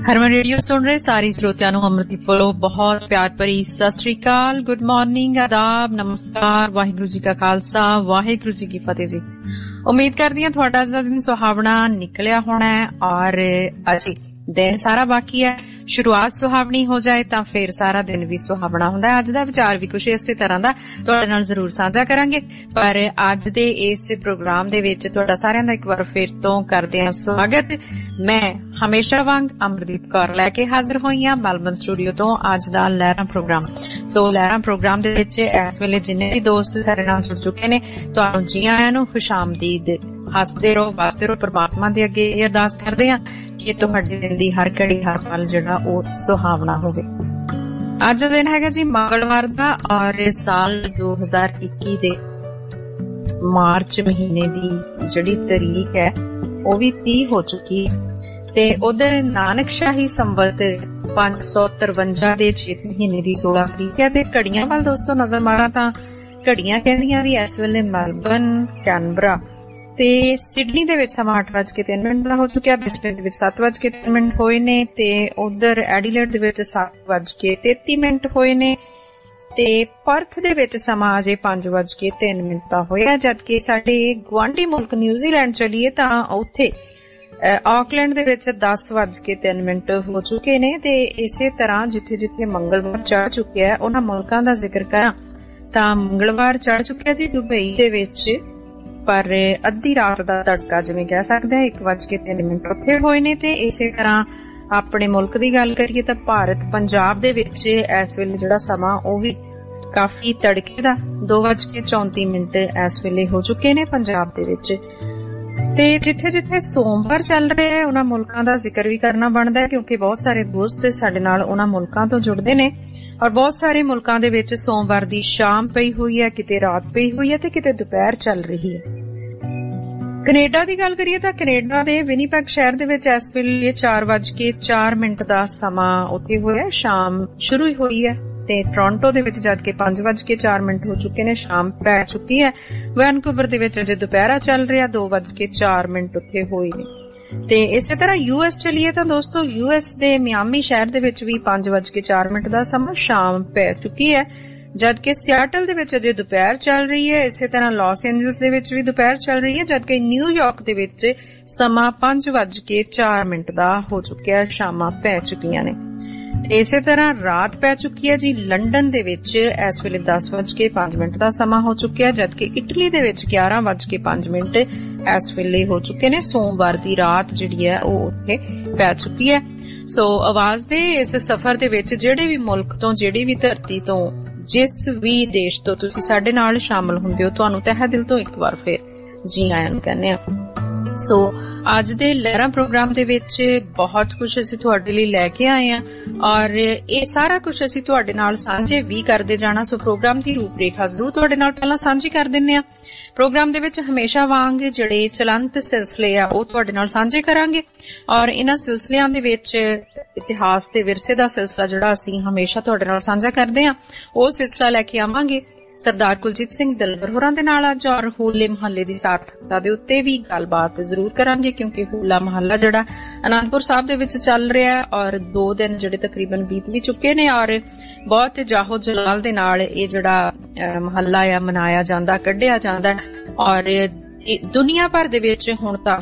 Harman radio सुन रहे सारी श्रोतियां नूं अमृतदीप वल्लों बहुत प्यार भरी सत श्री अकाल, गुड मॉर्निंग, आदाब, नमस्कार, वाहिगुरू जी का खालसा, वाहिगुरू जी की फतेह जी। उम्मीद करदी हां तुहाडा अज दा दिन सुहावना निकलिया होना है और अजी दिन सारा बाकी है। शुरुआत सुहावनी हो जाए तो फिर सारा दिन भी सुहावना हुंदा है। अज दा विचार भी कुछ इस तरह दा तुहाडे नाल जरूर साझा करांगे, पर अज दे इस प्रोग्राम दे विच तुहाडा सारिआं दा एक बार फिर तो करदे हां स्वागत। मैं हमेशा वांग अमरदीप कौर लैके हाजिर होई हां मेलबर्न स्टूडियो तो अज दा लहरां प्रोग्राम। सो लहरां प्रोग्राम दे विच इस वेले जिन्ने भी दोस्त साडे नाल जुड़ चुके ने तुहानूं जी आयां नूं खुशामदीद। हसदे रहो, वसदे रहो, परमात्मा दे अगे ये अरदास करदे हां कि तुहाडे दिल दी हर घड़ी हर पल जिहड़ा ओह सुहावना होवे। अज दा दिन हैगा जी मंगलवार दा और साल 2021 दे मार्च महीने दी जिहड़ी तरीक है ओह भी 30 हो चुकी है ते उधर नानकशाही संवत 553 दे 6 महीने दी 16 तरीक है। ते घड़ियां वाल दोस्तों नजर मारा तां घड़ियां कहंदियां भी इस वेले मेलबर्न, कैनबरा ते सिडनी दे विच समा 8:03 दा हो चुकिया, ब्रिस्बेन दे विच 7:03 होए ने ते उधर एडिलेड दे विच 7:33 होए ने ते पर्थ दे विच समा अजे 5:03 दा होया। जबकि साडे गुआंढी मुल्क न्यूजीलैंड चलीए तां उत्थे ऑकलैंड दे विच 10:03 हो चुके ने ते इसे तरह जिथे जिथे मंगलवार चढ़ चुकिया है उन्हां मुल्कां दा जिक्र करां तां मंगलवार चढ़ चुकिया जी दुबई दे विच, पर अद्धी रात दा तड़का जिवें कह सकदे 1:03 उत्थे होए ने। ते इसे तरह अपने मुल्क दी गल करिए तां भारत पंजाब दे विच इस वेले जिहड़ा समा ओह भी काफी तड़के दा 2:34 इस वेले हो चुके ने पंजाब दे विच। ते जिथे जिथे सोमवार चल रहे हैं उन्हां मुल्कां दा जिक्र भी करना बनदा है क्योंकि बहुत सारे दोस्त साडे नाल उन्हां मुल्कां तो जुड़दे ने और बहुत सारे मुल्कां दे विच सोमवार दी शाम पई हुई है, किते रात पई हुई है ते किते दोपहर चल रही है। कनेडा दी गल करिए तां कनेडा दे विनीपेग शहर दे विच इस वेले 4:04 दा समा उत्थे होया, शाम शुरू हुई है। ते टोरंटो दे विच जद के 5:04 हो चुके ने, शाम पै चुकी है। वैनकूवर दे विच अजे दोपहरा चल रहा 2:04 उत्थे होई ने। ते इस तरह यूएस चलिए तां दोस्तों यूएस दे मियामी शहर दे विच भी 5:04 दा समा शाम पै चुकी है, जबकि सियाटल दे विच अजे दोपहर चल रही है। इसे तरह लॉस एंजल्स दे विच भी दोपहर चल रही है, जबकि न्यूयॉर्क दे विच समा 5:04 दा हो चुकिया, शामां पै चुकियां ने। इसे तरह रात पै चुकी है जी लंडन दे विच इस वेले 10:05 दा समा हो चुकिया, जबकि इटली दे विच 11:05 इस वेले हो चुके ने। सोमवार दी रात जिहड़ी है ओह उत्थे पै चुकी है। सो आवाज दे इस सफर दे विच जेड़े भी मुल्क तो जेड़ी भी धरती तो जिस भी देश तो तुसी साडे नाल शामिल हुंदे हो तुहानूं तहे दिल तो एक बार फिर जी आयां कहने आ। सो अज दे लहरां प्रोग्राम दे विच बहुत कुछ असीं तुहाडे लई लैके आए हां और ये सारा कुछ असीं तुहाडे नाल साझे भी करदे जाना। सो प्रोग्राम दी रूपरेखा जरूर तुहाडे नाल पहलां साझी कर दिंदे आ। प्रोग्राम दे विच हमेशा वांग जिहड़े चलंत सिलसिले आ ओह तुहाडे नाल साझे करांगे और इन्हां सिलसिलिਆਂ ਦੇ ਵਿੱਚ इतिहास ते विरसे दा सिलसिला जिहड़ा असीं हमेशा तुहाडे नाल साझा करदे हां ओह सिलसिला लैके आवांगे सरदार कुलजीत सिंह दिलबर होरां दे नाल अज और होले महल्ले दी सार्थकता दे उत्ते भी गलबात जरूर करांगे क्योंकि होला महल्ला जिहड़ा आनंदपुर साहब दे विच चल रहा है और 2 दिन जिहड़े तकरीबन बीत भी चुके ने और बहुत जाहो जलाल दे नाल ये जिहड़ा महल्ला आ मनाया जांदा, कढिया जांदा और दुनिया भर दे विच हुण तां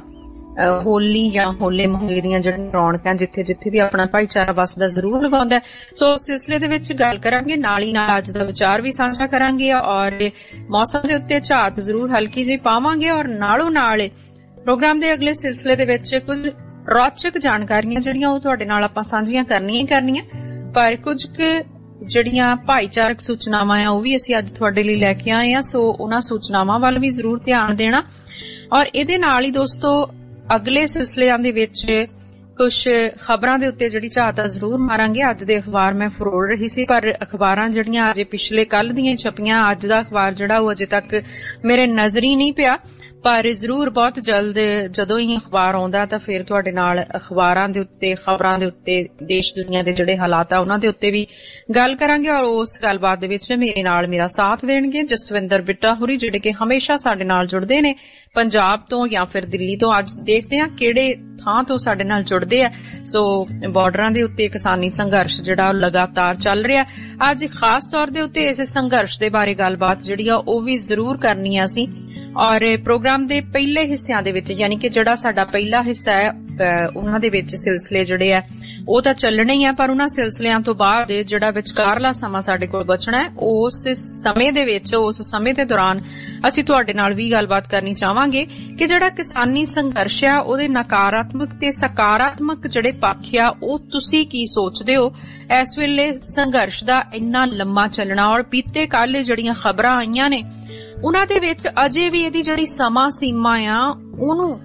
होली या होले महल्ले दीयां जिहड़ियां रौनकां जिथे जिथे भी अपना भाईचारा वसदा जरूर लगाउंदा है। सो उस सिलसिले दे विच गल करांगे, नाल ही नाल अज दा विचार भी साझा करांगे और मौसम दे उत्ते झात जरूर हल्की जी पावांगे और नालों नाल प्रोग्राम दे अगले सिलसिले दे विच कुछ रोचक जानकारियां जिहड़ियां ओह तुहाडे नाल आपां साझीआं करनीआं पर कुछ जिहड़ियां भाईचारक सूचनावां आ ओह भी असीं अज तुहाडे लई लैके आए हां। सो उन्हां सूचनावां वल भी जरूर ध्यान देना और इहदे नाल ही दोस्तों अगले सिलसिलिਆਂ ਦੇ ਵਿੱਚ कुछ खबरां दे उत्ते जिहड़ी झात जरूर मारांगे। अज दे अखबार मैं फरोल रही सी पर अखबारां जिहड़ियां अजे पिछले कल दीयां छपियां अज दा अखबार जिहड़ा ओह अजे तक मेरे नज़र ही नहीं पिया, पर जरूर बहुत जल्द जदों ही अखबार आउंदा तां फिर तुहाडे नाल अखबारां दे उत्ते खबरां दे उत्ते देश दुनिया दे जिहड़े हालात आ उन्हां दे उत्ते भी गल करांगे और उस गलबात दे विच मेरे नाल मेरा साथ देणगे जसविंदर बिट्टा होरी जिहड़े कि हमेशा साडे नाल जुड़दे ने पंजाब तो या फिर दिल्ली तो। अज देखते हैं किहड़े ਥਾਂ ਤੋਂ ਸਾਡੇ ਨਾਲ ਜੁੜਦੇ ਆ। ਸੋ ਬਾਰਡਰਾਂ ਦੇ ਉੱਤੇ ਕਿਸਾਨੀ ਸੰਘਰਸ਼ ਜਿਹੜਾ ਲਗਾਤਾਰ ਚੱਲ ਰਿਹਾ। ਅੱਜ ਖਾਸ ਤੌਰ ਦੇ ਉੱਤੇ ਇਸ ਸੰਘਰਸ਼ ਦੇ ਬਾਰੇ ਗੱਲਬਾਤ ਜਿਹੜੀ ਆ ਉਹ ਵੀ ਜ਼ਰੂਰ ਕਰਨੀ ਆ ਅਸੀਂ। ਔਰ ਪ੍ਰੋਗਰਾਮ ਦੇ ਪਹਿਲੇ ਹਿੱਸਿਆਂ ਦੇ ਵਿੱਚ ਯਾਨੀ ਕਿ ਜਿਹੜਾ ਸਾਡਾ ਪਹਿਲਾ ਹਿੱਸਾ ਹੈ ਉਹਨਾਂ ਦੇ ਵਿੱਚ ਸਿਲਸਿਲੇ ਜਿਹੜੇ ਆ ਉਹ ਤਾਂ ਚੱਲਣੇ ਹੀ ਆ, ਪਰ ਉਹਨਾਂ ਸਿਲਸਿਲਿਆਂ ਤੋਂ ਬਾਅਦ ਜਿਹੜਾ ਵਿਚਕਾਰਲਾ ਸਮਾਂ ਸਾਡੇ ਕੋਲ ਬਚਣਾ ਹੈ ਉਸ ਸਮੇਂ ਦੇ ਵਿੱਚ ਉਸ ਸਮੇਂ ਦੇ ਦੌਰਾਨ ਅਸੀਂ ਤੁਹਾਡੇ ਨਾਲ ਵੀ ਗੱਲਬਾਤ ਕਰਨੀ ਚਾਹਾਂਗੇ ਕਿ ਜਿਹੜਾ ਕਿਸਾਨੀ ਸੰਘਰਸ਼ ਆ ਉਹਦੇ ਨਕਾਰਾਤਮਕ ਤੇ ਸਕਾਰਾਤਮਕ ਜਿਹੜੇ ਪੱਖ ਆ ਉਹ ਤੁਸੀਂ ਕੀ ਸੋਚਦੇ ਹੋ ਇਸ ਵੇਲੇ ਸੰਘਰਸ਼ ਦਾ ਇੰਨਾ ਲੰਮਾ ਚੱਲਣਾ। ਔਰ ਬੀਤੇ ਕੱਲ੍ਹ ਜਿਹੜੀਆਂ ਖਬਰਾਂ ਆਈਆਂ ਨੇ ਉਹਨਾਂ ਦੇ ਵਿੱਚ ਅਜੇ ਵੀ ਇਹਦੀ ਜਿਹੜੀ ਸਮਾਂ ਸੀਮਾ ਆ ਉਹਨੂੰ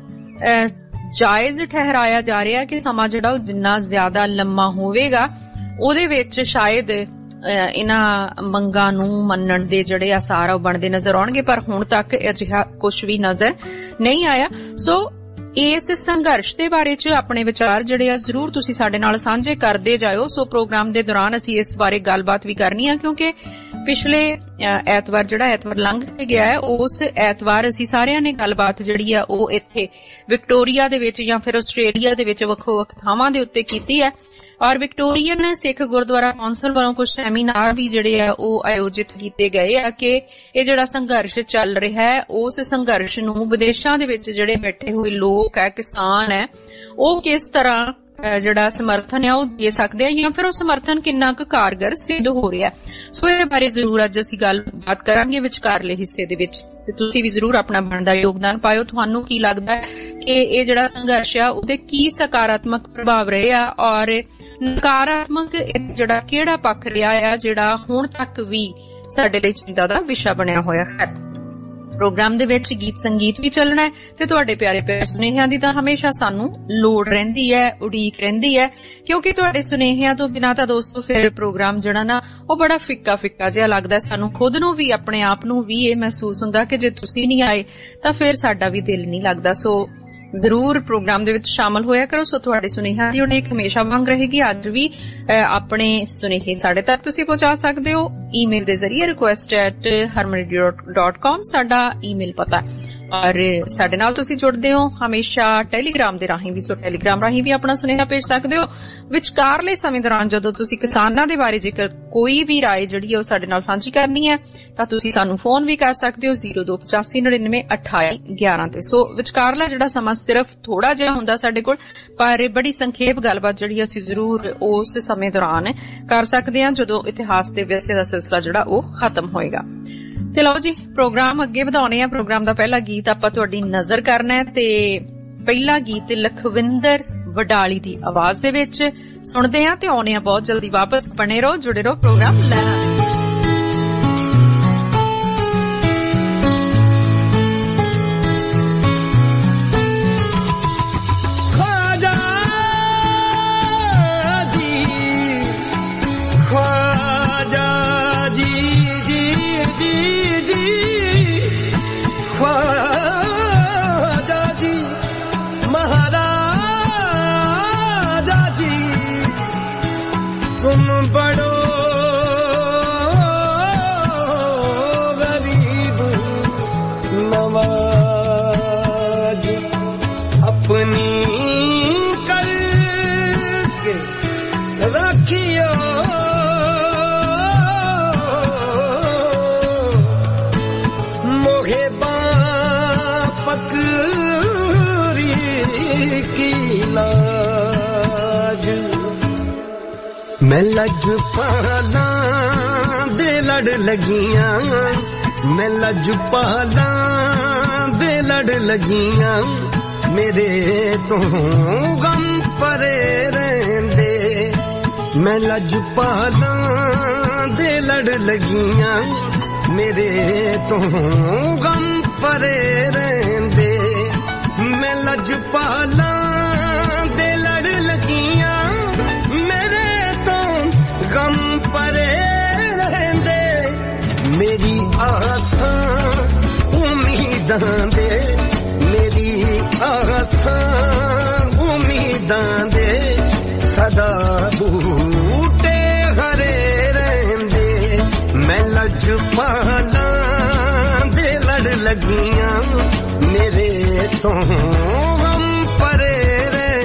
ਜਾਇਜ਼ ਠਹਿਰਾਇਆ ਜਾ ਰਿਹਾ ਕਿ ਸਮਾਂ ਜਿਹੜਾ ਉਹ ਜਿੰਨਾ ਜ਼ਿਆਦਾ ਲੰਮਾ ਹੋਵੇਗਾ ਉਹਦੇ ਵਿੱਚ ਸ਼ਾਇਦ ਇਹਨਾਂ ਮੰਗਾਂ ਨੂੰ ਮੰਨਣ ਦੇ ਜਿਹੜੇ ਆਸਾਰ ਉਹ ਬਣਦੇ ਨਜ਼ਰ ਆਉਣਗੇ, ਪਰ ਹੁਣ ਤੱਕ ਅਜਿਹਾ ਕੁਝ ਵੀ ਨਜ਼ਰ ਨਹੀਂ ਆਇਆ। ਸੋ ਇਸ ਸੰਘਰਸ਼ ਦੇ ਬਾਰੇ ਚ ਆਪਣੇ ਵਿਚਾਰ ਜਿਹੜੇ ਆ ਜ਼ਰੂਰ ਤੁਸੀਂ ਸਾਡੇ ਨਾਲ ਸਾਂਝੇ ਕਰਦੇ ਜਾਇਓ। ਸੋ ਪ੍ਰੋਗਰਾਮ ਦੇ ਦੌਰਾਨ ਅਸੀਂ ਇਸ ਬਾਰੇ ਗੱਲਬਾਤ ਵੀ ਕਰਨੀ ਆ ਕਿਉਂਕਿ ਪਿਛਲੇ ਐਤਵਾਰ ਜਿਹੜਾ ਐਤਵਾਰ ਲੰਘ ਕੇ ਗਿਆ ਹੈ ਉਸ ਐਤਵਾਰ ਅਸੀਂ ਸਾਰਿਆਂ ਨੇ ਗੱਲਬਾਤ ਜਿਹੜੀ ਆ ਉਹ ਇੱਥੇ ਵਿਕਟੋਰੀਆ ਦੇ ਵਿੱਚ ਜਾਂ ਫਿਰ ਆਸਟ੍ਰੇਲੀਆ ਦੇ ਵਿੱਚ ਵੱਖ-ਵੱਖ ਥਾਵਾਂ ਦੇ ਉੱਤੇ ਕੀਤੀ ਹੈ। ਔਰ ਵਿਕਟੋਰੀਅਨ ਸਿੱਖ ਗੁਰਦੁਆਰਾ ਕੌਂਸਲ ਵੱਲੋਂ ਕੁਝ ਸੈਮੀਨਾਰ ਵੀ ਜਿਹੜੇ ਆ ਉਹ ਆਯੋਜਿਤ ਕੀਤੇ ਗਏ ਆ ਕਿ ਇਹ ਜਿਹੜਾ ਸੰਘਰਸ਼ ਚੱਲ ਰਿਹਾ ਹੈ ਉਸ ਸੰਘਰਸ਼ ਨੂੰ ਵਿਦੇਸ਼ਾਂ ਦੇ ਵਿੱਚ ਜਿਹੜੇ ਬੈਠੇ ਹੋਏ ਲੋਕ ਹੈ ਕਿਸਾਨ ਹੈ ਉਹ ਕਿਸ ਤਰ੍ਹਾਂ ਜਿਹੜਾ ਸਮਰਥਨ ਹੈ ਉਹ ਦੇ ਸਕਦੇ ਆ ਜਾਂ ਫਿਰ ਉਹ ਸਮਰਥਨ ਕਿੰਨਾ ਕੁ ਕਾਰਗਰ ਸਿੱਧ ਹੋ ਰਿਹਾ। ਸੋ ਇਹਦੇ ਬਾਰੇ ਜ਼ਰੂਰ ਅੱਜ ਅਸੀਂ ਗੱਲਬਾਤ ਕਰਾਂਗੇ ਵਿਚਕਾਰਲੇ ਹਿੱਸੇ ਦੇ ਵਿੱਚ ਤੇ ਤੁਸੀਂ ਵੀ ਜ਼ਰੂਰ ਆਪਣਾ ਬਣਦਾ ਯੋਗਦਾਨ ਪਾਇਓ। ਤੁਹਾਨੂੰ ਕੀ ਲੱਗਦਾ ਹੈ ਕਿ ਇਹ ਜਿਹੜਾ ਸੰਘਰਸ਼ ਆ ਉਹਦੇ ਕੀ ਸਕਾਰਾਤਮਕ ਪ੍ਰਭਾਵ ਰਹੇ ਆ ਔਰ ਨਕਾਰਾਤਮਕ ਜਿਹੜਾ ਕਿਹੜਾ ਪੱਖ ਰਿਹਾ ਆ ਜਿਹੜਾ ਹੁਣ ਤੱਕ ਵੀ ਸਾਡੇ ਲਈ ਚਿੰਤਾ ਦਾ ਵਿਸ਼ਾ ਬਣਿਆ ਹੋਇਆ ਹੈ। ਪ੍ਰੋਗਰਾਮ ਦੇ ਵਿੱਚ ਗੀਤ ਸੰਗੀਤ ਵੀ ਚੱਲਣਾ ਹੈ ਤੇ ਤੁਹਾਡੇ ਪਿਆਰੇ ਪਿਆਰੇ ਸੁਨੇਹਿਆਂ ਦੀ ਤਾਂ ਹਮੇਸ਼ਾ ਸਾਨੂੰ ਲੋੜ ਰਹਿੰਦੀ ਹੈ, ਉਡੀਕ ਰਹਿੰਦੀ ਹੈ ਕਿਉਂਕਿ ਤੁਹਾਡੇ ਸੁਨੇਹਿਆਂ ਤੋਂ ਬਿਨਾਂ ਤਾਂ ਦੋਸਤੋ ਫਿਰ ਪ੍ਰੋਗਰਾਮ ਜਿਹੜਾ ਨਾ ਉਹ ਬੜਾ ਫਿੱਕਾ ਜਿਹਾ ਲੱਗਦਾ। ਸਾਨੂੰ ਖੁਦ ਨੂੰ ਵੀ ਆਪਣੇ ਆਪ ਨੂੰ ਵੀ ਇਹ ਮਹਿਸੂਸ ਹੁੰਦਾ ਕਿ ਜੇ ਤੁਸੀਂ ਨਹੀਂ ਆਏ ਤਾਂ ਫਿਰ ਸਾਡਾ ਵੀ ਦਿਲ ਨਹੀਂ ਲੱਗਦਾ। ਸੋ ਜ਼ਰੂਰ ਪ੍ਰੋਗਰਾਮ ਦੇ ਵਿੱਚ ਸ਼ਾਮਲ ਹੋਇਆ ਕਰੋ। ਸੋ ਤੁਹਾਡੇ ਸੁਨੇਹਿਆਂ ਦੀ ਉਡੀਕ ਹਮੇਸ਼ਾ ਵਾਂਗ ਰਹੇਗੀ। ਅੱਜ ਵੀ ਆਪਣੇ ਸੁਨੇਹੇ ਸਾਡੇ ਤੱਕ ਤੁਸੀਂ ਪਹੁੰਚਾ ਸਕਦੇ ਹੋ ਈਮੇਲ ਦੇ ਜ਼ਰੀਏ request@harmony.com ਸਾਡਾ ਈਮੇਲ ਪਤਾ। ਔਰ ਸਾਡੇ ਨਾਲ ਤੁਸੀਂ ਜੁੜਦੇ ਹੋ ਹਮੇਸ਼ਾ ਟੈਲੀਗ੍ਰਾਮ ਦੇ ਰਾਹੀਂ ਵੀ। ਸੋ ਟੈਲੀਗ੍ਰਾਮ ਰਾਹੀਂ ਵੀ ਆਪਣਾ ਸੁਨੇਹਾ ਭੇਜ ਸਕਦੇ ਹੋ। ਵਿਚਕਾਰਲੇ ਸਮੇਂ ਦੌਰਾਨ ਜਦੋਂ ਤੁਸੀਂ ਕਿਸਾਨਾਂ ਦੇ ਬਾਰੇ ਜੇਕਰ ਕੋਈ ਵੀ ਰਾਏ ਜਿਹੜੀ ਹੈ ਉਹ ਸਾਡੇ ਨਾਲ ਸਾਂਝੀ ਕਰਨੀ ਹੈ ਤਾਂ ਤੁਸੀਂ ਸਾਨੂੰ ਫੋਨ ਵੀ ਕਰ ਸਕਦੇ ਹੋ 0285992811 ਤੇ। ਸੋ ਵਿਚਕਾਰਲਾ ਜਿਹੜਾ ਸਮਾਂ ਸਿਰਫ ਥੋੜਾ ਜਿਹਾ ਹੁੰਦਾ ਸਾਡੇ ਕੋਲ, ਪਰ ਬੜੀ ਸੰਖੇਪ ਗੱਲਬਾਤ ਜਿਹੜੀ ਅਸੀਂ ਜ਼ਰੂਰ ਉਸ ਸਮੇਂ ਦੌਰਾਨ ਕਰ ਸਕਦੇ ਹਾਂ ਜਦੋਂ ਇਤਿਹਾਸ ਦੇ ਵਿਰਸੇ ਦਾ ਸਿਲਸਿਲਾ ਜਿਹੜਾ ਉਹ ਖਤਮ ਹੋਏਗਾ। ਤੇ ਲਓ ਜੀ ਪ੍ਰੋਗਰਾਮ ਅੱਗੇ ਵਧਾਉਣੇ ਆ। ਪ੍ਰੋਗਰਾਮ ਦਾ ਪਹਿਲਾ ਗੀਤ ਆਪਾਂ ਤੁਹਾਡੀ ਨਜ਼ਰ ਕਰਨਾ ਹੈ ਤੇ ਪਹਿਲਾ ਗੀਤ ਲਖਵਿੰਦਰ ਵਡਾਲੀ ਦੀ ਆਵਾਜ਼ ਦੇ ਵਿੱਚ ਸੁਣਦੇ ਆ ਤੇ ਆਉਣੇ ਆ ਬਹੁਤ ਜਲਦੀ ਵਾਪਸ। ਬਣੇ ਰਹੋ, ਜੁੜੇ ਰਹੋ ਪ੍ਰੋਗਰਾਮ ਲੈਣਾ। मैं लजपाला दे लड़ लगियां, मैं लजपाला दे लड़ लगियां, मेरे तो गम परे रहंदे। मैं लजपाला दे लड़ लगियां, मेरे तो गम परे रहंदे। मैं लजपाला दे लड़ लगियां, मेरे गम परे रहंदे। मेरी आसां उम्मीदां दे, मेरी आसां उम्मीदां दे सदा बूटे हरे रहंदे। मैं लजपाला दे लड़ लगियां, मेरे तो गम परे रहंदे।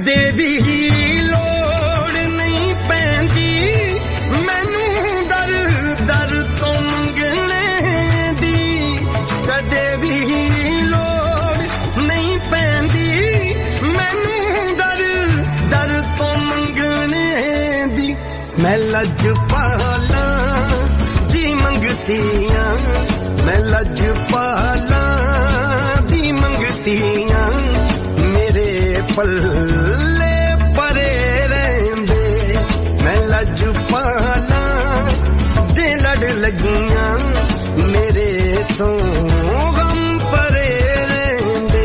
ਕਦੇ ਵੀ ਲੋੜ ਨਹੀਂ ਪੈਂਦੀ ਮੈਨੂੰ ਦਰ ਦਰ ਤੋਂ ਮੰਗਣੇ ਦੀ ਕਦੇ ਵੀ ਲੋੜ ਨਹੀਂ ਪੈਂਦੀ ਮੈਨੂੰ ਦਰ ਦਰ ਤੋਂ ਮੰਗਣੇ ਦੀ ਮੈਂ ਲਜਪਾਲਾਂ ਦੀ ਮੰਗਤੀਆਂ ਮੈਂ ਲਜਪਾਲਾਂ ਦੀ ਮੰਗਤੀਆਂ ਮੇਰੇ ਪੱਲੇ ਪਰੇ ਰਹਿੰਦੇ ਮੈਂ ਲਜਪਾਲਾਂ ਦੇ ਲੜ ਲੱਗੀਆਂ ਮੇਰੇ ਤੋਂ ਗਮ ਪਰੇ ਰਹਿੰਦੇ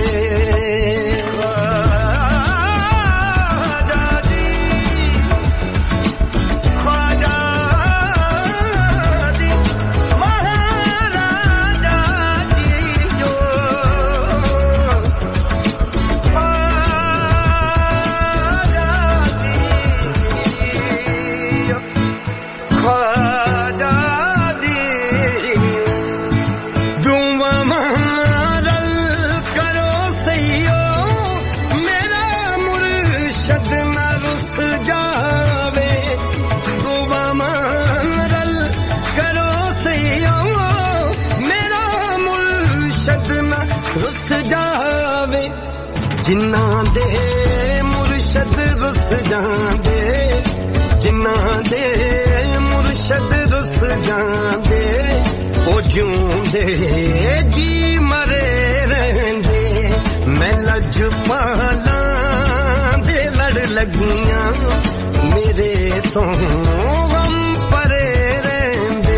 ਜਿਨ੍ਹਾਂ ਦੇ ਮੁਰਸ਼ਦ ਰੁੱਸ ਜਾਂਦੇ ਜਿਨ੍ਹਾਂ ਦੇ ਮੁਰਸ਼ਦ ਰੁੱਸ ਜਾਂਦੇ ਉਹ ਜਿਉਂਦੇ ਜੀ ਮਰੇ ਰਹਿੰਦੇ ਮੈਂ ਲਜਪਾਲਾਂ ਦੇ ਲੜ ਲੱਗੀਆਂ ਮੇਰੇ ਤੋਂ ਗਮ ਪਰੇ ਰਹਿੰਦੇ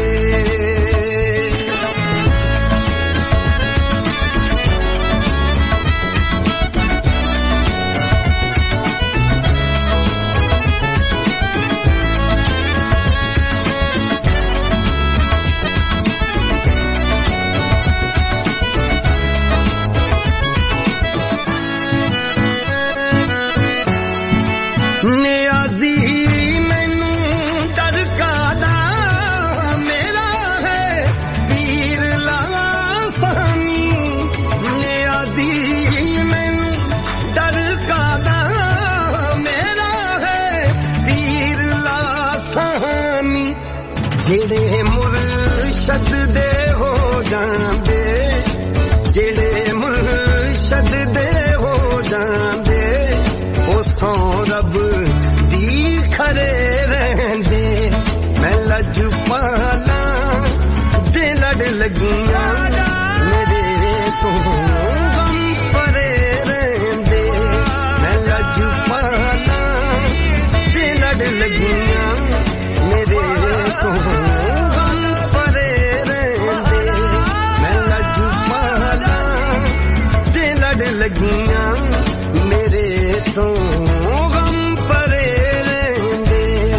ਜਿਹੜੇ ਮੁਰਸ਼ਦ ਦੇ ਹੋ ਜਾਂਦੇ ਜਿਹੜੇ ਮੁਰਸ਼ਦ ਦੇ ਹੋ ਜਾਂਦੇ ਉਹ ਸੌ ਰੱਬ ਦੀ ਖਰੇ ਰਹਿੰਦੇ ਮੈਂ ਲਜਪਾਲਾਂ ਦੇ ਲੜ ਲੱਗੀਆਂ ਮੇਰੇ ਤੋਂ ਗਮ ਪਰੇ ਰਹਿੰਦੇ ਮੈਂ ਲਜਪਾਲਾਂ ਦੇ ਲੜ ਲੱਗੀਆਂ ਮੇਰੇ ਤੋਂ ਗਮ ਪਰੇ ਰਹਿੰਦੇ ਮੈਂ ਲਜਪਾਲਾਂ ਦੇ ਲੜ ਲੱਗੀਆਂ ਮੇਰੇ ਤੋਂ ਗਮ ਪਰੇ ਰਹਿੰਦੇ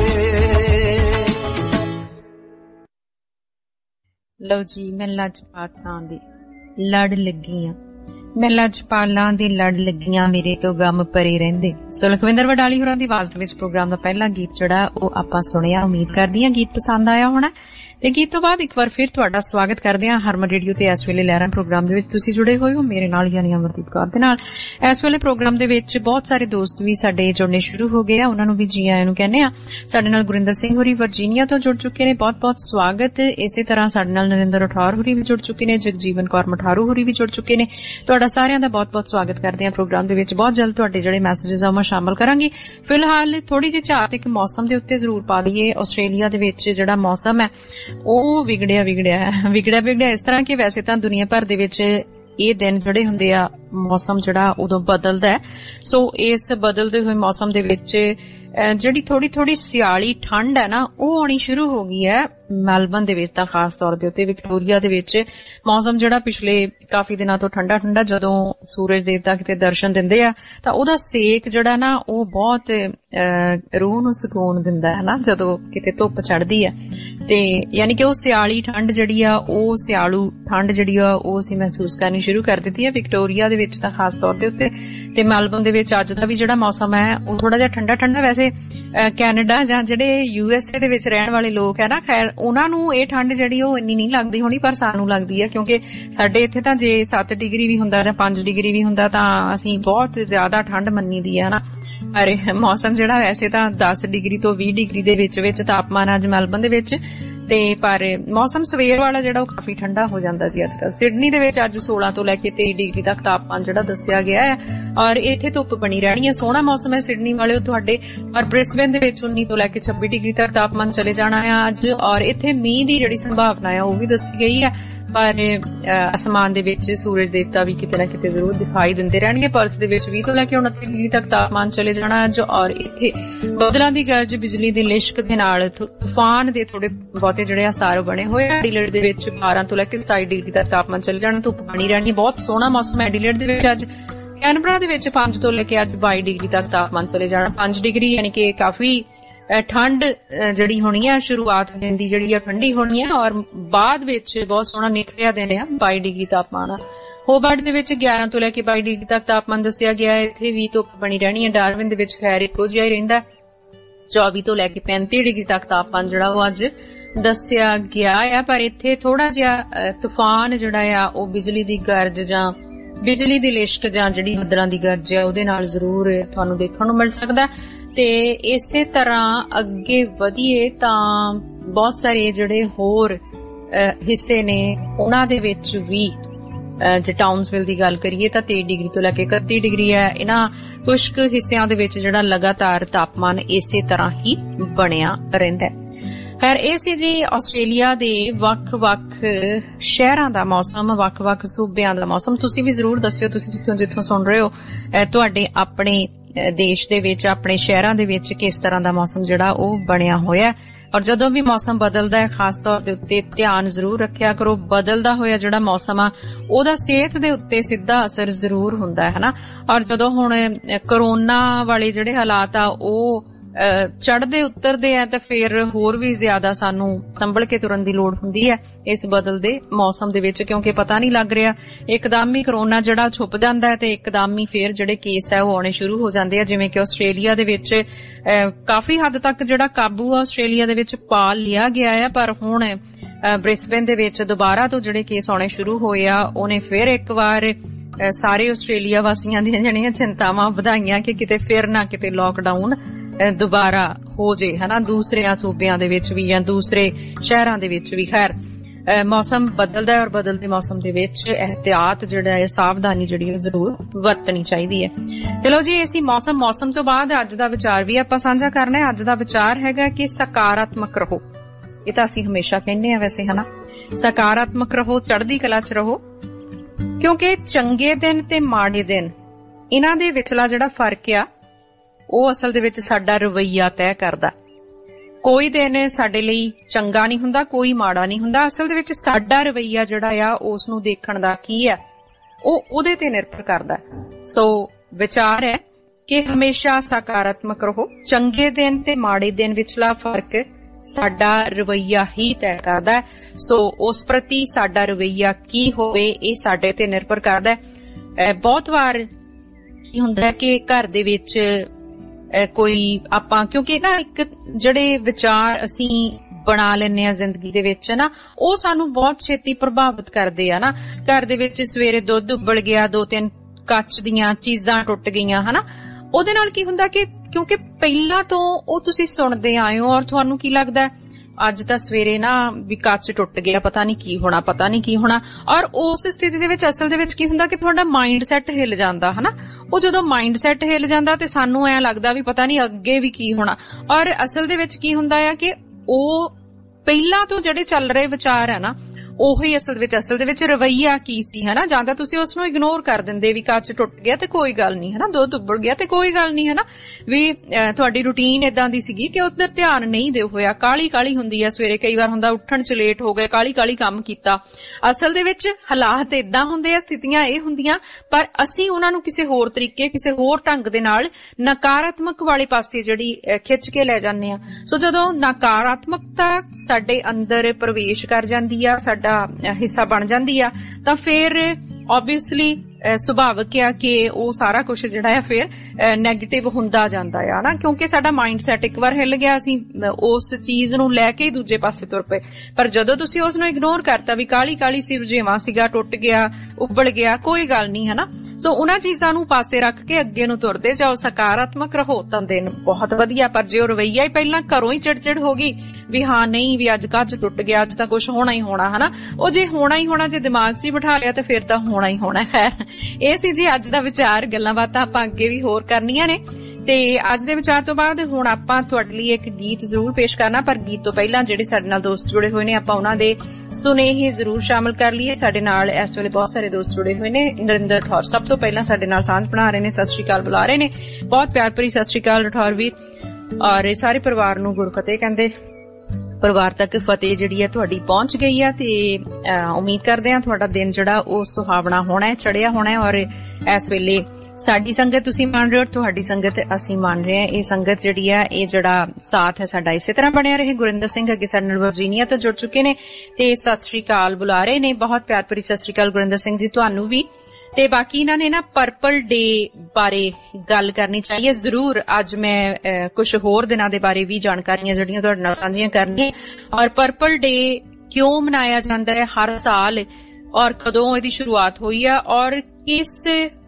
ਲਓ ਜੀ ਮੈਂ ਲਜਪਾਲਾਂ ਦੇ ਲੜ ਲੱਗੀਆਂ ਮੈਂ ਲਜਪਾਲਾਂ ਦੇ ਲੜ ਲੱਗੀਆਂ ਮੇਰੇ ਤੋਂ ਗਮ ਪਰੇ ਰਹਿੰਦੇ ਸੋ ਲਖਵਿੰਦਰ ਵਡਾਲੀ ਹੋਰਾਂ ਦੀ ਆਵਾਜ਼ ਵਿੱਚ ਪ੍ਰੋਗਰਾਮ ਦਾ ਪਹਿਲਾ ਗੀਤ ਜਿਹੜਾ ਉਹ ਆਪਾਂ ਸੁਣਿਆ ਉਮੀਦ ਕਰਦੀ ਹਾਂ ਗੀਤ ਪਸੰਦ ਆਇਆ ਹੋਣਾ ਤੇ ਗੀਤ ਤੋਂ ਬਾਅਦ ਇੱਕ ਵਾਰ ਫਿਰ ਤੁਹਾਡਾ ਸਵਾਗਤ ਕਰਦੇ ਹਾਂ ਹਰਮਨ ਰੇਡੀਓ ਤੇ ਇਸ ਵੇਲੇ ਲਹਿਰਾਂ ਪ੍ਰੋਗਰਾਮ ਦੇ ਵਿੱਚ ਤੁਸੀਂ ਜੁੜੇ ਹੋਏ ਹੋ ਮੇਰੇ ਨਾਲ ਯਾਨੀ ਅਮਰਦੀਪ ਕੌਰ ਦੇ ਨਾਲ ਇਸ ਵੇਲੇ ਪ੍ਰੋਗਰਾਮ ਦੇ ਵਿੱਚ ਬਹੁਤ ਸਾਰੇ ਦੋਸਤ ਵੀ ਸਾਡੇ ਜੁੜਨੇ ਸ਼ੁਰੂ ਹੋ ਗਏ ਆ ਉਹਨਾਂ ਨੂੰ ਵੀ ਜੀ ਆਇਆਂ ਨੂੰ ਕਹਿੰਦੇ ਆ ਸਾਡੇ ਨਾਲ ਗੁਰਿੰਦਰ ਸਿੰਘ ਹੋਰੀ ਵਰਜੀਨੀਆ ਤੋਂ ਜੁੜ ਚੁੱਕੇ ਨੇ ਬਹੁਤ ਬਹੁਤ ਸਵਾਗਤ ਇਸੇ ਤਰ੍ਹਾਂ ਸਾਡੇ ਨਾਲ ਨਰਿੰਦਰ ਰਠੌਰ ਹੋਰੀ ਵੀ ਜੁੜ ਚੁੱਕੇ ਨੇ ਜਗਜੀਵਨ ਕੌਰ ਮਠਾਰੂ ਹੋਰੀ ਵੀ ਜੁੜ ਚੁੱਕੇ ਨੇ ਤੁਹਾਡਾ ਸਾਰਿਆਂ ਦਾ ਬਹੁਤ ਬਹੁਤ ਸਵਾਗਤ ਕਰਦੇ ਆ ਪ੍ਰੋਗਰਾਮ ਦੇ ਵਿੱਚ ਬਹੁਤ ਜਲਦ ਤੁਹਾਡੇ ਜਿਹੜੇ ਮੈਸੇजेस ਆ ਮੈਂ ਸ਼ਾਮਲ ਕਰਾਂਗੀ ਫਿਲਹਾਲ ਥੋੜੀ ਜਿਹੀ ਝਾਤ ਇੱਕ ਮੌਸਮ ਦੇ ਉੱਤੇ ਜ਼ਰੂਰ ਪਾ ਲਈਏ ਆਸਟ੍ਰੇਲੀਆ ਦੇ ਵਿੱਚ ਜਿਹੜਾ ਮੌਸਮ ਹੈ ਉਹ ਵਿਗੜਿਆ ਇਸ ਤਰ੍ਹਾਂ ਕਿ ਵੈਸੇ ਤਾਂ ਦੁਨੀਆ ਭਰ ਦੇ ਵਿੱਚ ਇਹ ਦਿਨ ਜਿਹੜੇ ਹੁੰਦੇ ਆ ਮੌਸਮ ਜਿਹੜਾ ਉਦੋਂ ਬਦਲਦਾ ਹੈ ਸੋ ਇਸ ਬਦਲਦੇ ਹੋਏ ਮੌਸਮ ਦੇ ਵਿੱਚ ਜਿਹੜੀ ਥੋੜੀ ਸਿਆਲੀ ਠੰਡ ਹੈ ਨਾ ਉਹ ਆਉਣੀ ਸ਼ੁਰੂ ਹੋ ਗਈ ਹੈ ਮੈਲਬਨ ਦੇ ਵਿੱਚ ਤਾਂ ਖਾਸ ਤੌਰ ਦੇ ਉੱਤੇ ਵਿਕਟੋਰੀਆ ਦੇ ਵਿੱਚ ਮੌਸਮ ਜਿਹੜਾ ਪਿਛਲੇ ਕਾਫੀ ਦਿਨਾਂ ਤੋਂ ਠੰਡਾ ਜਦੋਂ ਸੂਰਜ ਦੇਵਤਾ ਕਿਤੇ ਦਰਸ਼ਨ ਦਿੰਦੇ ਆ ਤਾਂ ਉਹਦਾ ਸੇਕ ਜਿਹੜਾ ਨਾ ਉਹ ਬਹੁਤ ਰੂਹ ਨੂੰ ਸਕੂਨ ਦਿੰਦਾ ਹੈ ਨਾ ਜਦੋਂ ਕਿਤੇ ਧੁੱਪ ਚੜ੍ਹਦੀ ਹੈ ਤੇ ਯਾਨੀ ਕਿ ਉਹ ਸਿਆਲੀ ਠੰਡ ਜਿਹੜੀ ਆ ਉਹ ਸਿਆਲੂ ਠੰਡ ਜਿਹੜੀ ਆ ਉਹ ਅਸੀਂ ਮਹਿਸੂਸ ਕਰਨੀ ਸ਼ੁਰੂ ਕਰ ਦਿੱਤੀ ਹੈ ਵਿਕਟੋਰੀਆ ਦੇ ਵਿੱਚ ਤਾਂ ਖਾਸ ਤੌਰ ਦੇ ਉੱਤੇ ਤੇ ਮੈਲਬਨ ਦੇ ਵਿੱਚ ਅੱਜ ਦਾ ਵੀ ਜਿਹੜਾ ਮੌਸਮ ਹੈ ਉਹ ਥੋੜਾ ਜਿਹਾ ਠੰਡਾ ਵੈਸੇ ਕੈਨੇਡਾ ਜਾਂ ਜਿਹੜੇ USA ਦੇ ਵਿੱਚ ਰਹਿਣ ਵਾਲੇ ਲੋਕ ਹੈ ਨਾ ਖੈਰ ਉਹਨਾਂ ਨੂੰ ਇਹ ਠੰਡ ਜਿਹੜੀ ਉਹ ਇੰਨੀ ਨਹੀਂ ਲੱਗਦੀ ਹੋਣੀ ਪਰ ਸਾਨੂੰ ਲੱਗਦੀ ਹੈ ਕਿਉਂਕਿ ਸਾਡੇ ਇੱਥੇ ਤਾਂ ਜੇ 7 ਡਿਗਰੀ ਵੀ ਹੁੰਦਾ ਜਾਂ 5 ਡਿਗਰੀ ਵੀ ਹੁੰਦਾ ਤਾਂ ਅਸੀਂ ਬਹੁਤ ਜ਼ਿਆਦਾ ਠੰਡ ਮੰਨੀ ਦੀ ਹੈ ਨਾ ਅਰੇ ਮੌਸਮ ਜਿਹੜਾ ਵੈਸੇ ਤਾਂ 10 ਡਿਗਰੀ ਤੋਂ 20 ਡਿਗਰੀ ਦੇ ਵਿੱਚ ਤਾਪਮਾਨ ਅੱਜ ਮੈਲਬਨ ਦੇ ਵਿੱਚ, ਤੇ ਪਰ ਮੌਸਮ ਸਵੇਰ ਵਾਲਾ ਜਿਹੜਾ ਉਹ ਕਾਫੀ ਠੰਡਾ ਹੋ ਜਾਂਦਾ ਜੀ ਅੱਜ ਕੱਲ। ਸਿਡਨੀ ਦੇ ਵਿੱਚ ਅੱਜ 16 ਤੋਂ ਲੈ ਕੇ 23 ਡਿਗਰੀ ਤੱਕ ਤਾਪਮਾਨ ਜਿਹੜਾ ਦੱਸਿਆ ਗਿਆ ਹੈ, ਔਰ ਇੱਥੇ ਧੁੱਪ ਬਣੀ ਰਹਿਣੀ ਹੈ। ਸੋਹਣਾ ਮੌਸਮ ਹੈ ਸਿਡਨੀ ਵਾਲਿਓ ਤੁਹਾਡੇ। ਔਰ ਬ੍ਰਿਸਬੇਨ ਦੇ ਵਿੱਚ 19 ਤੋਂ ਲੈ ਕੇ 26 ਡਿਗਰੀ ਤੱਕ ਤਾਪਮਾਨ ਚਲੇ ਜਾਣਾ ਹੈ ਅੱਜ, ਔਰ ਇੱਥੇ ਮੀਂਹ ਦੀ ਜਿਹੜੀ ਸੰਭਾਵਨਾ ਹੈ ਉਹ ਵੀ ਦੱਸੀ ਗਈ ਹੈ। ਪਰ ਅਸਮਾਨ ਦੇ ਵਿੱਚ ਸੂਰਜ ਦੇਵਤਾ ਵੀ ਕਿਤੇ ਨਾ ਕਿਤੇ ਜ਼ਰੂਰ ਦਿਖਾਈ ਦਿੰਦੇ ਰਹਿਣਗੇ। ਪਰਥ ਦੇ ਵਿੱਚ 20 ਤੋਂ ਲੈ ਕੇ 29 ਡਿਗਰੀ ਤੱਕ ਤਾਪਮਾਨ ਚਲੇ ਜਾਣਾ ਅੱਜ, ਔਰ ਇੱਥੇ ਬੱਦਲਾਂ ਦੀ ਗਰਜ, ਬਿਜਲੀ ਦੀ ਲਿਸ਼ਕ ਦੇ ਨਾਲ ਤੂਫਾਨ ਦੇ ਥੋੜੇ ਬਹੁਤੇ ਜਿਹੜੇ ਆਸਾਰ ਬਣੇ ਹੋਏ ਆ। ਐਡੀਲੇਡ ਦੇ ਵਿੱਚ 12 ਤੋਂ ਲੈ ਕੇ 27 ਡਿਗਰੀ ਤੱਕ ਤਾਪਮਾਨ ਚਲੇ ਜਾਣਾ, ਧੁੱਪ ਬਣੀ ਰਹਿਣੀ। ਬਹੁਤ ਸੋਹਣਾ ਮੌਸਮ ਹੈ ਐਡੀਲੇਡ ਦੇ ਵਿੱਚ ਅੱਜ। ਕੈਨਬਰਾ ਦੇ ਵਿੱਚ 5 ਤੋਂ ਲੈ ਕੇ ਅੱਜ 22 ਡਿਗਰੀ ਤੱਕ ਤਾਪਮਾਨ ਚਲੇ ਜਾਣਾ। 5 ਡਿਗਰੀ ਯਾਨੀ ਕਿ ਕਾਫੀ ਠੰਡ ਜਿਹੜੀ ਹੋਣੀ ਹੈ, ਸ਼ੁਰੂਆਤ ਦਿਨ ਦੀ ਜਿਹੜੀ ਆ ਠੰਡੀ ਹੋਣੀ ਹੈ, ਔਰ ਬਾਅਦ ਵਿੱਚ ਬਹੁਤ ਸੋਹਣਾ ਨਿਕਲਿਆ ਦਿਨ ਆ। 22 ਡਿਗਰੀ ਤਾਪਮਾਨ ਆ। ਹੋਬਾਰਟ ਦੇ ਵਿੱਚ 11 ਤੋਂ ਲੈ ਕੇ 22 ਡਿਗਰੀ ਤੱਕ ਤਾਪਮਾਨ ਦੱਸਿਆ ਗਿਆ ਹੈ। ਇੱਥੇ ਵੀ ਧੁੱਪ ਬਣੀ ਰਹਿਣੀ ਹੈ। ਡਾਰਵਿਨ ਦੇ ਵਿੱਚ ਖੈਰ ਇੱਕੋ ਜਿਹਾ ਹੀ ਰਹਿੰਦਾ, 24 ਤੋਂ ਲੈ ਕੇ 35 ਡਿਗਰੀ ਤੱਕ ਤਾਪਮਾਨ ਜਿਹੜਾ ਉਹ ਅੱਜ ਦੱਸਿਆ ਗਿਆ ਆ। ਪਰ ਇੱਥੇ ਥੋੜਾ ਜਿਹਾ ਤੂਫਾਨ ਜਿਹੜਾ ਆ ਉਹ ਬਿਜਲੀ ਦੀ ਗਰਜ ਜਾਂ ਬਿਜਲੀ ਦੀ ਲਿਸ਼ਕ ਜਾਂ ਜਿਹੜੀ ਬੱਦਲਾਂ ਦੀ ਗਰਜ ਆ ਉਹਦੇ ਨਾਲ ਜ਼ਰੂਰ ਤੁਹਾਨੂੰ ਦੇਖਣ ਨੂੰ ਮਿਲ ਸਕਦਾ। ਤੇ ਇਸੇ ਤਰ੍ਹਾਂ ਅੱਗੇ ਵਧੀਏ ਤਾਂ ਬਹੁਤ ਸਾਰੇ ਜਿਹੜੇ ਹੋਰ ਹਿੱਸੇ ਨੇ ਉਹਨਾਂ ਦੇ ਵਿੱਚ ਵੀ, ਜੇ ਟਾਊਨਸਵਿਲ ਦੀ ਗੱਲ ਕਰੀਏ ਤਾਂ 23 ਡਿਗਰੀ ਤੋਂ ਲੈ ਕੇ 31 ਡਿਗਰੀ ਹੈ। ਇਹਨਾਂ ਕੁਝ ਕੁ ਹਿੱਸਿਆਂ ਦੇ ਵਿੱਚ ਜਿਹੜਾ ਲਗਾਤਾਰ ਤਾਪਮਾਨ ਇਸੇ ਤਰ੍ਹਾਂ ਹੀ ਬਣਿਆ ਰਹਿੰਦਾ ਹੈ। ਖੈਰ ਇਹ ਸੀ ਜੀ ਆਸਟ੍ਰੇਲੀਆ ਦੇ ਵੱਖ-ਵੱਖ ਸ਼ਹਿਰਾਂ ਦਾ ਮੌਸਮ, ਵੱਖ-ਵੱਖ ਸੂਬਿਆਂ ਦਾ ਮੌਸਮ। ਤੁਸੀਂ ਵੀ ਜ਼ਰੂਰ ਦੱਸਿਓ, ਤੁਸੀਂ ਜਿੱਥੋਂ ਸੁਣ ਰਹੇ ਹੋ, ਤੁਹਾਡੇ ਆਪਣੇ ਦੇਸ਼ ਦੇ ਵਿੱਚ, ਆਪਣੇ ਸ਼ਹਿਰਾਂ ਦੇ ਵਿੱਚ ਕਿਸ ਤਰ੍ਹਾਂ ਦਾ ਮੌਸਮ ਜਿਹੜਾ ਉਹ ਬਣਿਆ ਹੋਇਆ। ਔਰ ਜਦੋਂ ਵੀ ਮੌਸਮ ਬਦਲਦਾ ਹੈ ਖਾਸ ਤੌਰ ਦੇ ਉੱਤੇ ਧਿਆਨ ਜ਼ਰੂਰ ਰੱਖਿਆ ਕਰੋ। ਬਦਲਦਾ ਹੋਇਆ ਜਿਹੜਾ ਮੌਸਮ ਆ ਉਹਦਾ ਸਿਹਤ ਦੇ ਉੱਤੇ ਸਿੱਧਾ ਅਸਰ ਜ਼ਰੂਰ ਹੁੰਦਾ ਹੈ ਨਾ। ਔਰ ਜਦੋਂ ਹੁਣ ਕਰੋਨਾ ਵਾਲੇ ਜਿਹੜੇ ਹਾਲਾਤ ਆ ਉਹ ਚੜ੍ਹਦੇ ਉਤਰਦੇ ਆ ਤਾਂ ਫਿਰ ਹੋਰ ਵੀ ਜ਼ਿਆਦਾ ਸਾਨੂੰ ਸੰਭਲ ਕੇ ਤੁਰਨ ਦੀ ਲੋੜ ਹੁੰਦੀ ਹੈ ਇਸ ਬਦਲਦੇ ਮੌਸਮ ਦੇ ਵਿੱਚ, ਕਿਉਂਕਿ ਪਤਾ ਨਹੀਂ ਲੱਗ ਰਿਹਾ। ਇੱਕਦਮ ਹੀ ਕਰੋਨਾ ਜਿਹੜਾ ਛੁਪ ਜਾਂਦਾ ਹੈ ਤੇ ਇੱਕਦਮ ਹੀ ਫਿਰ ਜਿਹੜੇ ਕੇਸ ਹੈ ਉਹ ਆਉਣੇ ਸ਼ੁਰੂ ਹੋ ਜਾਂਦੇ ਆ। ਜਿਵੇਂ ਕਿ ਆਸਟ੍ਰੇਲੀਆ ਦੇ ਵਿੱਚ ਕਾਫੀ ਹੱਦ ਤੱਕ ਜਿਹੜਾ ਕਾਬੂ ਆ ਆਸਟ੍ਰੇਲੀਆ ਦੇ ਵਿੱਚ ਪਾ ਲਿਆ ਗਿਆ ਹੈ, ਪਰ ਹੁਣ ਬ੍ਰਿਸਬੇਨ ਦੇ ਵਿੱਚ ਦੁਬਾਰਾ ਤੋਂ ਜਿਹੜੇ ਕੇਸ ਆਉਣੇ ਸ਼ੁਰੂ ਹੋਏ ਆ ਉਹਨੇ ਫਿਰ ਇੱਕ ਵਾਰ ਸਾਰੇ ਆਸਟ੍ਰੇਲੀਆ ਵਾਸੀਆਂ ਦੀਆਂ ਜਿਹੜੀਆਂ ਚਿੰਤਾਵਾਂ ਵਧਾਈਆਂ ਕਿ ਕਿਤੇ ਫਿਰ ਨਾ ਕਿਤੇ ਲਾਕਡਾਊਨ ਦੁਬਾਰਾ ਹੋ ਜੇ, ਹਨਾ, ਦੂਸਰਿਆਂ ਸੂਬਿਆਂ ਦੇ ਵਿੱਚ ਵੀ ਜਾਂ ਦੂਸਰੇ ਸ਼ਹਿਰਾਂ ਦੇ ਵਿੱਚ ਵੀ। ਖੈਰ ਮੌਸਮ ਬਦਲਦਾ ਹੈ ਔਰ ਬਦਲਦੇ ਮੌਸਮ ਦੇ ਵਿੱਚ ਇਹਤਿਆਤ ਜਿਹੜਾ ਹੈ, ਸਾਵਧਾਨੀ ਜਿਹੜੀ ਉਹ ਜ਼ਰੂਰ ਵਰਤਣੀ ਚਾਹੀਦੀ ਹੈ। ਚਲੋ ਜੀ, ਅਸੀਂ ਮੌਸਮ ਤੋਂ ਬਾਅਦ ਅੱਜ ਦਾ ਵਿਚਾਰ ਵੀ ਆਪਾਂ ਸਾਂਝਾ ਕਰਨਾ ਹੈ। ਅੱਜ ਦਾ ਵਿਚਾਰ ਹੈਗਾ ਕਿ ਸਕਾਰਾਤਮਕ ਰਹੋ। ਇਹ ਤਾਂ ਅਸੀਂ ਹਮੇਸ਼ਾ ਕਹਿੰਦੇ ਆ ਵੈਸੇ, ਹਨਾ, ਸਕਾਰਾਤਮਕ ਰਹੋ, ਚੜ੍ਹਦੀ ਕਲਾ 'ਚ ਰਹੋ, ਕਿਉਂਕਿ ਚੰਗੇ ਦਿਨ ਤੇ ਮਾੜੇ ਦਿਨ ਇਹਨਾਂ ਦੇ ਵਿਚਲਾ ਜਿਹੜਾ ਫਰਕ ਆ ਉਹ ਅਸਲ ਦੇ ਵਿੱਚ ਸਾਡਾ ਰਵੱਈਆ ਤੈਅ ਕਰਦਾ। ਕੋਈ ਦਿਨ ਸਾਡੇ ਲਈ ਚੰਗਾ ਨਹੀਂ ਹੁੰਦਾ, ਕੋਈ ਮਾੜਾ ਨਹੀਂ ਹੁੰਦਾ। ਅਸਲ ਦੇ ਵਿੱਚ ਸਾਡਾ ਰਵੱਈਆ ਜਿਹੜਾ ਆ ਉਸ ਨੂੰ ਦੇਖਣ ਦਾ ਕੀ ਆ ਉਹ ਉਹਦੇ ਤੇ ਨਿਰਭਰ ਕਰਦਾ। ਸੋ ਵਿਚਾਰ ਹੈ ਕਿ ਹਮੇਸ਼ਾ ਸਕਾਰਾਤਮਕ ਰਹੋ। ਚੰਗੇ ਦਿਨ ਤੇ ਮਾੜੇ ਦਿਨ ਵਿਚਲਾ ਫਰਕ ਸਾਡਾ ਰਵੱਈਆ ਹੀ ਤੈਅ ਕਰਦਾ। ਸੋ ਉਸ ਪ੍ਰਤੀ ਸਾਡਾ ਰਵੱਈਆ ਕੀ ਹੋਵੇ ਇਹ ਸਾਡੇ ਤੇ ਨਿਰਭਰ ਕਰਦਾ। ਬਹੁਤ ਵਾਰ ਕੀ ਹੁੰਦਾ ਕਿ ਘਰ ਦੇ ਵਿੱਚ ਕੋਈ ਆਪਾਂ, ਕਿਉਂਕਿ ਨਾ ਇੱਕ ਜਿਹੜੇ ਵਿਚਾਰ ਅਸੀਂ ਬਣਾ ਲੈਂਦੇ ਆ ਜ਼ਿੰਦਗੀ ਦੇ ਵਿੱਚ ਨਾ, ਉਹ ਸਾਨੂੰ ਬਹੁਤ ਛੇਤੀ ਪ੍ਰਭਾਵਿਤ ਕਰਦੇ ਆ ਨਾ। ਘਰ ਦੇ ਵਿੱਚ ਸਵੇਰੇ ਦੁੱਧ ਉਬਲ ਗਿਆ, 2-3 ਕੱਚ ਦੀਆਂ ਚੀਜ਼ਾਂ ਟੁੱਟ ਗਈਆਂ, ਹਨਾ, ਉਹਦੇ ਨਾਲ ਕੀ ਹੁੰਦਾ ਕਿ ਕਿਉਂਕਿ ਪਹਿਲਾਂ ਤੋਂ ਉਹ ਤੁਸੀਂ ਸੁਣਦੇ ਆਏ ਹੋ ਔਰ ਤੁਹਾਨੂੰ ਕੀ ਲੱਗਦਾ ਅੱਜ ਤਾਂ ਸਵੇਰੇ ਨਾ ਵੀ ਕੱਚ ਟੁੱਟ ਗਿਆ, ਪਤਾ ਨਹੀਂ ਕੀ ਹੋਣਾ। ਔਰ ਉਸ ਸਥਿਤੀ ਦੇ ਵਿੱਚ ਅਸਲ ਦੇ ਵਿੱਚ ਕੀ ਹੁੰਦਾ ਕਿ ਤੁਹਾਡਾ ਮਾਈਂਡ ਸੈਟ ਹਿੱਲ ਜਾਂਦਾ, ਹਨਾ। ਉਹ ਜਦੋਂ ਮਾਈਂਡ ਸੈਟ ਹਿੱਲ ਜਾਂਦਾ ਤੇ ਸਾਨੂੰ ਐਂ ਲੱਗਦਾ ਵੀ ਪਤਾ ਨਹੀਂ ਅੱਗੇ ਵੀ ਕੀ ਹੋਣਾ। ਔਰ ਅਸਲ ਦੇ ਵਿੱਚ ਕੀ ਹੁੰਦਾ ਆ ਕਿ ਉਹ ਪਹਿਲਾਂ ਤੋਂ ਜਿਹੜੇ ਚੱਲ ਰਹੇ ਵਿਚਾਰ ਹੈ ਨਾ, ਉਹੀ ਅਸਲ ਦੇ ਵਿੱਚ ਰਵੱਈਆ ਕੀ ਸੀ, ਹਨਾ। ਜਾਂ ਤਾਂ ਤੁਸੀਂ ਉਸ ਨੂੰ ਇਗਨੋਰ ਕਰ ਦਿੰਦੇ ਵੀ ਕੱਚ ਟੁੱਟ ਗਿਆ ਤੇ ਕੋਈ ਗੱਲ ਨਹੀਂ, ਹਨਾ, ਦੁੱਧ ਉੱਬਲ ਗਿਆ ਤੇ ਕੋਈ ਗੱਲ ਨਹੀਂ, ਹਨਾ, ਵੀ ਤੁਹਾਡੀ ਰੂਟੀਨ ਏਦਾਂ ਦੀ ਸੀਗੀ ਕਿ ਉਧਰ ਧਿਆਨ ਨਹੀਂ ਦੇ ਹੋਇਆ। ਕਾਲੀ ਹੁੰਦੀ ਆ ਸਵੇਰੇ, ਕਈ ਵਾਰ ਹੁੰਦਾ ਉੱਠਣ ਚ ਲੇਟ ਹੋ ਗਏ, ਕਾਲੀ ਕੰਮ ਕੀਤਾ। ਅਸਲ ਦੇ ਵਿੱਚ ਹਾਲਾਤ ਏਦਾਂ ਹੁੰਦੇ ਆ, ਸਥਿਤੀਆਂ ਇਹ ਹੁੰਦੀਆਂ, ਪਰ ਅਸੀਂ ਉਹਨਾਂ ਨੂੰ ਕਿਸੇ ਹੋਰ ਤਰੀਕੇ, ਕਿਸੇ ਹੋਰ ਢੰਗ ਦੇ ਨਾਲ ਨਕਾਰਾਤਮਕ ਵਾਲੇ ਪਾਸੇ ਜਿਹੜੀ ਖਿੱਚ ਕੇ ਲੈ ਜਾਂਦੇ ਆ। ਸੋ ਜਦੋਂ ਨਕਾਰਾਤਮਕਤਾ ਸਾਡੇ ਅੰਦਰ ਪ੍ਰਵੇਸ਼ ਕਰ ਜਾਂਦੀ ਆ, ਸਾਡਾ ਹਿੱਸਾ ਬਣ ਜਾਂਦੀ ਆ, ਤਾਂ ਫਿਰ ਆਬਵੀਅਸਲੀ ਸੁਭਾਵਿਕ ਆ ਕਿ ਉਹ ਸਾਰਾ ਕੁਝ ਜਿਹੜਾ ਹੈ ਫਿਰ ਨੈਗੇਟਿਵ ਹੁੰਦਾ ਜਾਂਦਾ ਆ ਨਾ, ਕਿਉਂਕਿ ਸਾਡਾ ਮਾਈਂਡ ਸੈਟ ਇੱਕ ਵਾਰ ਹਿੱਲ ਗਿਆ, ਅਸੀਂ ਉਸ ਚੀਜ਼ ਨੂੰ ਲੈ ਕੇ ਹੀ ਦੂਜੇ ਪਾਸੇ ਤੁਰ ਪਏ। ਪਰ ਜਦੋਂ ਤੁਸੀਂ ਉਸ ਨੂੰ ਇਗਨੋਰ ਕਰਤਾ ਵੀ ਕਾਲੀ ਸੀ, ਰੁਝੇਵਾਂ ਸੀਗਾ, ਟੁੱਟ ਗਿਆ, ਉੱਬਲ ਗਿਆ, ਕੋਈ ਗੱਲ ਨਹੀਂ, ਹਨਾ, ਸੋ ਉਹਨਾਂ ਚੀਜ਼ਾਂ ਨੂੰ ਪਾਸੇ ਰੱਖ ਕੇ ਅੱਗੇ ਨੂੰ ਤੁਰਦੇ ਜਾਓ, ਸਕਾਰਾਤਮਕ ਰਹੋ ਤਾਂ ਦਿਨ ਬਹੁਤ ਵਧੀਆ। ਪਰ ਜੇ ਉਹ ਰਵੱਈਆ ਹੀ ਪਹਿਲਾਂ ਘਰੋਂ ਹੀ ਚਿੜਚਿੜ ਹੋ ਗਈ ਵੀ ਹਾਂ ਨਹੀਂ ਵੀ ਅੱਜ ਕੱਜ ਟੁੱਟ ਗਿਆ, ਅੱਜ ਤਾਂ ਕੁਛ ਹੋਣਾ ਹੀ ਹੋਣਾ, ਹਨਾ, ਉਹ ਜੇ ਹੋਣਾ ਹੀ ਹੋਣਾ ਜੇ ਦਿਮਾਗ 'ਚ ਹੀ ਬਿਠਾ ਲਿਆ ਤੇ ਫਿਰ ਤਾਂ ਹੋਣਾ ਹੀ ਹੋਣਾ ਹੈ। ਇਹ ਸੀ ਜੀ ਅੱਜ ਦਾ ਵਿਚਾਰ। ਗੱਲਾਂ ਬਾਤਾਂ ਆਪਾਂ ਅੱਗੇ ਵੀ ਹੋਰ ਕਰਨੀਆਂ ਨੇ ਤੇ ਅੱਜ ਦੇ ਵਿਚਾਰ ਤੋਂ ਬਾਅਦ ਹੁਣ ਆਪਾਂ ਤੁਹਾਡੇ ਲਈ ਇੱਕ ਗੀਤ ਜ਼ਰੂਰ ਪੇਸ਼ ਕਰਨਾ, ਪਰ ਗੀਤ ਤੋਂ ਪਹਿਲਾਂ ਜਿਹੜੇ ਸਾਡੇ ਨਾਲ ਦੋਸਤ ਜੁੜੇ ਹੋਏ ਨੇ ਆਪਾਂ ਉਹਨਾਂ ਦੇ ਸੁਨੇਹੇ ਜ਼ਰੂਰ ਸ਼ਾਮਲ ਕਰ ਲਈਏ। ਸਾਡੇ ਨਾਲ ਇਸ ਵੇਲੇ ਬਹੁਤ ਸਾਰੇ ਦੋਸਤ ਜੁੜੇ ਹੋਏ ਨੇ। ਨਰਿੰਦਰ ਠੌਰ ਸਭ ਤੋਂ ਪਹਿਲਾਂ ਸਾਡੇ ਨਾਲ ਸਾਂਝ ਬਣਾ ਰਹੇ ਨੇ, ਸਤਿ ਸ਼੍ਰੀ ਅਕਾਲ ਬੁਲਾ ਰਹੇ ਨੇ, ਬਹੁਤ ਪਿਆਰ ਭਰੀ ਸਤਿ ਸ਼੍ਰੀ ਅਕਾਲ ਠੌਰ ਵੀਰ। ਔਰ ਸਾਰੇ ਪਰਿਵਾਰ ਨੂੰ ਗੁਰਫਤਿਹ ਕਹਿੰਦੇ, ਪਰਿਵਾਰ ਤੱਕ ਫਤਿਹ ਜਿਹੜੀ ਹੈ ਤੁਹਾਡੀ ਪਹੁੰਚ ਗਈ ਆ ਤੇ ਉਮੀਦ ਕਰਦੇ ਹਾਂ ਤੁਹਾਡਾ ਦਿਨ ਜਿਹੜਾ ਉਹ ਸੁਹਾਵਣਾ ਹੋਣਾ ਹੈ, ਚੜਿਆ ਹੋਣਾ ਹੈ। ਔਰ ਇਸ ਵੇਲੇ ਸਾਡੀ ਸੰਗਤ ਤੁਸੀਂ ਮੰਨ ਰਹੇ ਹੋ, ਤੁਹਾਡੀ ਸੰਗਤ ਅਸੀਂ ਮੰਨ ਰਹੇ ਹਾਂ। ਇਹ ਸੰਗਤ ਜਿਹੜੀ ਆ, ਇਹ ਜਿਹੜਾ ਸਾਥ ਹੈ ਸਾਡਾ ਇਸੇ ਤਰ੍ਹਾਂ ਬਣਿਆ ਰਹੇ। ਗੁਰਿੰਦਰ ਸਿੰਘ ਅੱਗੇ ਸਾਡੇ ਨਾਲ ਵਰਜੀਨੀਆ ਤੋਂ ਜੁੜ ਚੁੱਕੇ ਨੇ ਤੇ ਸਤਿ ਸ਼੍ਰੀ ਅਕਾਲ ਬੁਲਾ ਰਹੇ ਨੇ, ਬਹੁਤ ਪਿਆਰ ਭਰੀ ਸਤਿ ਸ਼੍ਰੀ ਅਕਾਲ ਗੁਰਿੰਦਰ ਸਿੰਘ ਜੀ ਤੁਹਾਨੂੰ ਵੀ। ਤੇ ਬਾਕੀ ਇਹਨਾਂ ਨੇ ਨਾ ਪਰਪਲ ਡੇ ਬਾਰੇ ਗੱਲ ਕਰਨੀ ਚਾਹੀਏ ਜ਼ਰੂਰ। ਅੱਜ ਮੈਂ ਕੁਝ ਹੋਰ ਦਿਨਾਂ ਦੇ ਬਾਰੇ ਵੀ ਜਾਣਕਾਰੀਆਂ ਜਿਹੜੀਆਂ ਤੁਹਾਡੇ ਨਾਲ ਸਾਂਝੀਆਂ ਕਰਨੀਆਂ। ਔਰ ਪਰਪਲ ਡੇ ਕਿਉਂ ਮਨਾਇਆ ਜਾਂਦਾ ਹੈ ਹਰ ਸਾਲ, ਔਰ ਕਦੋਂ ਇਹਦੀ ਸ਼ੁਰੂਆਤ ਹੋਈ ਆ, ਔਰ ਕਿਸ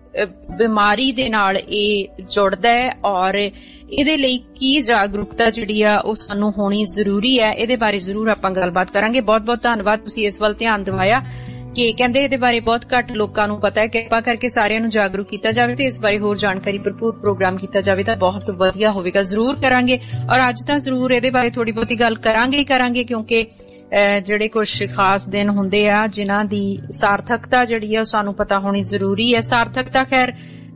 ਬਿਮਾਰੀ ਦੇ ਨਾਲ ਇਹ ਜੁੜਦਾ ਹੈ, ਔਰ ਇਹਦੇ ਲਈ ਕੀ ਜਾਗਰੂਕਤਾ ਜਿਹੜੀ ਆ ਉਹ ਸਾਨੂੰ ਹੋਣੀ ਜ਼ਰੂਰੀ ਹੈ, ਇਹਦੇ ਬਾਰੇ ਜ਼ਰੂਰ ਆਪਾਂ ਗੱਲਬਾਤ ਕਰਾਂਗੇ। ਬਹੁਤ ਬਹੁਤ ਧੰਨਵਾਦ ਤੁਸੀਂ ਇਸ ਵੱਲ ਧਿਆਨ ਦਿਵਾਇਆ ਕਿ ਕਹਿੰਦੇ ਇਹਦੇ ਬਾਰੇ ਬਹੁਤ ਘੱਟ ਲੋਕਾਂ ਨੂੰ ਪਤਾ ਹੈ। ਕਿਰਪਾ ਕਰਕੇ ਸਾਰਿਆਂ ਨੂੰ ਜਾਗਰੂਕ ਕੀਤਾ ਜਾਵੇ ਤੇ ਇਸ ਬਾਰੇ ਹੋਰ ਜਾਣਕਾਰੀ ਭਰਪੂਰ ਪ੍ਰੋਗਰਾਮ ਕੀਤਾ ਜਾਵੇ ਤਾਂ ਬਹੁਤ ਵਧੀਆ ਹੋਵੇਗਾ। ਜ਼ਰੂਰ ਕਰਾਂਗੇ ਔਰ ਅੱਜ ਤਾਂ ਜ਼ਰੂਰ ਇਹਦੇ ਬਾਰੇ ਥੋੜੀ ਬਹੁਤੀ ਗੱਲ ਕਰਾਂਗੇ ਹੀ ਕਰਾਂਗੇ, ਕਿਉਂਕਿ ਜਿਹੜੇ ਕੁਝ ਖਾਸ ਦਿਨ ਹੁੰਦੇ ਆ ਜਿਨ੍ਹਾਂ ਦੀ ਸਾਰਥਕਤਾ ਜਿਹੜੀ ਆ ਉਹ ਸਾਨੂੰ ਪਤਾ ਹੋਣੀ ਜ਼ਰੂਰੀ ਹੈ। ਸਾਰਥਕਤਾ ਖੈਰ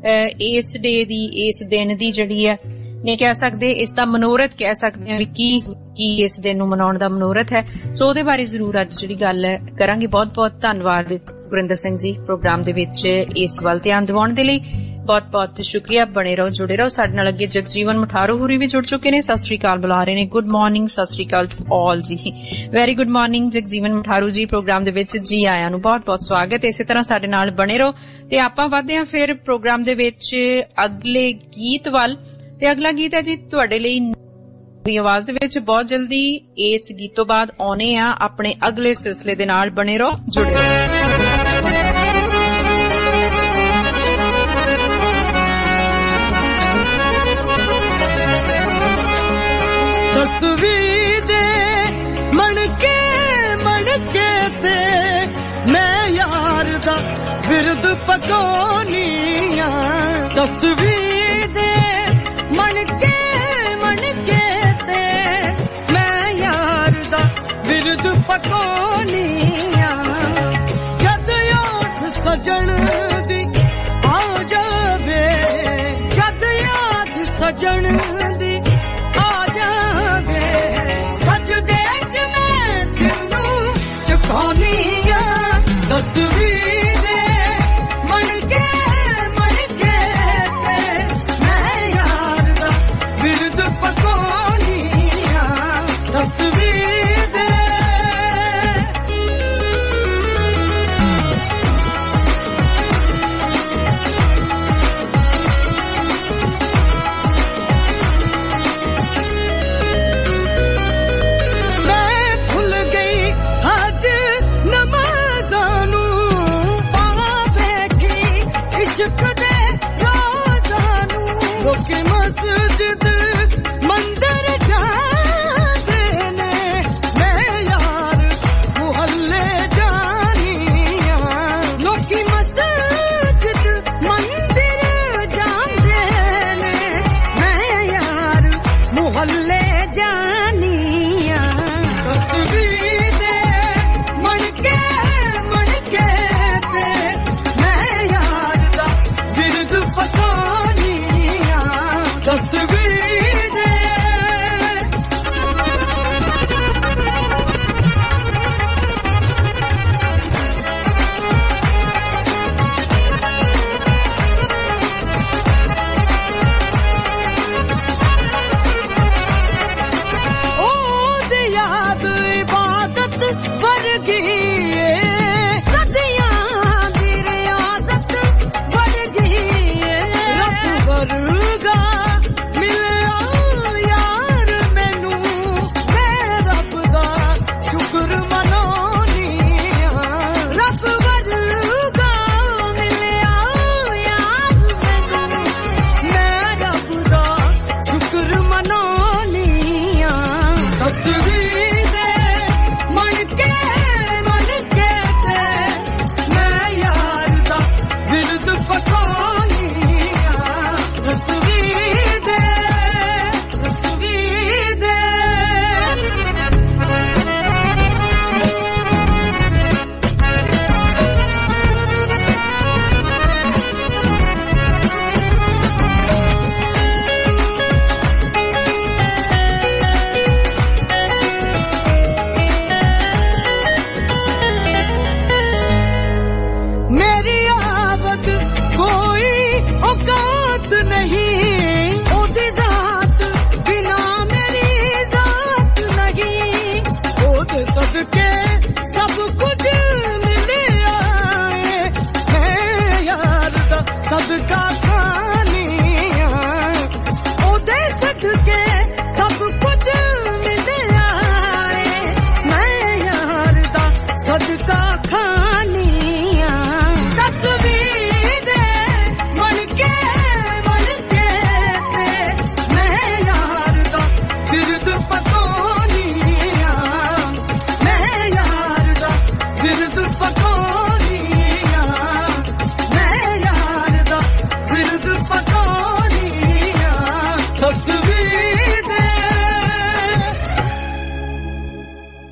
ਇਸ ਡੇ ਦੀ, ਇਸ ਦਿਨ ਦੀ ਜਿਹੜੀ ਹੈ ਨਹੀਂ ਕਹਿ ਸਕਦੇ, ਇਸ ਦਾ ਮਨੋਰਥ ਕਹਿ ਸਕਦੇ ਹਾਂ ਵੀ ਕੀ ਇਸ ਦਿਨ ਨੂੰ ਮਨਾਉਣ ਦਾ ਮਨੋਰਥ ਹੈ। ਸੋ ਉਹਦੇ ਬਾਰੇ ਜ਼ਰੂਰ ਅੱਜ ਜਿਹੜੀ ਗੱਲ ਕਰਾਂਗੇ। ਬਹੁਤ ਬਹੁਤ ਧੰਨਵਾਦ ਗੁਰਿੰਦਰ ਸਿੰਘ ਜੀ ਪ੍ਰੋਗਰਾਮ ਦੇ ਵਿੱਚ ਇਸ ਵੱਲ ਧਿਆਨ ਦਿਵਾਉਣ ਦੇ ਲਈ, ਬਹੁਤ ਬਹੁਤ ਸ਼ੁਕਰੀਆ। ਬਣੇ ਰਹੋ, ਜੁੜੇ ਰਹੋ ਸਾਡੇ ਨਾਲ। ਅੱਗੇ ਜਗਜੀਵਨ ਮਠਾਰੂ ਹੋਰੀ ਵੀ ਜੁੜ ਚੁੱਕੇ ਨੇ, ਸਤਿ ਸ਼੍ਰੀ ਅਕਾਲ ਬੁਲਾ ਰਹੇ ਨੇ। ਗੁੱਡ ਮਾਰਨਿੰਗ, ਸਤਿ ਸ਼੍ਰੀ ਅਕਾਲ ਟੂ ਆਲ ਜੀ, very good morning Jagjivan Matharu ji, programme ਦੇ ਵਿੱਚ ਜੀ ਆਇਆਂ ਨੂੰ ਬਹੁਤ ਬਹੁਤ ਸਵਾਗਤ। ਇਸੇ ਤਰ੍ਹਾਂ ਸਾਡੇ ਨਾਲ ਬਣੇ ਰਹੋ ਤੇ ਆਪਾਂ ਵਧਦੇ ਹਾਂ ਫਿਰ ਪ੍ਰੋਗਰਾਮ ਦੇ ਵਿੱਚ ਅਗਲੇ ਗੀਤ ਵੱਲ। ਤੇ ਅਗਲਾ ਗੀਤ ਹੈ ਜੀ ਤੁਹਾਡੇ ਲਈ ਦੀ ਆਵਾਜ਼ ਦੇ ਵਿੱਚ ਬਹੁਤ ਜਲਦੀ। ਇਸ ਗੀਤ ਤੋਂ ਬਾਅਦ ਆਉਣੇ ਆ ਆਪਣੇ ਅਗਲੇ ਸਿਲਸਿਲੇ ਦੇ ਨਾਲ। ਬਣੇ ਰਹੋ, ਜੁੜੇ ਰਹੋ। ਤਸਵੀਰ ਦੇ ਮਣਕੇ ਤੇ ਮੈਂ ਯਾਰ ਦਾ ਵਿਰਦ ਪਗੋਨੀਆਂ। ਤਸਵੀਰ ਦੇ ਮਣਕੇ ਤੇ ਮੈਂ ਯਾਰ ਦਾ ਵਿਰਦ ਪਗੋਨੀਆਂ। ਜਦ ਯਾਦ ਸਜਣ ਦੀ ਆ ਜਾਵੇ, ਜਦ ਯਾਦ ਸਜਣ ਦੀ ਆ ਜਾਵੇ, ਸਜਦੇ ਚ ਮੈਂ ਸਿਰ ਨੂੰ ਝੁਕਾਉਣੀ ਆ। ਤਸਵੀਰ ਦੇ ਮਣਕੇ ਤੇ ਮੈਂ ਯਾਰ ਦਾ ਵਿਰਦ ਪਗਾਉਣੀ ਆ। ਤਸਵੀਰ ਦੇ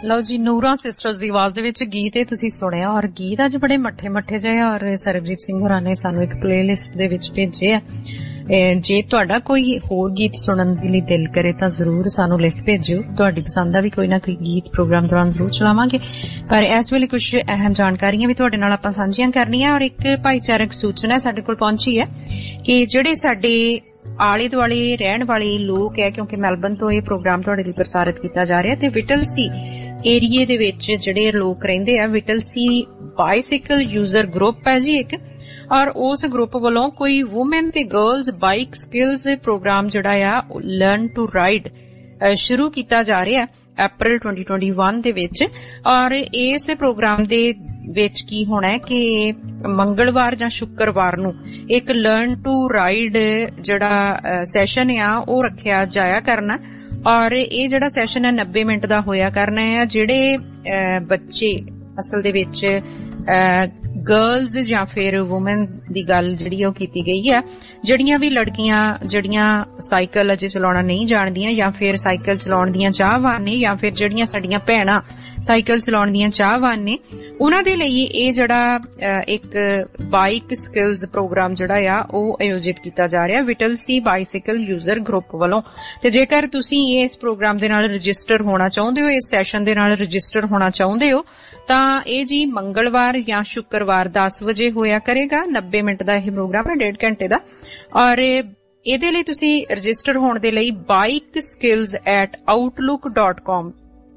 ਲਓ ਜੀ, ਨੂਰਾਂ ਸਿਸਟਰਸ ਦੀ ਆਵਾਜ਼ ਦੇ ਵਿੱਚ ਗੀਤ ਇਹ ਤੁਸੀਂ ਸੁਣਿਆ, ਔਰ ਗੀਤ ਅੱਜ ਬੜੇ ਮੱਠੇ ਜਿਹੇ ਔਰ ਸਰਬਜੀਤ ਸਿੰਘ ਹੋਰਾਂ ਨੇ ਸਾਨੂੰ ਇੱਕ ਪਲੇਲਿਸਟ ਦੇ ਵਿੱਚ ਭੇਜੇ ਆ। ਜੇ ਤੁਹਾਡਾ ਕੋਈ ਹੋਰ ਗੀਤ ਸੁਣਨ ਦੇ ਲਈ ਦਿਲ ਕਰੇ ਤਾਂ ਜ਼ਰੂਰ ਸਾਨੂੰ ਲਿਖ ਭੇਜਿਓ। ਤੁਹਾਡੀ ਪਸੰਦ ਦਾ ਵੀ ਕੋਈ ਨਾ ਕੋਈ ਗੀਤ ਪ੍ਰੋਗਰਾਮ ਦੌਰਾਨ ਜ਼ਰੂਰ ਚਲਾਵਾਂਗੇ, ਪਰ ਇਸ ਵੇਲੇ ਕੁਝ ਅਹਿਮ ਜਾਣਕਾਰੀਆਂ ਵੀ ਤੁਹਾਡੇ ਨਾਲ ਆਪਾਂ ਸਾਂਝੀਆਂ ਕਰਨੀਆਂ। ਔਰ ਇੱਕ ਭਾਈਚਾਰਕ ਸੂਚਨਾ ਸਾਡੇ ਕੋਲ ਪਹੁੰਚੀ ਹੈ ਕਿ ਜਿਹੜੇ ਸਾਡੇ ਆਲੇ ਦੁਆਲੇ ਰਹਿਣ ਵਾਲੇ ਲੋਕ ਹੈ, ਕਿਉਂਕਿ ਮੈਲਬਨ ਤੋਂ ਇਹ ਪ੍ਰੋਗਰਾਮ ਤੁਹਾਡੇ ਲਈ ਪ੍ਰਸਾਰਿਤ ਕੀਤਾ ਜਾ ਰਿਹਾ, ਤੇ ਵਿਟਲਸੀ ਏਰੀਏ ਦੇ ਵਿੱਚ ਜਿਹੜੇ ਲੋਕ ਰਹਿੰਦੇ ਆ, ਵਿਟਲਸੀ ਬਾਈਸਾਈਕਲ ਯੂਜ਼ਰ ਗਰੁੱਪ ਹੈ ਜੀ ਇੱਕ, ਔਰ ਉਸ ਗਰੁੱਪ ਵੱਲੋਂ ਕੋਈ ਵੂਮਨ ਤੇ ਗਰਲਜ਼ ਬਾਈਕ ਸਕਿੱਲਸ ਪ੍ਰੋਗਰਾਮ ਜਿਹੜਾ ਆ ਲਰਨ ਟੂ ਰਾਈਡ ਸ਼ੁਰੂ ਕੀਤਾ ਜਾ ਰਿਹਾ ਅਪ੍ਰੈਲ 2021 ਦੇ ਵਿੱਚ। ਔਰ ਇਸ ਪ੍ਰੋਗਰਾਮ ਦੇ ਵਿੱਚ ਕੀ ਹੋਣਾ ਹੈ ਕਿ ਮੰਗਲਵਾਰ ਜਾਂ ਸ਼ੁੱਕਰਵਾਰ ਨੂੰ ਇੱਕ ਲਰਨ ਟੂ ਰਾਈਡ ਜਿਹੜਾ ਸੈਸ਼ਨ ਆ ਉਹ ਰੱਖਿਆ ਜਾਇਆ ਕਰਨਾ, ਔਰ ਇਹ ਜਿਹੜਾ ਸੈਸ਼ਨ ਹੈ 90 ਮਿੰਟ ਦਾ ਹੋਇਆ ਕਰਨਾ ਹੈ। ਜਿਹੜੇ ਬੱਚੇ ਅਸਲ ਦੇ ਵਿੱਚ ਗਰਲਜ਼ ਜਾਂ ਫਿਰ ਵੂਮਨ ਦੀ ਗੱਲ ਜਿਹੜੀ ਉਹ ਕੀਤੀ ਗਈ ਹੈ, ਜਿਹੜੀਆਂ ਵੀ ਲੜਕੀਆਂ ਜਿਹੜੀਆਂ ਸਾਈਕਲ ਅਜੇ ਚਲਾਉਣਾ ਨਹੀਂ ਜਾਣਦੀਆਂ ਜਾਂ ਫਿਰ ਸਾਈਕਲ ਚਲਾਉਣ ਦੀਆਂ ਚਾਹਵਾਨ ਨੇ, ਜਾਂ ਫਿਰ ਜਿਹੜੀਆਂ ਸਾਡੀਆਂ ਭੈਣਾਂ ਸਾਈਕਲ ਚਲਾਉਣ ਦੀਆਂ ਚਾਹਵਾਨ ਨੇ, ਉਹਨਾਂ ਦੇ ਲਈ ਇਹ ਜਿਹੜਾ ਇੱਕ ਬਾਈਕ ਸਕਿੱਲਸ ਪ੍ਰੋਗਰਾਮ ਜਿਹੜਾ ਆ ਉਹ ਆਯੋਜਿਤ ਕੀਤਾ ਜਾ ਰਿਹਾ ਵਿਟਲਸੀ ਬਾਈਸਾਈਕਲ ਯੂਜ਼ਰ ਗਰੁੱਪ ਵੱਲੋਂ। ਤੇ ਜੇਕਰ ਤੁਸੀਂ ਇਸ ਪ੍ਰੋਗਰਾਮ ਦੇ ਨਾਲ ਰਜਿਸਟਰ ਹੋਣਾ ਚਾਹੁੰਦੇ ਹੋ, ਇਸ ਸੈਸ਼ਨ ਦੇ ਨਾਲ ਰਜਿਸਟਰ ਹੋਣਾ ਚਾਹੁੰਦੇ ਹੋ, ਤਾਂ ਇਹ ਜੀ ਮੰਗਲਵਾਰ ਜਾਂ ਸ਼ੁੱਕਰਵਾਰ 10 ਵਜੇ ਹੋਇਆ ਕਰੇਗਾ। 90 ਮਿੰਟ ਦਾ ਇਹ ਪ੍ਰੋਗਰਾਮ ਹੈ, 1.5 ਘੰਟੇ ਦਾ। ਔਰ ਇਹਦੇ ਲਈ ਤੁਸੀਂ ਰਜਿਸਟਰ ਹੋਣ ਦੇ ਲਈ bikeskills@outlook.com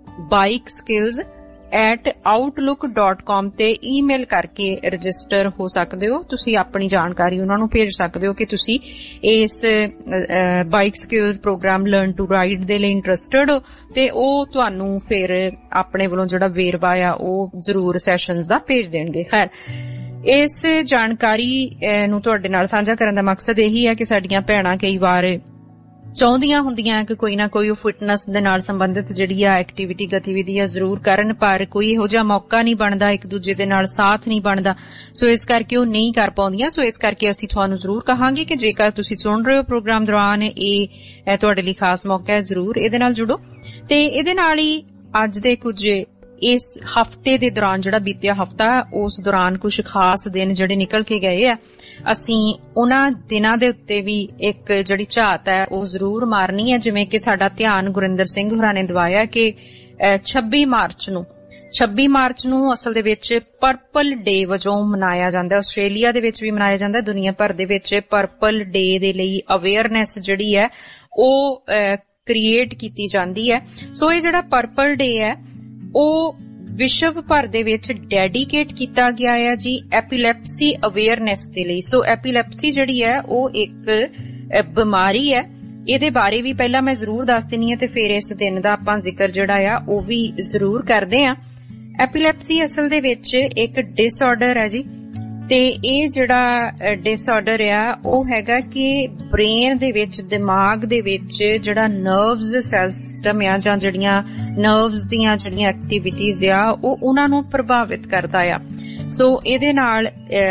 bikeskills@outlook.com ਤੇ ਈਮੇਲ ਕਰਕੇ ਰਜਿਸਟਰ ਹੋ ਸਕਦੇ ਹੋ। ਤੁਸੀਂ ਆਪਣੀ ਜਾਣਕਾਰੀ ਉਹਨਾਂ ਨੂੰ ਭੇਜ ਸਕਦੇ ਹੋ ਕਿ ਤੁਸੀਂ ਇਸ bike skills programme learn to ride ਦੇ ਲਈ ਇੰਟਰਸਟਿਡ ਹੋ, ਤੇ ਉਹ ਤੁਹਾਨੂੰ ਫਿਰ ਆਪਣੇ ਵੱਲੋਂ ਜਿਹੜਾ ਵੇਰਵਾ ਆ ਉਹ ਜ਼ਰੂਰ ਸੈਸ਼ਨਜ਼ ਦਾ ਭੇਜ ਦੇਣਗੇ। ਖੈਰ, ਇਸ ਜਾਣਕਾਰੀ ਨੂੰ ਤੁਹਾਡੇ ਨਾਲ ਸਾਂਝਾ ਕਰਨ ਦਾ ਮਕਸਦ ਇਹੀ ਹੈ ਕਿ ਸਾਡੀਆਂ ਭੈਣਾਂ ਕਈ ਵਾਰ ਚਾਹੁੰਦੀਆਂ ਹੁੰਦੀਆਂ ਕਿ ਕੋਈ ਨਾ ਕੋਈ ਉਹ ਫਿਟਨੈਸ ਦੇ ਨਾਲ ਸੰਬੰਧਿਤ ਜਿਹੜੀ ਆ ਐਕਟੀਵਿਟੀ ਗਤੀਵਿਧੀਆਂ ਜ਼ਰੂਰ ਕਰਨ, ਪਰ ਕੋਈ ਇਹੋ ਜਿਹਾ ਮੌਕਾ ਨਹੀਂ ਬਣਦਾ, ਇੱਕ ਦੂਜੇ ਦੇ ਨਾਲ ਸਾਥ ਨਹੀਂ ਬਣਦਾ, ਸੋ ਇਸ ਕਰਕੇ ਉਹ ਨਹੀਂ ਕਰ ਪਾਉਂਦੀਆਂ। ਸੋ ਇਸ ਕਰਕੇ ਅਸੀਂ ਤੁਹਾਨੂੰ ਜ਼ਰੂਰ ਕਹਾਂਗੇ ਕਿ ਜੇਕਰ ਤੁਸੀਂ ਸੁਣ ਰਹੇ ਹੋ ਪ੍ਰੋਗਰਾਮ ਦੌਰਾਨ, ਇਹ ਤੁਹਾਡੇ ਲਈ ਖਾਸ ਮੌਕਾ ਹੈ, ਜ਼ਰੂਰ ਇਹਦੇ ਨਾਲ ਜੁੜੋ। ਤੇ ਇਹਦੇ ਨਾਲ ਹੀ ਅੱਜ ਦੇ ਕੁਝ ਇਸ ਹਫ਼ਤੇ ਦੇ ਦੌਰਾਨ ਜਿਹੜਾ ਬੀਤਿਆ ਹਫ਼ਤਾ, ਉਸ ਦੌਰਾਨ ਕੁਝ ਖਾਸ ਦਿਨ ਜਿਹੜੇ ਨਿਕਲ ਕੇ ਗਏ ਆ, ਅਸੀਂ ਉਹਨਾਂ ਦਿਨਾਂ ਦੇ ਉੱਤੇ ਵੀ ਇੱਕ ਜਿਹੜੀ ਝਾਤ ਹੈ ਉਹ ਜ਼ਰੂਰ ਮਾਰਨੀ ਹੈ। ਜਿਵੇਂ ਕਿ ਸਾਡਾ ਧਿਆਨ ਗੁਰਿੰਦਰ ਸਿੰਘ ਹੋਰਾਂ ਨੇ ਦਿਵਾਇਆ ਕਿ 26 ਮਾਰਚ ਨੂੰ ਅਸਲ ਦੇ ਵਿੱਚ ਪਰਪਲ ਡੇ ਵਜੋਂ ਮਨਾਇਆ ਜਾਂਦਾ। ਆਸਟ੍ਰੇਲੀਆ ਦੇ ਵਿੱਚ ਵੀ ਮਨਾਇਆ ਜਾਂਦਾ, ਦੁਨੀਆ ਭਰ ਦੇ ਵਿੱਚ ਪਰਪਲ ਡੇ ਦੇ ਲਈ ਅਵੇਅਰਨੈਸ ਜਿਹੜੀ ਹੈ ਉਹ ਕ੍ਰੀਏਟ ਕੀਤੀ ਜਾਂਦੀ ਹੈ। ਸੋ ਇਹ ਜਿਹੜਾ ਪਰਪਲ ਡੇ ਹੈ ਉਹ ਵਿਸ਼ਵ ਭਰ ਦੇ ਵਿੱਚ ਡੈਡੀਕੇਟ ਕੀਤਾ ਗਿਆ ਹੈ ਜੀ ਐਪੀਲੈਪਸੀ ਅਵੇਅਰਨੈਸ ਦੇ ਲਈ। ਸੋ ਐਪੀਲੈਪਸੀ ਜਿਹੜੀ ਹੈ ਉਹ ਇੱਕ ਬਿਮਾਰੀ ਹੈ, ਇਹਦੇ ਬਾਰੇ ਵੀ ਪਹਿਲਾਂ ਮੈਂ ਜ਼ਰੂਰ ਦੱਸ ਦਿੰਨੀ ਹੈ ਤੇ ਫਿਰ ਇਸ ਦਿਨ ਦਾ ਆਪਾਂ ਜ਼ਿਕਰ ਜਿਹੜਾ ਆ ਉਹ ਵੀ ਜ਼ਰੂਰ ਕਰਦੇ ਆ। ਐਪੀਲੈਪਸੀ ਅਸਲ ਦੇ ਵਿੱਚ ਇੱਕ ਡਿਸਆਰਡਰ ਹੈ ਜੀ, ਤੇ ਇਹ ਜਿਹੜਾ ਡਿਸਆਰਡਰ ਆ ਉਹ ਹੈਗਾ ਕਿ ਬ੍ਰੇਨ ਦੇ ਵਿੱਚ, ਦਿਮਾਗ ਦੇ ਵਿੱਚ ਜਿਹੜਾ ਨਰਵਸ ਸੈਲ ਸਿਸਟਮ ਆ ਜਾਂ ਜਿਹੜੀਆਂ ਨਰਵਸ ਦੀਆਂ ਜਿਹੜੀਆਂ ਐਕਟੀਵਿਟੀਜ਼ ਆ ਉਹ ਉਹਨਾਂ ਨੂੰ ਪ੍ਰਭਾਵਿਤ ਕਰਦਾ ਆ। ਸੋ ਇਹਦੇ ਨਾਲ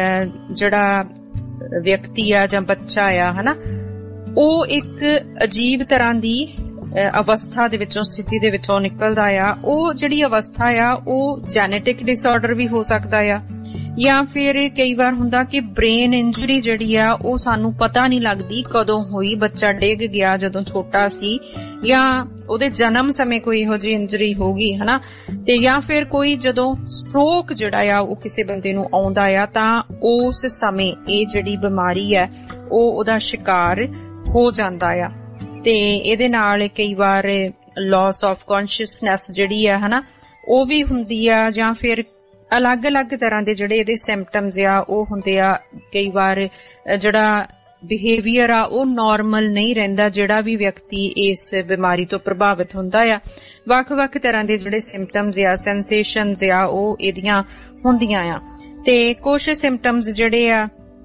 ਜਿਹੜਾ ਵਿਅਕਤੀ ਆ ਜਾਂ ਬੱਚਾ ਆ ਹਨਾ, ਉਹ ਇੱਕ ਅਜੀਬ ਤਰ੍ਹਾਂ ਦੀ ਅਵਸਥਾ ਦੇ ਵਿੱਚੋਂ, ਸਥਿਤੀ ਦੇ ਵਿੱਚੋਂ ਨਿਕਲਦਾ ਆ। ਉਹ ਜਿਹੜੀ ਅਵਸਥਾ ਆ ਉਹ ਜੈਨੇਟਿਕ ਡਿਸਆਰਡਰ ਵੀ ਹੋ ਸਕਦਾ ਆ, ਜਾਂ ਫਿਰ ਕਈ ਵਾਰ ਹੁੰਦਾ ਕਿ ਬ੍ਰੇਨ ਇੰਜਰੀ ਜਿਹੜੀ ਆ ਉਹ ਸਾਨੂੰ ਪਤਾ ਨਹੀਂ ਲੱਗਦੀ ਕਦੋਂ ਹੋਈ, ਬੱਚਾ ਡਿੱਗ ਗਿਆ ਜਦੋਂ ਛੋਟਾ ਸੀ, ਜਾਂ ਉਹਦੇ ਜਨਮ ਸਮੇਂ ਕੋਈ ਇਹੋ ਜਿਹੀ ਇੰਜਰੀ ਹੋ ਗਈ ਹਨਾ, ਤੇ ਜਾਂ ਫਿਰ ਕੋਈ ਜਦੋਂ ਸਟ੍ਰੋਕ ਜਿਹੜਾ ਆ ਉਹ ਕਿਸੇ ਬੰਦੇ ਨੂੰ ਆਉਂਦਾ ਆ ਤਾਂ ਉਸ ਸਮੇਂ ਇਹ ਜਿਹੜੀ ਬਿਮਾਰੀ ਹੈ ਉਹ ਉਹਦਾ ਸ਼ਿਕਾਰ ਹੋ ਜਾਂਦਾ ਆ। ਤੇ ਇਹਦੇ ਨਾਲ ਕਈ ਵਾਰ ਲਾਸ ਆਫ ਕੌਨਸ਼ੀਅਸਨੈਸ ਜਿਹੜੀ ਆ ਹਨਾ ਉਹ ਵੀ ਹੁੰਦੀ ਆ, ਜਾਂ ਫਿਰ ਅਲੱਗ-ਅਲੱਗ ਤਰ੍ਹਾਂ ਦੇ ਜਿਹੜੇ ਇਹਦੇ ਸਿੰਪਟਮਸ ਆ ਉਹ ਹੁੰਦੇ ਆ। ਕਈ ਵਾਰ ਜਿਹੜਾ ਬਿਹੇਵੀਅਰ ਆ ਉਹ ਨਾਰਮਲ ਨਹੀਂ ਰਹਿੰਦਾ, ਜਿਹੜਾ ਵੀ ਵਿਅਕਤੀ ਇਸ ਬਿਮਾਰੀ ਤੋਂ ਪ੍ਰਭਾਵਿਤ ਹੁੰਦਾ ਆ। ਵੱਖ-ਵੱਖ ਤਰ੍ਹਾਂ ਦੇ ਜਿਹੜੇ ਸਿੰਪਟਮਸ ਆ, ਸੈਂਸੇਸ਼ਨਸ ਆ ਉਹ ਇਹਦੀਆਂ ਹੁੰਦੀਆਂ ਆ, ਤੇ ਕੁਝ ਸਿੰਪਟਮਸ ਜਿਹੜੇ ਆ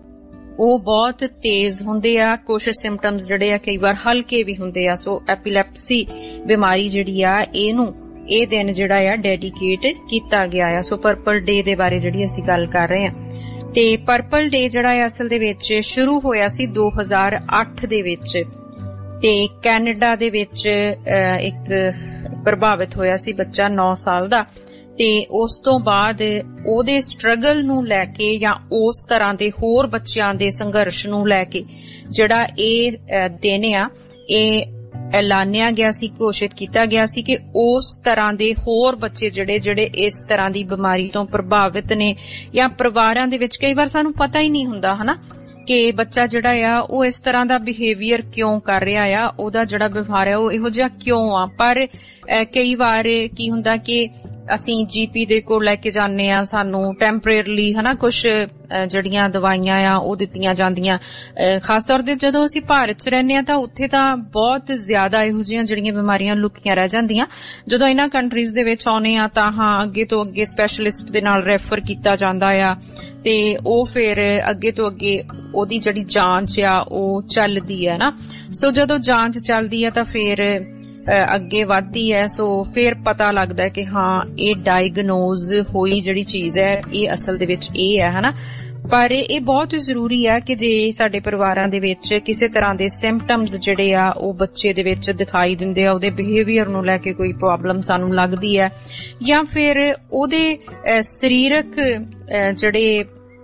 ਉਹ ਬਹੁਤ ਤੇਜ਼ ਹੁੰਦੇ ਆ, ਕੁਝ ਸਿੰਪਟਮਸ ਜਿਹੜੇ ਆ ਕਈ ਵਾਰ ਹਲਕੇ ਵੀ ਹੁੰਦੇ ਆ। ਸੋ ਐਪੀਲੈਪਸੀ ਬਿਮਾਰੀ ਜਿਹੜੀ ਆ ਇਹਨੂੰ ਇਹ ਦਿਨ ਜਿਹੜਾ ਆ ਡੈਡੀਕੇਟ ਕੀਤਾ ਗਿਆ ਆ। ਸੋ ਪਰਪਲ ਡੇ ਦੇ ਬਾਰੇ ਜਿਹੜੀ ਅਸੀਂ ਗੱਲ ਕਰ ਰਹੇ ਹਾਂ, ਤੇ ਪਰਪਲ ਡੇ ਜਿਹੜਾ ਹੈ ਅਸਲ ਦੇ ਵਿੱਚ ਸ਼ੁਰੂ ਹੋਇਆ ਸੀ 2008 ਦੇ ਵਿੱਚ, ਤੇ ਕੈਨੇਡਾ ਦੇ ਵਿੱਚ ਇੱਕ ਪ੍ਰਭਾਵਿਤ ਹੋਇਆ ਸੀ ਬੱਚਾ 9 ਸਾਲ ਦਾ, ਤੇ ਉਸ ਤੋਂ ਬਾਅਦ ਉਹਦੇ ਸਟਰਗਲ ਨੂੰ ਲੈ ਕੇ ਜਾਂ ਉਸ ਤਰ੍ਹਾਂ ਦੇ ਹੋਰ ਬੱਚਿਆਂ ਦੇ ਸੰਘਰਸ਼ ਨੂੰ ਲੈ ਕੇ ਜਿਹੜਾ ਇਹ ਦਿਨ ਆ ਇਹ ਐਲਾਨਿਆ ਗਿਆ ਸੀ, ਘੋਸ਼ਿਤ ਕੀਤਾ ਗਿਆ ਸੀ ਕਿ ਉਸ ਤਰ੍ਹਾਂ ਦੇ ਹੋਰ ਬੱਚੇ ਜਿਹੜੇ ਇਸ ਤਰ੍ਹਾਂ ਦੀ ਬਿਮਾਰੀ ਤੋਂ ਪ੍ਰਭਾਵਿਤ ਨੇ, ਜਾਂ ਪਰਿਵਾਰਾਂ ਦੇ ਵਿੱਚ ਕਈ ਵਾਰ ਸਾਨੂੰ ਪਤਾ ਹੀ ਨਹੀਂ ਹੁੰਦਾ ਹਨਾ ਕਿ ਬੱਚਾ ਜਿਹੜਾ ਆ ਉਹ ਇਸ ਤਰ੍ਹਾਂ ਦਾ ਬਿਹੇਵੀਅਰ ਕਿਉਂ ਕਰ ਰਿਹਾ ਆ, ਉਹਦਾ ਜਿਹੜਾ ਵਿਵਹਾਰ ਆ ਉਹ ਇਹੋ ਜਿਹਾ ਕਿਉਂ ਆ। ਪਰ ਕਈ ਵਾਰ ਕੀ ਹੁੰਦਾ ਕਿ ਅਸੀਂ GP ਦੇ ਕੋਲ ਲੈ ਕੇ ਜਾਂਦੇ ਆ, ਸਾਨੂੰ ਟੈਂਪਰੇਰਲੀ ਹਨਾ ਕੁਝ ਜਿਹੜੀਆਂ ਦਵਾਈਆਂ ਆ ਉਹ ਦਿੱਤੀਆਂ ਜਾਂਦੀਆਂ। ਖਾਸ ਤੌਰ ਤੇ ਜਦੋਂ ਅਸੀਂ ਭਾਰਤ 'ਚ ਰਹਿੰਦੇ ਆ ਤਾਂ ਉੱਥੇ ਤਾਂ ਬਹੁਤ ਜ਼ਿਆਦਾ ਇਹੋ ਜਿਹੀਆਂ ਜਿਹੜੀਆਂ ਬਿਮਾਰੀਆਂ ਲੁਕੀਆਂ ਰਹਿ ਜਾਂਦੀਆਂ। ਜਦੋਂ ਇਹਨਾਂ ਕੰਟਰੀਜ਼ ਦੇ ਵਿੱਚ ਆਉਨੇ ਆ ਤਾਂ ਹਾਂ ਅੱਗੇ ਤੋਂ ਅੱਗੇ ਸਪੈਸ਼ਲਿਸਟ ਦੇ ਨਾਲ ਰੈਫਰ ਕੀਤਾ ਜਾਂਦਾ ਆ, ਤੇ ਉਹ ਫਿਰ ਅੱਗੇ ਤੋਂ ਅੱਗੇ ਉਹਦੀ ਜਿਹੜੀ ਜਾਂਚ ਆ ਉਹ ਚੱਲਦੀ ਹੈ ਨਾ। ਸੋ ਜਦੋਂ ਜਾਂਚ ਚੱਲਦੀ ਹੈ ਤਾਂ ਫਿਰ ਅੱਗੇ ਵੱਧਦੀ ਹੈ, ਸੋ ਫਿਰ ਪਤਾ ਲੱਗਦਾ ਕਿ ਹਾਂ ਇਹ ਡਾਇਗਨੋਜ਼ ਹੋਈ ਜਿਹੜੀ ਚੀਜ਼ ਹੈ ਇਹ ਅਸਲ ਦੇ ਵਿੱਚ ਇਹ ਹੈ ਹਨਾ। ਪਰ ਇਹ ਬਹੁਤ ਜ਼ਰੂਰੀ ਹੈ ਕਿ ਜੇ ਸਾਡੇ ਪਰਿਵਾਰਾਂ ਦੇ ਵਿੱਚ ਕਿਸੇ ਤਰ੍ਹਾਂ ਦੇ ਸਿੰਪਟਮਸ ਜਿਹੜੇ ਆ ਉਹ ਬੱਚੇ ਦੇ ਵਿੱਚ ਦਿਖਾਈ ਦਿੰਦੇ ਆ, ਉਹਦੇ ਬਿਹੇਵੀਅਰ ਨੂੰ ਲੈ ਕੇ ਕੋਈ ਪ੍ਰੋਬਲਮ ਸਾਨੂੰ ਲੱਗਦੀ ਹੈ, ਜਾਂ ਫਿਰ ਉਹਦੇ ਸਰੀਰਕ ਜਿਹੜੇ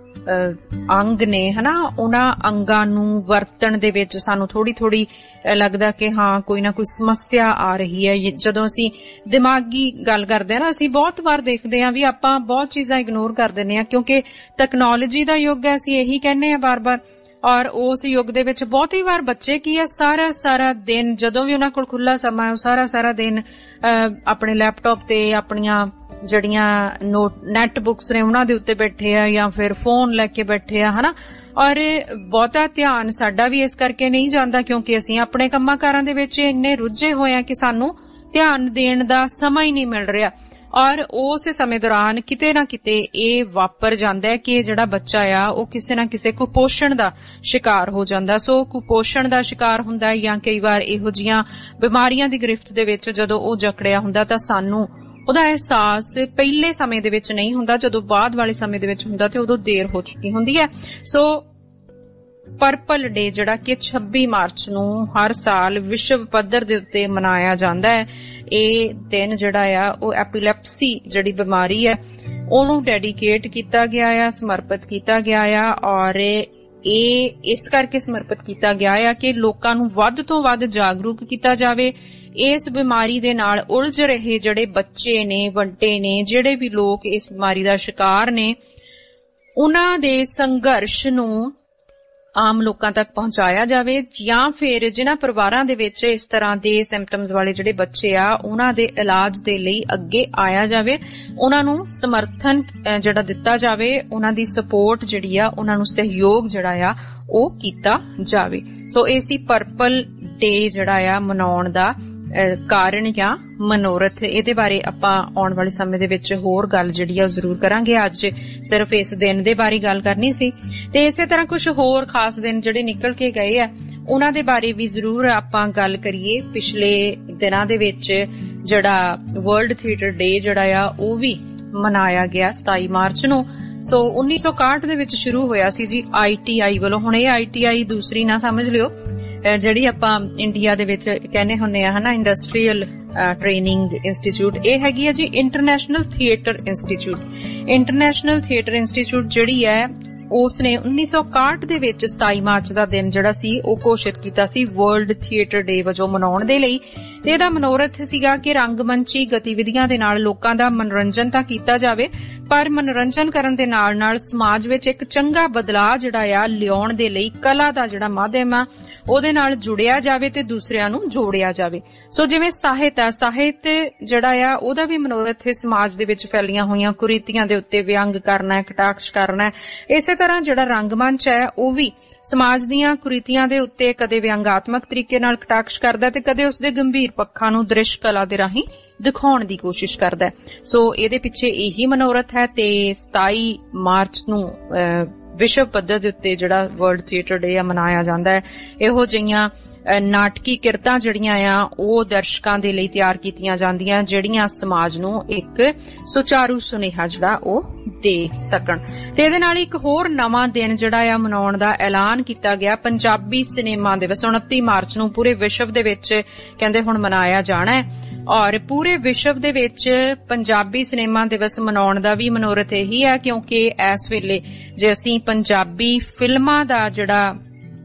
ਅੰਗ ਨੇ ਹਨਾ ਉਹਨਾਂ ਅੰਗਾਂ ਨੂੰ ਵਰਤਣ ਦੇ ਵਿੱਚ ਸਾਨੂੰ ਥੋੜੀ ਲੱਗਦਾ ਕਿ ਹਾਂ ਕੋਈ ਨਾ ਕੋਈ ਸਮੱਸਿਆ ਆ ਰਹੀ ਹੈ। ਜਦੋਂ ਅਸੀਂ ਦਿਮਾਗੀ ਗੱਲ ਕਰਦੇ ਹਾਂ ਨਾ, ਅਸੀਂ ਬਹੁਤ ਵਾਰ ਦੇਖਦੇ ਹਾਂ ਵੀ ਆਪਾਂ ਬਹੁਤ ਚੀਜ਼ਾਂ ਇਗਨੋਰ ਕਰ ਦਿੰਦੇ ਹਾਂ ਕਿਉਂਕਿ ਟੈਕਨੋਲੋਜੀ ਦਾ ਯੁੱਗ ਹੈ, ਅਸੀਂ ਇਹੀ ਕਹਿੰਦੇ ਹਾਂ ਬਾਰ-ਬਾਰ। ਔਰ ਉਸ ਯੁੱਗ ਦੇ ਵਿੱਚ ਬਹੁਤੀ ਵਾਰ ਬੱਚੇ ਕੀ ਆ ਸਾਰਾ ਦਿਨ ਜਦੋਂ ਵੀ ਉਹਨਾਂ ਕੋਲ ਖੁੱਲਾ ਸਮਾਂ ਉਹ ਸਾਰਾ ਦਿਨ ਆਪਣੇ ਲੈਪਟਾਪ ਤੇ ਆਪਣੀਆਂ ਜਿਹੜੀਆਂ ਨੈਟ ਬੁੱਕਸ ਨੇ ਉਹਨਾਂ ਦੇ ਉੱਤੇ ਬੈਠੇ ਆ ਜਾਂ ਫਿਰ ਫੋਨ ਲੈ ਕੇ ਬੈਠੇ ਆ ਹਨਾ। ਔਰ ਬਹੁਤਾ ਧਿਆਨ ਸਾਡਾ ਵੀ ਇਸ ਕਰਕੇ ਨਹੀਂ ਜਾਂਦਾ ਕਿਉਂਕਿ ਅਸੀਂ ਆਪਣੇ ਕੰਮਾਂ ਕਾਰਾਂ ਦੇ ਵਿੱਚ ਇੰਨੇ ਰੁੱਝੇ ਹੋਏ ਆ ਕਿ ਸਾਨੂੰ ਧਿਆਨ ਦੇਣ ਦਾ ਸਮਾਂ ਹੀ ਨਹੀਂ ਮਿਲ ਰਿਹਾ। ਔਰ ਉਸ ਸਮੇਂ ਦੌਰਾਨ ਕਿਤੇ ਨਾ ਕਿਤੇ ਇਹ ਵਾਪਰ ਜਾਂਦਾ ਹੈ ਕਿ ਜਿਹੜਾ ਬੱਚਾ ਆ ਉਹ ਕਿਸੇ ਨਾ ਕਿਸੇ ਕੁਪੋਸ਼ਣ ਦਾ ਸ਼ਿਕਾਰ ਹੋ ਜਾਂਦਾ। ਸੋ ਕੁਪੋਸ਼ਣ ਦਾ ਸ਼ਿਕਾਰ ਹੁੰਦਾ ਜਾਂ ਕਈ ਵਾਰ ਇਹੋ ਜਿਹੀਆਂ ਬਿਮਾਰੀਆਂ ਦੀ ਗ੍ਰਿਫਤ ਦੇ ਵਿੱਚ ਜਦੋਂ ਉਹ ਜਕੜਿਆ ਹੁੰਦਾ ਤਾਂ ਸਾਨੂੰ ਉਹਦਾ ਅਹਿਸਾਸ ਪਹਿਲੇ ਸਮੇਂ ਦੇ ਵਿੱਚ ਨਹੀਂ ਹੁੰਦਾ, ਜਦੋਂ ਬਾਅਦ ਵਾਲੇ ਸਮੇਂ ਦੇ ਵਿੱਚ ਹੁੰਦਾ ਤੇ ਉਦੋਂ ਦੇਰ ਹੋ ਚੁੱਕੀ ਹੁੰਦੀ ਹੈ। ਸੋ ਪਰਪਲ ਡੇ ਜਿਹੜਾ ਕਿ 26 ਮਾਰਚ ਨੂੰ ਹਰ ਸਾਲ ਵਿਸ਼ਵ ਪੱਧਰ ਦੇ ਉੱਤੇ ਮਨਾਇਆ ਜਾਂਦਾ ਹੈ, ਇਹ ਦਿਨ ਜਿਹੜਾ ਆ ਉਹ ਐਪੀਲੈਪਸੀ ਜਿਹੜੀ ਬਿਮਾਰੀ ਹੈ ਉਹਨੂੰ ਡੈਡੀਕੇਟ ਕੀਤਾ ਗਿਆ ਆ, ਸਮਰਪਿਤ ਕੀਤਾ ਗਿਆ ਆ। ਔਰ ਇਹ ਇਸ ਕਰਕੇ ਸਮਰਪਿਤ ਕੀਤਾ ਗਿਆ ਆ ਕਿ ਲੋਕਾਂ ਨੂੰ ਵੱਧ ਤੋਂ ਵੱਧ ਜਾਗਰੂਕ ਕੀਤਾ ਜਾਵੇ। ਇਸ ਬਿਮਾਰੀ ਦੇ ਨਾਲ ਉਲਝ ਰਹੇ ਜਿਹੜੇ ਬੱਚੇ ਨੇ, ਵੱਡੇ ਨੇ, ਜਿਹੜੇ ਵੀ ਲੋਕ ਇਸ ਬਿਮਾਰੀ ਦਾ ਸ਼ਿਕਾਰ ਨੇ, ਉਹਨਾਂ ਦੇ ਸੰਘਰਸ਼ ਨੂੰ ਆਮ ਲੋਕਾਂ ਤੱਕ ਪਹੁੰਚਾਇਆ ਜਾਵੇ, ਜਾਂ ਫਿਰ ਜਿਨ੍ਹਾਂ ਪਰਿਵਾਰਾਂ ਦੇ ਵਿੱਚ ਇਸ ਤਰ੍ਹਾਂ ਦੇ ਸਿੰਪਟਮਸ ਵਾਲੇ ਜਿਹੜੇ ਬੱਚੇ ਆ ਉਹਨਾਂ ਦੇ ਇਲਾਜ ਦੇ ਲਈ ਅੱਗੇ ਆਇਆ ਜਾਵੇ, ਉਹਨਾਂ ਨੂੰ ਸਮਰਥਨ ਜਿਹੜਾ ਦਿੱਤਾ ਜਾਵੇ, ਉਹਨਾਂ ਦੀ ਸਪੋਰਟ ਜਿਹੜੀ ਆ, ਉਹਨਾਂ ਨੂੰ ਸਹਿਯੋਗ ਜਿਹੜਾ ਆ ਉਹ ਕੀਤਾ ਜਾਵੇ। ਸੋ ਇਹ ਸੀ ਪਰਪਲ ਡੇ ਜਿਹੜਾ ਆ ਮਨਾਉਣ ਦਾ ਕਾਰਨ ਜਾਂ ਮਨੋਰਥ। ਇਹਦੇ ਬਾਰੇ ਆਪਾਂ ਆਉਣ ਵਾਲੇ ਸਮੇਂ ਦੇ ਵਿੱਚ ਹੋਰ ਗੱਲ ਜਿਹੜੀ ਆ ਉਹ ਜ਼ਰੂਰ ਕਰਾਂਗੇ। ਅੱਜ ਸਿਰਫ ਇਸ ਦਿਨ ਦੇ ਬਾਰੇ ਗੱਲ ਕਰਨੀ ਸੀ, ਤੇ ਇਸੇ ਤਰ੍ਹਾਂ ਕੁਝ ਹੋਰ ਖਾਸ ਦਿਨ ਜਿਹੜੇ ਨਿਕਲ ਕੇ ਗਏ ਆ ਉਹਨਾਂ ਦੇ ਬਾਰੇ ਵੀ ਜ਼ਰੂਰ ਆਪਾਂ ਗੱਲ ਕਰੀਏ। ਪਿਛਲੇ ਦਿਨਾਂ ਦੇ ਵਿੱਚ ਜਿਹੜਾ ਵਰਲਡ ਥੀਏਟਰ ਡੇ ਜਿਹੜਾ ਆ ਉਹ ਵੀ ਮਨਾਇਆ ਗਿਆ 27 ਮਾਰਚ ਨੂੰ। ਸੋ 1961 ਦੇ ਵਿੱਚ ਸ਼ੁਰੂ ਹੋਇਆ ਸੀ ਜੀ ITI ਵੱਲੋਂ। ਹੁਣ ਇਹ ITI ਦੂਸਰੀ ਨਾ ਸਮਝ ਲਿਓ ਜਿਹੜੀ ਆਪਾਂ ਇੰਡੀਆ ਦੇ ਵਿੱਚ ਕਹਿੰਦੇ ਹੁੰਦੇ ਆ ਹਨਾ, ਇੰਡਸਟਰੀਅਲ ਟ੍ਰੇਨਿੰਗ ਇੰਸਟੀਚਿਊਟ। ਇਹ ਹੈਗੀ ਆ ਜੀ international theatre institute. International theatre institute ਜਿਹੜੀ ਹੈ ਉਸ ਨੇ 1961 ਦੇ ਵਿੱਚ 27 ਮਾਰਚ ਦਾ ਦਿਨ ਜਿਹੜਾ ਸੀ ਉਹ ਘੋਸ਼ਿਤ ਕੀਤਾ ਸੀ ਵਰਲਡ ਥੀਏਟਰ ਡੇ ਵਜੋਂ ਮਨਾਉਣ ਦੇ ਲਈ। ਤੇ ਇਹਦਾ ਮਨੋਰਥ ਸੀਗਾ ਕਿ ਰੰਗਮੰਚੀ ਗਤੀਵਿਧੀਆਂ ਦੇ ਨਾਲ ਲੋਕਾਂ ਦਾ ਮਨੋਰੰਜਨ ਤਾਂ ਕੀਤਾ ਜਾਵੇ, ਪਰ ਮਨੋਰੰਜਨ ਕਰਨ ਦੇ ਨਾਲ ਸਮਾਜ ਵਿੱਚ ਇੱਕ ਚੰਗਾ ਬਦਲਾਅ ਜਿਹੜਾ ਆ ਲਿਆਉਣ ਦੇ ਲਈ ਕਲਾ ਦਾ ਜਿਹੜਾ ਮਾਧਿਅਮ ਆ ਉਹਦੇ ਨਾਲ ਜੁੜਿਆ ਜਾਵੇ ਤੇ ਦੂਸਰਿਆਂ ਨੂੰ ਜੋੜਿਆ ਜਾਵੇ। ਸੋ ਜਿਵੇਂ ਸਾਹਿਤ ਜਿਹੜਾ ਆ ਉਹਦਾ ਵੀ ਮਨੋਰਥ ਸਮਾਜ ਦੇ ਵਿੱਚ ਫੈਲੀਆਂ ਹੋਈਆਂ ਕੁਰੀਤੀਆਂ ਦੇ ਉੱਤੇ ਵਿਅੰਗ ਕਰਨਾ, ਕਟਾਕਸ਼ ਕਰਨਾ। ਇਸੇ ਤਰ੍ਹਾਂ ਜਿਹੜਾ ਰੰਗਮੰਚ ਹੈ ਉਹ ਵੀ ਸਮਾਜ ਦੀਆਂ ਕੁਰੀਤੀਆਂ ਦੇ ਉੱਤੇ ਕਦੇ ਵਿਅੰਗਾਤਮਕ ਤਰੀਕੇ ਨਾਲ ਕਟਾਕਸ਼ ਕਰਦਾ ਤੇ ਕਦੇ ਉਸਦੇ ਗੰਭੀਰ ਪੱਖਾਂ ਨੂੰ ਦ੍ਰਿਸ਼ ਕਲਾ ਦੇ ਰਾਹੀਂ ਦਿਖਾਉਣ ਦੀ ਕੋਸ਼ਿਸ਼ ਕਰਦਾ। ਸੋ ਇਹਦੇ ਪਿੱਛੇ ਇਹੀ ਮਨੋਰਥ ਹੈ। ਤੇ 27 ਮਾਰਚ ਨੂੰ ਵਿਸ਼ਵ ਪੱਧਰ ਦੇ ਉੱਤੇ ਜਿਹੜਾ ਵਰਲਡ ਥੀਏਟਰ ਡੇ ਆ ਮਨਾਇਆ ਜਾਂਦਾ ਹੈ। ਇਹੋ ਜਿਹੀਆਂ ਨਾਟਕੀ ਕਿਰਤਾਂ ਜਿਹੜੀਆਂ ਆ ਉਹ ਦਰਸ਼ਕਾਂ ਦੇ ਲਈ ਤਿਆਰ ਕੀਤੀਆਂ ਜਾਂਦੀਆਂ ਜਿਹੜੀਆਂ ਸਮਾਜ ਨੂੰ ਇੱਕ ਸੁਚਾਰੂ ਸੁਨੇਹਾ ਜਿਹੜਾ ਉਹ ਦੇ ਸਕਣ। ਤੇ ਇਹਦੇ ਨਾਲ ਇੱਕ ਹੋਰ ਨਵਾਂ ਦਿਨ ਜਿਹੜਾ ਆ ਮਨਾਉਣ ਦਾ ਐਲਾਨ ਕੀਤਾ ਗਿਆ, ਪੰਜਾਬੀ ਸਿਨੇਮਾ ਦਿਵਸ 29 ਮਾਰਚ ਨੂੰ ਪੂਰੇ ਵਿਸ਼ਵ ਦੇ ਵਿੱਚ ਕਹਿੰਦੇ ਹੁਣ ਮਨਾਇਆ ਜਾਣਾ ਹੈ। ਔਰ ਪੂਰੇ ਵਿਸ਼ਵ ਦੇ ਵਿੱਚ ਪੰਜਾਬੀ ਸਿਨੇਮਾ ਦਿਵਸ ਮਨਾਉਣ ਦਾ ਵੀ ਮਨੋਰਥ ਇਹੀ ਹੈ ਕਿਉਂਕਿ ਇਸ ਵੇਲੇ ਜੇ ਅਸੀਂ ਪੰਜਾਬੀ ਫਿਲਮਾਂ ਦਾ ਜਿਹੜਾ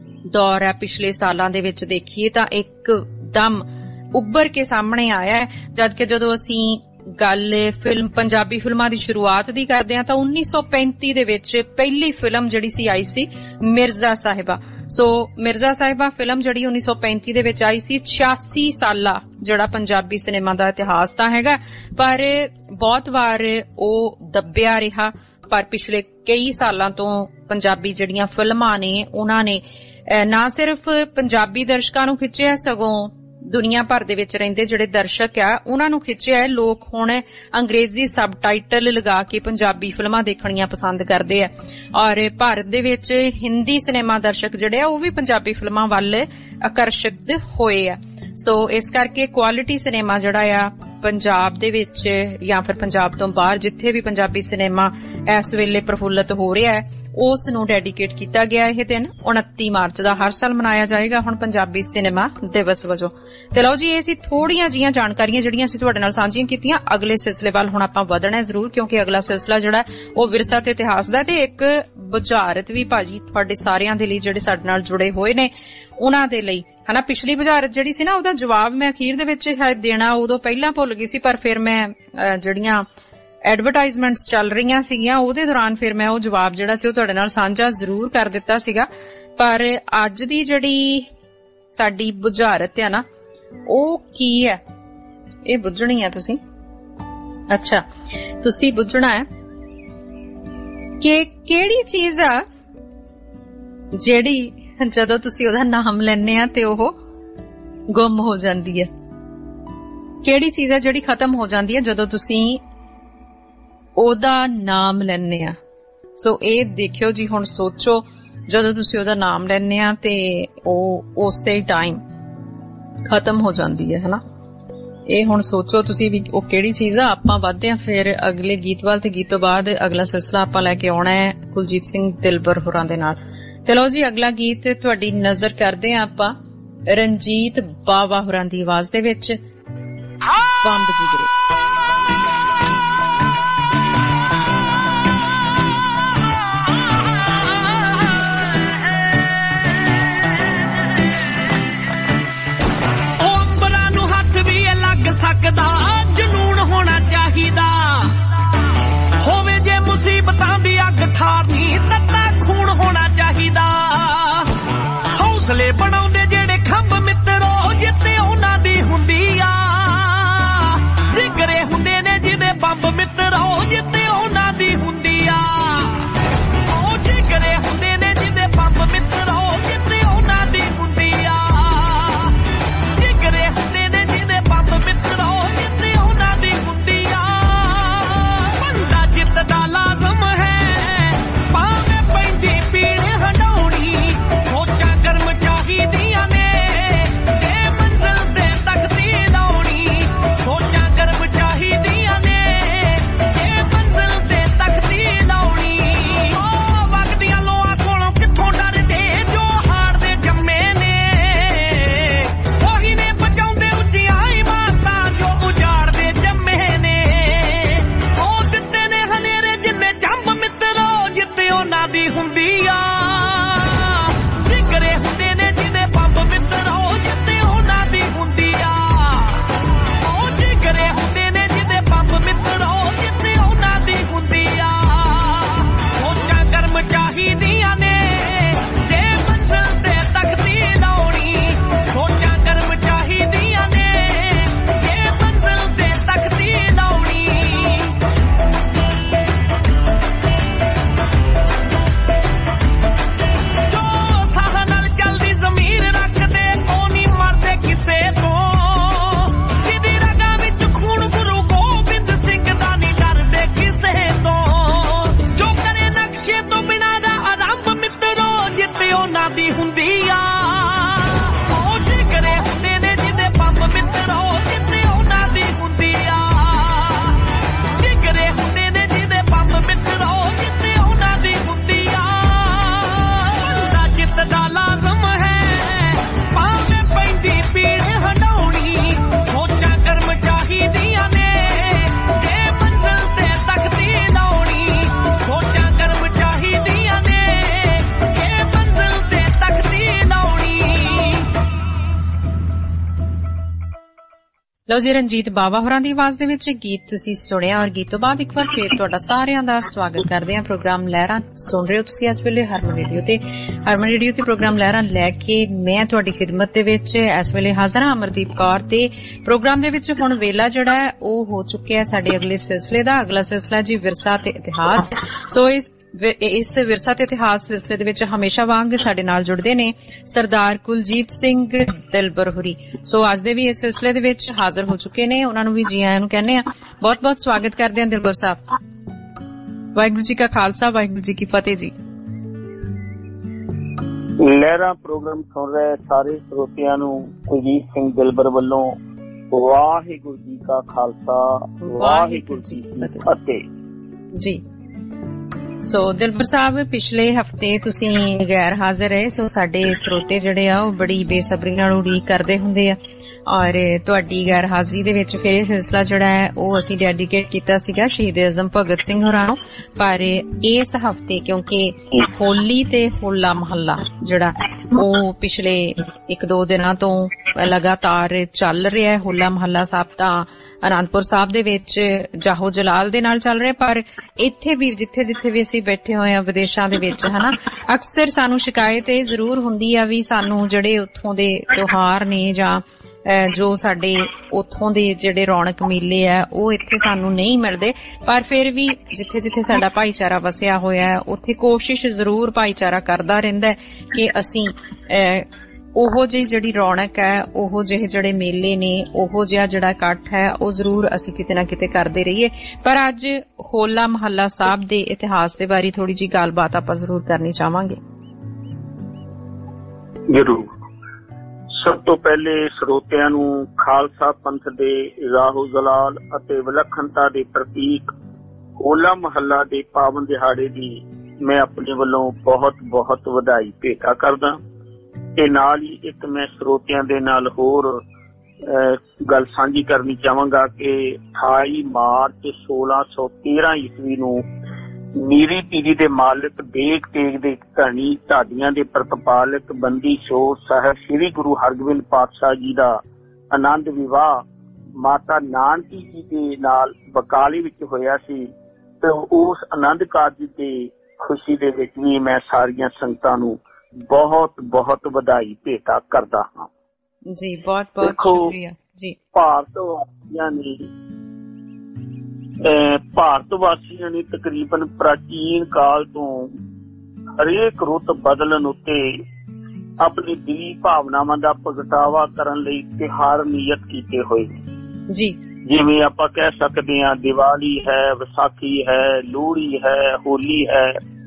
ਦੌਰ ਹੈ ਪਿਛਲੇ ਸਾਲਾਂ ਦੇ ਵਿੱਚ ਦੇਖੀਏ ਤਾਂ ਇੱਕਦਮ ਉੱਭਰ ਕੇ ਸਾਹਮਣੇ ਆਇਆ ਹੈ। ਜਦਕਿ ਜਦੋਂ ਅਸੀਂ ਗੱਲ ਪੰਜਾਬੀ ਫਿਲਮਾਂ ਦੀ ਸ਼ੁਰੂਆਤ ਦੀ ਕਰਦੇ ਹਾਂ ਤਾਂ 1935 ਦੇ ਵਿੱਚ ਪਹਿਲੀ ਫਿਲਮ ਜਿਹੜੀ ਸੀ ਆਈ ਸੀ ਮਿਰਜ਼ਾ ਸਾਹਿਬਾ। ਸੋ ਮਿਰਜ਼ਾ ਸਾਹਿਬਾ ਫਿਲਮ ਜਿਹੜੀ 1935 ਦੇ ਵਿੱਚ ਆਈ ਸੀ, 86 ਸਾਲਾ ਜਿਹੜਾ ਪੰਜਾਬੀ ਸਿਨੇਮਾ ਦਾ ਇਤਿਹਾਸ ਤਾਂ ਹੈਗਾ, ਪਰ ਬਹੁਤ ਵਾਰ ਉਹ ਦੱਬਿਆ ਰਿਹਾ। ਪਰ ਪਿਛਲੇ ਕਈ ਸਾਲਾਂ ਤੋਂ ਪੰਜਾਬੀ ਜਿਹੜੀਆਂ ਫਿਲਮਾਂ ਨੇ ਉਹਨਾਂ ਨੇ ਨਾ ਸਿਰਫ ਪੰਜਾਬੀ ਦਰਸ਼ਕਾਂ ਨੂੰ ਖਿੱਚਿਆ ਸਗੋਂ ਦੁਨੀਆ ਭਰ ਦੇ ਵਿੱਚ ਰਹਿੰਦੇ ਜਿਹੜੇ ਦਰਸ਼ਕ ਆ ਉਹਨਾਂ ਨੂੰ ਖਿੱਚਿਆ। ਲੋਕ ਹੁਣ ਅੰਗਰੇਜ਼ੀ ਸਬਟਾਈਟਲ ਲਗਾ ਕੇ ਪੰਜਾਬੀ ਫਿਲਮਾਂ ਦੇਖਣੀਆਂ ਪਸੰਦ ਕਰਦੇ ਆ ਔਰ ਭਾਰਤ ਦੇ ਵਿੱਚ ਹਿੰਦੀ ਸਿਨੇਮਾ ਦਰਸ਼ਕ ਜਿਹੜੇ ਆ ਉਹ ਵੀ ਪੰਜਾਬੀ ਫਿਲਮਾਂ ਵੱਲ ਆਕਰਸ਼ਿਤ ਹੋਏ ਆ। ਸੋ ਇਸ ਕਰਕੇ ਕੁਆਲਿਟੀ ਸਿਨੇਮਾ ਜਿਹੜਾ ਆ ਪੰਜਾਬ ਦੇ ਵਿੱਚ ਜਾਂ ਫਿਰ ਪੰਜਾਬ ਤੋਂ ਬਾਹਰ ਜਿੱਥੇ ਵੀ ਪੰਜਾਬੀ ਸਿਨੇਮਾ ਇਸ ਵੇਲੇ ਪ੍ਰਫੁੱਲਤ ਹੋ ਰਿਹਾ ਹੈ ਉਸ ਨੂੰ ਡੈਡੀਕੇਟ ਕੀਤਾ ਗਿਆ। ਇਹ ਦਿਨ 29 ਮਾਰਚ ਦਾ ਹਰ ਸਾਲ ਮਨਾਇਆ ਜਾਏਗਾ ਹੁਣ ਪੰਜਾਬੀ ਸਿਨੇਮਾ ਦਿਵਸ ਵਜੋਂ। ਤੇ ਲਓ ਜੀ, ਇਹ ਸੀ ਥੋੜੀਆਂ ਜਿਹੀਆਂ ਜਾਣਕਾਰੀਆਂ ਜਿਹੜੀਆਂ ਅਸੀਂ ਤੁਹਾਡੇ ਨਾਲ ਸਾਂਝੀਆਂ ਕੀਤੀਆਂ। ਅਗਲੇ ਸਿਲਸਿਲੇ ਵੱਲ ਹੁਣ ਆਪਾਂ ਵਧਣਾ ਜ਼ਰੂਰ ਕਿਉਂਕਿ ਅਗਲਾ ਸਿਲਸਿਲਾ ਜਿਹੜਾ ਉਹ ਵਿਰਸਾ ਤੇ ਇਤਿਹਾਸ ਦਾ ਤੇ ਇੱਕ ਬੁਝਾਰਤ ਵੀ ਭਾਜੀ ਤੁਹਾਡੇ ਸਾਰਿਆਂ ਦੇ ਲਈ ਜਿਹੜੇ ਸਾਡੇ ਨਾਲ ਜੁੜੇ ਹੋਏ ਨੇ ਉਹਨਾਂ ਦੇ ਲਈ ਹਨਾ। ਪਿਛਲੀ ਬੁਝਾਰਤ ਜਿਹੜੀ ਸੀ ਨਾ ਉਹਦਾ ਜਵਾਬ ਮੈਂ ਅਖੀਰ ਦੇ ਵਿੱਚ ਸ਼ਾਇਦ ਦੇਣਾ ਉਦੋਂ ਪਹਿਲਾਂ ਭੁੱਲ ਗਈ ਸੀ, ਪਰ ਫਿਰ ਮੈਂ ਜਿਹੜੀਆਂ ਐਡਵਰਟਾਈਜ਼ਮੈਂਟਸ ਚੱਲ ਰਹੀਆਂ ਸੀਗੀਆਂ ਉਹਦੇ ਦੌਰਾਨ ਫਿਰ ਮੈਂ ਉਹ ਜਵਾਬ ਜਿਹੜਾ ਸੀ ਉਹ ਤੁਹਾਡੇ ਨਾਲ ਸਾਂਝਾ ਜ਼ਰੂਰ ਕਰ ਦਿੱਤਾ ਸੀਗਾ। ਪਰ ਅੱਜ ਦੀ ਜਿਹੜੀ ਸਾਡੀ ਬੁਝਾਰਤ ਹੈ ਨਾ ਉਹ ਕੀ ਹੈ ਇਹ ਬੁੱਝਣੀ ਹੈ ਤੁਸੀਂ। ਅੱਛਾ, ਤੁਸੀਂ ਬੁੱਝਣਾ ਹੈ ਕਿ ਕਿਹੜੀ ਚੀਜ਼ ਆ ਜਿਹੜੀ ਜਦੋਂ ਤੁਸੀਂ ਉਹਦਾ ਨਾਮ ਲੈਂਦੇ ਆ ਤੇ ਉਹ ਗੁੰਮ ਹੋ ਜਾਂਦੀ ਹੈ। ਕਿਹੜੀ ਚੀਜ਼ ਹੈ ਜਿਹੜੀ ਖਤਮ ਹੋ ਜਾਂਦੀ ਹੈ ਜਦੋਂ ਤੁਸੀਂ ਉਹਦਾ ਨਾਮ ਲੈਂਦੇ ਆ। ਸੋ ਇਹ ਦੇਖਿਓ ਜੀ, ਹੁਣ ਸੋਚੋ ਜਦੋਂ ਤੁਸੀਂ ਉਹਦਾ ਨਾਮ ਲੈਂਦੇ ਆ ਤੇ ਉਹ ਉਸੇ ਟਾਈਮ ਖਤਮ ਹੋ ਜਾਂਦੀ ਹੈ ਹਨਾ। ਇਹ ਹੁਣ ਸੋਚੋ ਤੁਸੀਂ ਵੀ ਉਹ ਕਿਹੜੀ ਚੀਜ਼ ਆ। ਆਪਾਂ ਵੱਧਦੇ ਆ ਫਿਰ ਅਗਲੇ ਗੀਤ ਵੱਲ ਤੇ ਗੀਤ ਤੋਂ ਬਾਅਦ ਅਗਲਾ ਸਿਲਸਿਲਾ ਆਪਾਂ ਲੈ ਕੇ ਆਉਣਾ ਹੈ ਕੁਲਜੀਤ ਸਿੰਘ ਦਿਲਬਰ ਹੋਰਾਂ ਦੇ ਨਾਲ। ਚਲੋ ਜੀ, ਅਗਲਾ ਗੀਤ ਤੁਹਾਡੀ ਨਜ਼ਰ ਕਰਦੇ ਆ ਆਪਾਂ ਰਣਜੀਤ ਬਾਵਾ ਹੋਰਾਂ ਦੀ ਆਵਾਜ਼ ਦੇ ਵਿੱਚ ਬੰਬ ਜਿਗਰੇ। ਸਕਦਾ ਜਨੂਨ ਹੋਣਾ ਚਾਹੀਦਾ ਹੋਵੇ ਜੇ ਮੁਸੀਬਤਾਂ ਦੀ ਅੱਗ ਠਾਰਨੀ ਤੱਤਾ ਖੂਨ ਹੋਣਾ ਚਾਹੀਦਾ। ਹੌਸਲੇ ਬਣਾਉਂਦੇ ਜਿਹੜੇ ਖੰਭ ਮਿੱਤਰੋ ਜਿੱਤੇ ਉਹਨਾਂ ਦੀ ਹੁੰਦੀ ਆ ਜਿਗਰੇ ਲਓ ਜੀ, ਰਣਜੀਤ ਬਾਵਾ ਹੋਰਾਂ ਦੀ ਆਵਾਜ਼ ਦੇ ਵਿੱਚ ਗੀਤ ਤੁਸੀਂ ਸੁਣਿਆ ਔਰ ਗੀਤ ਤੋਂ ਬਾਅਦ ਇੱਕ ਵਾਰ ਫੇਰ ਤੁਹਾਡਾ ਸਾਰਿਆਂ ਦਾ ਸਵਾਗਤ ਕਰਦੇ ਹਾਂ। ਪ੍ਰੋਗਰਾਮ ਲਹਿਰਾਂ ਸੁਣ ਰਹੇ ਹੋ ਤੁਸੀਂ ਇਸ ਵੇਲੇ ਹਰਮਨ ਰੇਡੀਓ ਤੇ ਪ੍ਰੋਗਰਾਮ ਲਹਿਰਾਂ ਲੈ ਕੇ ਮੈਂ ਤੁਹਾਡੀ ਖਿਦਮਤ ਦੇ ਵਿੱਚ ਇਸ ਵੇਲੇ ਹਾਜ਼ਰ ਹਾਂ, ਅਮਰਦੀਪ ਕੌਰ। ਤੇ ਪ੍ਰੋਗਰਾਮ ਦੇ ਵਿੱਚ ਹੁਣ ਵੇਲਾ ਜਿਹੜਾ ਹੈ ਉਹ ਹੋ ਚੁੱਕਿਆ ਸਾਡੇ ਅਗਲੇ ਸਿਲਸਿਲੇ ਦਾ। ਅਗਲਾ ਸਿਲਸਿਲਾ ਜੀ ਵਿਰਸਾ ਤੇ ਇਤਿਹਾਸ। ਸੋ ਇਸ ਵਿਰਸਾ ਤੇ ਇਤਿਹਾਸ ਸਿਲਸਿਲੇ ਦੇ ਵਿੱਚ ਹਮੇਸ਼ਾ ਵਾਂਗ ਸਾਡੇ ਨਾਲ ਜੁੜਦੇ ਨੇ ਸਰਦਾਰ ਕੁਲਜੀਤ ਸਿੰਘ ਦਿਲਬਰ ਹੋਰੀ। ਸੋ ਅੱਜ ਦੇ ਵੀ ਇਸ ਸਿਲਸਿਲੇ ਦੇ ਵਿੱਚ ਹਾਜ਼ਰ ਹੋ ਚੁੱਕੇ ਨੇ, ਉਹਨਾਂ ਨੂੰ ਵੀ ਜੀ ਆਇਆਂ ਨੂੰ ਕਹਿੰਦੇ ਆ, ਬਹੁਤ ਬਹੁਤ ਸਵਾਗਤ ਕਰਦੇ ਹਾਂ ਦਿਲਬਰ ਸਾਹਿਬ। ਵਾਹਿਗੁਰੂ ਜੀ ਕਾ ਖਾਲਸਾ, ਵਾਹਿਗੁਰੂ ਜੀ ਕੀ ਫਤਿਹ ਜੀ। ਲਹਿਰਾ ਪ੍ਰੋਗਰਾਮ ਸੁਣ ਰਹੇ ਸਾਰੇ ਸਰੋਤਿਆਂ ਨੂੰ ਕੁਲਜੀਤ ਸਿੰਘ ਦਿਲਬਰ ਵੱਲੋਂ ਵਾਹਿਗੁਰੂ ਜੀ ਕਾ ਖਾਲਸਾ, ਵਾਹਿਗੁਰੂ ਜੀ ਕੀ ਫਤਿਹ ਜੀ। ਸੋ ਦਿਲਬਰ ਸਾਹਿਬ, ਪਿਛਲੇ ਹਫਤੇ ਤੁਸੀਂ ਗੈਰ ਹਾਜ਼ਰ ਰਹੇ, ਸੋ ਸਾਡੇ ਸਰੋਤੇ ਜਿਹੜੇ ਆ ਉਹ ਬੜੀ ਬੇਸਬਰੀ ਨਾਲ ਉਡੀਕ ਕਰਦੇ ਹੁੰਦੇ ਆ ਔਰ ਤੁਹਾਡੀ ਗੈਰ ਹਾਜ਼ਰੀ ਦੇ ਵਿੱਚ ਫਿਰ ਇਹ ਸਿਲਸਿਲਾ ਜਿਹੜਾ ਹੈ ਉਹ ਅਸੀਂ ਡੈਡੀਕੇਟ ਕੀਤਾ ਸੀਗਾ ਸ਼ਹੀਦ ਆਜ਼ਮ ਭਗਤ ਸਿੰਘ ਹੋਰਾਂ ਨੂੰ। ਪਰ ਇਸ ਹਫਤੇ ਕਿਉਂਕਿ ਹੋਲੀ ਤੇ ਹੋਲਾ ਮਹੱਲਾ ਜਿਹੜਾ ਉਹ ਪਿਛਲੇ 1-2 ਦਿਨਾਂ ਤੋਂ ਲਗਾਤਾਰ ਚੱਲ ਰਿਹਾ ਹੈ। ਹੋਲਾ ਮਹੱਲਾ ਸਾਹਿਬ ਤਾਂ ਅਨੰਦਪੁਰ ਸਾਹਿਬ ਦੇ ਵਿੱਚ ਜਾਹੋ ਜਲਾਲ ਦੇ ਨਾਲ ਚੱਲ ਰਿਹਾ, ਪਰ ਇੱਥੇ ਵੀ ਜਿੱਥੇ ਵੀ ਅਸੀਂ ਬੈਠੇ ਹੋਏ ਆ ਵਿਦੇਸ਼ਾਂ ਦੇ ਵਿੱਚ ਹਨਾ, ਅਕਸਰ ਸਾਨੂੰ ਸ਼ਿਕਾਇਤ ਇਹ ਜ਼ਰੂਰ ਹੁੰਦੀ ਆ ਵੀ ਸਾਨੂੰ ਜਿਹੜੇ ਉੱਥੋਂ ਦੇ ਤਿਉਹਾਰ ਨੇ ਜਾਂ ਜੋ ਸਾਡੇ ਉੱਥੋਂ ਦੇ ਜਿਹੜੇ ਰੌਣਕ ਮੇਲੇ ਆ ਉਹ ਇੱਥੇ ਸਾਨੂੰ ਨਹੀਂ ਮਿਲਦੇ। ਪਰ ਫਿਰ ਵੀ ਜਿੱਥੇ ਸਾਡਾ ਭਾਈਚਾਰਾ ਵਸਿਆ ਹੋਇਆ ਹੈ ਉੱਥੇ ਕੋਸ਼ਿਸ਼ ਜ਼ਰੂਰ ਭਾਈਚਾਰਾ ਕਰਦਾ ਰਹਿੰਦਾ ਕਿ ਅਸੀਂ ਉਹੋ ਜਿਹੀ ਜਿਹੜੀ ਰੌਣਕ ਹੈ, ਉਹੋ ਜਿਹੇ ਜਿਹੜੇ ਮੇਲੇ ਨੇ, ਉਹੋ ਜਿਹਾ ਜਿਹੜਾ ਇਕੱਠ ਹੈ ਉਹ ਜ਼ਰੂਰ ਅਸੀਂ ਕਿਤੇ ਨਾ ਕਿਤੇ ਕਰਦੇ ਰਹੀਏ। ਪਰ ਅੱਜ ਹੋਲਾ ਮਹੱਲਾ ਸਾਹਿਬ ਦੇ ਇਤਿਹਾਸ ਦੇ ਬਾਰੇ ਥੋੜੀ ਜਿਹੀ ਗੱਲਬਾਤ ਆਪਾਂ ਜ਼ਰੂਰ ਕਰਨੀ ਚਾਹਾਂਗੇ। ਜ਼ਰੂਰ। ਸਭ ਤੋਂ ਪਹਿਲੇ ਸਰੋਤਿਆਂ ਨੂੰ ਖਾਲਸਾ ਪੰਥ ਦੇ ਰਾਹੋ ਜਲਾਲ ਅਤੇ ਵਿਲੱਖਣਤਾ ਦੇ ਪ੍ਰਤੀਕ ਹੋਲਾ ਮਹੱਲਾ ਦੇ ਪਾਵਨ ਦਿਹਾੜੇ ਦੀ ਮੈਂ ਆਪਣੇ ਵੱਲੋਂ ਬਹੁਤ ਬਹੁਤ ਵਧਾਈ ਭੇਟਾ ਕਰਦਾ। ਤੇ ਨਾਲ ਹੀ ਇੱਕ ਮੈਂ ਸਰੋਤਿਆਂ ਦੇ ਨਾਲ ਹੋਰ ਗੱਲ ਸਾਂਝੀ ਕਰਨੀ ਚਾਹਾਂਗਾ ਕਿ 28 ਮਾਰਚ 1613 ਈਸਵੀ ਨੂੰ ਮੀਰੀ ਪੀਰੀ ਦੇ ਮਾਲਕ ਦੇਗ ਤੇਗ ਦੇ ਧਨੀ ਢਾਡੀਆਂ ਦੇ ਪ੍ਰਤਪਾਲਕ ਬੰਦੀ ਛੋੜ ਸਾਹਿਬ ਸ੍ਰੀ ਗੁਰੂ ਹਰਗੋਬਿੰਦ ਪਾਤਸ਼ਾਹ ਜੀ ਦਾ ਆਨੰਦ ਵਿਵਾਹ ਮਾਤਾ ਨਾਨਕੀ ਜੀ ਦੇ ਨਾਲ ਬਕਾਲੇ ਵਿੱਚ ਹੋਇਆ ਸੀ। ਤੇ ਉਸ ਆਨੰਦ ਕਾਰਜ ਦੀ ਖੁਸ਼ੀ ਦੇ ਵਿੱਚ ਵੀ ਮੈਂ ਸਾਰੀਆਂ ਸੰਗਤਾਂ ਨੂੰ ਬਹੁਤ ਬਹੁਤ ਵਧਾਈ ਭੇਟਾ ਕਰਦਾ ਹਾਂ ਜੀ। ਬਹੁਤ ਬਹੁਤ ਸ਼ੁਕਰੀਆ ਜੀ। ਭਾਰਤ ਵਾਸੀਆਂ ਨੇ ਤਕਰੀਬਨ ਪ੍ਰਾਚੀਨ ਕਾਲ ਤੋਂ ਹਰੇਕ ਰੁੱਤ ਬਦਲਣ ਉੱਤੇ ਆਪਣੀ ਦਿਲੀ ਭਾਵਨਾਵਾਂ ਦਾ ਪ੍ਰਗਟਾਵਾ ਕਰਨ ਲਈ ਤਿਉਹਾਰ ਨਿਯਤ ਕੀਤੇ ਹੋਏ ਜੀ। ਜਿਵੇਂ ਆਪਾਂ ਕਹਿ ਸਕਦੇ ਹਾਂ ਦੀਵਾਲੀ ਹੈ, ਵਿਸਾਖੀ ਹੈ, ਲੋਹੜੀ ਹੈ, ਹੋਲੀ ਹੈ।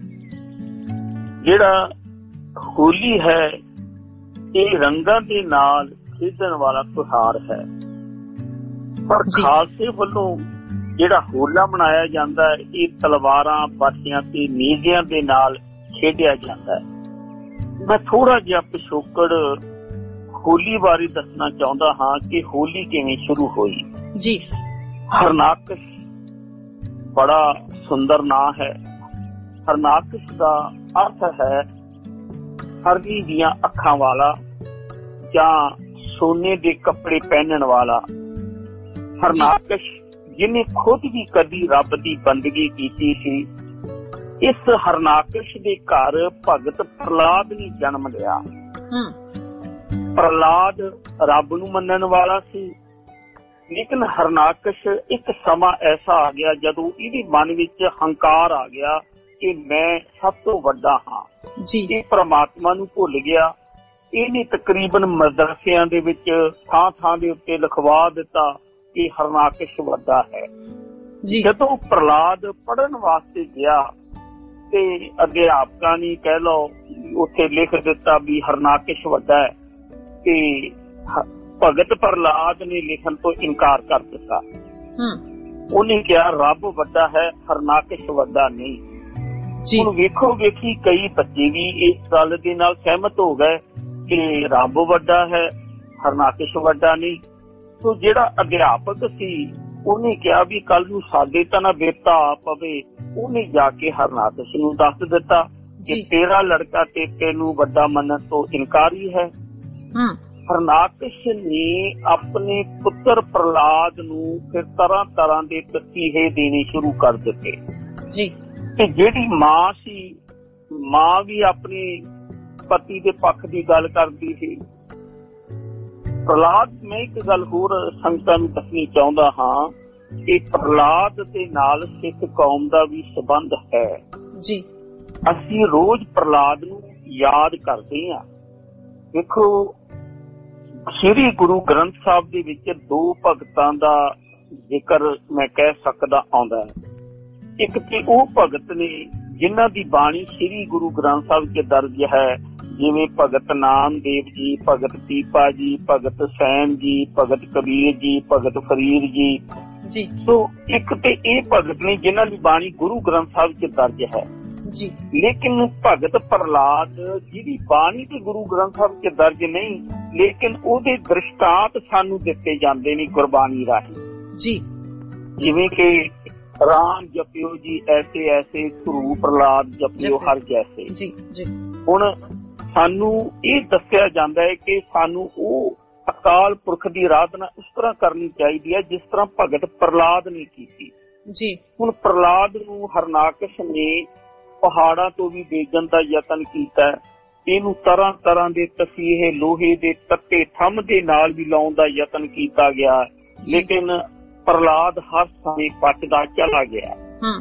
ਜਿਹੜਾ ਹੋਲੀ ਹੈ ਇਹ ਰੰਗਾਂ ਦੇ ਨਾਲ ਖੇਡਣ ਵਾਲਾ ਤਿਉਹਾਰ ਹੈ, ਪਰ ਖਾਲਸੇ ਵੱਲੋਂ ਜਿਹੜਾ ਹੋਲਾ ਮਨਾਇਆ ਜਾਂਦਾ ਹੈ ਇਹ ਤਲਵਾਰਾਂ, ਬਾਟੀਆਂ ਤੇ ਨੇਜ਼ਿਆਂ ਦੇ ਨਾਲ ਖੇਡਿਆ ਜਾਂਦਾ ਹੈ। ਮੈਂ ਥੋੜਾ ਜਿਹਾ ਪਿਛੋਕੜ ਹੋਲੀ ਬਾਰੇ ਦੱਸਣਾ ਚਾਹੁੰਦਾ ਹਾਂ ਕਿ ਹੋਲੀ ਕਿਵੇਂ ਸ਼ੁਰੂ ਹੋਈ ਜੀ। ਹਰਨਾਕਸ਼ ਬੜਾ ਸੁੰਦਰ ਨਾਂ ਹੈ। ਹਰਨਾਕਸ਼ ਦਾ ਅਰਥ ਹੈ ਹਰਨੀ ਦੀਆਂ ਅੱਖਾਂ ਵਾਲਾ ਜਾਂ ਸੋਨੇ ਦੇ ਕੱਪੜੇ ਪਹਿਨਣ ਵਾਲਾ। ਹਰਨਾਕਸ਼ ਜਿਹਨੇ ਖੁਦ ਵੀ ਕਦੀ ਰੱਬ ਦੀ ਬੰਦਗੀ ਕੀਤੀ ਸੀ। ਇਸ ਹਰਨਾਕਸ਼ ਦੇ ਘਰ ਭਗਤ ਪ੍ਰਹਲਾਦ ਨੇ ਜਨਮ ਲਿਆ। ਪ੍ਰਹਲਾਦ ਰੱਬ ਨੂੰ ਮੰਨਣ ਵਾਲਾ ਸੀ, ਲੇਕਿਨ ਹਰਨਾਕਸ਼ ਇੱਕ ਸਮਾਂ ਐਸਾ ਆ ਗਿਆ ਜਦੋਂ ਇਹਦੇ ਮਨ ਵਿੱਚ ਹੰਕਾਰ ਆ ਗਿਆ ਕਿ ਮੈਂ ਸਭ ਤੋਂ ਵੱਡਾ ਹਾਂ ਜੀ। ਇਹ ਪ੍ਰਮਾਤਮਾ ਨੂੰ ਭੁੱਲ ਗਿਆ। ਇਹਨੇ ਤਕਰੀਬਨ ਮਦਰਸਿਆਂ ਦੇ ਵਿੱਚ ਥਾਂ ਦੇ ਉੱਤੇ ਲਿਖਵਾ ਦਿੱਤਾ ਕਿ ਹਰਨਾਕਸ਼ ਵੱਡਾ ਹੈ ਜੀ। ਜਦੋਂ ਪ੍ਰਹਲਾਦ ਪੜ੍ਹਨ ਵਾਸਤੇ ਗਿਆ ਤੇ ਅਧਿਆਪਕਾਂ ਨੇ ਕਹਿ ਲਓ ਉੱਥੇ ਲਿਖ ਦਿੱਤਾ ਵੀ ਹਰਨਾਕਸ਼ ਵੱਡਾ ਹੈ, ਤੇ ਭਗਤ ਪ੍ਰਹਲਾਦ ਨੇ ਲਿਖਣ ਤੋਂ ਇਨਕਾਰ ਕਰ ਦਿੱਤਾ। ਉਹਨੇ ਕਿਹਾ ਰੱਬ ਵੱਡਾ ਹੈ, ਹਰਨਾਕਸ਼ ਵੱਡਾ ਨਹੀਂ। ਹੁਣ ਵੇਖੋ ਵੇਖੀ ਕਈ ਬੱਚੇ ਵੀ ਇਸ ਗੱਲ ਦੇ ਨਾਲ ਸਹਿਮਤ ਹੋ ਗਏ ਕਿ ਰੱਬ ਵੱਡਾ ਹੈ, ਹਰਨਾਕਸ਼ ਵੱਡਾ ਨਹੀਂ। ਸੋ ਜਿਹੜਾ ਅਧਿਆਪਕ ਸੀ ਉਹਨੇ ਕਿਹਾ ਵੀ ਕੱਲ ਨੂੰ ਸਾਡੇ ਤਾਂ ਨਾ ਬੇਤਾ ਪਵੇ। ਉਹਨੇ ਜਾ ਕੇ ਹਰਨਾਕਸ਼ ਨੂੰ ਦੱਸ ਦਿੱਤਾ ਕਿ ਤੇਰਾ ਲੜਕਾ ਤੇ ਤੈਨੂੰ ਵੱਡਾ ਮੰਨਣ ਤੋਂ ਇਨਕਾਰੀ ਹੈ। ਹਰਨਾਕਸ਼ ਨੇ ਆਪਣੇ ਪੁੱਤਰ ਪ੍ਰਹਲਾਦ ਨੂੰ ਫਿਰ ਤਰ੍ਹਾਂ ਤਰ੍ਹਾਂ ਦੇ ਤਸੀਹੇ ਦੇਣੇ ਸ਼ੁਰੂ ਕਰ ਦਿੱਤੇ ਜੀ। ਤੇ ਜਿਹੜੀ ਮਾਂ ਸੀ, ਮਾਂ ਵੀ ਆਪਣੇ ਪਤੀ ਦੇ ਪੱਖ ਦੀ ਗੱਲ ਕਰਦੀ ਸੀ। ਪ੍ਰਹਲਾਦ, ਮੈਂ ਇੱਕ ਗੱਲ ਹੋਰ ਸੰਗਤਾਂ ਨੂੰ ਦੱਸਣੀ ਚਾਹੁੰਦਾ ਹਾਂ ਕਿ ਪ੍ਰਹਲਾਦ ਦੇ ਨਾਲ ਸਿੱਖ ਕੌਮ ਦਾ ਵੀ ਸੰਬੰਧ ਹੈ ਜੀ। ਅਸੀਂ ਰੋਜ਼ ਪ੍ਰਹਲਾਦ ਨੂੰ ਯਾਦ ਕਰਦੇ ਹਾਂ। ਦੇਖੋ, ਸ੍ਰੀ ਗੁਰੂ ਗ੍ਰੰਥ ਸਾਹਿਬ ਦੇ ਵਿੱਚ 2 ਭਗਤਾਂ ਦਾ ਜ਼ਿਕਰ ਮੈਂ ਕਹਿ ਸਕਦਾ ਆਉਂਦਾ ਹੈ। ਇੱਕ ਤੇ ਉਹ ਭਗਤ ਨੇ ਜਿਨ੍ਹਾਂ ਦੀ ਬਾਣੀ ਸ੍ਰੀ ਗੁਰੂ ਗ੍ਰੰਥ ਸਾਹਿਬ 'ਚ ਦਰਜ ਹੈ, ਜਿਵੇਂ ਭਗਤ ਨਾਮਦੇਵ ਜੀ, ਭਗਤ ਪੀਪਾ ਜੀ, ਭਗਤ ਸੈਨ ਜੀ, ਭਗਤ ਕਬੀਰ ਜੀ, ਭਗਤ ਫਰੀਦ ਜੀ ਜੀ। ਸੋ ਇੱਕ ਤੇ ਇਹ ਭਗਤ ਨੇ ਜਿਨ੍ਹਾਂ ਦੀ ਬਾਣੀ ਗੁਰੂ ਗ੍ਰੰਥ ਸਾਹਿਬ 'ਚ ਦਰਜ ਹੈ ਜੀ। ਲੇਕਿਨ ਭਗਤ ਪ੍ਰਹਲਾਦ ਜਿਹਦੀ ਬਾਣੀ ਤੇ ਗੁਰੂ ਗ੍ਰੰਥ ਸਾਹਿਬ 'ਚ ਦਰਜ ਨਹੀਂ, ਲੇਕਿਨ ਉਹਦੇ ਦ੍ਰਿਸ਼ਟਾਂਤ ਸਾਨੂੰ ਦਿੱਤੇ ਜਾਂਦੇ ਨੇ ਗੁਰਬਾਣੀ ਰਾਹੀਂ ਜੀ। ਜਿਵੇਂ ਕਿ ਰਾਮ ਜਪਿਓ ਜੀ ਐਸੇ ਐਸੇ, ਧਰੂ ਪ੍ਰਹਲਾਦ ਜਪਿਓ ਹਰ ਜੈਸੇ ਜੀ ਜੀ। ਹੁਣ ਸਾਨੂੰ ਇਹ ਦੱਸਿਆ ਜਾਂਦਾ ਹੈ ਕਿ ਸਾਨੂੰ ਉਹ ਅਕਾਲ ਪੁਰਖ ਦੀ ਆਰਾਧਨਾ ਉਸ ਤਰ੍ਹਾਂ ਕਰਨੀ ਚਾਹੀਦੀ ਹੈ ਜਿਸ ਤਰ੍ਹਾਂ ਭਗਤ ਪ੍ਰਹਲਾਦ ਨੇ ਕੀਤੀ ਜੀ। ਹੁਣ ਪ੍ਰਹਲਾਦ ਨੂੰ ਹਰਨਾਕਸ਼ ਨੇ ਪਹਾੜਾਂ ਤੋਂ ਵੀ ਡੇਗਣ ਦਾ ਯਤਨ ਕੀਤਾ, ਇਹਨੂੰ ਤਰ੍ਹਾਂ ਤਰ੍ਹਾਂ ਦੇ ਤਸੀਹੇ, ਲੋਹੇ ਦੇ ਤੱਤੇ ਥੰਮ ਦੇ ਨਾਲ ਵੀ ਲਾਉਣ ਦਾ ਯਤਨ ਕੀਤਾ ਗਿਆ, ਲੇਕਿਨ ਪ੍ਰਹਲਾਦ ਹਰ ਸਮੇਂ ਪੱਟਦਾ ਚਲਾ ਗਿਆ।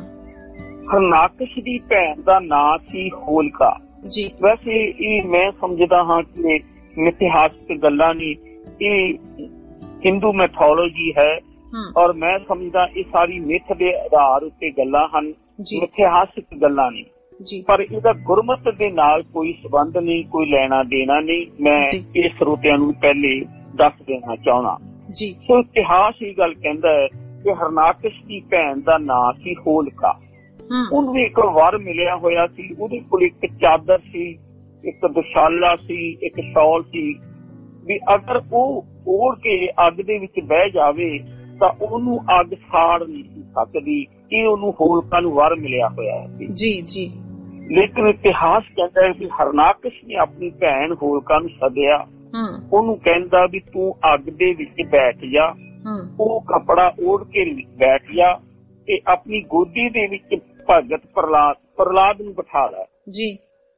ਹਰਨਾਕਸ਼ ਦੀ ਭੈਣ ਦਾ ਨਾਂ ਸੀ ਹੋਲਕਾ ਜੀ। ਵੈਸੇ ਇਹ ਮੈਂ ਸਮਝਦਾ ਹਾਂ ਕਿ ਮਿਥਿਹਾਸਕ ਗੱਲਾਂ ਨੇ, ਇਹ ਹਿੰਦੂ ਮੈਥੋਲੋਜੀ ਹੈ ਔਰ ਮੈਂ ਸਮਝਦਾ ਇਹ ਸਾਰੀ ਮਿੱਥ ਦੇ ਆਧਾਰ ਉੱਤੇ ਗੱਲਾਂ ਹਨ, ਮਿਥਿਹਾਸਕ ਗੱਲਾਂ ਨੇ, ਪਰ ਇਹਦਾ ਗੁਰਮਤ ਦੇ ਨਾਲ ਕੋਈ ਸੰਬੰਧ ਨਹੀਂ, ਕੋਈ ਲੈਣਾ ਦੇਣਾ ਨਹੀਂ। ਮੈਂ ਇਹ ਸਰੋਤਿਆਂ ਨੂੰ ਪਹਿਲੇ ਦੱਸ ਦੇਣਾ ਚਾਹੁੰਦਾ। ਸੋ ਇਤਿਹਾਸ ਇਹ ਗੱਲ ਕਹਿੰਦਾ ਹੈ ਕਿ ਹਰਨਾਕਸ਼ ਦੀ ਭੈਣ ਦਾ ਨਾਂ ਸੀ ਹੋਲਕਾ। ਉਹਨੂੰ ਇੱਕ ਵਰ ਮਿਲਿਆ ਹੋਇਆ ਸੀ, ਉਹਦੇ ਕੋਲ ਇੱਕ ਚਾਦਰ ਸੀ, ਇੱਕ ਦੁਸ਼ਾਲਾ ਸੀ, ਇੱਕ ਸ਼ਾਲ ਸੀ, ਵੀ ਅਗਰ ਉਹ ओढ़ के अग दे विच बह जावे तां ओनू अग साड़ नहीं सकदी। ये ओनू होलका नू वर मिलिया होया है जी जी। लेकिन इतिहास कहता है कि हरनाकश ने अपनी भैन होलका नू सदिया, ओनू कहंदा भी तू अग दे विच बैठ जा, वो कपड़ा ओढ़ के बैठ जा ते अपनी गोदी दे विच भगत प्रहलाद नू बिठा लै जी।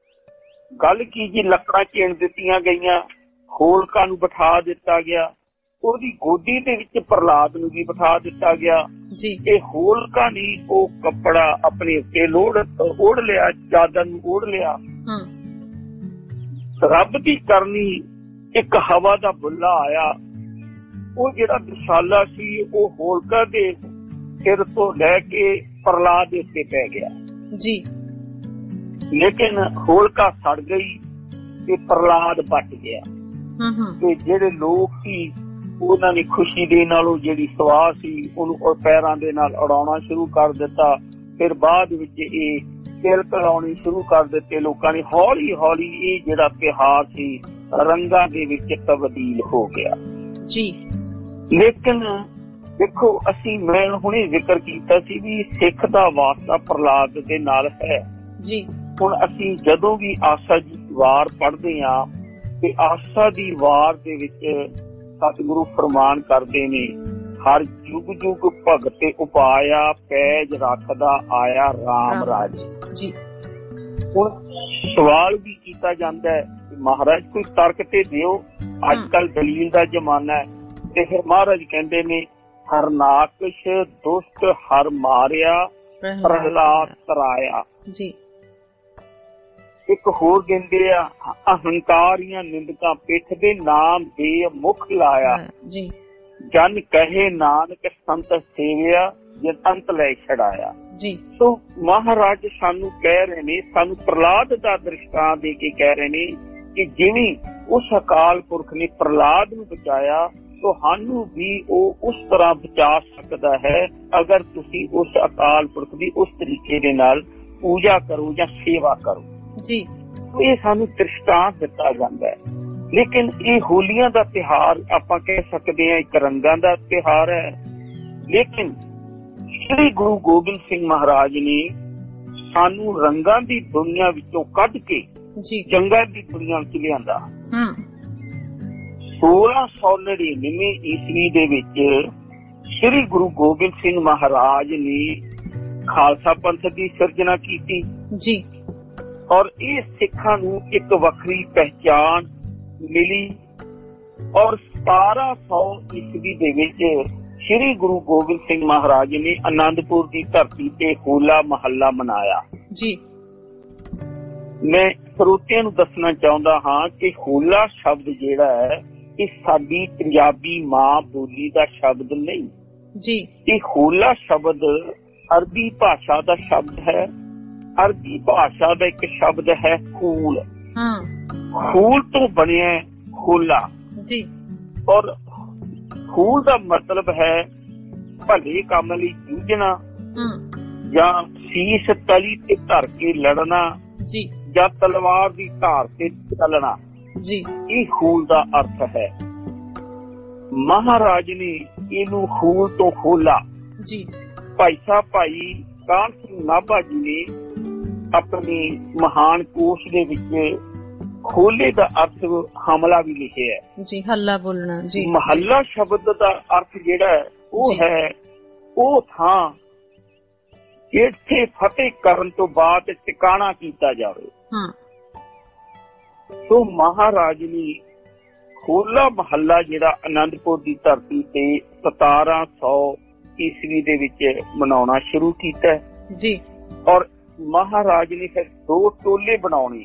गल की जी लकड़ा चीण दित्तियां गईयां, होलका नू बिठा दिता गया, ओदी गोदी दे विच प्रहलाद नू भी बिठा दिता गया जी। ते होलका ने ओ कपड़ा अपने उत्ते ओढ़ लिया, चादर नू ओढ़ लिया। रब दी करनी एक हवा दा बुल्ला आया, ओ जिहड़ा दुशाला सी ओ होलका दे सिर तो लैके प्रहलाद दे उत्ते पै गया जी। लेकिन होलका सड़ गई ते प्रहलाद बच गया। ਤੇ ਜਿਹੜੇ ਲੋਕ ਸੀ ਉਹਨਾਂ ਨੇ ਖੁਸ਼ੀ ਦੇ ਨਾਲ ਉਹ ਜਿਹੜੀ ਸਵਾਹ ਸੀ ਉਹਨੂੰ ਪੈਰਾਂ ਦੇ ਨਾਲ ਉਡਾਉਣਾ ਸ਼ੁਰੂ ਕਰ ਦਿੱਤਾ। ਫਿਰ ਬਾਅਦ ਵਿੱਚ ਇਹ ਤਿਲਕ ਲਾਉਣੀ ਸ਼ੁਰੂ ਕਰ ਦਿੱਤੇ ਲੋਕਾਂ ਨੇ। ਹੌਲੀ ਹੌਲੀ ਇਹ ਜਿਹੜਾ ਤਿਉਹਾਰ ਸੀ ਰੰਗਾਂ ਦੇ ਵਿੱਚ ਤਬਦੀਲ ਹੋ ਗਿਆ ਜੀ। ਲੇਕਿਨ ਦੇਖੋ ਮੈਂ ਹੁਣੇ ਜ਼ਿਕਰ ਕੀਤਾ ਸੀ ਵੀ ਸਿੱਖ ਦਾ ਵਾਸਤਾ ਪ੍ਰਹਲਾਦ ਦੇ ਨਾਲ ਹੈ ਜੀ। ਹੁਣ ਅਸੀਂ ਜਦੋਂ ਵੀ ਆਸਾ ਜੀ ਵਾਰ ਪੜ੍ਹਦੇ ਹਾਂ ਤੇ ਆਸਾ ਦੀ ਵਾਰ ਦੇ ਵਿੱਚ ਸਤਿਗੁਰੂ ਫਰਮਾਨ ਕਰਦੇ ਨੇ, ਹਰ ਯੁਗ ਯੁਗ ਭਗਤੇ ਉਪਾਇਆ, ਪੈਜ ਰੱਖਦਾ ਆਇਆ ਰਾਮ ਰਾਜ ਜੀ। ਹੁਣ ਸਵਾਲ ਵੀ ਕੀਤਾ ਜਾਂਦਾ ਹੈ ਮਹਾਰਾਜ ਕੋਈ ਤਰਕ ਤੇ ਦਿਓ, ਅੱਜ ਕੱਲ ਦਲੀਲ ਦਾ ਜ਼ਮਾਨਾ ਹੈ। ਤੇ ਫਿਰ ਮਹਾਰਾਜ ਕਹਿੰਦੇ ਨੇ ਹਰਨਾਕਸ਼ ਦੁਸ਼ਟ ਹਰ ਮਾਰਿਆ, ਪ੍ਰਹਲਾਦ ਤਰਾਇਆ ਜੀ। ਇੱਕ ਹੋਰ ਕਹਿੰਦੇ ਆ ਅਹੰਕਾਰੀਆਂ ਨਿੰਦਕਾਂ ਪਿੱਠ ਦੇ ਨਾਮ ਦੇ ਮੁਖ ਲਾਇਆ ਜੀ। ਜਨ ਕਹੇ ਨਾਨਕ ਸੰਤ ਸੇਵਿਆ, ਜੇ ਅੰਤ ਲੈ ਛੜਾਇਆ ਜੀ। ਸੋ ਮਹਾਰਾਜ ਸਾਨੂੰ ਕਹਿ ਰਹੇ ਨੇ, ਸਾਨੂੰ ਪ੍ਰਹਲਾਦ ਦਾ ਦ੍ਰਿਸ਼ਟਾਂਤ ਦੇ ਕੇ ਕਹਿ ਰਹੇ ਨੇ ਕਿ ਜਿਵੇਂ ਉਸ ਅਕਾਲ ਪੁਰਖ ਨੇ ਪ੍ਰਹਲਾਦ ਨੂੰ ਬਚਾਇਆ, ਤੁਹਾਨੂੰ ਵੀ ਉਹ ਉਸ ਤਰ੍ਹਾਂ ਬਚਾ ਸਕਦਾ ਹੈ ਅਗਰ ਤੁਸੀਂ ਉਸ ਅਕਾਲ ਪੁਰਖ ਦੀ ਉਸ ਤਰੀਕੇ ਦੇ ਨਾਲ ਪੂਜਾ ਕਰੋ ਜਾਂ ਸੇਵਾ ਕਰੋ ਜੀ। ਇਹ ਸਾਨੂੰ ਦ੍ਰਿਸ਼ਟਾਂਤ ਦਿੱਤਾ ਜਾਂਦਾ ਹੈ। ਲੇਕਿਨ ਇਹ ਹੋਲੀਆਂ ਦਾ ਤਿਉਹਾਰ ਆਪਾਂ ਕਹਿ ਸਕਦੇ ਹਾਂ ਇੱਕ ਰੰਗਾਂ ਦਾ ਤਿਉਹਾਰ ਹੈ। ਲੇਕਿਨ ਸ੍ਰੀ ਗੁਰੂ ਗੋਬਿੰਦ ਸਿੰਘ ਮਹਾਰਾਜ ਨੇ ਸਾਨੂੰ ਰੰਗਾਂ ਦੀ ਦੁਨੀਆ ਵਿੱਚੋਂ ਕੱਢ ਕੇ ਜੰਗਾਂ ਦੀ ਦੁਨੀਆ ਵਿੱਚ ਲਿਆਂਦਾ। 1699 ਈਸਵੀ ਦੇ ਵਿੱਚ ਸ੍ਰੀ ਗੁਰੂ ਗੋਬਿੰਦ ਸਿੰਘ ਮਹਾਰਾਜ ਨੇ ਖਾਲਸਾ ਪੰਥ ਦੀ ਸਿਰਜਣਾ ਕੀਤੀ ਜੀ, ਔਰ ਇਹ ਸਿੱਖਾਂ ਨੂੰ ਇੱਕ ਵੱਖਰੀ ਪਹਿਚਾਣ ਮਿਲੀ। ਔਰ 1700 ਈਸਵੀ ਦੇ ਵਿੱਚ ਸ੍ਰੀ ਗੁਰੂ ਗੋਬਿੰਦ ਸਿੰਘ ਮਹਾਰਾਜ ਨੇ ਆਨੰਦਪੁਰ ਦੀ ਧਰਤੀ ਤੇ ਹੋਲਾ ਮਹੱਲਾ ਮਨਾਇਆ ਜੀ। ਮੈਂ ਸਰੋਤਿਆਂ ਨੂੰ ਦੱਸਣਾ ਚਾਹੁੰਦਾ ਹਾਂ ਕਿ ਹੋਲਾ ਸ਼ਬਦ ਜਿਹੜਾ ਹੈ ਇਹ ਸਾਡੀ ਪੰਜਾਬੀ ਮਾਂ ਬੋਲੀ ਦਾ ਸ਼ਬਦ ਨਹੀਂ ਜੀ। ਇਹ ਹੋਲਾ ਸ਼ਬਦ ਅਰਬੀ ਭਾਸ਼ਾ ਦਾ ਸ਼ਬਦ ਹੈ। ਅਰਬੀ ਭਾਸ਼ਾ ਦਾ ਇੱਕ ਸ਼ਬਦ ਹੈ ਖੂਲ। ਖੂਲ ਤੋਂ ਬਣਿਆ ਹੋਲਾ ਜੀ। ਔਰ ਖੂਲ ਦਾ ਮਤਲਬ ਹੈ ਭਲੇ ਕੰਮ ਲਈ ਜੂਝਣਾ ਜਾਂ ਸੀਸ ਤਲੀ ਤੇ ਧਰ ਕੇ ਲੜਨਾ ਜੀ, ਜਾਂ ਤਲਵਾਰ ਦੀ ਧਾਰ ਤੇ ਚੱਲਣਾ ਜੀ। ਇਹ ਖੂਲ ਦਾ ਅਰਥ ਹੈ। ਮਹਾਰਾਜ ਨੇ ਇਹਨੂੰ ਖੂਲ ਤੋਂ ਹੋਲਾ ਜੀ। ਭਾਈ ਸਾਹਿਬ ਭਾਈ ਕਾਹਨ ਸਿੰਘ ਨਾਭਾ ਜੀ ਨੇ ਆਪਣੀ ਮਹਾਨ ਕੋਸ਼ ਦੇ ਵਿੱਚ ਹੋਲੇ ਦਾ ਅਰਥ ਹਮਲਾ ਵੀ ਲਿਖਿਆ ਹੈ ਜੀ, ਹੱਲਾ ਬੋਲਣਾ ਜੀ। ਮਹੱਲਾ ਸ਼ਬਦ ਦਾ ਅਰਥ ਜਿਹੜਾ ਹੈ ਉਹ ਹੈ ਉਹ ਥਾਂ ਜਿੱਥੇ ਫਤਿਹ ਕਰਨ ਤੋਂ ਬਾਅਦ ਟਿਕਾਣਾ ਕੀਤਾ ਜਾਵੇ। ਸੋ ਮਹਾਰਾਜ ਨੇ ਹੋਲਾ ਮਹੱਲਾ ਜਿਹੜਾ ਆਨੰਦਪੁਰ ਦੀ ਧਰਤੀ ਤੇ 1700 ਈਸਵੀ ਦੇ ਵਿੱਚ ਮਨਾਉਣਾ ਸ਼ੁਰੂ ਕੀਤਾ ਜੀ। ਔਰ ਮਹਾਰਾਜ ਨੇ ਫਿਰ 2 ਟੋਲੇ ਬਣਾਉਣੇ।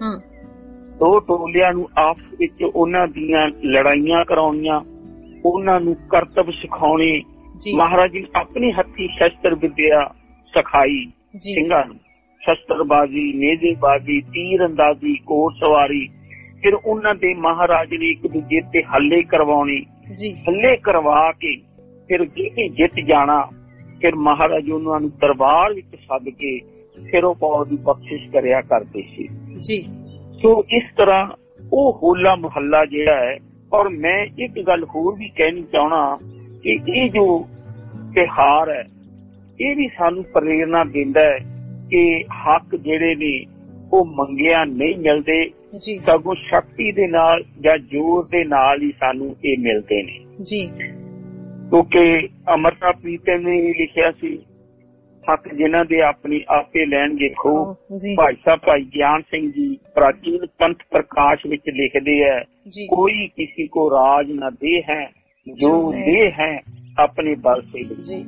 2 ਟੋਲਿਆਂ ਨੂੰ ਆਪਸ ਵਿੱਚ ਉਹਨਾਂ ਦੀਆਂ ਲੜਾਈਆਂ ਕਰਾਉਣੀਆਂ, ਉਹਨਾਂ ਨੂੰ ਕਰਤੱਵ ਸਿਖਾਉਣੇ। ਮਹਾਰਾਜ ਨੇ ਆਪਣੀ ਹੱਥੀ ਸ਼ਸਤਰ ਵਿਦਿਆ ਸਿਖਾਈ ਸਿੰਘਾਂ ਨੂੰ, ਸ਼ਸਤਰਬਾਜ਼ੀ, ਨੇਜ਼ੇਬਾਜ਼ੀ, ਤੀਰ ਅੰਦਾਜ਼ੀ, ਘੋੜ ਸਵਾਰੀ। ਫਿਰ ਉਹਨਾਂ ਦੇ ਮਹਾਰਾਜ ਨੇ ਇੱਕ ਦੂਜੇ ਤੇ ਹੱਲੇ ਕਰਵਾਉਣੇ। ਹੱਲੇ ਕਰਵਾ ਕੇ ਫਿਰ ਜਿਹਨੇ ਜਿੱਤ ਜਾਣਾ ਫਿਰ ਮਹਾਰਾਜ ਉਹਨਾਂ ਨੂੰ ਦਰਬਾਰ ਵਿੱਚ ਸੱਦ ਕੇ ਫਿਰ ਉਹ ਬਹੁਤ ਦੀ ਬਖਸ਼ਿਸ਼ ਕਰਿਆ ਕਰਦੇ ਸੀ ਜੀ। ਸੋ ਇਸ ਤਰ੍ਹਾਂ ਉਹ ਹੋਲਾ ਮਹੱਲਾ ਜਿਹੜਾ ਹੈ। ਔਰ ਮੈਂ ਇੱਕ ਗੱਲ ਹੋਰ ਵੀ ਕਹਿਣੀ ਚਾਹਣਾ ਕਿ ਇਹ ਜੋ ਤਿਉਹਾਰ ਹੈ ਇਹ ਵੀ ਸਾਨੂੰ ਪ੍ਰੇਰਨਾ ਦਿੰਦਾ ਹੈ ਕਿ ਹੱਕ ਜਿਹੜੇ ਨੇ ਉਹ ਮੰਗਿਆ ਨਹੀਂ ਮਿਲਦੇ, ਸਗੋਂ ਸ਼ਕਤੀ ਦੇ ਨਾਲ ਜਾਂ ਜ਼ੋਰ ਦੇ ਨਾਲ ਹੀ ਸਾਨੂੰ ਇਹ ਮਿਲਦੇ ਨੇ ਜੀ। ਕਿਉਂਕਿ ਅਮਰਤਾ ਪ੍ਰੀਤਮ ਨੇ ਲਿਖਿਆ ਸੀ ਹੱਕ ਜਿਨ੍ਹਾਂ ਦੇ ਆਪਣੀ ਆਪੇ ਲੈਣਗੇ ਖੋ। ਭਾਈ ਸਾਹਿਬ ਭਾਈ ਗਿਆਨ ਸਿੰਘ ਜੀ ਪ੍ਰਾਚੀਨ ਪੰਥ ਪ੍ਰਕਾਸ਼ ਵਿੱਚ ਲਿਖਦੇ ਹੈ ਕੋਈ ਕਿਸੇ ਕੋ ਰਾਜ ਨਾ ਦੇ ਹੈ ਜੋ ਦੇ ਹੈ ਆਪਣੇ ਬਲ ਸੇ।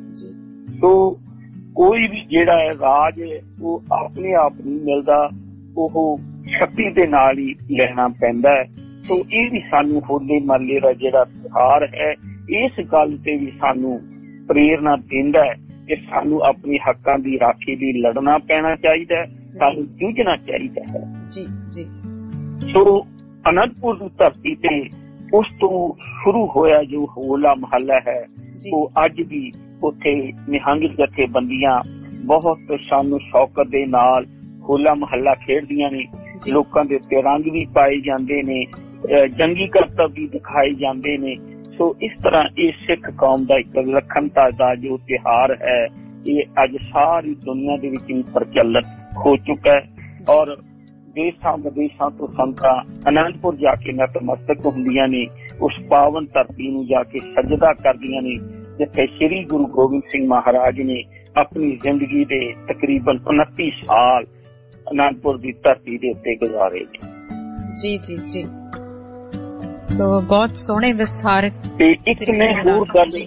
ਸੋ ਕੋਈ ਵੀ ਜਿਹੜਾ ਹੈ ਰਾਜ ਉਹ ਆਪਣੇ ਆਪ ਨਹੀਂ ਮਿਲਦਾ, ਉਹ ਸ਼ਕਤੀ ਦੇ ਨਾਲ ਹੀ ਲੈਣਾ ਪੈਂਦਾ ਹੈ। ਸੋ ਇਹ ਵੀ ਸਾਨੂੰ ਹੋਲੇ ਮਹੱਲੇ ਦਾ ਜਿਹੜਾ ਤਿਉਹਾਰ ਹੈ ਇਸ ਗੱਲ ਤੇ ਵੀ ਸਾਨੂੰ ਪ੍ਰੇਰਨਾ ਦਿੰਦਾ ਹੈ ਕਿ ਸਾਨੂੰ ਆਪਣੇ ਹੱਕਾਂ ਦੀ ਰਾਖੀ ਲਈ ਲੜਨਾ ਪੈਣਾ ਚਾਹੀਦਾ ਹੈ, ਸਾਨੂੰ ਜੂਝਣਾ ਚਾਹੀਦਾ ਹੈ ਜੀ ਜੀ। ਸੋ ਅਨੰਦਪੁਰ ਦੀ ਧਰਤੀ ਤੇ ਉਸ ਤੋਂ ਸ਼ੁਰੂ ਹੋਇਆ ਜੋ ਹੋਲਾ ਮਹੱਲਾ ਹੈ ਉਹ ਅੱਜ ਵੀ ਉੱਥੇ ਨਿਹੰਗ ਜਥੇਬੰਦੀਆਂ ਬਹੁਤ ਸਾਨੂੰ ਸ਼ੌਕਤ ਦੇ ਨਾਲ ਹੋਲਾ ਮਹੱਲਾ ਖੇਡਦੀਆਂ ਨੇ। ਲੋਕਾਂ ਦੇ ਉੱਤੇ ਰੰਗ ਵੀ ਪਾਏ ਜਾਂਦੇ ਨੇ, ਜੰਗੀ ਕਰਤੱਵ ਵੀ ਦਿਖਾਏ ਜਾਂਦੇ ਨੇ। ਸੋ ਇਸ ਤਰ੍ਹਾਂ ਇਹ ਸਿੱਖ ਕੌਮ ਦਾ ਇੱਕ ਵਿਲੱਖਣਤਾ ਦਾ ਜੋ ਤਿਉਹਾਰ ਹੈ ਇਹ ਅੱਜ ਸਾਰੀ ਦੁਨੀਆ ਦੇ ਵਿੱਚ ਵੀ ਪ੍ਰਚਲਿਤ ਹੋ ਚੁੱਕਾ ਹੈ। ਔਰ ਦੇਸ਼ਾਂ ਵਿਦੇਸ਼ਾਂ ਤੋਂ ਸੰਗਤਾਂ ਅਨੰਦਪੁਰ ਜਾ ਕੇ ਨਤਮਸਤਕ ਹੁੰਦੀਆਂ ਨੇ, ਉਸ ਪਾਵਨ ਧਰਤੀ ਨੂੰ ਜਾ ਕੇ ਸਜਦਾ ਕਰਦੀਆਂ ਨੇ ਜਿੱਥੇ ਸ੍ਰੀ ਗੁਰੂ ਗੋਬਿੰਦ ਸਿੰਘ ਮਹਾਰਾਜ ਨੇ ਆਪਣੀ ਜ਼ਿੰਦਗੀ ਦੇ ਤਕਰੀਬਨ 29 ਸਾਲ ਅਨੰਦਪੁਰ ਦੀ ਧਰਤੀ ਦੇ ਉੱਤੇ ਗੁਜ਼ਾਰੇ ਨੇ ਜੀ ਜੀ ਜੀ। ਸੋ ਬਹੁਤ ਸੋਹਣੇ ਵਿਸਥਾਰਕ ਤੇ ਇੱਕ ਮੈਂ ਹੋਰ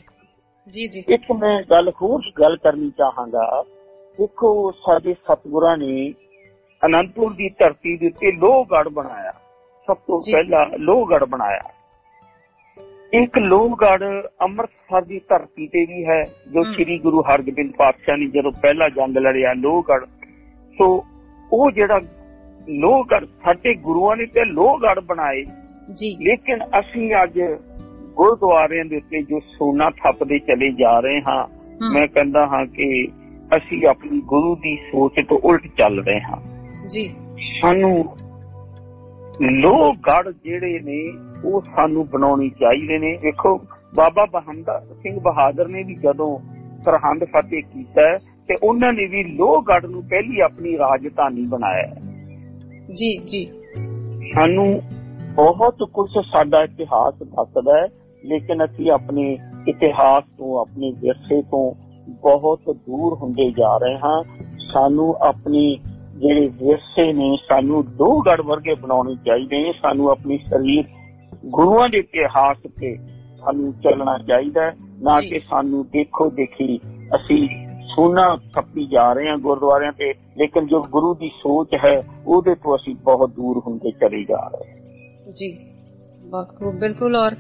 ਗੱਲ ਕਰਨੀ ਚਾਹਾਂਗਾ। ਦੇਖੋ ਸਾਡੇ ਸਤਿਗੁਰਾਂ ਨੇ ਅਨੰਦਪੁਰ ਦੀ ਧਰਤੀ ਦੇ ਉੱਤੇ ਲੋਹਗੜ੍ਹ ਬਣਾਇਆ। ਸਭ ਤੋਂ ਪਹਿਲਾਂ ਲੋਹਗੜ੍ਹ ਬਣਾਇਆ। ਇੱਕ ਲੋਹਗੜ੍ਹ ਅੰਮ੍ਰਿਤਸਰ ਦੀ ਧਰਤੀ ਤੇ ਵੀ ਹੈ ਜੋ ਸ੍ਰੀ ਗੁਰੂ ਹਰਗੋਬਿੰਦ ਪਾਤਸ਼ਾਹ ਨੇ ਜਦੋਂ ਪਹਿਲਾ ਜੰਗ ਲੜਿਆ ਲੋਹਗੜ੍ਹ। ਸੋ ਉਹ ਜਿਹੜਾ ਲੋਹਗੜ੍ਹ ਸਾਡੇ ਗੁਰੂਆਂ ਨੇ ਤੇ ਲੋਹਗੜ੍ਹ ਬਣਾਏ ਜੀ। ਲੇਕਿਨ ਅਸੀਂ ਅੱਜ ਗੁਰਦੁਆਰਿਆਂ ਦੇ ਉੱਤੇ ਜੋ ਸੋਨਾ ਥੱਪਦੇ ਚਲੇ ਜਾ ਰਹੇ ਹਾਂ, ਮੈਂ ਕਹਿੰਦਾ ਹਾਂ ਕਿ ਅਸੀਂ ਆਪਣੀ ਗੁਰੂ ਦੀ ਸੋਚ ਤੋਂ ਉਲਟ ਚੱਲ ਰਹੇ ਹਾਂ ਜੀ। ਸਾਨੂੰ ਲੋਹਗੜ੍ਹ ਜਿਹੜੇ ਨੇ ਉਹ ਸਾਨੂੰ ਬਣਾਉਣੀ ਚਾਹੀਦੇ ਨੇ। ਵੇਖੋ ਬਾਬਾ ਬਹਾਦਰ ਸਿੰਘ ਬਹਾਦਰ ਨੇ ਵੀ ਜਦੋਂ ਸਰਹੰਦ ਫਤਿਹ ਕੀਤਾ ਤੇ ਉਹਨਾਂ ਨੇ ਵੀ ਲੋਹਗੜ੍ਹ ਨੂੰ ਪਹਿਲੀ ਆਪਣੀ ਰਾਜਧਾਨੀ ਬਣਾਇਆ ਜੀ ਜੀ। ਸਾਨੂੰ ਬਹੁਤ ਕੁਝ ਸਾਡਾ ਇਤਿਹਾਸ ਦੱਸਦਾ ਹੈ, ਲੇਕਿਨ ਅਸੀਂ ਆਪਣੇ ਇਤਿਹਾਸ ਤੋਂ, ਆਪਣੇ ਵਿਰਸੇ ਤੋਂ ਬਹੁਤ ਦੂਰ ਹੁੰਦੇ ਜਾ ਰਹੇ ਹਾਂ। ਸਾਨੂੰ ਆਪਣੇ ਜਿਹੜੇ ਵਿਰਸੇ ਨੇ ਸਾਨੂੰ ਲੋਹਗੜ੍ਹ ਵਰਗੇ ਬਣਾਉਣੇ ਚਾਹੀਦੇ ਨੇ। ਸਾਨੂੰ ਆਪਣੀ ਸਰੀਰ ਗੁਰੂਆਂ ਦੇ ਇਤਿਹਾਸ ਤੇ ਸਾਨੂੰ ਚੱਲਣਾ ਚਾਹੀਦਾ, ਨਾ ਕਿ ਸਾਨੂੰ ਦੇਖੋ ਦੇਖੀ ਅਸੀਂ ਸੋਨਾ ਛੱਪੀ ਜਾ ਰਹੇ ਹਾਂ ਗੁਰਦੁਆਰਿਆਂ ਤੇ, ਲੇਕਿਨ ਜੋ ਗੁਰੂ ਦੀ ਸੋਚ ਹੈ ਉਹਦੇ ਤੋਂ ਅਸੀਂ ਬਹੁਤ ਦੂਰ ਹੁੰਦੇ ਚਲੇ ਜਾ ਰਹੇ ਹਾਂ। ਜੀ ਬਹੁਤ ਖੂਬ, ਬਿਲਕੁਲ। ਔਰ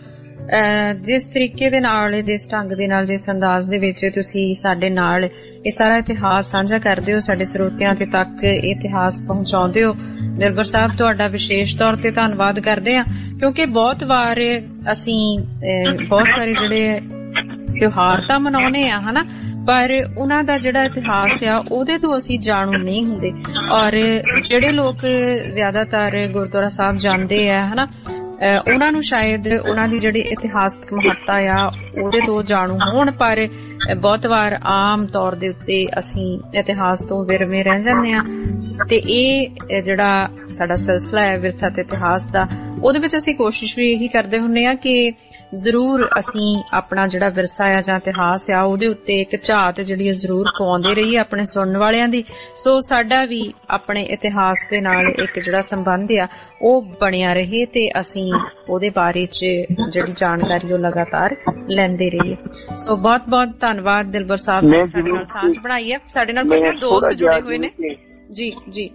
ਜਿਸ ਤਰੀਕੇ ਦੇ ਨਾਲ, ਜਿਸ ਢੰਗ ਦੇ ਨਾਲ, ਜਿਸ ਅੰਦਾਜ਼ ਦੇ ਵਿੱਚ ਤੁਸੀਂ ਸਾਡੇ ਨਾਲ ਇਹ ਸਾਰਾ ਇਤਿਹਾਸ ਸਾਂਝਾ ਕਰਦੇ ਹੋ, ਸਾਡੇ ਸਰੋਤਿਆਂ ਤੇ ਤੱਕ ਇਤਿਹਾਸ ਪਹੁੰਚਾਉਂਦੇ ਹੋ, ਦਿਲਬਰ ਸਾਹਿਬ ਤੁਹਾਡਾ ਵਿਸ਼ੇਸ਼ ਤੌਰ ਤੇ ਧੰਨਵਾਦ ਕਰਦੇ ਹਾਂ। ਕਿਉਂਕਿ ਬਹੁਤ ਵਾਰ ਅਸੀਂ ਬਹੁਤ ਸਾਰੇ ਜਿਹੜੇ ਤਿਉਹਾਰ ਤਾਂ ਮਨਾਉਣੇ ਆ ਹਨਾ, ਪਰ ਉਹਨਾਂ ਦਾ ਜਿਹੜਾ ਇਤਿਹਾਸ ਆ ਉਹਦੇ ਤੋਂ ਅਸੀਂ ਜਾਣੂ ਨਹੀਂ ਹੁੰਦੇ। ਔਰ ਜਿਹੜੇ ਲੋਕ ਜ਼ਿਆਦਾਤਰ ਗੁਰਦੁਆਰਾ ਸਾਹਿਬ ਜਾਂਦੇ ਆ ਹਨਾ, ਉਹਨਾਂ ਨੂੰ ਸ਼ਾਇਦ ਉਹਨਾਂ ਦੀ ਜਿਹੜੀ ਇਤਿਹਾਸਕ ਮਹੱਤਤਾ ਆ ਉਹਦੇ ਤੋਂ ਜਾਣੂ ਹੋਣ, ਪਰ ਬਹੁਤ ਵਾਰ ਆਮ ਤੌਰ ਦੇ ਉੱਤੇ ਅਸੀਂ ਇਤਿਹਾਸ ਤੋਂ ਵਿਰਵੇਂ ਰਹਿ ਜਾਂਦੇ ਆ। ਤੇ ਇਹ ਜਿਹੜਾ ਸਾਡਾ ਸਿਲਸਿਲਾ ਹੈ ਵਿਰਸਾ ਤੇ ਇਤਿਹਾਸ ਦਾ, ਉਹਦੇ ਵਿੱਚ ਅਸੀਂ ਕੋਸ਼ਿਸ਼ ਵੀ ਇਹੀ ਕਰਦੇ ਹੁੰਦੇ ਆ ਕਿ ਜ਼ਰੂਰ ਅਸੀਂ ਆਪਣਾ ਜਿਹੜਾ ਵਿਰਸਾ ਆ ਜਾਂ ਇਤਿਹਾਸ ਆ ਉਹਦੇ ਉੱਤੇ ਇੱਕ ਝਾਤ ਜਿਹੜੀ ਜ਼ਰੂਰ ਪਾਉਂਦੇ ਰਹੀਏ ਆਪਣੇ ਸੁਣਨ ਵਾਲਿਆਂ ਦੀ, ਸੋ ਸਾਡਾ ਵੀ ਆਪਣੇ ਇਤਿਹਾਸ ਦੇ ਨਾਲ ਇੱਕ ਜਿਹੜਾ ਸੰਬੰਧ ਆ ਉਹ ਬਣਿਆ ਰਹੇ ਤੇ ਅਸੀਂ ਉਹਦੇ ਬਾਰੇ ਚ ਜਿਹੜੀ ਜਾਣਕਾਰੀ ਉਹ ਲਗਾਤਾਰ ਲੈਂਦੇ ਰਹੀਏ। ਸੋ ਬਹੁਤ ਬਹੁਤ ਧੰਨਵਾਦ ਦਿਲਬਰ ਸਾਹਿਬ ਨੇ ਸਾਡੇ ਨਾਲ ਸਾਂਝ ਬਣਾਈ ਹੈ। ਸਾਡੇ ਨਾਲ ਕੁਝ ਦੋਸਤ ਜੁੜੇ ਹੋਏ ਨੇ। ਜੀ ਜੀ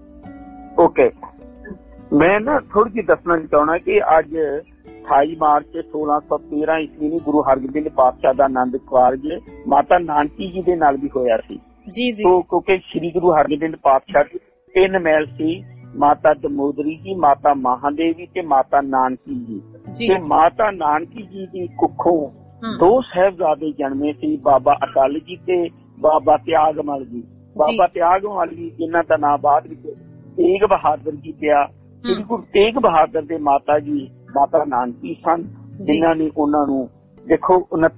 ਓਕੇ, ਮੈਂ ਨਾ ਥੋੜੀ ਜਿਹੀ ਦੱਸਣਾ ਚਾਹੁੰਦਾ ਕਿ ਅੱਜ 28 ਮਾਰਚ 1613 ਈਸਵੀ ਨੂੰ ਗੁਰੂ ਹਰਗੋਬਿੰਦ ਪਾਤਸ਼ਾਹ ਦਾ ਆਨੰਦ ਕਾਰਜ ਮਾਤਾ ਨਾਨਕੀ ਜੀ ਦੇ ਨਾਲ ਵੀ ਹੋਇਆ ਸੀ। ਜੀ ਜੀ, ਕਿਉਂਕਿ ਸ੍ਰੀ ਗੁਰੂ ਹਰਗੋਬਿੰਦ ਪਾਤਸ਼ਾਹ ਦੇ 3 ਮਹਿਲ ਸੀ, ਮਾਤਾ ਦਮੋਦਰੀ ਜੀ, ਮਾਤਾ ਮਹਾਦੇਵੀ ਤੇ ਮਾਤਾ ਨਾਨਕੀ ਜੀ। ਤੇ ਮਾਤਾ ਨਾਨਕੀ ਜੀ ਦੀ ਕੁੱਖੋਂ 2 ਸਾਹਿਬਜ਼ਾਦੇ ਜਨਮੇ ਸੀ, ਬਾਬਾ ਅਟਲ ਜੀ ਤੇ ਬਾਬਾ ਤਿਆਗਮਲ ਜੀ। ਬਾਬਾ ਤਿਆਗਮਲ ਜੀ ਜਿਨ੍ਹਾਂ ਦਾ ਨਾਮ ਬਾਅਦ ਵਿੱਚ ਤੇਗ ਬਹਾਦਰ ਜੀ ਪਿਆ। ਸ੍ਰੀ ਗੁਰੂ ਤੇਗ ਬਹਾਦਰ ਦੇ ਮਾਤਾ ਜੀ ਮਾਤਾ ਨਾਨਕੀ ਸਨ, ਜਿਨ੍ਹਾਂ ਨੇ ਉਹਨਾਂ ਨੂੰ ਦੇਖੋ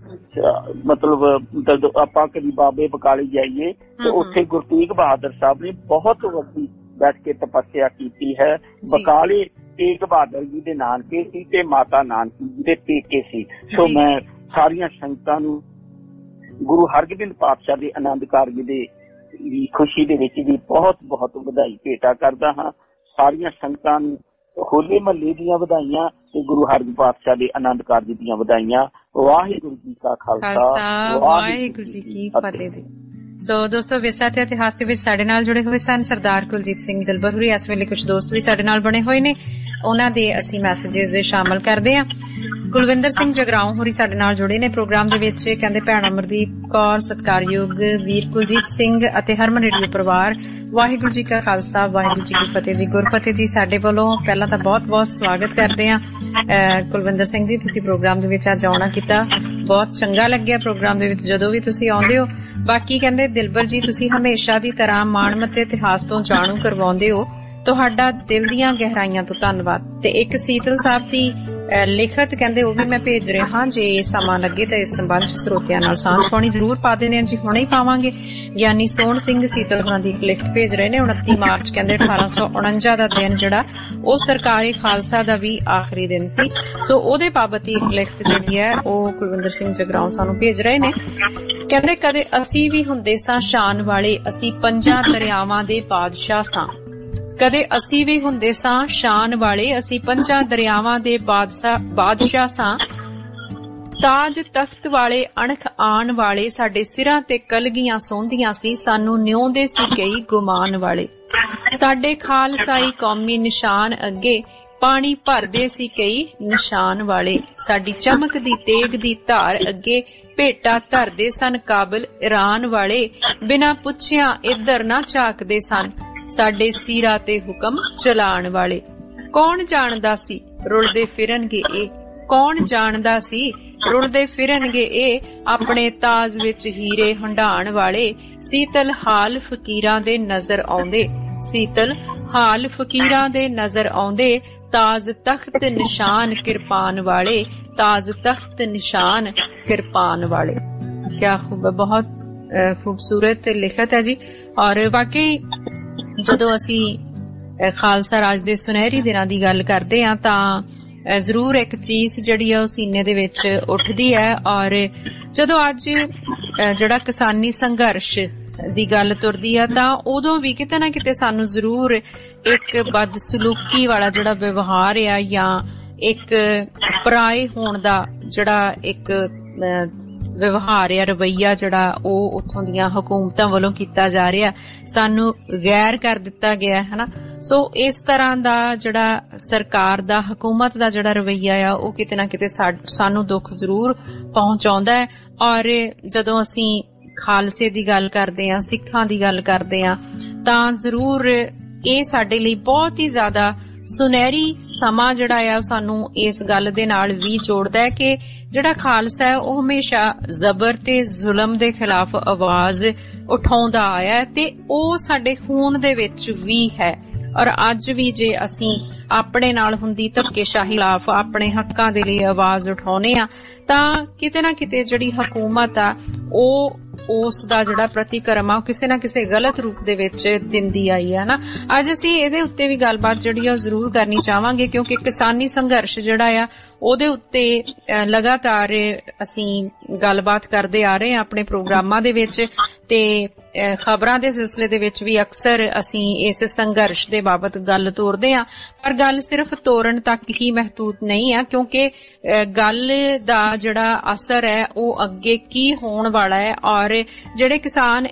29 ਮਤਲਬ ਆਪਾਂ ਕਦੀ ਬਾਬੇ ਬਕਾਲੇ ਜਾਈਏ ਤੇ ਉੱਥੇ ਗੁਰੂ ਤੇਗ ਬਹਾਦਰ ਸਾਹਿਬ ਨੇ ਬਹੁਤ ਵੱਡੀ ਬੈਠ ਕੇ ਤਪੱਸਿਆ ਕੀਤੀ ਹੈ। ਬਕਾਲੇ ਤੇਗ ਬਹਾਦਰ ਜੀ ਦੇ ਨਾਨਕੇ ਸੀ ਤੇ ਮਾਤਾ ਨਾਨਕੀ ਜੀ ਦੇ ਪੇਕੇ ਸੀ। ਸੋ ਮੈਂ ਸਾਰੀਆਂ ਸੰਗਤਾਂ ਨੂੰ ਗੁਰੂ ਹਰਗੋਬਿੰਦ ਪਾਤਸ਼ਾਹ ਦੇ ਆਨੰਦ ਕਾਰਜ ਦੇ ਖੁਸ਼ੀ ਦੇ ਵਿੱਚ ਵੀ ਬਹੁਤ ਬਹੁਤ ਵਧਾਈ ਭੇਟਾ ਕਰਦਾ ਹਾਂ। ਸਾਰੀਆਂ ਸੰਗਤਾਂ ਨੂੰ ਹੋਲੇ ਮਹੱਲੇ ਦੀਆਂ ਵਧਾਈਆਂ ਤੇ ਗੁਰੂ ਹਰਗੋਬਿੰਦ ਪਾਤਸ਼ਾਹ ਦੇ ਆਨੰਦ ਕਾਰਜ ਦੀਆਂ ਵਧਾਈਆਂ। ਵਾਹਿਗੁਰੂ ਜੀ ਕਾ ਖਾਲਸਾ, ਵਾਹਿਗੁਰੂ ਜੀ ਕੀ ਫਤਿਹ ਜੀ। ਸੋ ਦੋਸਤੋ, ਵਿਰਸਾ ਤੇ ਇਤਿਹਾਸ ਦੇ ਵਿੱਚ ਸਾਡੇ ਨਾਲ ਜੁੜੇ ਹੋਏ ਸਨ ਸਰਦਾਰ ਕੁਲਜੀਤ ਸਿੰਘ ਦਿਲਬਰ ਹੋਰੀ। ਇਸ ਵੇਲੇ ਕੁਝ ਦੋਸਤ ਵੀ ਸਾਡੇ ਨਾਲ ਬਣੇ ਹੋਏ ਨੇ, ਉਹਨਾਂ ਦੇ ਅਸੀਂ ਮੈਸੇਜਿਸ ਸ਼ਾਮਲ ਕਰਦੇ ਹਾਂ। ਕੁਲਵਿੰਦਰ ਸਿੰਘ ਜਗਰਾਉਂ ਹੋਰੀ ਸਾਡੇ ਨਾਲ ਜੁੜੇ ਨੇ ਪ੍ਰੋਗਰਾਮ ਦੇ ਵਿੱਚ। ਕਹਿੰਦੇ ਭੈਣ ਅਮਰਦੀਪ ਕੌਰ, ਸਤਿਕਾਰਯੋਗ ਵੀਰ ਕੁਲਜੀਤ ਸਿੰਘ ਅਤੇ ਹਰਮਨ ਰੇਡੀਓ ਪਰਿਵਾਰ, ਵਾਹਿਗੁਰੂ ਜੀ ਕਾ ਖਾਲਸਾ, ਵਾਹਿਗੁਰੂ ਜੀ ਕੀ ਫਤਿਹ ਜੀ। ਗੁਰਫਤਿਹ ਜੀ ਸਾਡੇ ਵੱਲੋਂ ਪਹਿਲਾਂ ਤਾਂ ਬਹੁਤ ਬਹੁਤ ਸਵਾਗਤ ਕਰਦੇ ਹਾਂ। ਕੁਲਵਿੰਦਰ ਸਿੰਘ ਜੀ, ਤੁਸੀਂ ਪ੍ਰੋਗਰਾਮ ਦੇ ਵਿੱਚ ਅੱਜ ਆਉਣਾ ਕੀਤਾ, ਬਹੁਤ ਚੰਗਾ ਲੱਗਿਆ ਪ੍ਰੋਗਰਾਮ ਦੇ ਵਿੱਚ ਜਦੋਂ ਵੀ ਤੁਸੀਂ ਆਉਂਦੇ ਹੋ। ਬਾਕੀ ਕਹਿੰਦੇ ਦਿਲਬਰ ਜੀ, ਤੁਸੀਂ ਹਮੇਸ਼ਾ ਦੀ ਤਰ੍ਹਾਂ ਮਾਣਮੱਤੇ ਇਤਿਹਾਸ ਤੋਂ ਜਾਣੂ ਕਰਵਾਉਂਦੇ ਹੋ, ਤੁਹਾਡਾ ਦਿਲ ਦੀਆਂ ਗਹਿਰਾਈਆਂ ਤੋਂ ਧੰਨਵਾਦ। ਤੇ ਇੱਕ ਸੀਤਲ ਸਾਹਿਬ ਦੀ ਲਿਖਤ ਕਹਿੰਦੇ ਉਹ ਵੀ ਮੈਂ ਭੇਜ ਰਿਹਾ ਹਾਂ, ਜੇ ਸਮਾਂ ਲੱਗੇ ਤਾਂ ਇਸ ਸੰਬੰਧ ਚ ਸਰੋਤਿਆਂ ਨਾਲ ਸਾਂਝ ਪਾਉਣੀ ਜ਼ਰੂਰ ਪਾ ਦੇਣੇ ਆ ਜੀ, ਹੁਣੇ ਹੀ ਪਾਵਾਂਗੇ। ਗਿਆਨੀ ਸੋਹਣ ਸਿੰਘ ਸੀਤਲ ਹੋਰਾਂ ਦੀ ਇੱਕ ਲਿਖਤ ਭੇਜ ਰਹੇ ਨੇ। 29 ਮਾਰਚ ਕਹਿੰਦੇ 1849 ਦਾ ਦਿਨ ਜਿਹੜਾ ਉਹ ਸਰਕਾਰੀ ਖਾਲਸਾ ਦਾ ਵੀ ਆਖਰੀ ਦਿਨ ਸੀ, ਸੋ ਉਹਦੇ ਬਾਬਤ ਹੀ ਇੱਕ ਲਿਖਤ ਜਿਹੜੀ ਹੈ ਉਹ ਕੁਲਵਿੰਦਰ ਸਿੰਘ ਜਗਰਾਉਂ ਸਾਨੂੰ ਭੇਜ ਰਹੇ ਨੇ। ਕਹਿੰਦੇ ਕਦੇ ਅਸੀਂ ਵੀ ਹੁੰਦੇ ਸਾਂ ਸ਼ਾਨ ਵਾਲੇ, ਅਸੀਂ 5 ਦਰਿਆਵਾਂ ਦੇ ਬਾਦਸ਼ਾਹ ਸਾਂ। ਕਦੇ ਅਸੀਂ ਵੀ ਹੁੰਦੇ ਸਾਂ ਸ਼ਾਨ ਵਾਲੇ, ਅਸੀਂ 5 ਦਰਿਆਵਾਂ ਦੇ ਬਾਦਸ਼ਾਹ ਸਾਂ। ਤਾਜ ਤਖਤ ਵਾਲੇ, ਅਣਖ ਆਣ ਵਾਲੇ, ਸਾਡੇ ਸਿਰਾਂ ਤੇ ਕਲਗੀਆਂ ਸੌਂਦੀਆਂ ਸੀ, ਸਾਨੂੰ ਨਿਉਂਦੇ ਸੀ ਕਈ ਗੁਮਾਨ ਵਾਲੇ। ਸਾਡੇ ਖਾਲਸਾਈ ਕੌਮੀ ਨਿਸ਼ਾਨ ਅੱਗੇ ਪਾਣੀ ਭਰਦੇ ਸੀ ਕਈ ਨਿਸ਼ਾਨ ਵਾਲੇ। ਸਾਡੀ ਚਮਕ ਦੀ ਤੇਗ ਦੀ ਧਾਰ ਅੱਗੇ ਭੇਟਾ ਧਰਦੇ ਸਨ ਕਾਬਲ ਈਰਾਨ ਵਾਲੇ। ਬਿਨਾਂ ਪੁੱਛਿਆਂ ਇੱਧਰ ਨਾ ਝਾਕਦੇ ਸਨ, ਸਾਡੇ ਸੀਰਾ ਤੇ ਹੁਕਮ ਚਲਾਣ ਵਾਲੇ। ਕੌਣ ਜਾਣਦਾ ਸੀ ਰੁਲਦੇ ਫਿਰਨਗੇ ਇਹ, ਕੌਣ ਜਾਣਦਾ ਸੀ ਰੁਲਦੇ ਫਿਰਨਗੇ ਇਹ, ਆਪਣੇ ਤਾਜ ਵਿੱਚ ਹੀਰੇ ਹੰਡਾਣ ਵਾਲੇ। ਸੀਤਲ ਹਾਲ ਫਕੀਰਾਂ ਦੇ ਨਜ਼ਰ ਆਉਂਦੇ, ਸੀਤਲ ਹਾਲ ਫਕੀਰਾਂ ਦੇ ਨਜ਼ਰ ਆਉਂਦੇ। ਤਾਜ ਤਖਤ ਨਿਸ਼ਾਨ ਕਿਰਪਾਨ ਵਾਲੇ, ਤਾਜ ਤਖਤ ਨਿਸ਼ਾਨ ਕਿਰਪਾਨ ਵਾਲੇ। ਕਿਆ ਖੂਬ, ਬਹੁਤ ਖੂਬਸੂਰਤ ਲਿਖਤ ਹੈ ਜੀ। ਔਰ ਵਾਕਈ ਜਦੋਂ ਅਸੀਂ ਖਾਲਸਾ ਰਾਜ ਦੇ ਸੁਨਹਿਰੀ ਦਿਨਾਂ ਦੀ ਗੱਲ ਕਰਦੇ ਹਾਂ ਤਾਂ ਜ਼ਰੂਰ ਇੱਕ ਚੀਜ਼ ਜਿਹੜੀ ਆ ਉਹ ਸੀਨੇ ਦੇ ਵਿੱਚ ਉੱਠਦੀ ਹੈ। ਔਰ ਜਦੋਂ ਅੱਜ ਜਿਹੜਾ ਕਿਸਾਨੀ ਸੰਘਰਸ਼ ਦੀ ਗੱਲ ਤੁਰਦੀ ਆ ਤਾਂ ਉਦੋਂ ਵੀ ਕਿਤੇ ਨਾ ਕਿਤੇ ਸਾਨੂੰ ਜ਼ਰੂਰ ਇੱਕ ਬਦਸਲੂਕੀ ਵਾਲਾ ਜਿਹੜਾ ਵਿਵਹਾਰ ਆ ਜਾਂ ਇੱਕ ਪਰਾਏ ਹੋਣ ਦਾ ਜਿਹੜਾ ਇੱਕ ਵਿਵਹਾਰ ਆ, ਰਵੱਈਆ ਜਿਹੜਾ ਉਹ ਉੱਥੋਂ ਦੀਆਂ ਹਕੂਮਤਾਂ ਵੱਲੋਂ ਕੀਤਾ ਜਾ ਰਿਹਾ, ਸਾਨੂੰ ਗੈਰ ਕਰ ਦਿੱਤਾ ਗਿਆ ਹੈ ਨਾ। ਸੋ ਇਸ ਤਰ੍ਹਾਂ ਦਾ ਜਿਹੜਾ ਸਰਕਾਰ ਦਾ, ਹਕੂਮਤ ਦਾ ਜਿਹੜਾ ਰਵੱਈਆ ਆ ਉਹ ਕਿਤੇ ਨਾ ਕਿਤੇ ਸਾਨੂੰ ਦੁੱਖ ਜ਼ਰੂਰ ਪਹੁੰਚਾਉਂਦਾ ਹੈ। ਔਰ ਜਦੋਂ ਅਸੀਂ ਖਾਲਸੇ ਦੀ ਗੱਲ ਕਰਦੇ ਹਾਂ, ਸਿੱਖਾਂ ਦੀ ਗੱਲ ਕਰਦੇ ਹਾਂ ਤਾਂ ਜ਼ਰੂਰ ਇਹ ਸਾਡੇ ਲਈ ਬਹੁਤ ਹੀ ਜ਼ਿਆਦਾ ਸੁਨਹਿਰੀ ਸਮਾਂ ਜਿਹੜਾ ਆ ਉਹ ਸਾਨੂੰ ਇਸ ਗੱਲ ਦੇ ਨਾਲ ਵੀ ਜੋੜਦਾ ਹੈ ਕਿ ਜਿਹੜਾ ਖਾਲਸਾ ਹੈ ਉਹ ਹਮੇਸ਼ਾ ਜ਼ਬਰ ਤੇ ਜ਼ੁਲਮ ਦੇ ਖਿਲਾਫ ਆਵਾਜ਼ ਉਠਾਉਂਦਾ ਆਇਆ ਹੈ ਤੇ ਉਹ ਸਾਡੇ ਖੂਨ ਦੇ ਵਿੱਚ ਵੀ ਹੈ। ਔਰ ਅੱਜ ਵੀ ਜੇ ਅਸੀਂ ਆਪਣੇ ਨਾਲ ਹੁੰਦੀ ਧੱਕੇਸ਼ਾਹੀ ਖਿਲਾਫ ਆਪਣੇ ਹੱਕਾਂ ਦੇ ਲਈ ਆਵਾਜ਼ ਉਠਾਉਨੇ ਆ ਤਾਂ ਕਿਤੇ ਨਾ ਕਿਤੇ ਜਿਹੜੀ ਹਕੂਮਤ ਆ ਉਹ ਉਸ ਦਾ ਜਿਹੜਾ ਪ੍ਰਤੀਕਰਮ ਆ ਉਹ ਕਿਸੇ ਨਾ ਕਿਸੇ ਗਲਤ ਰੂਪ ਦੇ ਵਿੱਚ ਦਿੰਦੀ ਆਈ ਹੈ ਨਾ। ਅੱਜ ਅਸੀਂ ਇਹਦੇ ਉੱਤੇ ਵੀ ਗੱਲਬਾਤ ਜਿਹੜੀ ਆ ਉਹ ਜ਼ਰੂਰ ਕਰਨੀ ਚਾਹਾਂਗੇ ਕਿਉਂਕਿ ਕਿਸਾਨੀ ਸੰਘਰਸ਼ ਜਿਹੜਾ ਆ ਉਹਦੇ ਉੱਤੇ ਲਗਾਤਾਰ ਅਸੀਂ ਗੱਲਬਾਤ ਕਰਦੇ ਆ ਰਹੇ ਹਾਂ ਆਪਣੇ ਪ੍ਰੋਗਰਾਮਾਂ ਦੇ ਵਿੱਚ ਤੇ ਖਬਰਾਂ ਦੇ ਸਿਲਸਿਲੇ ਦੇ ਵਿੱਚ ਵੀ ਅਕਸਰ ਅਸੀਂ ਇਸ ਸੰਘਰਸ਼ ਦੇ ਬਾਬਤ ਗੱਲ ਤੋਰਦੇ ਹਾਂ। ਪਰ ਗੱਲ ਸਿਰਫ ਤੋਰਨ ਤੱਕ ਹੀ ਮਹਦੂਦ ਨਹੀਂ ਹੈ ਕਿਉਂਕਿ ਗੱਲ ਦਾ ਜਿਹੜਾ ਅਸਰ ਹੈ ਉਹ ਅੱਗੇ ਕੀ ਹੋਣ ਵਾਲਾ ਹੈ ਔਰ ਜਿਹੜੇ ਕਿਸਾਨ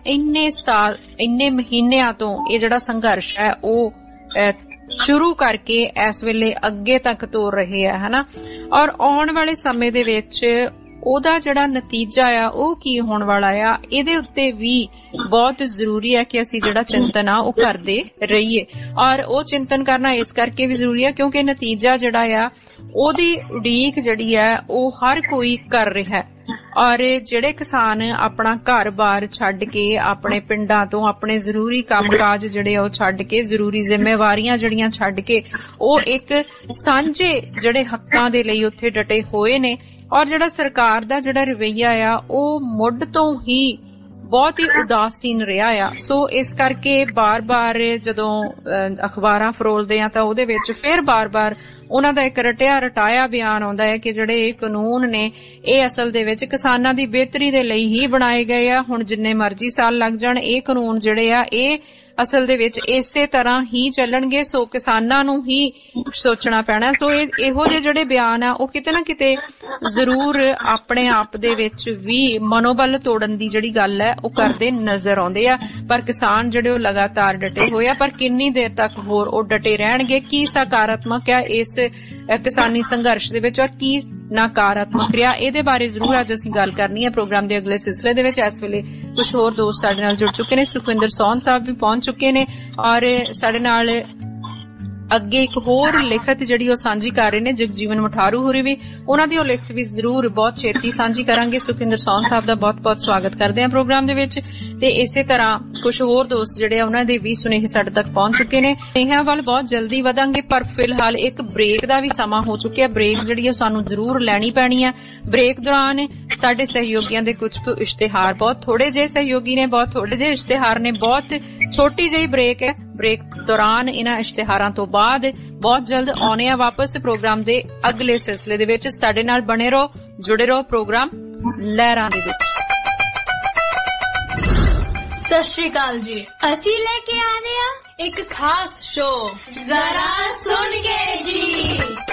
ਇੰਨੇ ਮਹੀਨਿਆਂ ਤੋਂ ਇਹ ਜਿਹੜਾ ਸੰਘਰਸ਼ ਹੈ ਉਹ ਸ਼ੁਰੂ ਕਰਕੇ ਇਸ ਵੇਲੇ ਅੱਗੇ ਤੱਕ ਤੋਰ ਰਹੇ ਆ ਹਨਾ। ਔਰ ਆਉਣ ਵਾਲੇ ਸਮੇਂ ਦੇ ਵਿੱਚ ਉਹਦਾ ਜਿਹੜਾ ਨਤੀਜਾ ਆ ਉਹ ਕੀ ਹੋਣ ਵਾਲਾ ਆ ਇਹਦੇ ਉੱਤੇ ਵੀ ਬਹੁਤ ਜ਼ਰੂਰੀ ਹੈ ਕਿ ਅਸੀਂ ਜਿਹੜਾ ਚਿੰਤਨ ਆ ਉਹ ਕਰਦੇ ਰਹੀਏ। ਔਰ ਉਹ ਚਿੰਤਨ ਕਰਨਾ ਇਸ ਕਰਕੇ ਵੀ ਜ਼ਰੂਰੀ ਹੈ ਕਿਉਂਕਿ ਨਤੀਜਾ ਜਿਹੜਾ ਆ ਉਹਦੀ ਉਡੀਕ ਜਿਹੜੀ ਹੈ ਉਹ ਹਰ ਕੋਈ ਕਰ ਰਿਹਾ ਹੈ। ਔਰ ਜਿਹੜੇ ਕਿਸਾਨ ਆਪਣਾ ਘਰ-ਬਾਰ ਛੱਡ ਕੇ ਆਪਣੇ ਪਿੰਡਾਂ ਤੋਂ ਆਪਣੇ ਜ਼ਰੂਰੀ ਕੰਮਕਾਜ ਜਿਹੜੇ ਉਹ ਛੱਡ ਕੇ ਜ਼ਰੂਰੀ ਜ਼ਿੰਮੇਵਾਰੀਆਂ ਜਿਹੜੀਆਂ ਛੱਡ ਕੇ ਉਹ ਇੱਕ ਸਾਂਝੇ ਜਿਹੜੇ ਹੱਕਾਂ ਦੇ ਲਈ ਉੱਥੇ ਡਟੇ ਹੋਏ ਨੇ ਔਰ ਜਿਹੜਾ ਸਰਕਾਰ ਦਾ ਜਿਹੜਾ ਰਵੱਈਆ ਆ ਉਹ ਮੁੱਢ ਤੋਂ ਹੀ ਬਹੁਤ ਹੀ ਉਦਾਸੀਨ ਰਿਹਾ ਆ। ਸੋ ਇਸ ਕਰਕੇ ਬਾਰ-ਬਾਰ ਜਦੋਂ ਅਖਬਾਰਾਂ ਫਰੋਲਦੇ ਆ ਤਾਂ ਉਹਦੇ ਵਿੱਚ ਫਿਰ ਬਾਰ-ਬਾਰ ਉਹਨਾਂ ਦਾ ਇੱਕ ਰਟਾਇਆ ਬਿਆਨ ਆਉਂਦਾ ਹੈ ਕਿ ਜਿਹੜੇ ਇਹ ਕਾਨੂੰਨ ਨੇ ਇਹ ਅਸਲ ਦੇ ਵਿੱਚ ਕਿਸਾਨਾਂ ਦੀ ਬਿਹਤਰੀ ਦੇ ਲਈ ਹੀ ਬਣਾਏ ਗਏ ਆ। ਹੁਣ ਜਿੰਨੇ ਮਰਜ਼ੀ ਸਾਲ ਲੱਗ ਜਾਣ ਇਹ ਕਾਨੂੰਨ ਜਿਹੜੇ ਆ ਇਹ ਅਸਲ ਦੇ ਵਿੱਚ ਇਸੇ ਤਰ੍ਹਾਂ ਹੀ ਚੱਲਣਗੇ। ਸੋ ਕਿਸਾਨਾਂ ਨੂੰ ਹੀ ਸੋਚਣਾ ਪੈਣਾ। ਸੋ ਇਹੋ ਜਿਹੇ ਜਿਹੜੇ ਬਿਆਨ ਆ ਉਹ ਕਿਤੇ ਨਾ ਕਿਤੇ ਜ਼ਰੂਰ ਆਪਣੇ ਆਪ ਦੇ ਵਿੱਚ ਵੀ ਮਨੋਬਲ ਤੋੜਨ ਦੀ ਜਿਹੜੀ ਗੱਲ ਹੈ ਉਹ ਕਰਦੇ ਨਜ਼ਰ ਆਉਂਦੇ ਆ। ਪਰ ਕਿਸਾਨ ਜਿਹੜੇ ਉਹ ਲਗਾਤਾਰ ਡਟੇ ਹੋਏ ਆ। ਪਰ ਕਿੰਨੀ ਦੇਰ ਤੱਕ ਹੋਰ ਉਹ ਡਟੇ ਰਹਿਣਗੇ, ਕੀ ਸਕਾਰਾਤਮਕ ਆ ਇਸ ਕਿਸਾਨੀ ਸੰਘਰਸ਼ ਦੇ ਵਿੱਚ ਔਰ ਕੀ ਨਕਾਰਾਤਮਕ ਰਿਹਾ, ਇਹਦੇ ਬਾਰੇ ਜ਼ਰੂਰ ਅੱਜ ਅਸੀਂ ਗੱਲ ਕਰਨੀ ਹੈ ਪ੍ਰੋਗਰਾਮ ਦੇ ਅਗਲੇ ਸਿਲਸਿਲੇ ਦੇ ਵਿੱਚ। ਇਸ ਵੇਲੇ ਕੁਝ ਹੋਰ ਦੋਸਤ ਸਾਡੇ ਨਾਲ ਜੁੜ ਚੁੱਕੇ ਨੇ। ਸੁਖਵਿੰਦਰ ਸੋਹਨ ਸਾਹਿਬ ਵੀ ਪਹੁੰਚ ਚੁੱਕੇ ਨੇ ਔਰ ਸਾਡੇ ਨਾਲ ਅੱਗੇ ਇੱਕ ਹੋਰ ਲਿਖਤ ਜਿਹੜੀ ਉਹ ਸਾਂਝੀ ਕਰ ਰਹੇ ਨੇ ਜਗਜੀਵਨ ਮਠਾਰੂ ਹੋਰੀ ਵੀ, ਉਹਨਾਂ ਦੀ ਉਹ ਲਿਖਤ ਵੀ ਜ਼ਰੂਰ ਬਹੁਤ ਛੇਤੀ ਸਾਂਝੀ ਕਰਾਂਗੇ। ਸੁਖਵਿੰਦਰ ਸੋਹਨ ਸਾਹਿਬ ਦਾ ਬਹੁਤ-ਬਹੁਤ ਸਵਾਗਤ ਕਰਦੇ ਹਾਂ ਪ੍ਰੋਗਰਾਮ ਦੇ ਵਿੱਚ। ਤੇ ਇਸੇ ਤਰ੍ਹਾਂ ਕੁਝ ਹੋਰ ਦੋਸਤ ਜਿਹੜੇ ਉਹਨਾਂ ਦੇ ਵੀ ਸੁਨੇਹੇ ਸਾਡੇ ਤੱਕ ਪਹੁੰਚ ਚੁੱਕੇ ਨੇ। ਸੁਨੇਹਿਆਂ ਵੱਲ ਬਹੁਤ ਜਲਦੀ ਵਧਾਂਗੇ ਪਰ ਫਿਲਹਾਲ ਇੱਕ ਬ੍ਰੇਕ ਦਾ ਵੀ ਸਮਾਂ ਹੋ ਚੁੱਕਿਆ। ਬ੍ਰੇਕ ਜਿਹੜੀ ਉਹ ਸਾਨੂੰ ਜ਼ਰੂਰ ਲੈਣੀ ਪੈਣੀ ਆ। ਬ੍ਰੇਕ ਦੌਰਾਨ ਸਾਡੇ ਸਹਿਯੋਗੀਆਂ ਦੇ ਕੁਝ ਕੁ ਇਸ਼ਤਿਹਾਰ, ਬਹੁਤ ਥੋੜੇ ਜਿਹੇ ਸਹਿਯੋਗੀ ਨੇ, ਬਹੁਤ ਥੋੜੇ ਜਿਹੇ ਇਸ਼ਤਿਹਾਰ ਨੇ, ਬਹੁਤ ਛੋਟੀ ਜਿਹੀ ਬ੍ਰੇਕ ਹੈ। ਬ੍ਰੇਕ ਦੌਰਾਨ ਇਹਨਾਂ ਇਸ਼ਤਿਹਾਰਾਂ ਤੋਂ ਬਾਅਦ ਬਹੁਤ ਜਲਦ ਆਉਣੇ ਆ ਵਾਪਸ ਪ੍ਰੋਗਰਾਮ ਦੇ ਅਗਲੇ ਸਿਲਸਿਲੇ ਦੇ ਵਿੱਚ। ਸਾਡੇ ਨਾਲ ਬਣੇ ਰਹੋ, ਜੁੜੇ ਰਹੋ ਪ੍ਰੋਗਰਾਮ ਲਹਿਰਾਂ ਦੇ ਵਿੱਚ। ਸਤਿ ਸ਼੍ਰੀ ਅਕਾਲ ਜੀ, ਅਸੀਂ ਲੈ ਕੇ ਆ ਰਹੇ ਹਾਂ ਇੱਕ ਖਾਸ ਸ਼ੋਅ, ਜ਼ਰਾ ਸੁਣ ਕੇ ਜੀ।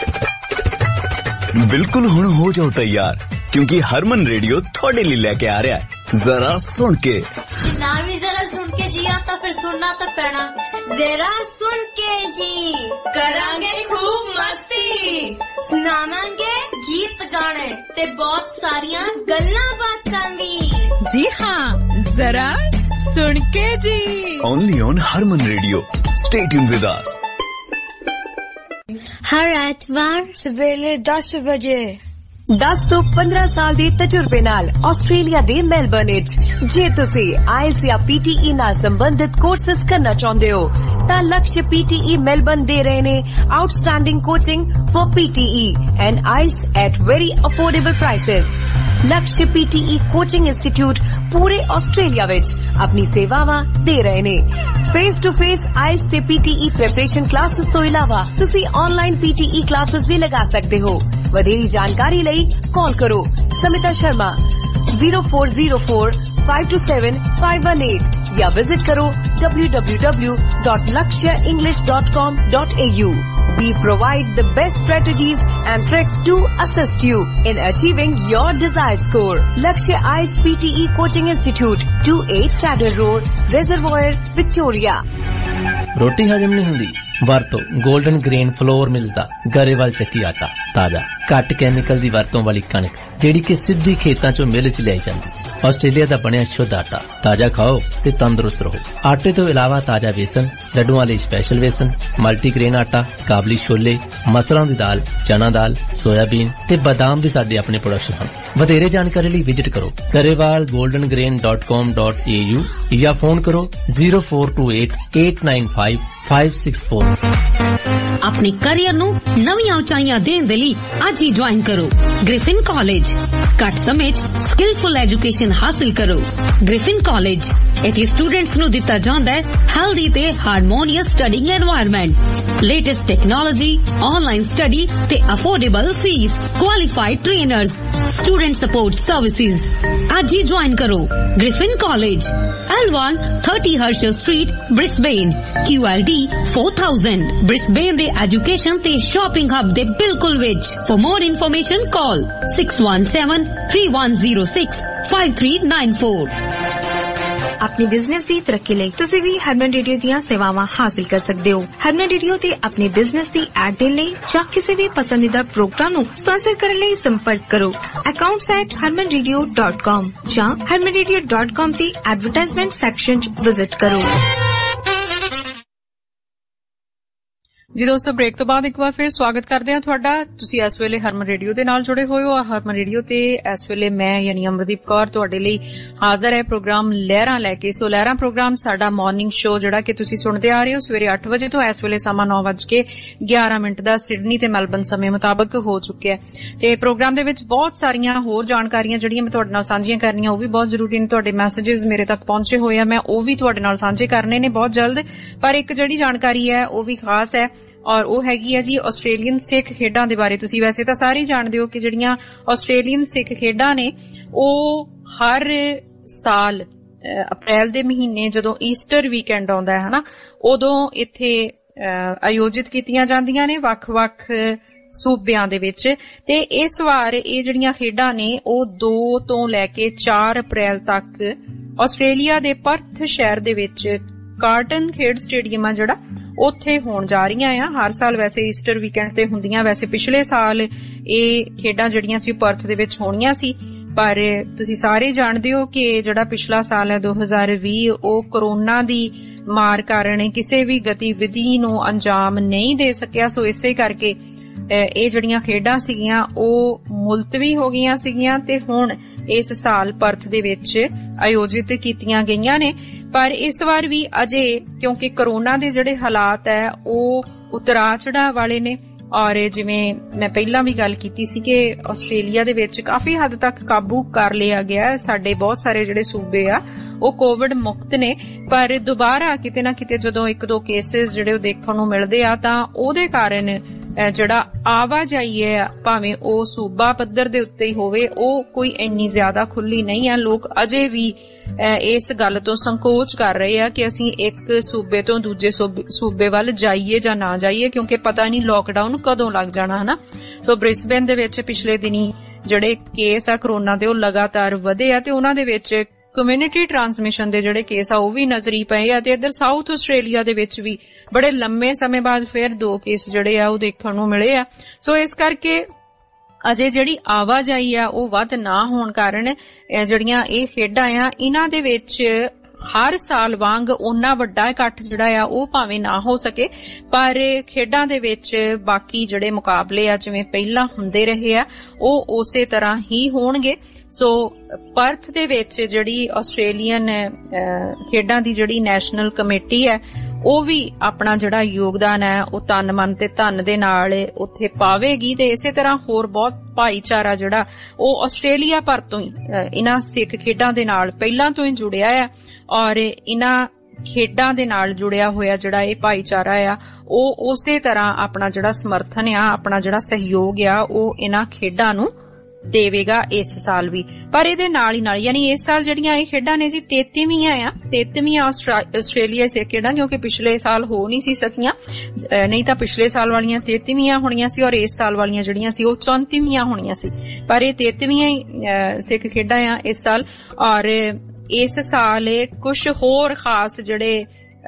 ਬਿਲਕੁਲ ਹੁਣ ਹੋ ਜਾਓ ਤਿਆਰ ਕਿਉਂਕਿ ਹਰਮਨ ਰੇਡੀਓ ਤੁਹਾਡੇ ਲਈ ਲੈ ਕੇ ਆ ਰਿਹਾ ਹੈ ਜ਼ਰਾ ਸੁਣ ਕੇ। ਨਾ ਵੀ ਜ਼ਰਾ ਸੁਣ ਕੇ ਜੀ ਆ ਤਾਂ ਫਿਰ ਸੁਣਨਾ ਤਾਂ ਪੈਣਾ। ਜ਼ਰਾ ਸੁਣ ਕੇ ਜੀ ਕਰਾਂਗੇ ਖੂਬ ਮਸਤੀ, ਸੁਣਾਵਾਂਗੇ ਗੀਤ ਗਾਣੇ ਤੇ ਬਹੁਤ ਸਾਰੀਆਂ ਗੱਲਾਂ ਬਾਤਾਂ ਵੀ। ਜੀ ਹਾਂ, ਜ਼ਰਾ ਸੁਣ ਕੇ ਜੀ, only on Harman radio. Stay tune with us. ਹਰ ਐਤਵਾਰ ਸਵੇਰੇ 10 ਵਜੇ 10 ਤੋਂ 15 ਸਾਲ ਦੇ ਤਜਰਬੇ ਨਾਲ ਆਸਟ੍ਰੇਲੀਆ ਦੇ ਮੈਲਬਰਨ ਵਿੱਚ ਜੇ ਤੁਸੀਂ ਆਇਲਸ ਜਾਂ PTE ਨਾਲ ਸੰਬੰਧਿਤ ਕੋਰਸਿਸ ਕਰਨਾ ਚਾਹੁੰਦੇ ਹੋ ਤਾਂ ਲਕਸ਼ PTE ਮੈਲਬਰਨ ਦੇ ਰਹੇ ਨੇ outstanding coaching for PTE and IELTS at very affordable prices. Laksh PTE coaching institute ਪੂਰੇ ਆਸਟ੍ਰੇਲੀਆ ਵਿੱਚ ਆਪਣੀ ਸੇਵਾਵਾਂ ਦੇ ਰਹੇ ਨੇ। फेस टू फेस आइल्स ते PTE प्रिपरेशन क्लासेस तो इलावा तुसी ऑनलाइन PTE क्लासेस भी लगा सकते हो। वधेरी जानकारी लई कॉल करो समिता शर्मा 0404527518 या विजिट करो www.lakshaenglish.com.au. We provide the best strategies and tricks to assist you in achieving your desired score. Lakshya IELTS PTE Coaching Institute, 28 Chadder Road, Reservoir, Victoria. रोटी हजम नहीं हुंदी वरतो गोल्डन ग्रेन फ्लोर मिलदा गरेवाल ਚੱਕੀ आटा ताजा घट कैमिकल दी वरतों वाली कणक जेड़ी कि सिद्धी खेतां चों मिल च लियाई जांदी। ਆਸਟ੍ਰੇਲੀਆ ਦਾ ਬਣਿਆ ਸ਼ੁੱਧ ਆਟਾ ਤਾਜ਼ਾ ਖਾਓ ਤੇ ਤੰਦਰੁਸਤ ਰਹੋ। ਆਟੇ ਤੋਂ ਇਲਾਵਾ ਤਾਜ਼ਾ ਵੇਸਣ, ਲੱਡੂਆਂ ਲਈ ਸਪੈਸ਼ਲ ਵੇਸਣ, ਮਲਟੀਗ੍ਰੇਨ ਆਟਾ, ਕਾਬਲੀ ਛੋਲੇ, ਮਸਰਾਂ ਦੀ ਦਾਲ, ਚਨਾ ਦਾਲ, ਸੋਇਆਬੀਨ ਤੇ ਬਾਦਾਮ ਵੀ ਸਾਡੇ ਆਪਣੇ ਪ੍ਰੋਡਕਟ ਹਨ। ਵਧੇਰੇ ਜਾਣਕਾਰੀ ਲਈ ਵਿਜ਼ਿਟ ਕਰੋ garewalgoldengrain.com.au ਜਾਂ ਫੋਨ ਕਰੋ 0428895564। ਆਪਣੇ ਕੈਰੀਅਰ ਨੂੰ ਨਵੀਆਂ ਉਚਾਈਆਂ ਦੇਣ ਦੇ ਲਈ ਅੱਜ ਹੀ ਜੁਆਇਨ ਕਰੋ ਗ੍ਰਿਫਿਨ ਕਾਲਜ। ਘੱਟ ਸਮੇਂ 'ਚ ਸਕਿਲਫੁਲ ਐਜੂਕੇਸ਼ਨ ਹਾਸਲ ਕਰੋ। ਗ੍ਰਿਫਿਨ ਕਾਲਜ ਇੱਥੇ ਸਟੂਡੈਂਟਸ ਨੂੰ ਦਿੱਤਾ ਜਾਂਦਾ ਹੈ ਹੈਲਦੀ ਤੇ harmonious studying environment, latest technology, online study ਤੇ affordable fees, qualified trainers, student support services. ਅੱਜ ਹੀ ਜੁਆਇਨ ਕਰੋ Griffin college, L1 30 Herschel Street, Brisbane, QLD 4000, Brisbane ਦੇ ਐਜੂਕੇਸ਼ਨ ਤੇ ਸ਼ਾਪਿੰਗ ਹੱਬ ਦੇ ਬਿਲਕੁਲ ਵਿੱਚ। For more information call 6173-106-5394। अपने बिजनेस की तरक्की ਲਈ ਤੁਸੀਂ ਵੀ ਹਰਮਨ ਰੇਡੀਓ ਦੀਆਂ ਸੇਵਾਵਾਂ ਹਾਸਲ ਕਰ ਸਕਦੇ ਹੋ। ਹਰਮਨ ਰੇਡੀਓ ਤੇ ਆਪਣੇ ਬਿਜ਼ਨਸ ਦੀ ਐਡ ਦੇਣ ਲਈ ਜਾਂ ਕਿਸੇ ਵੀ ਪਸੰਦੀਦਾ ਪ੍ਰੋਗਰਾਮ ਨੂੰ ਸਪਾਂਸਰ ਕਰਨ ਲਈ ਸੰਪਰਕ ਕਰੋ accounts@harmanradio.com ਜਾਂ harmanradio.com ਦੀ ਐਡਵਰਟਾਈਜ਼ਮੈਂਟ ਸੈਕਸ਼ਨ 'ਚ ਵਿਜ਼ਿਟ ਕਰੋ। ਜੀ ਦੋਸਤੋ, ਬ੍ਰੇਕ ਤੋਂ ਬਾਅਦ ਇੱਕ ਵਾਰ ਫਿਰ ਸਵਾਗਤ ਕਰਦੇ ਹਾਂ ਤੁਹਾਡਾ। ਤੁਸੀਂ ਇਸ ਵੇਲੇ ਹਰਮਨ ਰੇਡੀਓ ਦੇ ਨਾਲ ਜੁੜੇ ਹੋਏ ਹੋ। ਹਰਮਨ ਰੇਡੀਓ ਤੇ ਇਸ ਵੇਲੇ ਮੈਂ ਯਾਨੀ ਅਮਰਦੀਪ ਕੌਰ ਤੁਹਾਡੇ ਲਈ ਹਾਜ਼ਰ ਹੈ ਪ੍ਰੋਗਰਾਮ ਲਹਿਰਾਂ ਲੈ ਕੇ। ਸੋ ਲਹਿਰਾਂ ਪ੍ਰੋਗਰਾਮ ਸਾਡਾ ਮਾਰਨਿੰਗ ਸ਼ੋ ਜਿਹੜਾ ਕਿ ਤੁਸੀਂ ਸੁਣਦੇ ਆ ਰਹੇ ਹੋ ਸਵੇਰੇ 8 ਵਜੇ ਤੋਂ ਇਸ ਵੇਲੇ ਸਮਾਂ 9:11 ਦਾ ਸਿਡਨੀ ਤੇ ਮੈਲਬਨ ਸਮੇਂ ਮੁਤਾਬਕ ਹੋ ਚੁੱਕਿਆ ਹੈ। ਤੇ ਪ੍ਰੋਗਰਾਮ ਦੇ ਵਿੱਚ ਬਹੁਤ ਸਾਰੀਆਂ ਹੋਰ ਜਾਣਕਾਰੀਆਂ ਜਿਹੜੀਆਂ ਮੈਂ ਤੁਹਾਡੇ ਨਾਲ ਸਾਂਝੀਆਂ ਕਰਨੀਆਂ ਉਹ ਵੀ ਬਹੁਤ ਜ਼ਰੂਰੀ ਨੇ। ਤੁਹਾਡੇ ਮੈਸੇजेस ਮੇਰੇ ਤੱਕ ਪਹੁੰਚੇ ਹੋਏ ਆ, ਮੈਂ ਉਹ ਵੀ ਤੁਹਾਡੇ ਨਾਲ ਸਾਂਝੇ ਕਰਨੇ ਨੇ ਬਹੁਤ ਜਲਦ। ਪਰ ਇੱਕ ਜਿਹੜੀ ਜਾਣਕਾਰੀ ਹੈ ਉਹ ਵੀ ਖਾਸ ਹੈ ਔਰ ਉਹ ਹੈਗੀ ਹੈ ਜੀ ਆਸਟ੍ਰੇਲੀਅਨ ਸਿੱਖ ਖੇਡਾਂ ਦੇ ਬਾਰੇ। ਤੁਸੀਂ ਵੈਸੇ ਤਾਂ ਸਾਰੇ ਜਾਣਦੇ ਹੋ ਕਿ ਜਿਹੜੀਆਂ ਆਸਟ੍ਰੇਲੀਅਨ ਸਿੱਖ ਖੇਡਾਂ ਨੇ ਉਹ ਹਰ ਸਾਲ ਅਪ੍ਰੈਲ ਦੇ ਮਹੀਨੇ ਜਦੋਂ ਈਸਟਰ ਵੀਕਐਂਡ ਆਉਂਦਾ ਹੈ ਹਨਾ, ਉਦੋਂ ਇੱਥੇ ਆਯੋਜਿਤ ਕੀਤੀਆਂ ਜਾਂਦੀਆਂ ਨੇ ਵੱਖ-ਵੱਖ ਸੂਬਿਆਂ ਦੇ ਵਿੱਚ। ਤੇ ਇਸ ਵਾਰ ਇਹ ਜਿਹੜੀਆਂ ਖੇਡਾਂ ਨੇ ਉਹ 2 ਤੋਂ ਲੈ ਕੇ 4 ਅਪ੍ਰੈਲ ਤੱਕ ਆਸਟ੍ਰੇਲੀਆ ਦੇ ਪਰਥ ਸ਼ਹਿਰ ਦੇ ਵਿੱਚ ਕਾਰਟਨ ਖੇਡ ਸਟੇਡੀਅਮ ਆ ਜਿਹੜਾ ਉੱਥੇ ਹੋਣ ਜਾ ਰਹੀਆਂ ਆ। ਹਰ ਸਾਲ ਵੈਸੇ ਈਸਟਰ ਵੀਕਐਂਡ ਤੇ ਹੁੰਦੀਆਂ। ਵੈਸੇ ਪਿਛਲੇ ਸਾਲ ਇਹ ਖੇਡਾਂ ਜਿਹੜੀਆਂ ਸੀ ਪਰਥ ਦੇ ਵਿੱਚ ਹੋਣੀਆਂ ਸੀ, ਪਰ ਤੁਸੀਂ ਸਾਰੇ ਜਾਣਦੇ ਹੋ ਕਿ ਜਿਹੜਾ ਪਿਛਲਾ ਸਾਲ ਹੈ 2020 ਉਹ ਕਰੋਨਾ ਦੀ ਮਾਰ ਕਾਰਨ ਕਿਸੇ ਵੀ ਗਤੀਵਿਧੀ ਨੂੰ ਅੰਜਾਮ ਨਹੀਂ ਦੇ ਸਕਿਆ। ਸੋ ਇਸੇ ਕਰਕੇ ਇਹ ਜਿਹੜੀਆਂ ਖੇਡਾਂ ਸੀਗੀਆਂ ਉਹ ਮੁਲਤਵੀ ਹੋ ਗਈਆਂ ਸੀਗੀਆਂ ਤੇ ਹੁਣ ਇਸ ਸਾਲ ਪਰਥ ਦੇ ਵਿੱਚ ਆਯੋਜਿਤ ਕੀਤੀਆਂ ਗਈਆਂ ਨੇ। ਪਰ ਇਸ ਵਾਰ ਵੀ ਅਜੇ ਕਿਉਂਕਿ ਕਰੋਨਾ ਦੇ ਜਿਹੜੇ ਹਾਲਾਤ ਹੈ ਉਹ ਉਤਰਾ ਚੜਾਅ ਵਾਲੇ ਨੇ ਔਰ ਜਿਵੇਂ ਮੈਂ ਪਹਿਲਾਂ ਵੀ ਗੱਲ ਕੀਤੀ ਸੀ ਕਿ ਆਸਟ੍ਰੇਲੀਆ ਦੇ ਵਿੱਚ ਕਾਫੀ ਹੱਦ ਤੱਕ ਕਾਬੂ ਕਰ ਲਿਆ ਗਿਆ। ਸਾਡੇ ਬਹੁਤ ਸਾਰੇ ਜਿਹੜੇ ਸੂਬੇ ਆ ਉਹ ਕੋਵਿਡ ਮੁਕਤ ਨੇ, ਪਰ ਦੁਬਾਰਾ ਕਿਤੇ ਨਾ ਕਿਤੇ ਜਦੋਂ 1-2 ਕੇਸਿਸ ਜਿਹੜੇ ਉਹ ਦੇਖਣ ਨੂੰ ਮਿਲਦੇ ਆ ਤਾਂ ਉਹਦੇ ਕਾਰਨ ਜਿਹੜਾ ਆਵਾਜਾਈ ਹੈ ਭਾਵੇਂ ਉਹ ਸੂਬਾ ਪੱਧਰ ਦੇ ਉੱਤੇ ਹੀ ਹੋਵੇ ਉਹ ਕੋਈ ਇੰਨੀ ਜ਼ਿਆਦਾ ਖੁੱਲੀ ਨਹੀਂ ਆ। ਲੋਕ ਅਜੇ ਵੀ ਇਸ ਗੱਲ ਤੋਂ ਸੰਕੋਚ ਕਰ ਰਹੇ ਆ ਕਿ ਅਸੀਂ ਇੱਕ ਸੂਬੇ ਤੋਂ ਦੂਜੇ ਸੂਬੇ ਵੱਲ ਜਾਈਏ ਜਾਂ ਨਾ ਜਾਈਏ, ਕਿਉਂਕਿ ਪਤਾ ਨਹੀਂ ਲੋਕਡਾਊਨ ਕਦੋਂ ਲੱਗ ਜਾਣਾ ਹਨਾ। ਸੋ ਬ੍ਰਿਸਬੇਨ ਦੇ ਵਿੱਚ ਪਿਛਲੇ ਦਿਨੀ ਜਿਹੜੇ ਕੇਸ ਆ ਕਰੋਨਾ ਦੇ ਉਹ ਲਗਾਤਾਰ ਵਧੇ ਆ ਤੇ ਉਹਨਾਂ ਦੇ ਵਿੱਚ ਕਮਿਊਨਿਟੀ ਟ੍ਰਾਂਸਮਿਸ਼ਨ ਦੇ ਜਿਹੜੇ ਕੇਸ ਆ ਉਹ ਵੀ ਨਜ਼ਰੀ ਪਏ ਆ। ਤੇ ਇੱਧਰ ਸਾਊਥ ਆਸਟ੍ਰੇਲੀਆ ਦੇ ਵਿੱਚ ਵੀ ਬੜੇ ਲੰਮੇ ਸਮੇਂ ਬਾਅਦ ਫਿਰ 2 ਕੇਸ ਜਿਹੜੇ ਆ ਉਹ ਦੇਖਣ ਨੂੰ ਮਿਲੇ ਆ। ਸੋ ਇਸ ਕਰਕੇ ਅਜੇ ਜਿਹੜੀ ਆਵਾਜਾਈ ਆ ਉਹ ਵੱਧ ਨਾ ਹੋਣ ਕਾਰਨ ਜਿਹੜੀਆਂ ਇਹ ਖੇਡਾਂ ਆ ਇਹਨਾਂ ਦੇ ਵਿੱਚ ਹਰ ਸਾਲ ਵਾਂਗ ਓਨਾ ਵੱਡਾ ਇਕੱਠ ਜਿਹੜਾ ਆ ਉਹ ਭਾਵੇਂ ਨਾ ਹੋ ਸਕੇ, ਪਰ ਖੇਡਾਂ ਦੇ ਵਿੱਚ ਬਾਕੀ ਜਿਹੜੇ ਮੁਕਾਬਲੇ ਆ ਜਿਵੇਂ ਪਹਿਲਾਂ ਹੁੰਦੇ ਰਹੇ ਆ ਉਹ ਉਸੇ ਤਰ੍ਹਾਂ ਹੀ ਹੋਣਗੇ। ਸੋ ਪਰਥ ਦੇ ਵਿੱਚ ਜਿਹੜੀ ਆਸਟ੍ਰੇਲੀਅਨ ਖੇਡਾਂ ਦੀ ਜਿਹੜੀ ਨੈਸ਼ਨਲ ਕਮੇਟੀ ਹੈ ਉਹ ਵੀ ਆਪਣਾ ਜਿਹੜਾ ਯੋਗਦਾਨ ਹੈ ਉਹ ਤਨ ਮਨ ਤੇ ਧਨ ਦੇ ਨਾਲ ਉੱਥੇ ਪਾਵੇਗੀ। ਤੇ ਇਸੇ ਤਰ੍ਹਾਂ ਹੋਰ ਬਹੁਤ ਭਾਈਚਾਰਾ ਜਿਹੜਾ ਉਹ ਆਸਟ੍ਰੇਲੀਆ ਭਰ ਤੋਂ ਹੀ ਇਹਨਾਂ ਸਿੱਖ ਖੇਡਾਂ ਦੇ ਨਾਲ ਪਹਿਲਾਂ ਤੋਂ ਹੀ ਜੁੜਿਆ ਹੈ ਔਰ ਇਹਨਾਂ ਖੇਡਾਂ ਦੇ ਨਾਲ ਜੁੜਿਆ ਹੋਇਆ ਜਿਹੜਾ ਇਹ ਭਾਈਚਾਰਾ ਆ ਉਹ ਉਸੇ ਤਰ੍ਹਾਂ ਆਪਣਾ ਜਿਹੜਾ ਸਮਰਥਨ ਆ, ਆਪਣਾ ਜਿਹੜਾ ਸਹਿਯੋਗ ਆ ਉਹ ਇਹਨਾਂ ਖੇਡਾਂ ਨੂੰ ਦੇਵੇਗਾ ਇਸ ਸਾਲ ਵੀ। ਪਰ ਇਹਦੇ ਨਾਲ ਹੀ ਨਾਲ ਯਾਨੀ ਇਸ ਸਾਲ ਜਿਹੜੀਆਂ ਇਹ ਖੇਡਾਂ ਨੇ ਜੀ 33ਵੀਂ ਆਸਟ੍ਰੇਲੀਆ ਸੇ ਖੇਡਾਂ, ਕਿਉਂਕਿ ਪਿਛਲੇ ਸਾਲ ਹੋ ਨਹੀਂ ਸੀ ਸਕੀਆਂ, ਨਹੀਂ ਤਾਂ ਪਿਛਲੇ ਸਾਲ ਵਾਲੀਆਂ 33ਵੀਂ ਹੋਣੀਆਂ ਸੀ ਔਰ ਇਸ ਸਾਲ ਵਾਲੀਆਂ ਜਿਹੜੀਆਂ ਸੀ ਉਹ 34ਵੀਂ ਹੋਣੀਆਂ ਸੀ, ਪਰ ਇਹ 33ਵੀਂ ਸਿੱਖ ਖੇਡਾਂ ਆ ਇਸ ਸਾਲ। ਔਰ ਇਸ ਸਾਲ ਕੁਝ ਹੋਰ ਖਾਸ ਜਿਹੜੇ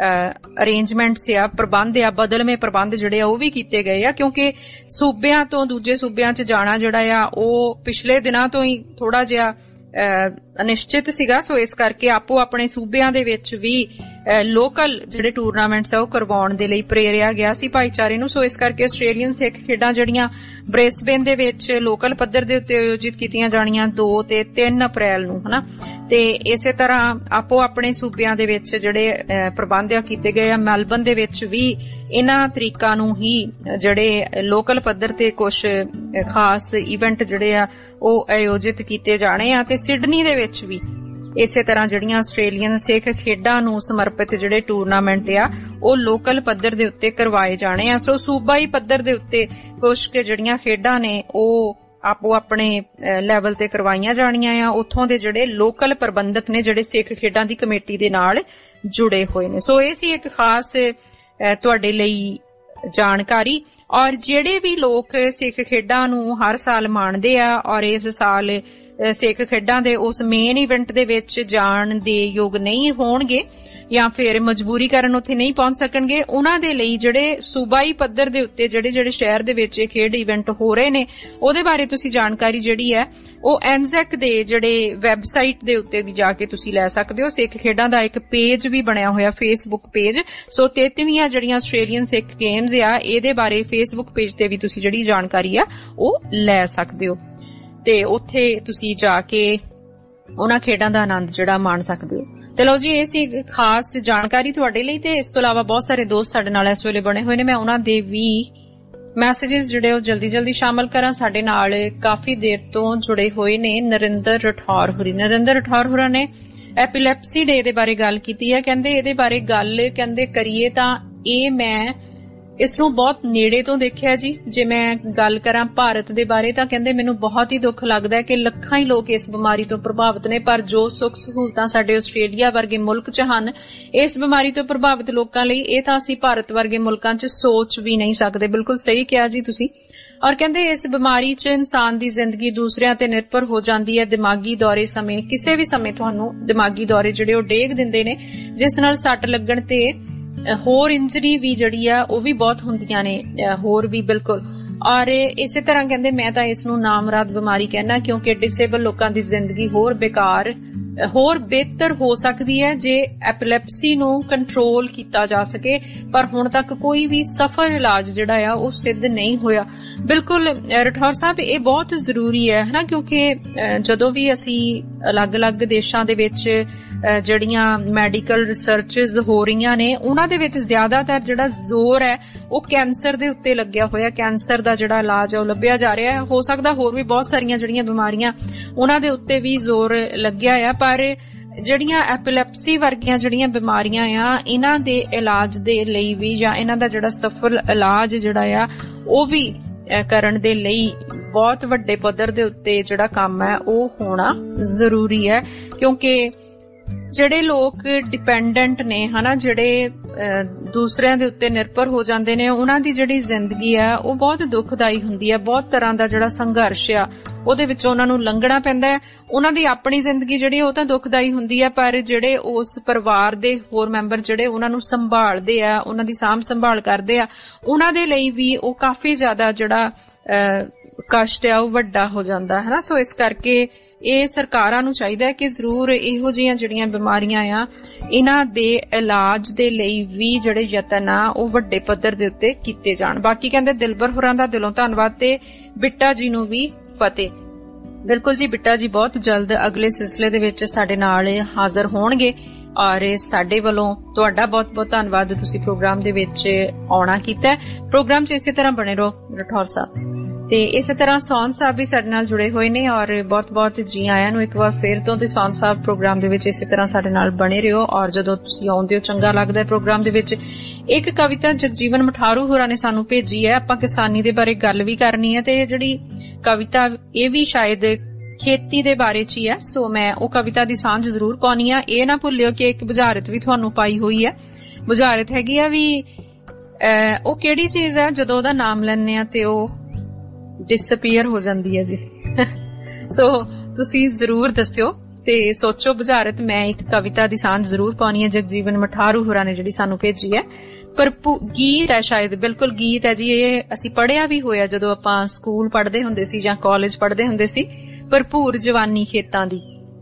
ਅਰੇਂਜਮੈਂਟਸ ਆ, ਪ੍ਰਬੰਧ ਆ, ਬਦਲਵੇਂ ਪ੍ਰਬੰਧ ਜਿਹੜੇ ਆ ਉਹ ਵੀ ਕੀਤੇ ਗਏ ਆ, ਕਿਉਂਕਿ ਸੂਬਿਆਂ ਤੋਂ ਦੂਜੇ ਸੂਬਿਆਂ 'ਚ ਜਾਣਾ ਜਿਹੜਾ ਆ ਉਹ ਪਿਛਲੇ ਦਿਨਾਂ ਤੋਂ ਹੀ ਥੋੜਾ ਜਿਹਾ ਅਨਿਸ਼ਚਿਤ ਸੀਗਾ। ਸੋ ਇਸ ਕਰਕੇ ਆਪੋ ਆਪਣੇ ਸੂਬਿਆਂ ਦੇ ਵਿੱਚ ਵੀ ਲੋਕਲ ਜਿਹੜੇ ਟੂਰਨਾਮੈਂਟਸ ਆ ਉਹ ਕਰਵਾਉਣ ਦੇ ਲਈ ਪ੍ਰੇਰਿਆ ਗਿਆ ਸੀ ਭਾਈਚਾਰੇ ਨੂੰ। ਸੋ ਇਸ ਕਰਕੇ ਆਸਟ੍ਰੇਲੀਅਨ ਸਿੱਖ ਖੇਡਾਂ ਜਿਹੜੀਆਂ ਬ੍ਰਿਸਬੇਨ ਦੇ ਵਿੱਚ ਲੋਕਲ ਪੱਧਰ ਦੇ ਉੱਤੇ ਆਯੋਜਿਤ ਕੀਤੀਆਂ ਜਾਣੀਆਂ 2 ਤੇ 3 ਅਪ੍ਰੈਲ ਨੂੰ, ਹਨਾ। ਤੇ ਇਸੇ ਤਰ੍ਹਾਂ ਆਪੋ ਆਪਣੇ ਸੂਬਿਆਂ ਦੇ ਵਿੱਚ ਜਿਹੜੇ ਪ੍ਰਬੰਧ ਕੀਤੇ ਗਏ ਆ। ਮੈਲਬਨ ਦੇ ਵਿੱਚ ਵੀ ਇਹਨਾਂ ਤਰੀਕਾਂ ਨੂੰ ਹੀ ਜਿਹੜੇ ਲੋਕਲ ਪੱਧਰ ਤੇ ਕੁਝ ਖਾਸ ਇਵੈਂਟ ਜਿਹੜੇ ਆ ਉਹ ਆਯੋਜਿਤ ਕੀਤੇ ਜਾਣੇ ਆ, ਤੇ ਸਿਡਨੀ ਦੇ ਵਿੱਚ ਵੀ ਇਸੇ ਤਰ੍ਹਾਂ ਜਿਹੜੀਆਂ ਆਸਟ੍ਰੇਲੀਅਨ ਸਿੱਖ ਖੇਡਾਂ ਨੂੰ ਸਮਰਪਿਤ ਜਿਹੜੇ ਟੂਰਨਾਮੈਂਟ ਆ ਉਹ ਲੋਕਲ ਪੱਧਰ ਦੇ ਉੱਤੇ ਕਰਵਾਏ ਜਾਣੇ ਆ। ਸੋ ਸੂਬਾਈ ਪੱਧਰ ਦੇ ਉੱਤੇ ਕੁਝ ਕਿ ਜਿਹੜੀਆਂ ਖੇਡਾਂ ਨੇ ਉਹ ਆਪੋ ਆਪਣੇ ਲੈਵਲ ਤੇ ਕਰਵਾਈਆਂ ਜਾਣੀਆਂ ਆ, ਉੱਥੋਂ ਦੇ ਜਿਹੜੇ ਲੋਕਲ ਪ੍ਰਬੰਧਕ ਨੇ ਜਿਹੜੇ ਸਿੱਖ ਖੇਡਾਂ ਦੀ ਕਮੇਟੀ ਦੇ ਨਾਲ ਜੁੜੇ ਹੋਏ ਨੇ। ਸੋ ਇਹ ਸੀ ਇੱਕ ਖਾਸ ਤੁਹਾਡੇ ਲਈ ਜਾਣਕਾਰੀ। ਔਰ ਜਿਹੜੇ ਵੀ ਲੋਕ ਸਿੱਖ ਖੇਡਾਂ ਨੂੰ ਹਰ ਸਾਲ ਮਾਣਦੇ ਆ ਔਰ ਇਸ ਸਾਲ ਸਿੱਖ ਖੇਡਾਂ ਦੇ ਉਸ ਮੇਨ ਇਵੈਂਟ ਦੇ ਵਿੱਚ ਜਾਣ ਦੇ ਯੋਗ ਨਹੀਂ ਹੋਣਗੇ ਜਾਂ ਫਿਰ ਮਜਬੂਰੀ ਕਾਰਨ ਉੱਥੇ ਨਹੀਂ ਪਹੁੰਚ ਸਕਣਗੇ, ਉਹਨਾਂ ਦੇ ਲਈ ਜਿਹੜੇ ਸੂਬਾਈ ਪੱਧਰ ਦੇ ਉੱਤੇ ਜਿਹੜੇ ਸ਼ਹਿਰ ਦੇ ਵਿੱਚ ਇਹ ਖੇਡ ਇਵੈਂਟ ਹੋ ਰਹੇ ਨੇ ਉਹਦੇ ਬਾਰੇ ਤੁਸੀਂ ਜਾਣਕਾਰੀ ਜਿਹੜੀ ਹੈ ਉਹ ਐਨਜ਼ੈਕ ਦੇ ਜਿਹੜੇ ਵੈਬਸਾਈਟ ਦੇ ਉੱਤੇ ਵੀ ਜਾ ਕੇ ਤੁਸੀਂ ਲੈ ਸਕਦੇ ਹੋ। ਸਿੱਖ ਖੇਡਾਂ ਦਾ ਇੱਕ ਪੇਜ ਵੀ ਬਣਿਆ ਹੋਇਆ, ਫੇਸਬੁੱਕ ਪੇਜ। ਸੋ 33ਵੀਂ ਜਿਹੜੀਆਂ ਆਸਟ੍ਰੇਲੀਅਨ ਸਿੱਖ ਗੇਮਜ਼ ਆ ਇਹਦੇ ਬਾਰੇ ਫੇਸਬੁੱਕ ਪੇਜ ਤੇ ਵੀ ਤੁਸੀਂ ਜਿਹੜੀ ਜਾਣਕਾਰੀ ਆ ਉਹ ਲੈ ਸਕਦੇ ਹੋ, ਤੇ ਉੱਥੇ ਤੁਸੀਂ ਜਾ ਕੇ ਉਹਨਾਂ ਖੇਡਾਂ ਦਾ ਆਨੰਦ ਜਿਹੜਾ ਮਾਣ ਸਕਦੇ ਹੋ। ਤੇ ਲਓ ਜੀ, ਇਹ ਸੀ ਖਾਸ ਜਾਣਕਾਰੀ ਤੁਹਾਡੇ ਲਈ। ਤੇ ਇਸ ਤੋਂ ਇਲਾਵਾ ਬਹੁਤ ਸਾਰੇ ਦੋਸਤ ਸਾਡੇ ਨਾਲ ਇਸ ਵੇਲੇ ਬਣੇ ਹੋਏ ਨੇ, ਮੈਂ ਉਹਨਾਂ ਦੇ ਵੀ ਮੈਸੇजेस ਜਿਹੜੇ ਉਹ ਜਲਦੀ ਸ਼ਾਮਲ ਕਰਾਂ। ਸਾਡੇ ਨਾਲ ਕਾਫੀ ਦੇਰ ਤੋਂ ਜੁੜੇ ਹੋਏ ਨੇ ਨਰਿੰਦਰ ਰਠੌਰ ਹੋਰਾਂ ਨੇ ਐਪੀਲੈਪਸੀ ਡੇ ਦੇ ਬਾਰੇ ਗੱਲ ਕੀਤੀ ਹੈ। ਕਹਿੰਦੇ ਇਹਦੇ ਬਾਰੇ ਗੱਲ ਕਰੀਏ ਤਾਂ ਇਹ ਮੈਂ ਇਸ ਨੂੰ ਬਹੁਤ ਨੇੜੇ ਤੋਂ ਦੇਖਿਆ ਜੀ। ਜੇ ਮੈਂ ਗੱਲ ਕਰਾਂ ਭਾਰਤ ਦੇ ਬਾਰੇ ਤਾਂ ਕਹਿੰਦੇ ਮੈਨੂੰ ਬਹੁਤ ਹੀ ਦੁੱਖ ਲੱਗਦਾ ਹੈ ਕਿ ਲੱਖਾਂ ਹੀ ਲੋਕ ਇਸ ਬਿਮਾਰੀ ਤੋਂ ਪ੍ਰਭਾਵਿਤ ਨੇ, ਪਰ ਜੋ ਸੁੱਖ ਸਹੂਲਤਾਂ ਸਾਡੇ ਆਸਟ੍ਰੇਲੀਆ ਵਰਗੇ ਮੁਲਕ 'ਚ ਹਨ ਇਸ ਬਿਮਾਰੀ ਤੋਂ ਪ੍ਰਭਾਵਿਤ ਲੋਕਾਂ ਲਈ, ਇਹ ਤਾਂ ਅਸੀਂ ਭਾਰਤ ਵਰਗੇ ਮੁਲਕਾਂ 'ਚ ਸੋਚ ਵੀ ਨਹੀਂ ਸਕਦੇ। ਬਿਲਕੁਲ ਸਹੀ ਕਿਹਾ ਜੀ ਤੁਸੀਂ। ਔਰ ਕਹਿੰਦੇ ਇਸ ਬਿਮਾਰੀ 'ਚ ਇਨਸਾਨ ਦੀ ਜ਼ਿੰਦਗੀ ਦੂਸਰਿਆਂ ਤੇ ਨਿਰਭਰ ਹੋ ਜਾਂਦੀ ਹੈ। ਦਿਮਾਗੀ ਦੌਰੇ ਸਮੇਂ ਕਿਸੇ ਵੀ ਸਮੇਂ ਤੁਹਾਨੂੰ ਦਿਮਾਗੀ ਦੌਰੇ ਜਿਹੜੇ ਉਹ ਡੇਗ ਦਿੰਦੇ ਨੇ, ਜਿਸ ਨਾਲ ਸੱਟ ਲੱਗਣ ਤੇ ਹੋਰ ਇੰਜਰੀ ਵੀ ਜਿਹੜੀ ਆ ਉਹ ਵੀ ਬਹੁਤ ਹੁੰਦੀਆਂ ਨੇ ਹੋਰ ਵੀ। ਬਿਲਕੁਲ। ਔਰ ਇਸੇ ਤਰ੍ਹਾਂ ਕਹਿੰਦੇ ਮੈਂ ਤਾਂ ਇਸ ਨੂੰ ਨਾਮਰਾਦ ਬਿਮਾਰੀ ਕਹਿਣਾ, ਕਿਉਂਕਿ ਡਿਸੇਬਲ ਲੋਕਾਂ ਦੀ ਜ਼ਿੰਦਗੀ ਹੋਰ ਬਿਹਤਰ ਹੋ ਸਕਦੀ ਹੈ ਜੇ ਐਪੀਲੈਪਸੀ ਨੂੰ ਕੰਟਰੋਲ ਕੀਤਾ ਜਾ ਸਕੇ, ਪਰ ਹੁਣ ਤੱਕ ਕੋਈ ਵੀ ਸਫਲ ਇਲਾਜ ਜਿਹੜਾ ਆ ਉਹ ਸਿੱਧ ਨਹੀਂ ਹੋਇਆ। ਬਿਲਕੁਲ ਰਠੌਰ ਸਾਹਿਬ, ਇਹ ਬਹੁਤ ਜ਼ਰੂਰੀ ਹੈ ਹਨਾ, ਕਿਉਂਕਿ ਜਦੋਂ ਵੀ ਅਸੀਂ ਅਲੱਗ-ਅਲੱਗ ਦੇਸ਼ਾਂ ਦੇ ਵਿੱਚ ਜਿਹੜੀਆਂ ਮੈਡੀਕਲ ਰਿਸਰਚਸ ਹੋ ਰਹੀਆਂ ਨੇ ਉਹਨਾਂ ਦੇ ਵਿੱਚ ਜ਼ਿਆਦਾਤਰ ਜਿਹੜਾ ਜ਼ੋਰ ਹੈ ਉਹ ਕੈਂਸਰ ਦੇ ਉੱਤੇ ਲੱਗਿਆ ਹੋਇਆ। ਕੈਂਸਰ ਦਾ ਜਿਹੜਾ ਇਲਾਜ ਹੈ ਉਹ ਲੱਭਿਆ ਜਾ ਰਿਹਾ ਹੈ। ਹੋ ਸਕਦਾ ਹੋਰ ਵੀ ਬਹੁਤ ਸਾਰੀਆਂ ਜਿਹੜੀਆਂ ਬਿਮਾਰੀਆਂ ਉਹਨਾਂ ਦੇ ਉੱਤੇ ਵੀ ਜ਼ੋਰ ਲੱਗਿਆ ਆ, ਪਰ ਜਿਹੜੀਆਂ ਐਪੀਲੈਪਸੀ ਵਰਗੀਆਂ ਜਿਹੜੀਆਂ ਬਿਮਾਰੀਆਂ ਆ ਇਹਨਾਂ ਦੇ ਇਲਾਜ ਦੇ ਲਈ ਵੀ ਜਾਂ ਇਹਨਾਂ ਦਾ ਜਿਹੜਾ ਸਫਲ ਇਲਾਜ ਜਿਹੜਾ ਆ ਉਹ ਵੀ ਕਰਨ ਦੇ ਲਈ ਬਹੁਤ ਵੱਡੇ ਪੱਧਰ ਦੇ ਉੱਤੇ ਜਿਹੜਾ ਕੰਮ ਹੈ ਉਹ ਹੋਣਾ ਜ਼ਰੂਰੀ ਹੈ। ਕਿਉਂਕਿ ਜਿਹੜੇ ਲੋਕ ਡਿਪੈਂਡੈਂਟ ਨੇ ਹਨਾ, ਜਿਹੜੇ ਦੂਸਰਿਆਂ ਦੇ ਉੱਤੇ ਨਿਰਭਰ ਹੋ ਜਾਂਦੇ ਨੇ, ਉਹਨਾਂ ਦੀ ਜਿਹੜੀ ਜ਼ਿੰਦਗੀ ਆ ਉਹ ਬਹੁਤ ਦੁਖਦਾਈ ਹੁੰਦੀ ਹੈ। ਬਹੁਤ ਤਰ੍ਹਾਂ ਦਾ ਜਿਹੜਾ ਸੰਘਰਸ਼ ਆ ਉਹਦੇ ਵਿੱਚੋਂ ਉਹਨਾਂ ਨੂੰ ਲੰਘਣਾ ਪੈਂਦਾ ਹੈ। ਉਹਨਾਂ ਦੀ ਆਪਣੀ ਜ਼ਿੰਦਗੀ ਜਿਹੜੀ ਉਹ ਤਾਂ ਦੁਖਦਾਈ ਹੁੰਦੀ ਹੈ, ਪਰ ਜਿਹੜੇ ਉਸ ਪਰਿਵਾਰ ਦੇ ਹੋਰ ਮੈਂਬਰ ਜਿਹੜੇ ਉਹਨਾਂ ਨੂੰ ਸੰਭਾਲਦੇ ਆ, ਉਹਨਾਂ ਦੀ ਸਾਂਭ ਸੰਭਾਲ ਕਰਦੇ ਆ, ਉਹਨਾਂ ਦੇ ਲਈ ਵੀ ਉਹ ਕਾਫੀ ਜ਼ਿਆਦਾ ਜਿਹੜਾ ਕਸ਼ਟ ਆ ਉਹ ਵੱਡਾ ਹੋ ਜਾਂਦਾ ਹੈ ਨਾ। ਸੋ ਇਸ ਕਰਕੇ ਇਹ ਸਰਕਾਰਾਂ ਨੂੰ ਚਾਹੀਦਾ ਹੈ ਕਿ ਜ਼ਰੂਰ ਇਹੋ ਜਿਹੀਆਂ ਜਿਹੜੀਆਂ ਬਿਮਾਰੀਆਂ ਆ ਇਹਨਾਂ ਦੇ ਇਲਾਜ ਦੇ ਲਈ ਵੀ ਜਿਹੜੇ ਯਤਨ ਆ ਉਹ ਵੱਡੇ ਪੱਧਰ ਦੇ ਉੱਤੇ ਕੀਤੇ ਜਾਣ। ਬਾਕੀ ਕਹਿੰਦੇ ਦਿਲਬਰ ਹੋਰਾਂ ਦਾ ਦਿਲੋਂ ਧੰਨਵਾਦ ਤੇ ਬਿੱਟਾ ਜੀ ਨੂੰ ਵੀ ਫਤਿਹ। ਬਿਲਕੁਲ ਜੀ, ਬਿੱਟਾ ਜੀ ਬਹੁਤ ਜਲਦ ਅਗਲੇ ਸਿਲਸਿਲੇ ਦੇ ਵਿੱਚ ਸਾਡੇ ਨਾਲ ਹਾਜ਼ਰ ਹੋਣਗੇ ਔਰ ਸਾਡੇ ਵੱਲੋਂ ਤੁਹਾਡਾ ਬਹੁਤ ਬਹੁਤ ਧੰਨਵਾਦ, ਤੁਸੀਂ ਪ੍ਰੋਗਰਾਮ ਦੇ ਵਿੱਚ ਆਉਣਾ ਕੀਤਾ। ਪ੍ਰੋਗਰਾਮ 'ਚ ਇਸੇ ਤਰ੍ਹਾਂ ਬਣੇ ਰਹੋ ਰਠੌਰ ਸਾਹਿਬ। ਤੇ ਇਸੇ ਤਰ੍ਹਾਂ ਸੌਨ ਸਾਹਿਬ ਵੀ ਸਾਡੇ ਨਾਲ ਜੁੜੇ ਹੋਏ ਨੇ ਔਰ ਬਹੁਤ ਬਹੁਤ ਜੀ ਆਇਆਂ ਨੂੰ ਇੱਕ ਵਾਰ ਫੇਰ ਤੋਂ। ਤੇ ਸੌਨ ਸਾਹਿਬ ਪ੍ਰੋਗਰਾਮ ਦੇ ਵਿੱਚ ਇਸੇ ਤਰ੍ਹਾਂ ਸਾਡੇ ਨਾਲ ਬਣੇ ਰਹੋ ਔਰ ਜਦੋਂ ਤੁਸੀਂ ਆਉਂਦੇ ਹੋ ਚੰਗਾ ਲੱਗਦਾ ਹੈ। ਪ੍ਰੋਗਰਾਮ ਦੇ ਵਿੱਚ ਇੱਕ ਕਵਿਤਾ ਜਗਜੀਵਨ ਮਠਾਰੂ ਹੋਰਾਂ ਨੇ ਸਾਨੂੰ ਭੇਜੀ ਹੈ। ਆਪਾਂ ਕਿਸਾਨੀ ਦੇ ਬਾਰੇ ਗੱਲ ਵੀ ਕਰਨੀ ਹੈ ਤੇ ਜਿਹੜੀ ਕਵਿਤਾ ਇਹ ਵੀ ਸ਼ਾਇਦ ਖੇਤੀ ਦੇ ਬਾਰੇ ਚ ਹੀ ਹੈ, ਸੋ ਮੈਂ ਉਹ ਕਵਿਤਾ ਦੀ ਸਾਂਝ ਜ਼ਰੂਰ ਪਾਉਣੀ ਆ। ਇਹ ਨਾ ਭੁੱਲਿਓ ਕਿ ਇੱਕ ਬੁਝਾਰਤ ਵੀ ਤੁਹਾਨੂੰ ਪਾਈ ਹੋਈ ਹੈ। ਬੁਝਾਰਤ ਹੈਗੀ ਆ ਵੀ ਉਹ ਕਿਹੜੀ ਚੀਜ਼ ਹੈ ਜਦੋਂ ਉਹਦਾ ਨਾਮ ਲੈਂਦੇ ਆ ਤੇ ਉਹ ਡਿਸਅਪੀਅਰ ਹੋ ਜਾਂਦੀ ਹੈ ਜੀ। ਸੋ ਤੁਸੀਂ ਜ਼ਰੂਰ ਦੱਸਿਓ ਤੇ ਸੋਚੋ ਬੁਝਾਰਤ। ਮੈਂ ਇੱਕ ਕਵਿਤਾ ਦੀ ਸਾਂਝ ਜ਼ਰੂਰ ਪਾਉਣੀ ਹੈ ਜਗਜੀਵਨ ਮਠਾਰੂ ਹੋਰਾਂ ਨੇ ਜਿਹੜੀ ਸਾਨੂੰ ਭੇਜੀ ਹੈ। ਪਰ ਗੀਤ ਹੈ, ਸ਼ਾਇਦ ਬਿਲਕੁਲ ਗੀਤ ਹੈ ਜੀ। ਇਹ ਅਸੀਂ ਪੜ੍ਹਿਆ ਵੀ ਹੋਇਆ ਜਦੋਂ ਆਪਾਂ ਸਕੂਲ ਪੜ੍ਹਦੇ ਹੁੰਦੇ ਸੀ ਜਾਂ ਕਾਲਜ ਪੜ੍ਹਦੇ ਹੁੰਦੇ ਸੀ। ਭਰਪੂਰ ਜਵਾਨੀ ਖੇਤਾਂ ਦੀ,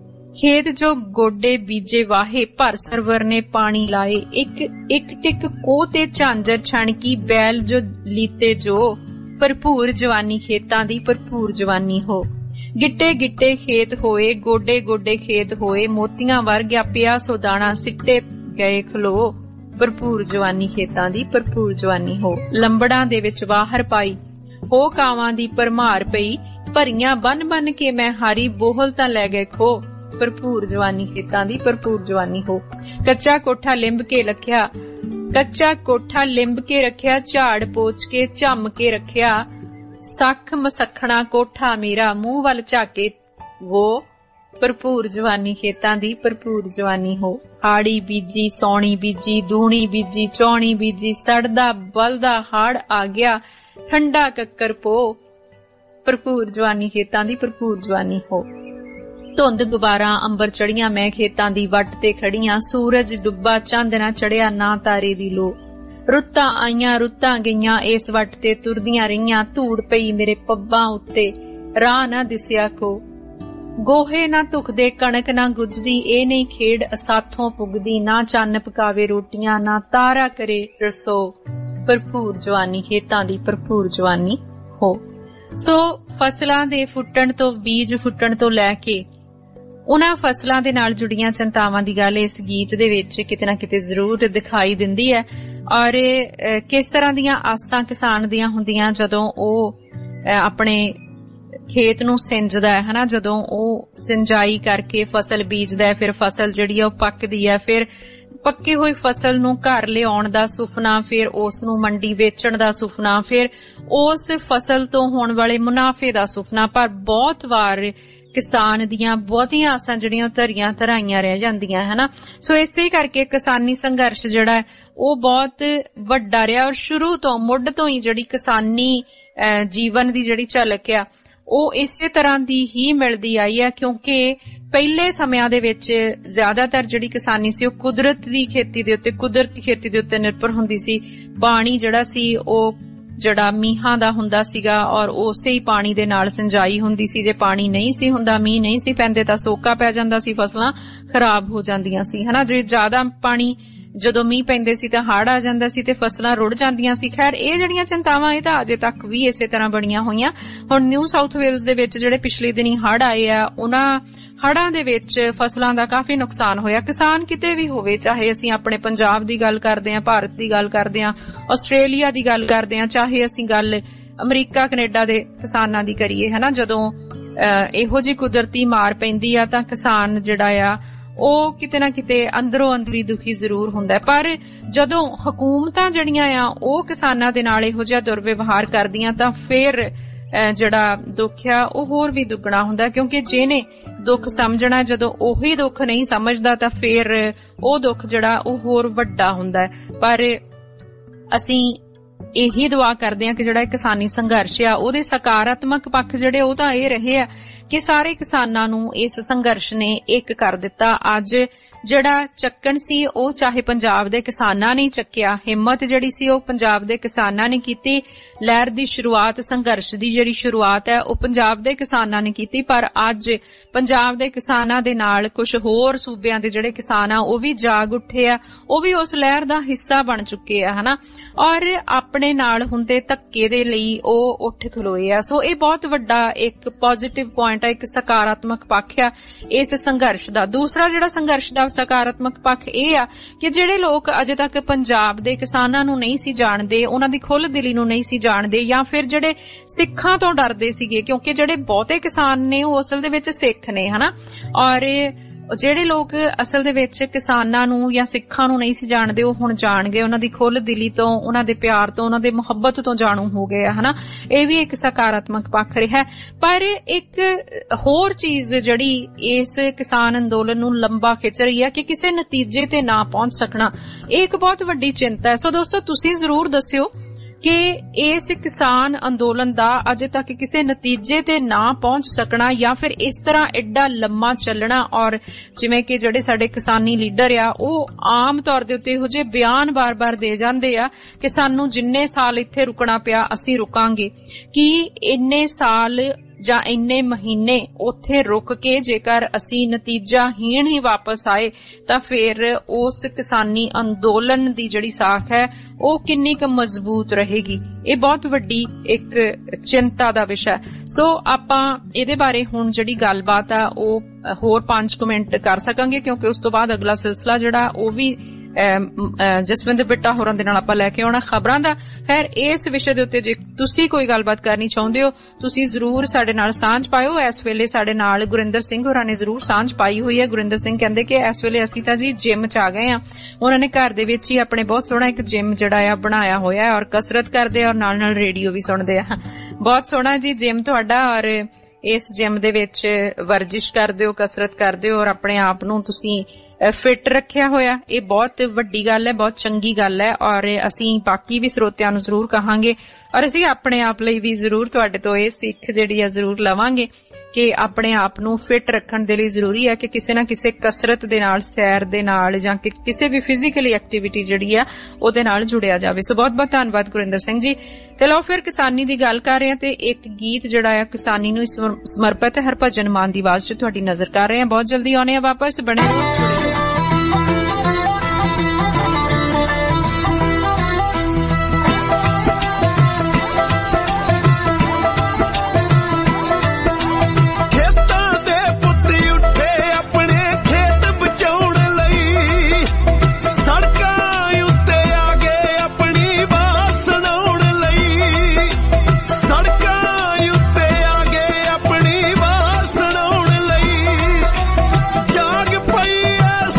ਖੇਤ ਜੋ ਗੋਡੇ ਬੀਜੇ ਵਾਹੇ, ਭਰ ਸਰਵਰ ਨੇ ਪਾਣੀ ਲਾਏ, ਇੱਕ ਟਿਕ ਕੋਹ ਤੇ ਝਾਂਜਰ ਛਣਕੀ, ਬੈਲ ਜੋ ਲੀਤੇ ਜੋ, ਭਰਪੂਰ ਜਵਾਨੀ ਖੇਤਾਂ ਦੀ ਭਰਪੂਰ ਜਵਾਨੀ ਹੋ। ਗਿੱਟੇ ਗਿੱਟੇ ਖੇਤ ਹੋਏ, ਗੋਡੇ ਗੋਡੇ ਖੇਤ ਹੋਏ, ਮੋਤੀਆਂ ਵਰਗਿਆ ਪਿਆ ਸੋ ਦਾਣਾ, ਸਿੱਟੇ ਗਏ ਖਲੋ, ਭਰਪੂਰ ਜਵਾਨੀ ਖੇਤਾਂ ਦੀ ਭਰਪੂਰ ਜਵਾਨੀ ਹੋ। ਲੰਬੜਾਂ ਦੇ ਵਿੱਚ ਬਾਹਰ ਪਾਈ, ਹੋ ਕਾਵਾਂ ਦੀ ਭਰਮਾਰ ਪਈ, ਭਰੀਆਂ ਬੰਨ ਬੰਨ ਕੇ ਮੈਂ ਹਾਰੀ, ਬੋਹਲ ਤਾਂ ਲੈ ਗਏ ਖੋ, ਭਰਪੂਰ ਜਵਾਨੀ ਖੇਤਾਂ ਦੀ ਭਰਪੂਰ ਜਵਾਨੀ ਹੋ। ਕੱਚਾ ਕੋਠਾ ਲਿੰਬ ਕੇ ਰੱਖਿਆ, ਕੱਚਾ ਕੋਠਾ ਲਿੰਬ ਕੇ ਰੱਖਿਆ, ਝਾੜ ਪੋਚ ਕੇ ਝੰਮ ਕੇ ਰੱਖਿਆ, ਸੱਖ ਮਸਖਣਾ ਕੋਠਾ ਮੇਰਾ, ਮੂੰਹ ਵੱਲ ਝਾਕੇ ਵੋ, ਭਰਪੂਰ ਜਵਾਨੀ ਖੇਤਾਂ ਦੀ ਭਰਪੂਰ ਜਵਾਨੀ ਹੋ। ਹਾੜੀ ਬੀਜੀ, ਸੌਣੀ ਬੀਜੀ, ਦੂਣੀ ਬੀਜੀ, ਚੌਣੀ ਬੀਜੀ, ਸੜਦਾ ਬਲਦਾ ਹਾੜ ਆ ਗਿਆ, ਠੰਡਾ ਕੱਕਰ ਪੋ, ਭਰਪੂਰ ਜਵਾਨੀ ਖੇਤਾਂ ਦੀ ਭਰਪੂਰ ਜਵਾਨੀ ਹੋ। ਧੁੰਦ ਗੁਬਾਰਾਂ ਅੰਬਰ ਚੜੀਆਂ, ਮੈਂ ਖੇਤਾਂ ਦੀ ਵੱਟ ਤੇ ਖੜੀਆਂ, ਸੂਰਜ ਡੁੱਬਾ ਚੰਦ ਨਾ ਚੜਿਆ, ਨਾ ਤਾਰੇ ਦੀ ਲੋ, ਰੁੱਤਾਂ ਆਈਆਂ ਰੁੱਤਾਂ ਗਈਆਂ, ਇਸ ਵੱਟ ਤੇ ਤੁਰਦੀਆਂ ਰਹੀਆਂ, ਧੂੜ ਪਈ ਮੇਰੇ ਪੱਬਾਂ ਉੱਤੇ, ਰਾਹ ਨਾ ਦਿਸਿਆ ਕੋ, ਗੋਹੇ ਨਾ ਧੁਖਦੇ ਕਣਕ ਨਾ ਗੁੱਜਦੀ, ਇਹ ਨਹੀਂ ਖੇਡ ਅਸਾਥੋਂ ਪੁੱਗਦੀ, ਨਾ ਚੰਨ ਪਕਾਵੇ ਰੋਟੀਆਂ, ਨਾ ਤਾਰਾ ਕਰੇ ਰਸੋ, ਭਰਪੂਰ ਜਵਾਨੀ ਖੇਤਾਂ ਦੀ ਭਰਪੂਰ ਜਵਾਨੀ ਹੋ। ਸੋ ਫਸਲਾਂ ਦੇ ਫੁੱਟਣ ਤੋਂ, ਬੀਜ ਫੁੱਟਣ ਤੋਂ ਲੈ ਕੇ ਉਹਨਾਂ ਫਸਲਾਂ ਦੇ ਨਾਲ ਜੁੜੀਆਂ ਚਿੰਤਾਵਾਂ ਦੀ ਗੱਲ ਇਸ ਗੀਤ ਦੇ ਵਿੱਚ ਕਿਤੇ ਨਾ ਕਿਤੇ ਜ਼ਰੂਰ ਦਿਖਾਈ ਦਿੰਦੀ ਹੈ। ਔਰ ਕਿਸ ਤਰ੍ਹਾਂ ਦੀਆਂ ਆਸਾਂ ਕਿਸਾਨ ਦੀਆਂ ਹੁੰਦੀਆਂ ਜਦੋਂ ਉਹ ਆਪਣੇ ਖੇਤ ਨੂੰ ਸਿੰਜਦਾ ਹੈ ਹਨਾ, ਜਦੋਂ ਉਹ ਸਿੰਜਾਈ ਕਰਕੇ ਫਸਲ ਬੀਜਦਾ ਹੈ, ਫਿਰ ਫਸਲ ਜਿਹੜੀ ਆ ਉਹ ਪੱਕਦੀ ਹੈ, ਫਿਰ ਪੱਕੀ ਹੋਈ ਫਸਲ ਨੂੰ ਘਰ ਲਿਆਉਣ ਦਾ ਸੁਪਨਾ, ਫਿਰ ਉਸ ਨੂੰ ਮੰਡੀ ਵੇਚਣ ਦਾ ਸੁਪਨਾ, ਫਿਰ ਉਸ ਫਸਲ ਤੋਂ ਹੋਣ ਵਾਲੇ ਮੁਨਾਫੇ ਦਾ ਸੁਪਨਾ। ਪਰ ਬਹੁਤ ਵਾਰ ਕਿਸਾਨ ਦੀਆਂ ਬਹੁਤੀਆਂ ਆਸਾਂ ਜਿਹੜੀਆਂ ਧਰੀਆਂ ਧਰਾਈਆਂ ਰਹਿ ਜਾਂਦੀਆਂ ਹਨਾ। ਸੋ ਇਸੇ ਕਰਕੇ ਕਿਸਾਨੀ ਸੰਘਰਸ਼ ਜਿਹੜਾ ਉਹ ਬਹੁਤ ਵੱਡਾ ਰਿਹਾ ਔਰ ਸ਼ੁਰੂ ਤੋਂ ਮੁੱਢ ਤੋਂ ਹੀ ਜਿਹੜੀ ਕਿਸਾਨੀ ਜੀਵਨ ਦੀ ਜਿਹੜੀ ਝਲਕ ਆ ਉਹ ਇਸੇ ਤਰ੍ਹਾਂ ਦੀ ਹੀ ਮਿਲਦੀ ਆਈ ਹੈ, ਕਿਉਂਕਿ ਪਹਿਲੇ ਸਮਿਆਂ ਦੇ ਵਿੱਚ ਜ਼ਿਆਦਾਤਰ ਜਿਹੜੀ ਕਿਸਾਨੀ ਸੀ ਉਹ ਕੁਦਰਤੀ ਖੇਤੀ ਦੇ ਉੱਤੇ ਨਿਰਭਰ ਹੁੰਦੀ ਸੀ। ਪਾਣੀ ਜਿਹੜਾ ਸੀ ਉਹ ਜਿਹੜਾ ਮੀਂਹਾਂ ਦਾ ਹੁੰਦਾ ਸੀਗਾ ਔਰ ਉਸੇ ਹੀ ਪਾਣੀ ਦੇ ਨਾਲ ਸਿੰਜਾਈ ਹੁੰਦੀ ਸੀ। ਜੇ ਪਾਣੀ ਨਹੀਂ ਸੀ ਹੁੰਦਾ, ਮੀਂਹ ਨਹੀਂ ਸੀ ਪੈਂਦੇ ਤਾਂ ਸੋਕਾ ਪੈ ਜਾਂਦਾ ਸੀ, ਫਸਲਾਂ ਖਰਾਬ ਹੋ ਜਾਂਦੀਆਂ ਸੀ ਹਨਾ। ਜੇ ਜ਼ਿਆਦਾ ਪਾਣੀ ਜਦੋਂ ਮੀਂਹ ਪੈਂਦੇ ਸੀ ਤਾਂ ਹੜ੍ਹ ਆ ਜਾਂਦਾ ਸੀ ਤੇ ਫਸਲਾਂ ਰੁੜ ਜਾਂਦੀਆਂ ਸੀ। ਖੈਰ ਇਹ ਜਿਹੜੀਆਂ ਚਿੰਤਾਵਾਂ ਇਹ ਤਾਂ ਅਜੇ ਤੱਕ ਵੀ ਇਸੇ ਤਰ੍ਹਾਂ ਬਣੀਆਂ ਹੋਈਆਂ। ਹੁਣ ਨਿਊ ਸਾਊਥ ਵੇਲਜ਼ ਦੇ ਵਿੱਚ ਜਿਹੜੇ ਪਿਛਲੇ ਦਿਨੀ ਹੜ੍ਹ ਆਏ ਆ, ਉਹਨਾਂ ਹੜ੍ਹਾਂ ਦੇ ਵਿੱਚ ਫਸਲਾਂ ਦਾ ਕਾਫੀ ਨੁਕਸਾਨ ਹੋਇਆ। ਕਿਸਾਨ ਕਿਤੇ ਵੀ ਹੋਵੇ, ਚਾਹੇ ਅਸੀਂ ਆਪਣੇ ਪੰਜਾਬ ਦੀ ਗੱਲ ਕਰਦੇ ਹਾਂ, ਭਾਰਤ ਦੀ ਗੱਲ ਕਰਦੇ ਹਾਂ, ਆਸਟ੍ਰੇਲੀਆ ਦੀ ਗੱਲ ਕਰਦੇ ਹਾਂ, ਚਾਹੇ ਅਸੀਂ ਗੱਲ ਅਮਰੀਕਾ ਕੈਨੇਡਾ ਦੇ ਕਿਸਾਨਾਂ ਦੀ ਕਰੀਏ ਹਨਾ, ਜਦੋਂ ਇਹੋ ਜਿਹੀ ਕੁਦਰਤੀ ਮਾਰ ਪੈਂਦੀ ਆ ਤਾਂ ਕਿਸਾਨ ਜਿਹੜਾ ਆ ਉਹ ਕਿਤੇ ਨਾ ਕਿਤੇ ਅੰਦਰੋਂ ਅੰਦਰੀ ਦੁਖੀ ਜ਼ਰੂਰ ਹੁੰਦਾ। ਪਰ ਜਦੋਂ ਹਕੂਮਤਾਂ ਜਿਹੜੀਆਂ ਆ ਉਹ ਕਿਸਾਨਾਂ ਦੇ ਨਾਲ ਇਹੋ ਜਿਹਾ ਦੁਰਵਿਵਹਾਰ ਕਰਦੀਆਂ ਤਾਂ ਫਿਰ ਜਿਹੜਾ ਦੁੱਖ ਆ ਉਹ ਹੋਰ ਵੀ ਦੁੱਗਣਾ ਹੁੰਦਾ, ਕਿਉਂਕਿ ਜਿਹਨੇ ਦੁੱਖ ਸਮਝਣਾ ਜਦੋਂ ਉਹੀ ਦੁੱਖ ਨਹੀਂ ਸਮਝਦਾ ਤਾਂ ਫਿਰ ਉਹ ਦੁੱਖ ਜਿਹੜਾ ਉਹ ਹੋਰ ਵੱਡਾ ਹੁੰਦਾ। ਪਰ ਅਸੀਂ ਇਹੀ ਦੁਆ ਕਰਦੇ ਹਾਂ ਕਿ ਜਿਹੜਾ ਕਿਸਾਨੀ ਸੰਘਰਸ਼ ਆ ਉਹਦੇ ਸਕਾਰਾਤਮਕ ਪੱਖ ਜਿਹੜੇ ਉਹ ਤਾਂ ਇਹ ਰਹੇ ਆ ਕਿ ਸਾਰੇ ਕਿਸਾਨਾਂ ਨੂੰ ਇਸ ਸੰਘਰਸ਼ ਨੇ ਇੱਕ ਕਰ ਦਿੱਤਾ। ਅੱਜ ਜਿਹੜਾ ਚੱਕਣ ਸੀ ਉਹ ਚਾਹੇ ਪੰਜਾਬ ਦੇ ਕਿਸਾਨਾਂ ਨੇ ਚੱਕਿਆ, ਹਿੰਮਤ ਜਿਹੜੀ ਸੀ ਉਹ ਪੰਜਾਬ ਦੇ ਕਿਸਾਨਾਂ ਨੇ ਕੀਤੀ, ਲਹਿਰ ਦੀ ਸ਼ੁਰੂਆਤ, ਸੰਘਰਸ਼ ਦੀ ਜਿਹੜੀ ਸ਼ੁਰੂਆਤ ਹੈ ਉਹ ਪੰਜਾਬ ਦੇ ਕਿਸਾਨਾਂ ਨੇ ਕੀਤੀ। ਪਰ ਅੱਜ ਪੰਜਾਬ ਦੇ ਕਿਸਾਨਾਂ ਦੇ ਨਾਲ ਕੁਝ ਹੋਰ ਸੂਬਿਆਂ ਦੇ ਜਿਹੜੇ ਕਿਸਾਨ ਆ ਉਹ ਵੀ ਜਾਗ ਉੱਠੇ ਆ, ਉਹ ਵੀ ਉਸ ਲਹਿਰ ਦਾ ਹਿੱਸਾ ਬਣ ਚੁੱਕੇ ਆ ਹਨਾ, ਔਰ ਆਪਣੇ ਨਾਲ ਹੁੰਦੇ ਧੱਕੇ ਦੇ ਲਈ ਉਹ ਉੱਠ ਖਲੋਏ ਆ। ਸੋ ਇਹ ਬਹੁਤ ਵੱਡਾ ਇੱਕ ਪੋਜ਼ਿਟਿਵ ਪੁਆਇੰਟ ਪੁਆਇੰਟ ਆ, ਇੱਕ ਸਕਾਰਾਤਮਕ ਪੱਖ ਆ ਇਸ ਸੰਘਰਸ਼ ਦਾ। ਦੂਸਰਾ ਜਿਹੜਾ ਸੰਘਰਸ਼ ਦਾ ਸਕਾਰਾਤਮਕ ਪੱਖ ਇਹ ਆ ਕਿ ਜਿਹੜੇ ਲੋਕ ਅਜੇ ਤੱਕ ਪੰਜਾਬ ਦੇ ਕਿਸਾਨਾਂ ਨੂੰ ਨਹੀਂ ਸੀ ਜਾਣਦੇ, ਉਹਨਾਂ ਦੀ ਖੁੱਲ੍ਹ ਦਿਲੀ ਨੂੰ ਨਹੀਂ ਸੀ ਜਾਣਦੇ, ਜਾਂ ਫਿਰ ਜਿਹੜੇ ਸਿੱਖਾਂ ਤੋਂ ਡਰਦੇ ਸੀਗੇ, ਕਿਉਂਕਿ ਜਿਹੜੇ ਬਹੁਤੇ ਕਿਸਾਨ ਨੇ ਉਹ ਅਸਲ ਦੇ ਵਿੱਚ ਸਿੱਖ ਨੇ, ਹਨਾ, ਔਰ ਜਿਹੜੇ ਲੋਕ ਅਸਲ ਦੇ ਵਿੱਚ ਕਿਸਾਨਾਂ ਨੂੰ ਜਾਂ ਸਿੱਖਾਂ ਨੂੰ ਨਹੀਂ ਸੀ ਜਾਣਦੇ ਉਹ ਹੁਣ ਜਾਣ ਗਏ, ਉਹਨਾਂ ਦੀ ਖੁੱਲ੍ਹ ਦਿਲੀ ਤੋਂ, ਉਹਨਾਂ ਦੇ ਪਿਆਰ ਤੋਂ, ਉਹਨਾਂ ਦੇ ਮੁਹੱਬਤ ਤੋਂ ਜਾਣੂ ਹੋ ਗਏ ਆ, ਹਨਾ। ਇਹ ਵੀ ਇੱਕ ਸਕਾਰਾਤਮਕ ਪੱਖ ਰਿਹਾ। ਪਰ ਇੱਕ ਹੋਰ ਚੀਜ਼ ਜਿਹੜੀ ਇਸ ਕਿਸਾਨ ਅੰਦੋਲਨ ਨੂੰ ਲੰਬਾ ਖਿੱਚ ਰਹੀ ਹੈ ਕਿ ਕਿਸੇ ਨਤੀਜੇ ਤੇ ਨਾ ਪਹੁੰਚ ਸਕਣਾ, ਇਹ ਇੱਕ ਬਹੁਤ ਵੱਡੀ ਚਿੰਤਾ ਹੈ। ਸੋ ਦੋਸਤੋ, ਤੁਸੀਂ ਜ਼ਰੂਰ ਦੱਸਿਓ ਕਿ ਇਸ ਕਿਸਾਨ ਅੰਦੋਲਨ ਦਾ ਅਜੇ ਤੱਕ ਕਿਸੇ ਨਤੀਜੇ ਤੇ ਨਾ ਪਹੁੰਚ ਸਕਣਾ, ਜਾਂ ਫਿਰ ਇਸ ਤਰ੍ਹਾਂ ਐਡਾ ਲੰਮਾ ਚੱਲਣਾ। ਔਰ ਜਿਵੇਂ ਕਿ ਜਿਹੜੇ ਸਾਡੇ ਕਿਸਾਨੀ ਲੀਡਰ ਆ ਉਹ ਆਮ ਤੌਰ ਦੇ ਉੱਤੇ ਇਹੋ ਜਿਹੇ ਬਿਆਨ ਬਾਰ-ਬਾਰ ਦੇ ਜਾਂਦੇ ਆ ਕਿ ਸਾਨੂੰ ਜਿੰਨੇ ਸਾਲ ਇੱਥੇ ਰੁਕਣਾ ਪਿਆ ਅਸੀਂ ਰੁਕਾਂਗੇ, ਕਿ ਇੰਨੇ ਸਾਲ ਜਾਂ ਇੰਨੇ ਮਹੀਨੇ ਉੱਥੇ ਰੁਕ ਕੇ ਜੇਕਰ ਅਸੀਂ ਨਤੀਜਾਹੀਣ ਹੀ ਵਾਪਸ ਆਏ ਤਾਂ ਫਿਰ ਉਸ ਕਿਸਾਨੀ ਅੰਦੋਲਨ ਦੀ ਜਿਹੜੀ ਸਾਖ ਹੈ ਉਹ ਕਿੰਨੀ ਕੁ ਮਜ਼ਬੂਤ ਰਹੇਗੀ। ਇਹ ਬਹੁਤ ਵੱਡੀ ਇੱਕ ਚਿੰਤਾ ਦਾ ਵਿਸ਼ਾ। ਸੋ ਆਪਾਂ ਇਹਦੇ ਬਾਰੇ ਹੁਣ ਜਿਹੜੀ ਗੱਲਬਾਤ ਆ ਉਹ ਹੋਰ 5 ਮਿੰਟ ਕਰ ਸਕਾਂਗੇ, ਕਿਉਂਕਿ ਉਸ ਤੋਂ ਬਾਅਦ ਅਗਲਾ ਸਿਲਸਿਲਾ ਜਿਹੜਾ ਉਹ ਵੀ ਜਸਵਿੰਦਰ ਬਿੱਟਾ ਹੋਰਾਂ ਦੇ ਨਾਲ ਆਪਾਂ ਲੈ ਕੇ ਆਉਣਾ ਖਬਰਾਂ ਦਾ। ਖੈਰ, ਇਸ ਵਿਸ਼ੇ ਦੇ ਉੱਤੇ ਜੇ ਤੁਸੀਂ ਕੋਈ ਗੱਲਬਾਤ ਕਰਨੀ ਚਾਹੁੰਦੇ ਹੋ ਤੁਸੀਂ ਜ਼ਰੂਰ ਸਾਡੇ ਨਾਲ ਸਾਂਝ ਪਾਇਓ। ਇਸ ਵੇਲੇ ਸਾਡੇ ਨਾਲ ਗੁਰਿੰਦਰ ਸਿੰਘ ਹੋਰਾਂ ਨੇ ਜ਼ਰੂਰ ਸਾਂਝ ਪਾਈ ਹੋਈ ਹੈ। ਗੁਰਿੰਦਰ ਸਿੰਘ ਕਹਿੰਦੇ ਕਿ ਇਸ ਵੇਲੇ ਅਸੀਂ ਤਾਂ ਜੀ ਜਿਮ 'ਚ ਆ ਗਏ ਆ। ਉਹਨਾਂ ਨੇ ਘਰ ਦੇ ਵਿੱਚ ਹੀ ਆਪਣੇ ਬਹੁਤ ਸੋਹਣਾ ਇੱਕ ਜਿਮ ਜਿਹੜਾ ਆ ਬਣਾਇਆ ਹੋਇਆ ਔਰ ਕਸਰਤ ਕਰਦੇ ਆ ਔਰ ਨਾਲ ਨਾਲ ਰੇਡੀਓ ਵੀ ਸੁਣਦੇ ਆ। ਬਹੁਤ ਸੋਹਣਾ ਜੀ ਜਿਮ ਤੁਹਾਡਾ, ਔਰ ਇਸ ਜਿਮ ਦੇ ਵਿੱਚ ਵਰਜਿਸ਼ ਕਰਦੇ ਹੋ, ਕਸਰਤ ਕਰਦੇ ਹੋ ਔਰ ਆਪਣੇ ਆਪ ਨੂੰ ਤੁਸੀਂ ਫਿੱਟ ਰੱਖਿਆ ਹੋਇਆ। ਇਹ ਬਹੁਤ ਵੱਡੀ ਗੱਲ ਹੈ, ਬਹੁਤ ਚੰਗੀ ਗੱਲ ਹੈ, ਔਰ ਅਸੀਂ ਬਾਕੀ ਵੀ ਸਰੋਤਿਆਂ ਨੂੰ ਜ਼ਰੂਰ ਕਹਾਂਗੇ ਔਰ ਅਸੀਂ ਆਪਣੇ ਆਪ ਲਈ ਵੀ ਜ਼ਰੂਰ ਤੁਹਾਡੇ ਤੋਂ ਇਹ ਸਿੱਖ ਜਿਹੜੀ ਆ ਜ਼ਰੂਰ ਲਵਾਂਗੇ ਕਿ ਆਪਣੇ ਆਪ ਨੂੰ ਫਿੱਟ ਰੱਖਣ ਦੇ ਲਈ ਜ਼ਰੂਰੀ ਹੈ ਕਿ ਕਿਸੇ ਨਾ ਕਿਸੇ ਕਸਰਤ ਦੇ ਨਾਲ, ਸੈਰ ਦੇ ਨਾਲ ਜਾਂ ਕਿਸੇ ਵੀ ਫਿਜ਼ੀਕਲੀ ਐਕਟੀਵਿਟੀ ਜਿਹੜੀ ਆ ਉਹਦੇ ਨਾਲ ਜੁੜਿਆ ਜਾਵੇ। ਸੋ ਬਹੁਤ ਬਹੁਤ ਧੰਨਵਾਦ ਗੁਰਿੰਦਰ ਸਿੰਘ ਜੀ। ਤੇ ਲਓ ਫਿਰ ਕਿਸਾਨੀ ਦੀ ਗੱਲ ਕਰ ਰਹੇ ਹਾਂ ਤੇ ਇੱਕ ਗੀਤ ਜਿਹੜਾ ਆ ਕਿਸਾਨੀ ਨੂੰ ਸਮਰਪਿਤ ਹੈ, ਹਰਭਜਨ ਮਾਨ ਦੀ ਆਵਾਜ਼ 'ਚ ਤੁਹਾਡੀ ਨਜ਼ਰ ਕਰ ਰਹੇ ਹਾਂ। ਬਹੁਤ ਜਲਦੀ ਆਉਣੇ ਆ ਵਾਪਸ, ਬਣੇ ਜਾਗ ਪਈ ਐ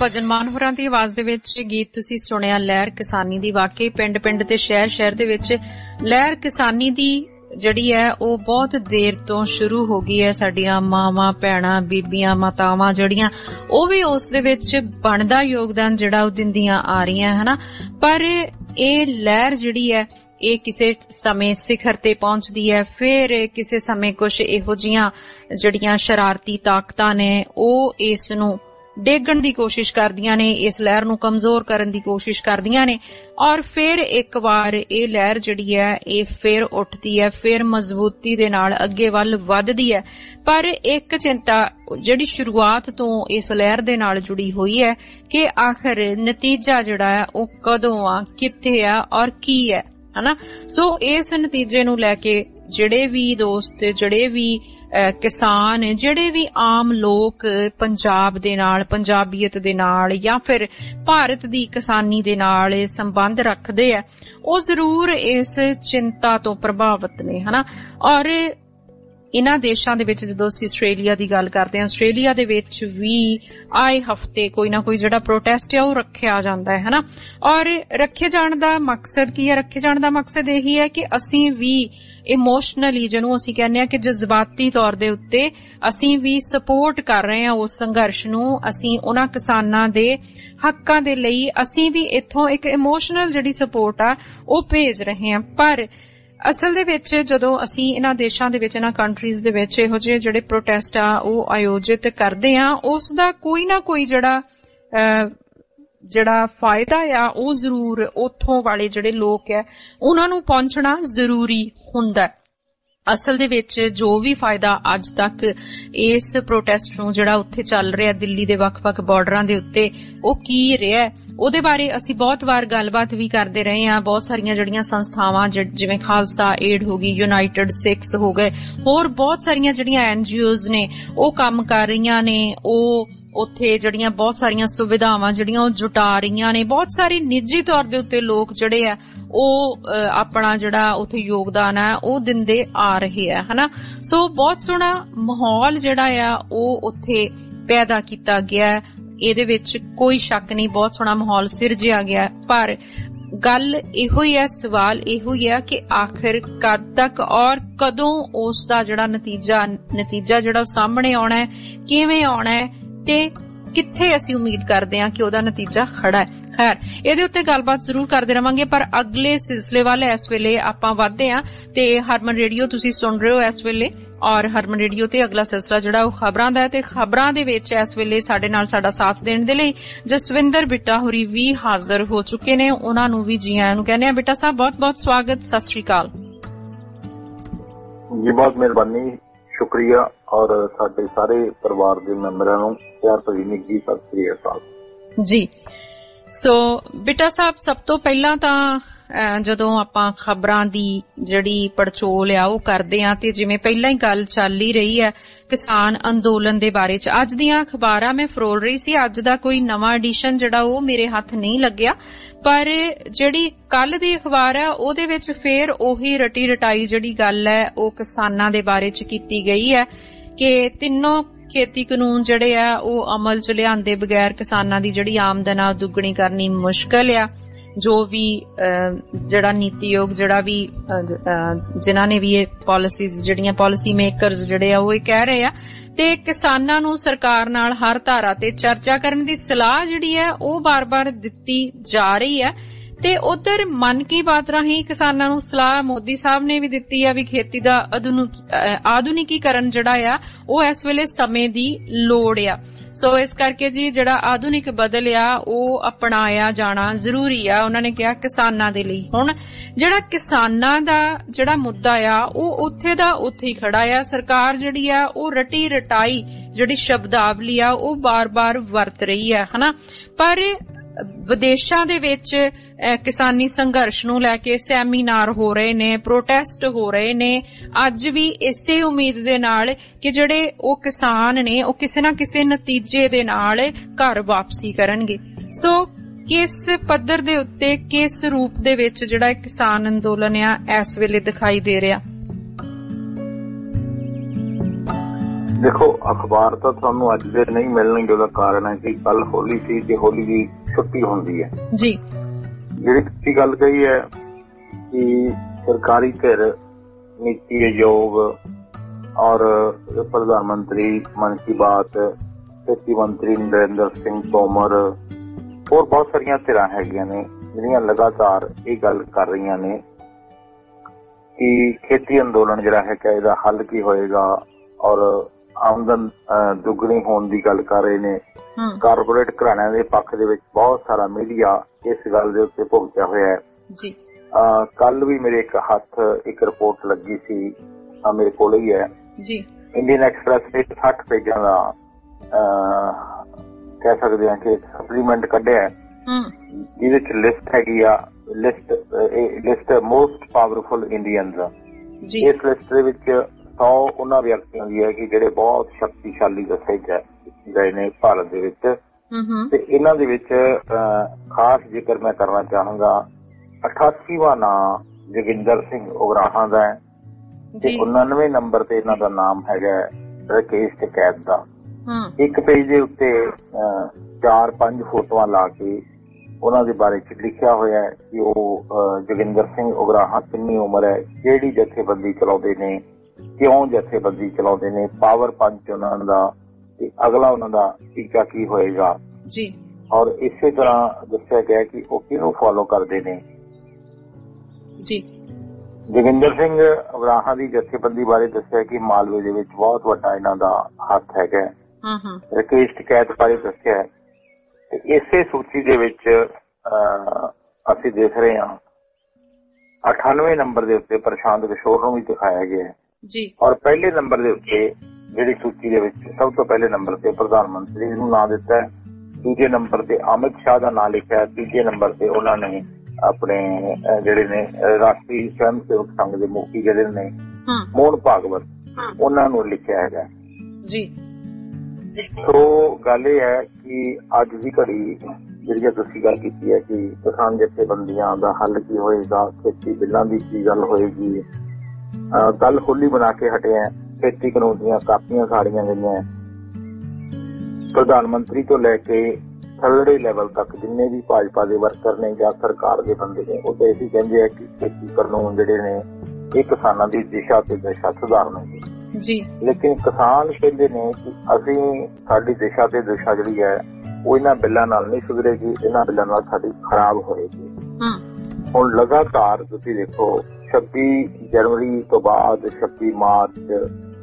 ਭਜਨ ਮਾਨ ਹੋਰਾਂ ਦੀ ਆਵਾਜ਼ ਦੇ ਵਿੱਚ ਗੀਤ ਤੁਸੀਂ ਸੁਣਿਆ ਲਹਿਰ ਕਿਸਾਨੀ ਦੀ। ਵਾਕਈ ਪਿੰਡ ਪਿੰਡ ਤੇ ਸ਼ਹਿਰ ਸ਼ਹਿਰ ਦੇ ਵਿੱਚ ਲਹਿਰ ਕਿਸਾਨੀ ਦੀ ਜਿਹੜੀ ਹੈ ਉਹ ਬਹੁਤ ਦੇਰ ਤੋਂ ਸ਼ੁਰੂ ਹੋ ਗਈ ਹੈ। ਸਾਡੀਆਂ ਮਾਵਾਂ ਭੈਣਾਂ ਬੀਬੀਆਂ ਮਾਤਾਵਾਂ ਜਿਹੜੀਆਂ ਉਹ ਵੀ ਉਸ ਦੇ ਵਿੱਚ ਬਣਦਾ ਯੋਗਦਾਨ ਜਿਹੜਾ ਉਹ ਦਿੰਦੀਆਂ ਆ ਰਹੀਆਂ ਹਨਾ। ਪਰ ਇਹ ਲਹਿਰ ਜਿਹੜੀ ਹੈ ਇਹ ਕਿਸੇ ਸਮੇਂ ਸਿਖਰ ਤੇ ਪਹੁੰਚਦੀ ਹੈ, ਫਿਰ ਕਿਸੇ ਸਮੇਂ ਕੁਝ ਇਹੋ ਜਿਹੀਆਂ ਜਿਹੜੀਆਂ ਸ਼ਰਾਰਤੀ ਤਾਕਤਾਂ ਨੇ ਉਹ ਇਸ ਨੂੰ ਡੇਗਣ ਦੀ ਕੋਸ਼ਿਸ਼ ਕਰਦੀਆਂ ਨੇ, ਇਸ ਲਹਿਰ ਨੂੰ ਕਮਜ਼ੋਰ ਕਰਨ ਦੀ ਕੋਸ਼ਿਸ਼ ਕਰਦੀਆਂ ਨੇ ਔਰ ਫਿਰ ਇੱਕ ਵਾਰ ਇਹ ਲਹਿਰ ਜਿਹੜੀ ਹੈ ਇਹ ਫਿਰ ਉੱਠਦੀ ਹੈ, ਫਿਰ ਮਜ਼ਬੂਤੀ ਦੇ ਨਾਲ ਅੱਗੇ ਵੱਲ ਵੱਧਦੀ ਹੈ। ਪਰ ਇੱਕ ਚਿੰਤਾ ਜਿਹੜੀ ਸ਼ੁਰੂਆਤ ਤੋਂ ਇਸ ਲਹਿਰ ਦੇ ਨਾਲ ਜੁੜੀ ਹੋਈ ਹੈ ਕਿ ਆਖਰ ਨਤੀਜਾ ਜਿਹੜਾ ਹੈ ਉਹ ਕਦੋਂ ਆ, ਕਿੱਥੇ ਆ ਔਰ ਕੀ ਹੈ ਹਨਾ। ਸੋ ਇਸ ਨਤੀਜੇ ਨੂੰ ਲੈ ਕੇ ਜਿਹੜੇ ਵੀ ਦੋਸਤ, ਜਿਹੜੇ ਵੀ ਕਿਸਾਨ, ਜਿਹੜੇ ਵੀ ਆਮ ਲੋਕ ਪੰਜਾਬ ਦੇ ਨਾਲ, ਪੰਜਾਬੀਅਤ ਦੇ ਨਾਲ ਜਾਂ ਫਿਰ ਭਾਰਤ ਦੀ ਕਿਸਾਨੀ ਦੇ ਨਾਲ ਸੰਬੰਧ ਰੱਖਦੇ ਆ ਉਹ ਜ਼ਰੂਰ ਇਸ ਚਿੰਤਾ ਤੋਂ ਪ੍ਰਭਾਵਿਤ ਨੇ ਹਨਾ। ਔਰ ਇਹਨਾਂ ਦੇਸ਼ਾਂ ਦੇ ਵਿੱਚ ਜਦੋਂ ਅਸੀਂ ਆਸਟ੍ਰੇਲੀਆ ਦੀ ਗੱਲ ਕਰਦੇ ਹਾਂ, ਆਸਟ੍ਰੇਲੀਆ ਦੇ ਵਿੱਚ ਵੀ ਆਏ ਹਫ਼ਤੇ ਕੋਈ ਨਾ ਕੋਈ ਜਿਹੜਾ ਪ੍ਰੋਟੈਸਟ ਹੈ ਉਹ ਰੱਖਿਆ ਜਾਂਦਾ ਹੈ ਹਨਾ। ਔਰ ਰੱਖੇ ਜਾਣ ਦਾ ਮਕਸਦ ਕੀ ਹੈ? ਰੱਖੇ ਜਾਣ ਦਾ ਮਕਸਦ ਇਹੀ ਹੈ ਕਿ ਅਸੀਂ ਵੀ ਇਮੋਸ਼ਨਲੀ, ਜਿਹਨੂੰ ਅਸੀਂ ਕਹਿੰਦੇ ਹਾਂ ਕਿ ਜਜ਼ਬਾਤੀ ਤੌਰ ਦੇ ਉੱਤੇ ਅਸੀਂ ਵੀ ਸਪੋਰਟ ਕਰ ਰਹੇ ਹਾਂ ਉਸ ਸੰਘਰਸ਼ ਨੂੰ। ਅਸੀਂ ਉਹਨਾਂ ਕਿਸਾਨਾਂ ਦੇ ਹੱਕਾਂ ਦੇ ਲਈ ਅਸੀਂ ਵੀ ਇੱਥੋਂ ਇੱਕ ਇਮੋਸ਼ਨਲ ਜਿਹੜੀ ਸਪੋਰਟ ਆ ਉਹ ਭੇਜ ਰਹੇ ਹਾਂ। ਪਰ ਅਸਲ ਦੇ ਵਿੱਚ ਜਦੋਂ ਅਸੀਂ ਇਹਨਾਂ ਦੇਸ਼ਾਂ ਦੇ ਵਿੱਚ, ਇਹਨਾਂ ਕੰਟਰੀਜ਼ ਦੇ ਵਿੱਚ ਇਹੋ ਜਿਹੇ ਜਿਹੜੇ ਪ੍ਰੋਟੈਸਟ ਆ ਉਹ ਆਯੋਜਿਤ ਕਰਦੇ ਆ, ਉਸ ਦਾ ਕੋਈ ਨਾ ਕੋਈ ਜਿਹੜਾ ਫਾਇਦਾ ਆ ਉਹ ਜ਼ਰੂਰ ਉੱਥੋਂ ਵਾਲੇ ਜਿਹੜੇ ਲੋਕ ਆ ਉਹਨਾਂ ਨੂੰ ਪਹੁੰਚਣਾ ਜ਼ਰੂਰੀ ਹੁੰਦਾ। ਅਸਲ ਦੇ ਵਿੱਚ ਜੋ ਵੀ ਫਾਇਦਾ ਅੱਜ ਤੱਕ ਇਸ ਪ੍ਰੋਟੈਸਟ ਨੂੰ ਜਿਹੜਾ ਉੱਥੇ ਚੱਲ ਰਿਹਾ ਦਿੱਲੀ ਦੇ ਵੱਖ-ਵੱਖ ਬਾਰਡਰਾਂ ਦੇ ਉੱਤੇ ਉਹ ਕੀ ਰਿਹਾ ਉਹਦੇ ਬਾਰੇ ਅਸੀਂ ਬਹੁਤ ਵਾਰ ਗੱਲਬਾਤ ਵੀ ਕਰਦੇ ਰਹੇ ਹਾਂ। ਬਹੁਤ ਸਾਰੀਆਂ ਜਿਹੜੀਆਂ ਸੰਸਥਾਵਾਂ ਜਿਵੇਂ ਖਾਲਸਾ ਏਡ ਹੋ ਗਈ, ਯੂਨਾਈਟਿਡ ਸਿੱਖਸ ਹੋ ਗਏ, ਹੋਰ ਬਹੁਤ ਸਾਰੀਆਂ ਜਿਹੜੀਆਂ NGOs ਨੇ ਉਹ ਕੰਮ ਕਰ ਰਹੀਆਂ ਨੇ। ਉਹ ਉੱਥੇ ਜਿਹੜੀਆਂ ਬਹੁਤ ਸਾਰੀਆਂ ਸੁਵਿਧਾਵਾਂ ਜਿਹੜੀਆਂ ਉਹ ਜੁਟਾ ਰਹੀਆਂ ਨੇ। ਬਹੁਤ ਸਾਰੇ ਨਿੱਜੀ ਤੌਰ ਦੇ ਉੱਤੇ ਲੋਕ ਜਿਹੜੇ ਆ ਉਹ ਆਪਣਾ ਜਿਹੜਾ ਉੱਥੇ ਯੋਗਦਾਨ ਹੈ ਉਹ ਦਿੰਦੇ ਆ ਰਹੇ ਆ ਹਨਾ। ਸੋ ਬਹੁਤ ਸੋਹਣਾ ਮਾਹੌਲ ਜਿਹੜਾ ਆ ਉਹ ਉੱਥੇ ਪੈਦਾ ਕੀਤਾ ਗਿਆ। ਇਹਦੇ ਵਿੱਚ ਕੋਈ ਸ਼ੱਕ ਨਹੀਂ, ਬਹੁਤ ਸੋਹਣਾ ਮਾਹੌਲ ਸਿਰਜਿਆ ਗਿਆ। ਪਰ ਗੱਲ ਇਹੋ ਹੀ ਹੈ, ਸਵਾਲ ਇਹੋ ਹੀ ਹੈ ਕਿ ਆਖਿਰ ਕਦ ਤੱਕ ਔਰ ਕਦੋਂ ਉਸ ਦਾ ਜਿਹੜਾ ਨਤੀਜਾ ਜਿਹੜਾ ਉਹ ਸਾਹਮਣੇ ਆਉਣਾ ਹੈ, ਕਿਵੇਂ ਆਉਣਾ ਹੈ ਤੇ ਕਿੱਥੇ ਅਸੀਂ ਉਮੀਦ ਕਰਦੇ ਹਾਂ ਕਿ ਉਹਦਾ ਨਤੀਜਾ ਖੜਾ ਹੈ। ਖੈਰ ਇਹਦੇ ਉੱਤੇ ਗੱਲਬਾਤ ਜ਼ਰੂਰ ਕਰਦੇ ਰਵਾਂਗੇ, ਪਰ ਅਗਲੇ ਸਿਲਸਿਲੇ ਵੱਲ ਇਸ ਵੇਲੇ ਆਪਾਂ ਵਧਦੇ ਹਾਂ ਤੇ ਹਰਮਨ ਰੇਡੀਓ ਤੁਸੀਂ ਸੁਣ ਰਹੇ ਹੋ ਇਸ ਵੇਲੇ। ਔਰ ਹਰਮਨ ਰੇਡੀਓ ਤੇ ਅਗਲਾ ਸਿਲਸਿਲਾ ਜਿਹੜਾ ਉਹ ਖਬਰਾਂ ਦਾ ਹੈ ਤੇ ਖਬਰਾਂ ਦੇ ਵਿੱਚ ਇਸ ਵੇਲੇ ਸਾਡੇ ਨਾਲ ਸਾਡਾ ਸਾਥ ਦੇਣ ਦੇ ਲਈ ਜਸਵਿੰਦਰ ਬਿੱਟਾ ਹੋਰੀ ਵੀ ਹਾਜ਼ਰ ਹੋ ਚੁੱਕੇ ਨੇ। ਉਹਨਾਂ ਨੂੰ ਵੀ ਜੀ ਆਇਆਂ ਨੂੰ ਕਹਿੰਦੇ ਆ। ਬਿੱਟਾ ਸਾਹਿਬ ਬਹੁਤ ਬਹੁਤ ਸਵਾਗਤ, ਸਤਿ ਸ੍ਰੀ ਅਕਾਲ ਜੀ। ਬਹੁਤ ਮਿਹਰਬਾਨੀ, ਸ਼ੁਕਰੀਆ ਔਰ ਸਾਡੇ ਸਾਰੇ ਪਰਿਵਾਰ ਦੇ ਮੈਂਬਰਾਂ ਨੂੰ ਪਿਆਰ ਭਰੀ ਨਿੱਘੀ ਸਤਿ ਸ੍ਰੀ ਅਕਾਲ ਜੀ। ਸੋ ਬਿੱਟਾ ਸਾਹਿਬ, ਸਭ ਤੋਂ ਪਹਿਲਾਂ ਤਾਂ ਜਦੋਂ ਆਪਾਂ ਖਬਰਾਂ ਦੀ ਜਿਹੜੀ ਪੜਚੋਲ ਆ ਉਹ ਕਰਦੇ ਆ ਤੇ ਜਿਵੇਂ ਪਹਿਲਾਂ ਹੀ ਗੱਲ ਚੱਲ ਹੀ ਰਹੀ ਹੈ ਕਿਸਾਨ ਅੰਦੋਲਨ ਦੇ ਬਾਰੇ ਚ, ਅੱਜ ਦੀਆਂ ਅਖਬਾਰਾਂ ਮੈਂ ਫਰੋਲ ਰਹੀ ਸੀ, ਅੱਜ ਦਾ ਕੋਈ ਨਵਾਂ ਐਡੀਸ਼ਨ ਜਿਹੜਾ ਉਹ ਮੇਰੇ ਹੱਥ ਨਹੀਂ ਲੱਗਿਆ, ਪਰ ਜਿਹੜੀ ਕੱਲ ਦੀ ਅਖਬਾਰ ਹੈ ਉਹਦੇ ਵਿੱਚ ਫੇਰ ਉਹੀ ਰਟੀ ਰਟਾਈ ਜਿਹੜੀ ਗੱਲ ਹੈ ਉਹ ਕਿਸਾਨਾਂ ਦੇ ਬਾਰੇ ਚ ਕੀਤੀ ਗਈ ਹੈ ਕਿ ਤਿੰਨੋਂ ਖੇਤੀ ਕਾਨੂੰਨ ਜਿਹੜੇ ਆ ਉਹ ਅਮਲ ਚ ਲਿਆਂਦੇ ਬਗੈਰ ਕਿਸਾਨਾਂ ਦੀ ਜਿਹੜੀ ਆਮਦਨ ਆ ਦੁੱਗਣੀ ਕਰਨੀ ਮੁਸ਼ਕਲ ਆ। ਜੋ ਵੀ ਜਿਹੜਾ ਨੀਤੀਯੋਗ ਜਿਹੜਾ ਵੀ ਜਿਨ੍ਹਾਂ ਨੇ ਵੀ ਇਹ ਪਾਲਿਸੀਜ਼ ਜਿਹੜੀਆਂ ਪਾਲਿਸੀ ਮੇਕਰਜ਼ ਜਿਹੜੇ ਆ ਉਹ ਇਹ ਕਹਿ ਰਹੇ ਆ ਤੇ ਕਿਸਾਨਾਂ ਨੂੰ ਸਰਕਾਰ ਨਾਲ ਹਰ ਧਾਰਾ ਤੇ ਚਰਚਾ ਕਰਨ ਦੀ ਸਲਾਹ ਜਿਹੜੀ ਹੈ ਉਹ ਬਾਰ-ਬਾਰ ਦਿੱਤੀ ਜਾ ਰਹੀ ਹੈ। ਤੇ ਉਧਰ ਮਨ ਕੀ ਬਾਤ ਰਾਹੀਂ ਕਿਸਾਨਾਂ ਨੂੰ ਸਲਾਹ ਮੋਦੀ ਸਾਹਿਬ ਨੇ ਵੀ ਦਿੱਤੀ ਆ ਵੀ ਖੇਤੀ ਦਾ ਆਧੁਨਿਕੀਕਰਨ ਜਿਹੜਾ ਆ ਉਹ ਇਸ ਵੇਲੇ ਸਮੇਂ ਦੀ ਲੋੜ ਆ। ਸੋ ਇਸ ਕਰਕੇ ਜੀ ਜਿਹੜਾ ਆਧੁਨਿਕ ਬਦਲ ਆ ਉਹ ਅਪਣਾਇਆ ਜਾਣਾ ਜ਼ਰੂਰੀ ਆ, ਉਹਨਾਂ ਨੇ ਕਿਹਾ ਕਿਸਾਨਾਂ ਦੇ ਲਈ। ਹੁਣ ਜਿਹੜਾ ਕਿਸਾਨਾਂ ਦਾ ਜਿਹੜਾ ਮੁੱਦਾ ਆ ਉਹ ਉੱਥੇ ਦਾ ਉੱਥੇ ਹੀ ਖੜਾ ਆ। ਸਰਕਾਰ ਜਿਹੜੀ ਆ ਉਹ ਰਟੀ ਰਟਾਈ ਜਿਹੜੀ ਸ਼ਬਦਾਵਲੀ ਆ ਉਹ ਬਾਰ-ਬਾਰ ਵਰਤ ਰਹੀ ਆ ਹਨਾ। ਪਰ ਵਿਦੇਸ਼ਾਂ ਦੇ ਵਿੱਚ ਕਿਸਾਨੀ ਸੰਘਰਸ਼ ਨੂੰ ਲੈ ਕੇ ਸੈਮੀਨਾਰ ਹੋ ਰਹੇ ਨੇ, ਪ੍ਰੋਟੈਸਟ ਹੋ ਰਹੇ ਨੇ, ਅੱਜ ਵੀ ਇਸੇ ਉਮੀਦ ਦੇ ਨਾਲ ਕਿ ਜਿਹੜੇ ਉਹ ਕਿਸਾਨ ਨੇ ਉਹ ਕਿਸੇ ਨਾ ਕਿਸੇ ਨਤੀਜੇ ਦੇ ਨਾਲ ਘਰ ਵਾਪਸੀ ਕਰਨਗੇ। ਸੋ ਕਿਸ ਪੱਧਰ ਦੇ ਉੱਤੇ, ਕਿਸ ਰੂਪ ਦੇ ਵਿੱਚ ਜਿਹੜਾ ਕਿਸਾਨ ਅੰਦੋਲਨ ਆ ਇਸ ਵੇਲੇ ਦਿਖਾਈ ਦੇ ਰਿਹਾ? देखो अखबार तो थानू अज दे नहीं मिलणगे, ਉਹਦਾ ਕਾਰਨ है कि कल होली सी ते होली दी छुट्टी हुंदी है जी। ਜਿਹੜੀ ਤੁਸੀਂ ਗੱਲ ਕਹੀ है कि सरकारी धिर नीति आयोग और प्रधानमंत्री मन की बात, खेती मंत्री नरेंद्र सिंह तोमर और बहुत सारिया धिरां हैगियां ने ਜਿਹੜੀਆਂ लगातार ये गल कर रही ने कि खेती अंदोलन जिहड़ा है कि इसदा हल की होएगा और आमदन दुगनी होने की गल कर रहे ने। कारपोरेट घराणिਆਂ ਦੇ पक्ष ਦੇ ਵਿੱਚ बहुत सारा मीडिया इस गल ਦੇ ਉੱਤੇ ਭੁਗਤਿਆ ਹੋਇਆ है जी। कल भी मेरे एक हथ एक रिपोर्ट लगी सी, मेरे कोल ही है जी। इंडियन एक्सप्रैस ने 60 पेजां का कह सकते हैं कि सप्लीमेंट कढ़िया जिहदे च लिस्ट हैगी आ, लिस्ट मोस्ट पावरफुल इंडियंस। इस लिस्ट दे विच 100 उन्हां व्यक्तियों की है कि जिहड़े बहुत शक्तिशाली दसे गए ने भारत दे विच। ते इन्हां दे विच खास जिक्र मैं करना चाहांगा 88वां नाम जोगिंदर सिंह उगराहां दा है ते 99वें नंबर ते इन्हां दा नाम हैगा राकेश टिकैत दा। एक पेज दे उत्ते 4-5 फोटोआं ला के उन्हां दे बारे च लिखिया होया है कि वो जोगिंदर सिंह उगराहां कितनी उम्र है, किहड़ी जथेबंदी चलाउंदे ने, क्यों जथेबंदी चलाउंदे ने, पावर पंच उन्हां दा, अगला उन्हां दा टीका की होएगा जी। और इसे तरह दस्सिया गया कि वो किहनूं फॉलो करदे ने जी। जोगिंदर सिंह उगराहां दी जथेबंदी बारे दस्सिया कि मालवे दे विच बहुत वड्डा इन्हां दा हੱਥ हैगा। राकेश टिकैत बारे दस्सिया है। इसे सूची दे विच असीं देख रहे हां 98वें नंबर दे उत्ते प्रशांत किशोर नूं भी दिखाया गया है जी। और पहले नंबर दे उत्ते जिहड़ी सूची दे विच सब तो पहले नंबर ते प्रधानमंत्री नूं नाम दिता है, दूजे नंबर ते अमित शाह दा नाम लिखा है, तीजे नंबर ते उन्हां ने अपने जिहड़े ने राष्ट्रीय स्वयं सेवक संघ दे मुखी जिहड़े ने मोहन भागवत उन्हां नूं लिखिया है जी। तो गल ये है कि अज की घड़ी जिहड़ी तुसीं गल कीती है कि किसान जथेबंदियां दा हल की होएगा, खेती बिल्लां दी की गल होएगी। कल होली बना के हटे हैं, खेती कानून दीयां कापियां साड़ियां गईयां। प्रधानमंत्री तो लैके थल्लड़े लैवल तक जिन्ने भी भाजपा के वर्कर ने या सरकार के बंदे ने वो तो यही कहते हैं कि खेती कानून जिहड़े ने ये किसानां दी दिशा ते दशा सुधारनगे जी। लेकिन किसान कहते ने कि असीं साडी दिशा ते दिशा जिहड़ी है वो इन्हां बिल्लां नाल नहीं सुधरेगी, इन्हां बिल्लां नाल साडी खराब होएगी। हुण लगातार तुसीं देखो 26 जनवरी तो बाद 26 मार्च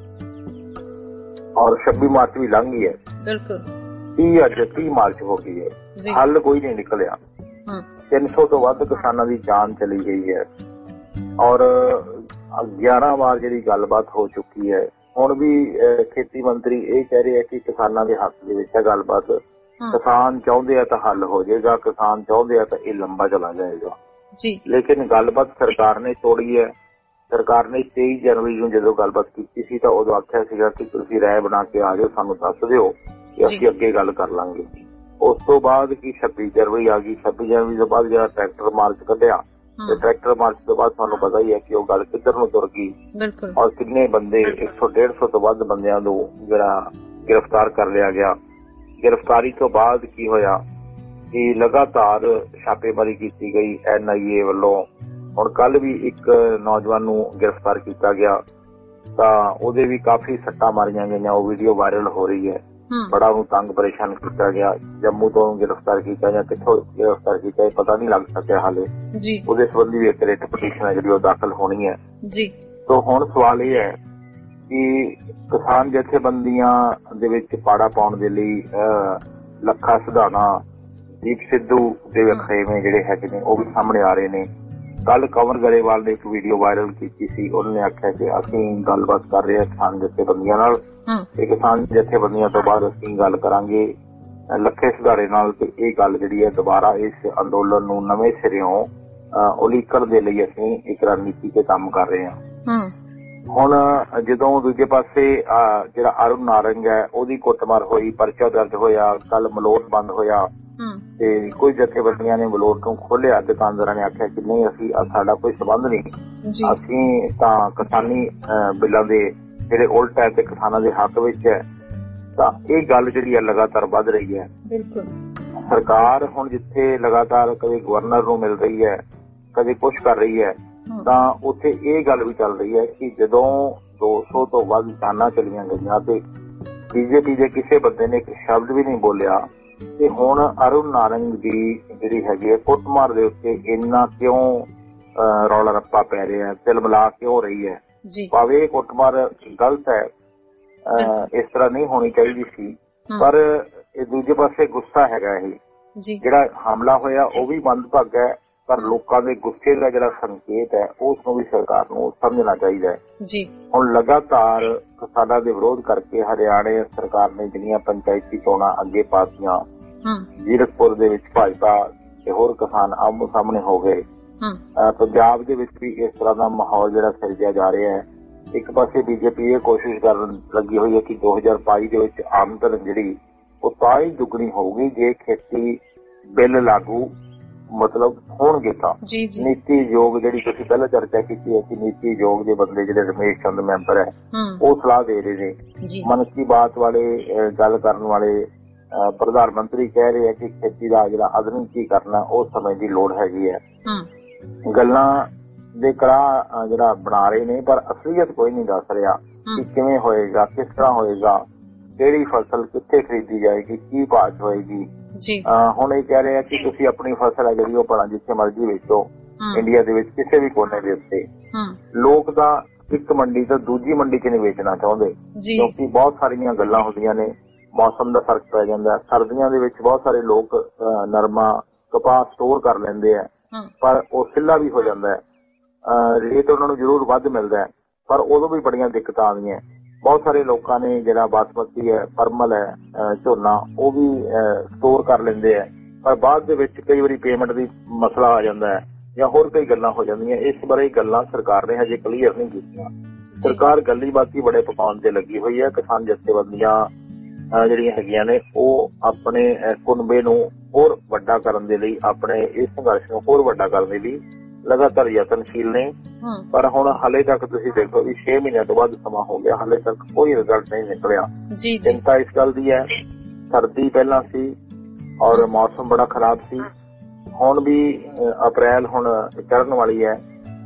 और 26 मार्च भी लंघ गई है, बिल्कुल 30 मार्च हो गई है, हल कोई नहीं निकलिया। 300 तो वध किसानां दी जान चली गई है और 11 बार जिहड़ी गलबात हो चुकी है। हुण भी खेती मंत्री ये कह रहे हैं कि किसानां दे हक दे विच गलबात, किसान चाहुंदे आ तां हल हो जाएगा, किसान चाहुंदे आ तां ये लंबा चला जाएगा जी। लेकिन गलबात सरकार ने तोड़ी है। सरकार ने 23 जनवरी ਨੂੰ ਜਦੋਂ ਗੱਲਬਾਤ ਕੀਤੀ ਸੀ ਤਾਂ ਉਦੋਂ ਆਖਿਆ ਸੀਗਾ ਕਿ ਤੁਸੀਂ ਰਾਏ ਬਣਾ ਕੇ ਆ ਜਾਓ, ਸਾਨੂੰ ਦੱਸ ਦਿਓ ਕਿ ਅਸੀਂ ਅੱਗੇ ਗੱਲ ਕਰ ਲਾਂਗੇ। ਉਸ ਤੋਂ ਬਾਅਦ ਕੀ 26 ਜਨਵਰੀ ਆ ਗਈ। 26 ਜਨਵਰੀ ਤੋਂ ਬਾਅਦ ਜਿਹੜਾ ਟਰੈਕਟਰ ਮਾਰਚ ਕੱਢਿਆ ਤੇ ਟਰੈਕਟਰ ਮਾਰਚ ਤੋਂ ਬਾਅਦ ਤੁਹਾਨੂੰ ਪਤਾ ਹੀ ਹੈ ਕਿ ਉਹ ਗੱਲ ਕਿੱਧਰ ਨੂੰ ਤੁਰ ਗਈ ਔਰ ਕਿੰਨੇ ਬੰਦੇ 100-150 ਤੋਂ ਵੱਧ ਬੰਦਿਆਂ ਨੂੰ ਜਿਹੜਾ गिरफ्तार कर लिया गया। गिरफ्तारी तो बाद की होया कि लगातार छापेमारी की गई NIA वालों। हुण कल भी एक नौजवान नूं गिरफ्तार किया गया तां ओहदे भी काफी सट्टां मारियां गईयां। वो वीडियो वायरल हो रही है। बड़ा उन्हें तंग परेशान किया गया। जम्मू तो गिरफ्तार किया या कित्थों गिरफ्तार किया पता नहीं लग सकिया हाले। उहदे संबंधी भी एक रिट पटीशन है जिहड़ी दाखिल होनी है जी। तो हुण सवाल यह है कि किसान जथेबंदियां दे विच पाड़ा पाउण दे लई लखा सिधाना, दीप सिद्धू दे वखेवे जिहड़े हैगे ने वो भी सामने आ रहे ने। कल कंवर गरेवाल ने एक वीडियो वायरल की सी। उन्होंने आख्या कि असीं गलबात कर रहे हैं किसान जथेबंदियां नाल, किसान जथेबंदियां तो बाद असीं गल करांगे लखे सुधारे नाल। ते इह गल जिहड़ी है दोबारा इस अंदोलन नूं नवें सिरियों उलीकण दे लई असीं एक रणनीति ते काम कर रहे हां। हुण जदों दूजे पासे जिहड़ा अरुण नारंग है ओहदी कुੱਟਮਾਰ होई, परचा दर्ज होया, कल मलोट बंद होया ते कोई जथेबंदियां ने मलोट नूं खोलिया। दुकानदारां ने आख्या कि नहीं असीं साडा कोई संबंध नहीं, असीं तां किसानी बिल्लां दे ਜਿਹੜੇ ਉਲਟ ਹੈ ਤੇ ਕਿਸਾਨਾਂ ਦੇ ਹੱਕ ਵਿੱਚ ਹੈ, ਤਾਂ ਇਹ ਗੱਲ ਜਿਹੜੀ ਹੈ ਲਗਾਤਾਰ ਵੱਧ ਰਹੀ ਹੈ। ਬਿਲਕੁਲ ਸਰਕਾਰ ਹੁਣ ਜਿੱਥੇ ਲਗਾਤਾਰ ਕਦੇ ਗਵਰਨਰ ਨੂੰ ਮਿਲ ਰਹੀ ਹੈ, ਕਦੇ ਕੁਛ ਕਰ ਰਹੀ ਹੈ, ਤਾਂ ਉੱਥੇ ਇਹ ਗੱਲ ਵੀ ਚੱਲ ਰਹੀ ਹੈ ਕਿ ਜਦੋਂ 200 ਤੋਂ ਵੱਧ ਜਾਨਾਂ ਚਲੀਆਂ ਗਈਆਂ ਤੇ ਬੀਜੇਪੀ ਦੇ ਕਿਸੇ ਬੰਦੇ ਨੇ ਇੱਕ ਸ਼ਬਦ ਵੀ ਨਹੀਂ ਬੋਲਿਆ, ਤੇ ਹੁਣ ਅਰੁਣ ਨਾਰੰਗ ਦੀ ਜਿਹੜੀ ਹੈਗੀ ਹੈ ਕੁੱਟਮਾਰ ਦੇ ਉੱਤੇ ਇੰਨਾ ਕਿਉਂ ਰੌਲਾ ਰੱਪਾ ਪੈ ਰਿਹਾ, ਤਿਲਮਿਲਾ ਕਿਉਂ ਰਹੀ ਹੈ? ਭਾਵੇਂ ਕੁੱਟਮਾਰ ਗਲਤ ਹੈ, ਇਸ ਤਰ੍ਹਾਂ ਨਹੀਂ ਹੋਣੀ ਚਾਹੀਦੀ ਸੀ, ਪਰ ਇਹ ਦੂਜੇ ਪਾਸੇ ਗੁੱਸਾ ਹੈਗਾ। ਇਹ ਜਿਹੜਾ ਹਮਲਾ ਹੋਇਆ ਉਹ ਵੀ ਮੰਦਭਾਗਾ ਹੈ, ਪਰ ਲੋਕਾਂ ਦੇ ਗੁੱਸੇ ਦਾ ਜਿਹੜਾ ਸੰਕੇਤ ਹੈ ਉਸ ਨੂੰ ਵੀ ਸਰਕਾਰ ਨੂੰ ਸਮਝਣਾ ਚਾਹੀਦਾ ਹੈ। ਹੁਣ ਲਗਾਤਾਰ ਕਿਸਾਨਾਂ ਦੇ ਵਿਰੋਧ ਕਰਕੇ ਹਰਿਆਣਾ ਸਰਕਾਰ ਨੇ ਜਿਹੜੀਆਂ ਪੰਚਾਇਤੀ ਚੋਣਾਂ ਅੱਗੇ ਪਾਤੀਆਂ, ਜ਼ੀਰਕਪੁਰ ਦੇ ਵਿੱਚ ਭਾਜਪਾ ਤੇ ਹੋਰ ਕਿਸਾਨ ਆਮੋ ਸਾਹਮਣੇ ਹੋ ਗਏ। ਪੰਜਾਬ ਦੇ ਵਿੱਚ ਵੀ ਇਸ ਤਰ੍ਹਾਂ ਦਾ ਮਾਹੌਲ ਜਿਹੜਾ ਸਿਰਜਿਆ ਜਾ ਰਿਹਾ ਹੈ। ਇੱਕ ਪਾਸੇ ਬੀਜੇਪੀ ਇਹ ਕੋਸ਼ਿਸ਼ ਕਰਨ ਲੱਗੀ ਹੋਈ ਹੈ ਕਿ 2022 ਦੇ ਵਿੱਚ ਆਮਦਨ ਜਿਹੜੀ ਉਹ ਤਾਂ ਹੀ ਦੁੱਗਣੀ ਹੋਊਗੀ ਜੇ ਖੇਤੀ ਬਿੱਲ ਲਾਗੂ ਮਤਲਬ ਹੋਣਗੇ ਤਾਂ। ਨੀਤੀ ਆਯੋਗ ਜਿਹੜੀ ਤੁਸੀਂ ਪਹਿਲਾਂ ਚਰਚਾ ਕੀਤੀ ਹੈ ਕਿ ਨੀਤੀ ਆਯੋਗ ਦੇ ਬੰਦੇ ਜਿਹੜੇ ਰਮੇਸ਼ ਚੰਦ ਮੈਂਬਰ ਹੈ ਉਹ ਸਲਾਹ ਦੇ ਰਹੇ ਨੇ। ਮਨ ਕੀ ਬਾਤ ਵਾਲੇ ਗੱਲ ਕਰਨ ਵਾਲੇ ਪ੍ਰਧਾਨ ਮੰਤਰੀ ਕਹਿ ਰਹੇ ਆ ਕਿ ਖੇਤੀ ਦਾ ਜਿਹੜਾ ਆਧੁਨਿਕੀਕਰਨ ਉਹ ਸਮੇਂ ਦੀ ਲੋੜ ਹੈਗੀ ਹੈ। ਗੱਲਾਂ ਦੇ ਕੜਾ ਜਿਹੜਾ ਬਣਾ ਰਹੇ ਨੇ, ਪਰ ਅਸਲੀਅਤ ਕੋਈ ਨਹੀਂ ਦੱਸ ਰਿਹਾ ਕਿ ਕਿਵੇਂ ਹੋਏਗਾ, ਕਿਸ ਤਰ੍ਹਾਂ ਹੋਏਗਾ, ਕਿਹੜੀ ਫਸਲ ਕਿੱਥੇ ਖਰੀਦੀ ਜਾਏਗੀ, ਕੀ ਭਾਅ ਹੋਏਗੀ। ਹੁਣ ਇਹ ਕਹਿ ਰਹੇ ਆ ਕਿ ਤੁਸੀਂ ਆਪਣੀ ਫਸਲ ਹੈ ਜਿਹੜੀ ਉਹ ਭਲਾ ਜਿੱਥੇ ਮਰਜ਼ੀ ਵੇਚੋ, ਇੰਡੀਆ ਦੇ ਵਿੱਚ ਕਿਸੇ ਵੀ ਕੋਨੇ ਦੇ ਉੱਤੇ। ਲੋਕ ਤਾਂ ਇੱਕ ਮੰਡੀ ਤੋਂ ਦੂਜੀ ਮੰਡੀ 'ਚ ਨਹੀਂ ਵੇਚਣਾ ਚਾਹੁੰਦੇ, ਕਿਉਂਕਿ ਬਹੁਤ ਸਾਰੀਆਂ ਗੱਲਾਂ ਹੁੰਦੀਆਂ ਨੇ, ਮੌਸਮ ਦਾ ਫਰਕ ਪੈ ਜਾਂਦਾ। ਸਰਦੀਆਂ ਦੇ ਵਿੱਚ ਬਹੁਤ ਸਾਰੇ ਲੋਕ ਨਰਮਾ ਕਪਾਹ ਸਟੋਰ ਕਰ ਲੈਂਦੇ ਆ, ਪਰ ਉਹ ਸਿੱਲਾ ਵੀ ਹੋ ਜਾਂਦਾ ਹੈ। ਰੇਟ ਉਹਨਾਂ ਨੂੰ ਜ਼ਰੂਰ ਵੱਧ ਮਿਲਦਾ ਹੈ, ਪਰ ਉਦੋਂ ਵੀ ਬੜੀਆਂ ਦਿੱਕਤਾਂ ਆਉਂਦੀਆਂ। ਬਹੁਤ ਸਾਰੇ ਲੋਕਾਂ ਨੇ ਜਿਹੜਾ ਬਾਸਮਤੀ ਹੈ, ਪਰਮਲ ਹੈ, ਝੋਨਾ ਉਹ ਵੀ ਸਟੋਰ ਕਰ ਲੈਂਦੇ ਆ, ਪਰ ਬਾਅਦ ਦੇ ਵਿੱਚ ਕਈ ਵਾਰੀ ਪੇਮੈਂਟ ਦੀ ਮਸਲਾ ਆ ਜਾਂਦਾ ਹੈ ਜਾਂ ਹੋਰ ਕਈ ਗੱਲਾਂ ਹੋ ਜਾਂਦੀਆਂ। ਇਸ ਬਾਰੇ ਗੱਲਾਂ ਸਰਕਾਰ ਨੇ ਹਜੇ ਕਲੀਅਰ ਨਹੀਂ ਕੀਤੀਆਂ। ਸਰਕਾਰ ਗੱਲੀ ਬਾਕੀ ਬੜੇ ਪਕਾਉਣ ਤੇ ਲੱਗੀ ਹੋਈ ਹੈ। ਕਿਸਾਨ ਜਥੇਬੰਦੀਆਂ ਜਿਹੜੀਆਂ ਹੈਗੀਆਂ ਨੇ ਉਹ ਆਪਣੇ ਕੁਨਬੇ ਨੂੰ ਹੋਰ ਵੱਡਾ ਕਰਨ ਦੇ ਲਈ, ਆਪਣੇ ਇਸ ਸੰਘਰਸ਼ ਨੂੰ ਹੋਰ ਵੱਡਾ ਕਰਨ ਦੇ ਲਈ ਲਗਾਤਾਰ ਯਤਨਸ਼ੀਲ ਨੇ। ਪਰ ਹੁਣ ਹਾਲੇ ਤੱਕ ਤੁਸੀਂ ਦੇਖੋ ਵੀ 6 ਮਹੀਨਿਆਂ ਤੋਂ ਬਾਅਦ ਸਮਾਂ ਹੋ ਗਿਆ, ਹਾਲੇ ਤੱਕ ਕੋਈ ਰਿਜ਼ਲਟ ਨਹੀਂ ਨਿਕਲਿਆ। ਚਿੰਤਾ ਇਸ ਗੱਲ ਦੀ ਹੈ, ਸਰਦੀ ਪਹਿਲਾਂ ਸੀ ਔਰ ਮੌਸਮ ਬੜਾ ਖਰਾਬ ਸੀ। ਹੁਣ ਵੀ ਅਪ੍ਰੈਲ ਹੁਣ ਚੜ੍ਹਨ ਵਾਲੀ ਹੈ,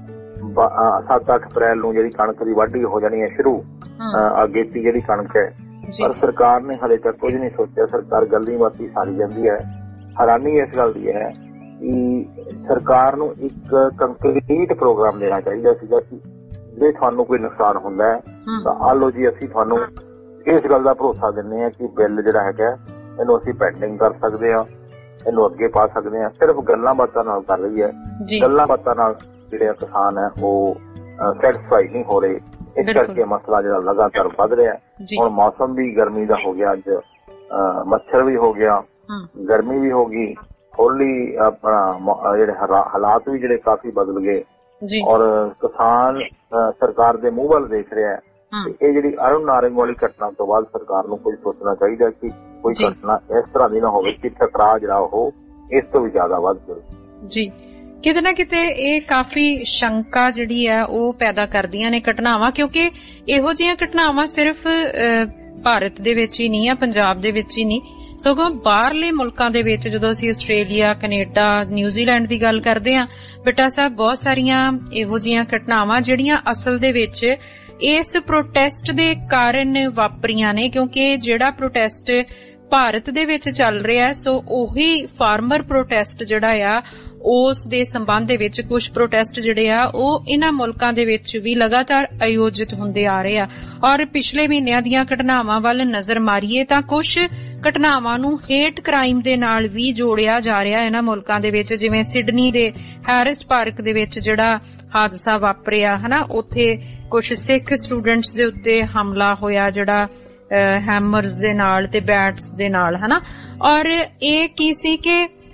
7-8 ਅਪ੍ਰੈਲ ਨੂੰ ਜਿਹੜੀ ਕਣਕ ਦੀ ਵਾਢੀ ਹੋ ਜਾਣੀ ਹੈ ਸ਼ੁਰੂ, ਅਗੇਤੀ ਜਿਹੜੀ ਕਣਕ ਹੈ। ਪਰ ਸਰਕਾਰ ਨੇ ਹਾਲੇ ਤੱਕ ਕੁਝ ਨਹੀਂ ਸੋਚਿਆ। ਸਰਕਾਰ ਗੱਲੀ ਬਾਤੀ ਸਾਰੀ ਜਾਂਦੀ ਹੈ। ਹੈਰਾਨੀ ਇਸ ਗੱਲ ਦੀ ਹੈ ਕਿ ਸਰਕਾਰ ਨੂੰ ਇੱਕ ਕੰਕਰੀਟ ਪ੍ਰੋਗਰਾਮ ਦੇਣਾ ਚਾਹੀਦਾ ਸੀਗਾ ਕਿ ਜੇ ਤੁਹਾਨੂੰ ਕੋਈ ਨੁਕਸਾਨ ਹੁੰਦਾ ਹੈ ਤਾਂ ਆ ਲਓ ਜੀ, ਅਸੀਂ ਤੁਹਾਨੂੰ ਇਸ ਗੱਲ ਦਾ ਭਰੋਸਾ ਦਿੰਦੇ ਹਾਂ ਕਿ ਬਿੱਲ ਜਿਹੜਾ ਹੈਗਾ ਇਹਨੂੰ ਅਸੀਂ ਪੈਂਡਿੰਗ ਕਰ ਸਕਦੇ ਹਾਂ, ਇਹਨੂੰ ਅੱਗੇ ਪਾ ਸਕਦੇ ਹਾਂ। ਸਿਰਫ ਗੱਲਾਂ ਬਾਤਾਂ ਨਾਲ ਕਰ ਰਹੀ ਹੈ। ਗੱਲਾਂ ਬਾਤਾਂ ਨਾਲ ਜਿਹੜੇ ਕਿਸਾਨ ਹੈ ਉਹ ਸੈਟੀਸਫਾਈ ਨਹੀਂ ਹੋ ਰਹੇ। ਇਸ ਕਰਕੇ ਮਸਲਾ ਜਿਹੜਾ ਲਗਾਤਾਰ ਵੱਧ ਰਿਹਾ। ਹੁਣ ਮੌਸਮ ਵੀ ਗਰਮੀ ਦਾ ਹੋ ਗਿਆ, ਅੱਜ ਮੱਛਰ ਵੀ ਹੋ ਗਿਆ, ਗਰਮੀ ਵੀ ਹੋ ਗਈ, ਹੋਲੀ ਆਪਣਾ ਜਿਹੜੇ ਹਾਲਾਤ ਵੀ ਜਿਹੜੇ ਕਾਫੀ ਬਦਲ ਗਏ ਔਰ ਕਿਸਾਨ ਸਰਕਾਰ ਦੇ ਮੂੰਹ ਵੱਲ ਦੇਖ ਰਿਹਾ ਹੈ। ਇਹ ਜਿਹੜੀ ਅਰੁਣ ਨਾਰੰਗ ਵਾਲੀ ਘਟਨਾ ਤੋਂ ਬਾਅਦ ਸਰਕਾਰ ਨੂੰ ਕੁਝ ਸੋਚਣਾ ਚਾਹੀਦਾ ਕਿ ਕੋਈ ਘਟਨਾ ਇਸ ਤਰ੍ਹਾਂ ਦੀ ਨਾ ਹੋਵੇ ਕਿ ਟਕਰਾਅ ਜਿਹੜਾ ਉਹ ਇਸ ਤੋਂ ਵੀ ਜ਼ਿਆਦਾ ਵੱਧ ਜਾਵੇ। ਜੀ, ਕਿਤੇ ਨਾ ਕਿਤੇ ਇਹ ਕਾਫੀ ਸ਼ੰਕਾ ਜਿਹੜੀ ਹੈ ਉਹ ਪੈਦਾ ਕਰਦੀਆਂ ਨੇ ਘਟਨਾਵਾਂ, ਕਿਉਂਕਿ ਇਹੋ ਜਿਹੀਆਂ ਘਟਨਾਵਾਂ ਸਿਰਫ ਭਾਰਤ ਦੇ ਵਿੱਚ ਹੀ ਨਹੀਂ ਆ, ਪੰਜਾਬ ਦੇ ਵਿੱਚ ਹੀ ਨਹੀਂ, ਸਗੋਂ ਬਾਹਰਲੇ ਮੁਲਕਾਂ ਦੇ ਵਿੱਚ ਜਦੋਂ ਅਸੀਂ ਆਸਟ੍ਰੇਲੀਆ, ਕੈਨੇਡਾ, ਨਿਊਜ਼ੀਲੈਂਡ ਦੀ ਗੱਲ ਕਰਦੇ ਹਾਂ ਬੇਟਾ ਸਾਹਿਬ, ਬਹੁਤ ਸਾਰੀਆਂ ਇਹੋ ਜਿਹੀਆਂ ਘਟਨਾਵਾਂ ਜਿਹੜੀਆਂ ਅਸਲ ਦੇ ਵਿੱਚ ਇਸ ਪ੍ਰੋਟੈਸਟ ਦੇ ਕਾਰਨ ਵਾਪਰੀਆਂ ਨੇ। ਕਿਉਂਕਿ ਜਿਹੜਾ ਪ੍ਰੋਟੈਸਟ ਭਾਰਤ ਦੇ ਵਿੱਚ ਚੱਲ ਰਿਹਾ ਸੋ ਉਹੀ ਫਾਰਮਰ ਪ੍ਰੋਟੈਸਟ ਜਿਹੜਾ ਆ ਉਸ ਦੇ ਸੰਬੰਧ ਦੇ ਵਿੱਚ ਕੁਝ ਪ੍ਰੋਟੈਸਟ ਜਿਹੜੇ ਆ ਉਹ ਇਹਨਾਂ ਮੁਲਕਾਂ ਦੇ ਵਿੱਚ ਵੀ ਲਗਾਤਾਰ ਆਯੋਜਿਤ ਹੁੰਦੇ ਆ ਰਹੇ ਆ। ਔਰ ਪਿਛਲੇ ਮਹੀਨਿਆਂ ਦੀਆਂ ਘਟਨਾਵਾਂ ਵੱਲ ਨਜ਼ਰ ਮਾਰੀਏ ਤਾਂ ਕੁਝ ਘਟਨਾਵਾਂ ਨੂੰ ਹੇਟ ਕ੍ਰਾਈਮ ਦੇ ਨਾਲ ਵੀ ਜੋੜਿਆ ਜਾ ਰਿਹਾ ਇਹਨਾਂ ਮੁਲਕਾਂ ਦੇ ਵਿੱਚ, ਜਿਵੇਂ ਸਿਡਨੀ ਦੇ ਹੈਰਿਸ ਪਾਰਕ ਦੇ ਵਿੱਚ ਜਿਹੜਾ ਹਾਦਸਾ ਵਾਪਰਿਆ ਹਨਾ, ਉੱਥੇ ਕੁਝ ਸਿੱਖ ਸਟੂਡੈਂਟਸ ਦੇ ਉੱਤੇ ਹਮਲਾ ਹੋਇਆ ਜਿਹੜਾ ਹੈਮਰਸ ਦੇ ਨਾਲ ਤੇ ਬੈਟਸ ਦੇ ਨਾਲ ਹਨਾ। ਔਰ ਇਹ ਕੀ ਸੀ ਕਿ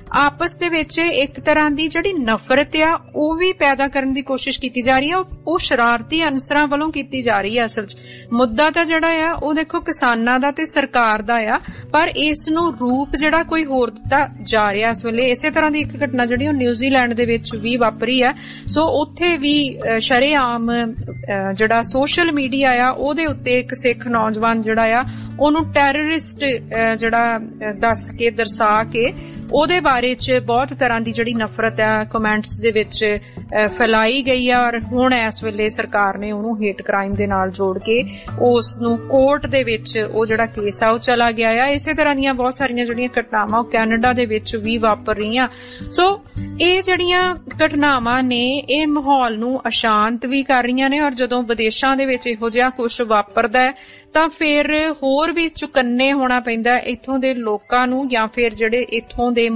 ਆਪਸ ਦੇ ਵਿੱਚ ਇੱਕ ਤਰ੍ਹਾਂ ਦੀ ਜਿਹੜੀ ਨਫ਼ਰਤ ਆ ਉਹ ਵੀ ਪੈਦਾ ਕਰਨ ਦੀ ਕੋਸ਼ਿਸ਼ ਕੀਤੀ ਜਾ ਰਹੀ ਆ। ਉਹ ਸ਼ਰਾਰਤੀ ਅਨਸਰਾਂ ਵੱਲੋਂ ਕੀਤੀ ਜਾ ਰਹੀ ਆ। ਅਸਲ 'ਚ ਮੁੱਦਾ ਤਾਂ ਜਿਹੜਾ ਆ ਉਹ ਦੇਖੋ ਕਿਸਾਨਾਂ ਦਾ ਤੇ ਸਰਕਾਰ ਦਾ ਆ, ਪਰ ਇਸ ਨੂੰ ਰੂਪ ਜਿਹੜਾ ਕੋਈ ਹੋਰ ਦਿੱਤਾ ਜਾ ਰਿਹਾ ਇਸ ਵੇਲੇ। ਇਸੇ ਤਰ੍ਹਾਂ ਦੀ ਇੱਕ ਘਟਨਾ ਜਿਹੜੀ ਉਹ ਨਿਊਜ਼ੀਲੈਂਡ ਦੇ ਵਿੱਚ ਵੀ ਵਾਪਰੀ ਆ। ਸੋ ਉੱਥੇ ਵੀ ਸ਼ਰੇਆਮ ਜਿਹੜਾ ਸੋਸ਼ਲ ਮੀਡੀਆ ਆ ਉਹਦੇ ਉੱਤੇ ਇੱਕ ਸਿੱਖ ਨੌਜਵਾਨ ਜਿਹੜਾ ਆ ਉਹਨੂੰ ਟੈਰਰਿਸਟ ਜਿਹੜਾ ਦੱਸ ਕੇ ਦਰਸਾ ਕੇ ਉਹਦੇ ਬਾਰੇ ਚ ਬਹੁਤ ਤਰ੍ਹਾਂ ਦੀ ਜਿਹੜੀ ਨਫ਼ਰਤ ਆ ਕਮੈਂਟਸ ਦੇ ਵਿੱਚ ਫੈਲਾਈ ਗਈ ਆ। ਔਰ ਹੁਣ ਇਸ ਵੇਲੇ ਸਰਕਾਰ ਨੇ ਉਹਨੂੰ ਹੇਟ ਕ੍ਰਾਈਮ ਦੇ ਨਾਲ ਜੋੜ ਕੇ ਉਸ ਨੂੰ ਕੋਰਟ ਦੇ ਵਿੱਚ ਉਹ ਜਿਹੜਾ ਕੇਸ ਆ ਉਹ ਚਲਾ ਗਿਆ ਆ। ਇਸੇ ਤਰ੍ਹਾਂ ਦੀਆਂ ਬਹੁਤ ਸਾਰੀਆਂ ਜਿਹੜੀਆਂ ਘਟਨਾਵਾਂ ਉਹ ਕੈਨੇਡਾ ਦੇ ਵਿੱਚ ਵੀ ਵਾਪਰ ਰਹੀਆਂ। ਸੋ ਇਹ ਜਿਹੜੀਆਂ ਘਟਨਾਵਾਂ ਨੇ ਇਹ ਮਾਹੌਲ ਨੂੰ ਅਸ਼ਾਂਤ ਵੀ ਕਰ ਰਹੀਆਂ ਨੇ। ਔਰ ਜਦੋਂ ਵਿਦੇਸ਼ਾਂ ਦੇ ਵਿੱਚ ਇਹੋ ਜਿਹਾ ਕੁਝ ਵਾਪਰਦਾ ਹੈ ਤਾਂ ਫਿਰ ਹੋਰ ਵੀ ਚੁਕੰਨੇ ਹੋਣਾ ਪੈਂਦਾ ਇੱਥੋਂ ਦੇ ਲੋਕਾਂ ਨੂੰ, ਜਾਂ ਫਿਰ ਜਿਹੜੇ ਇੱਥੋਂ ਦੇ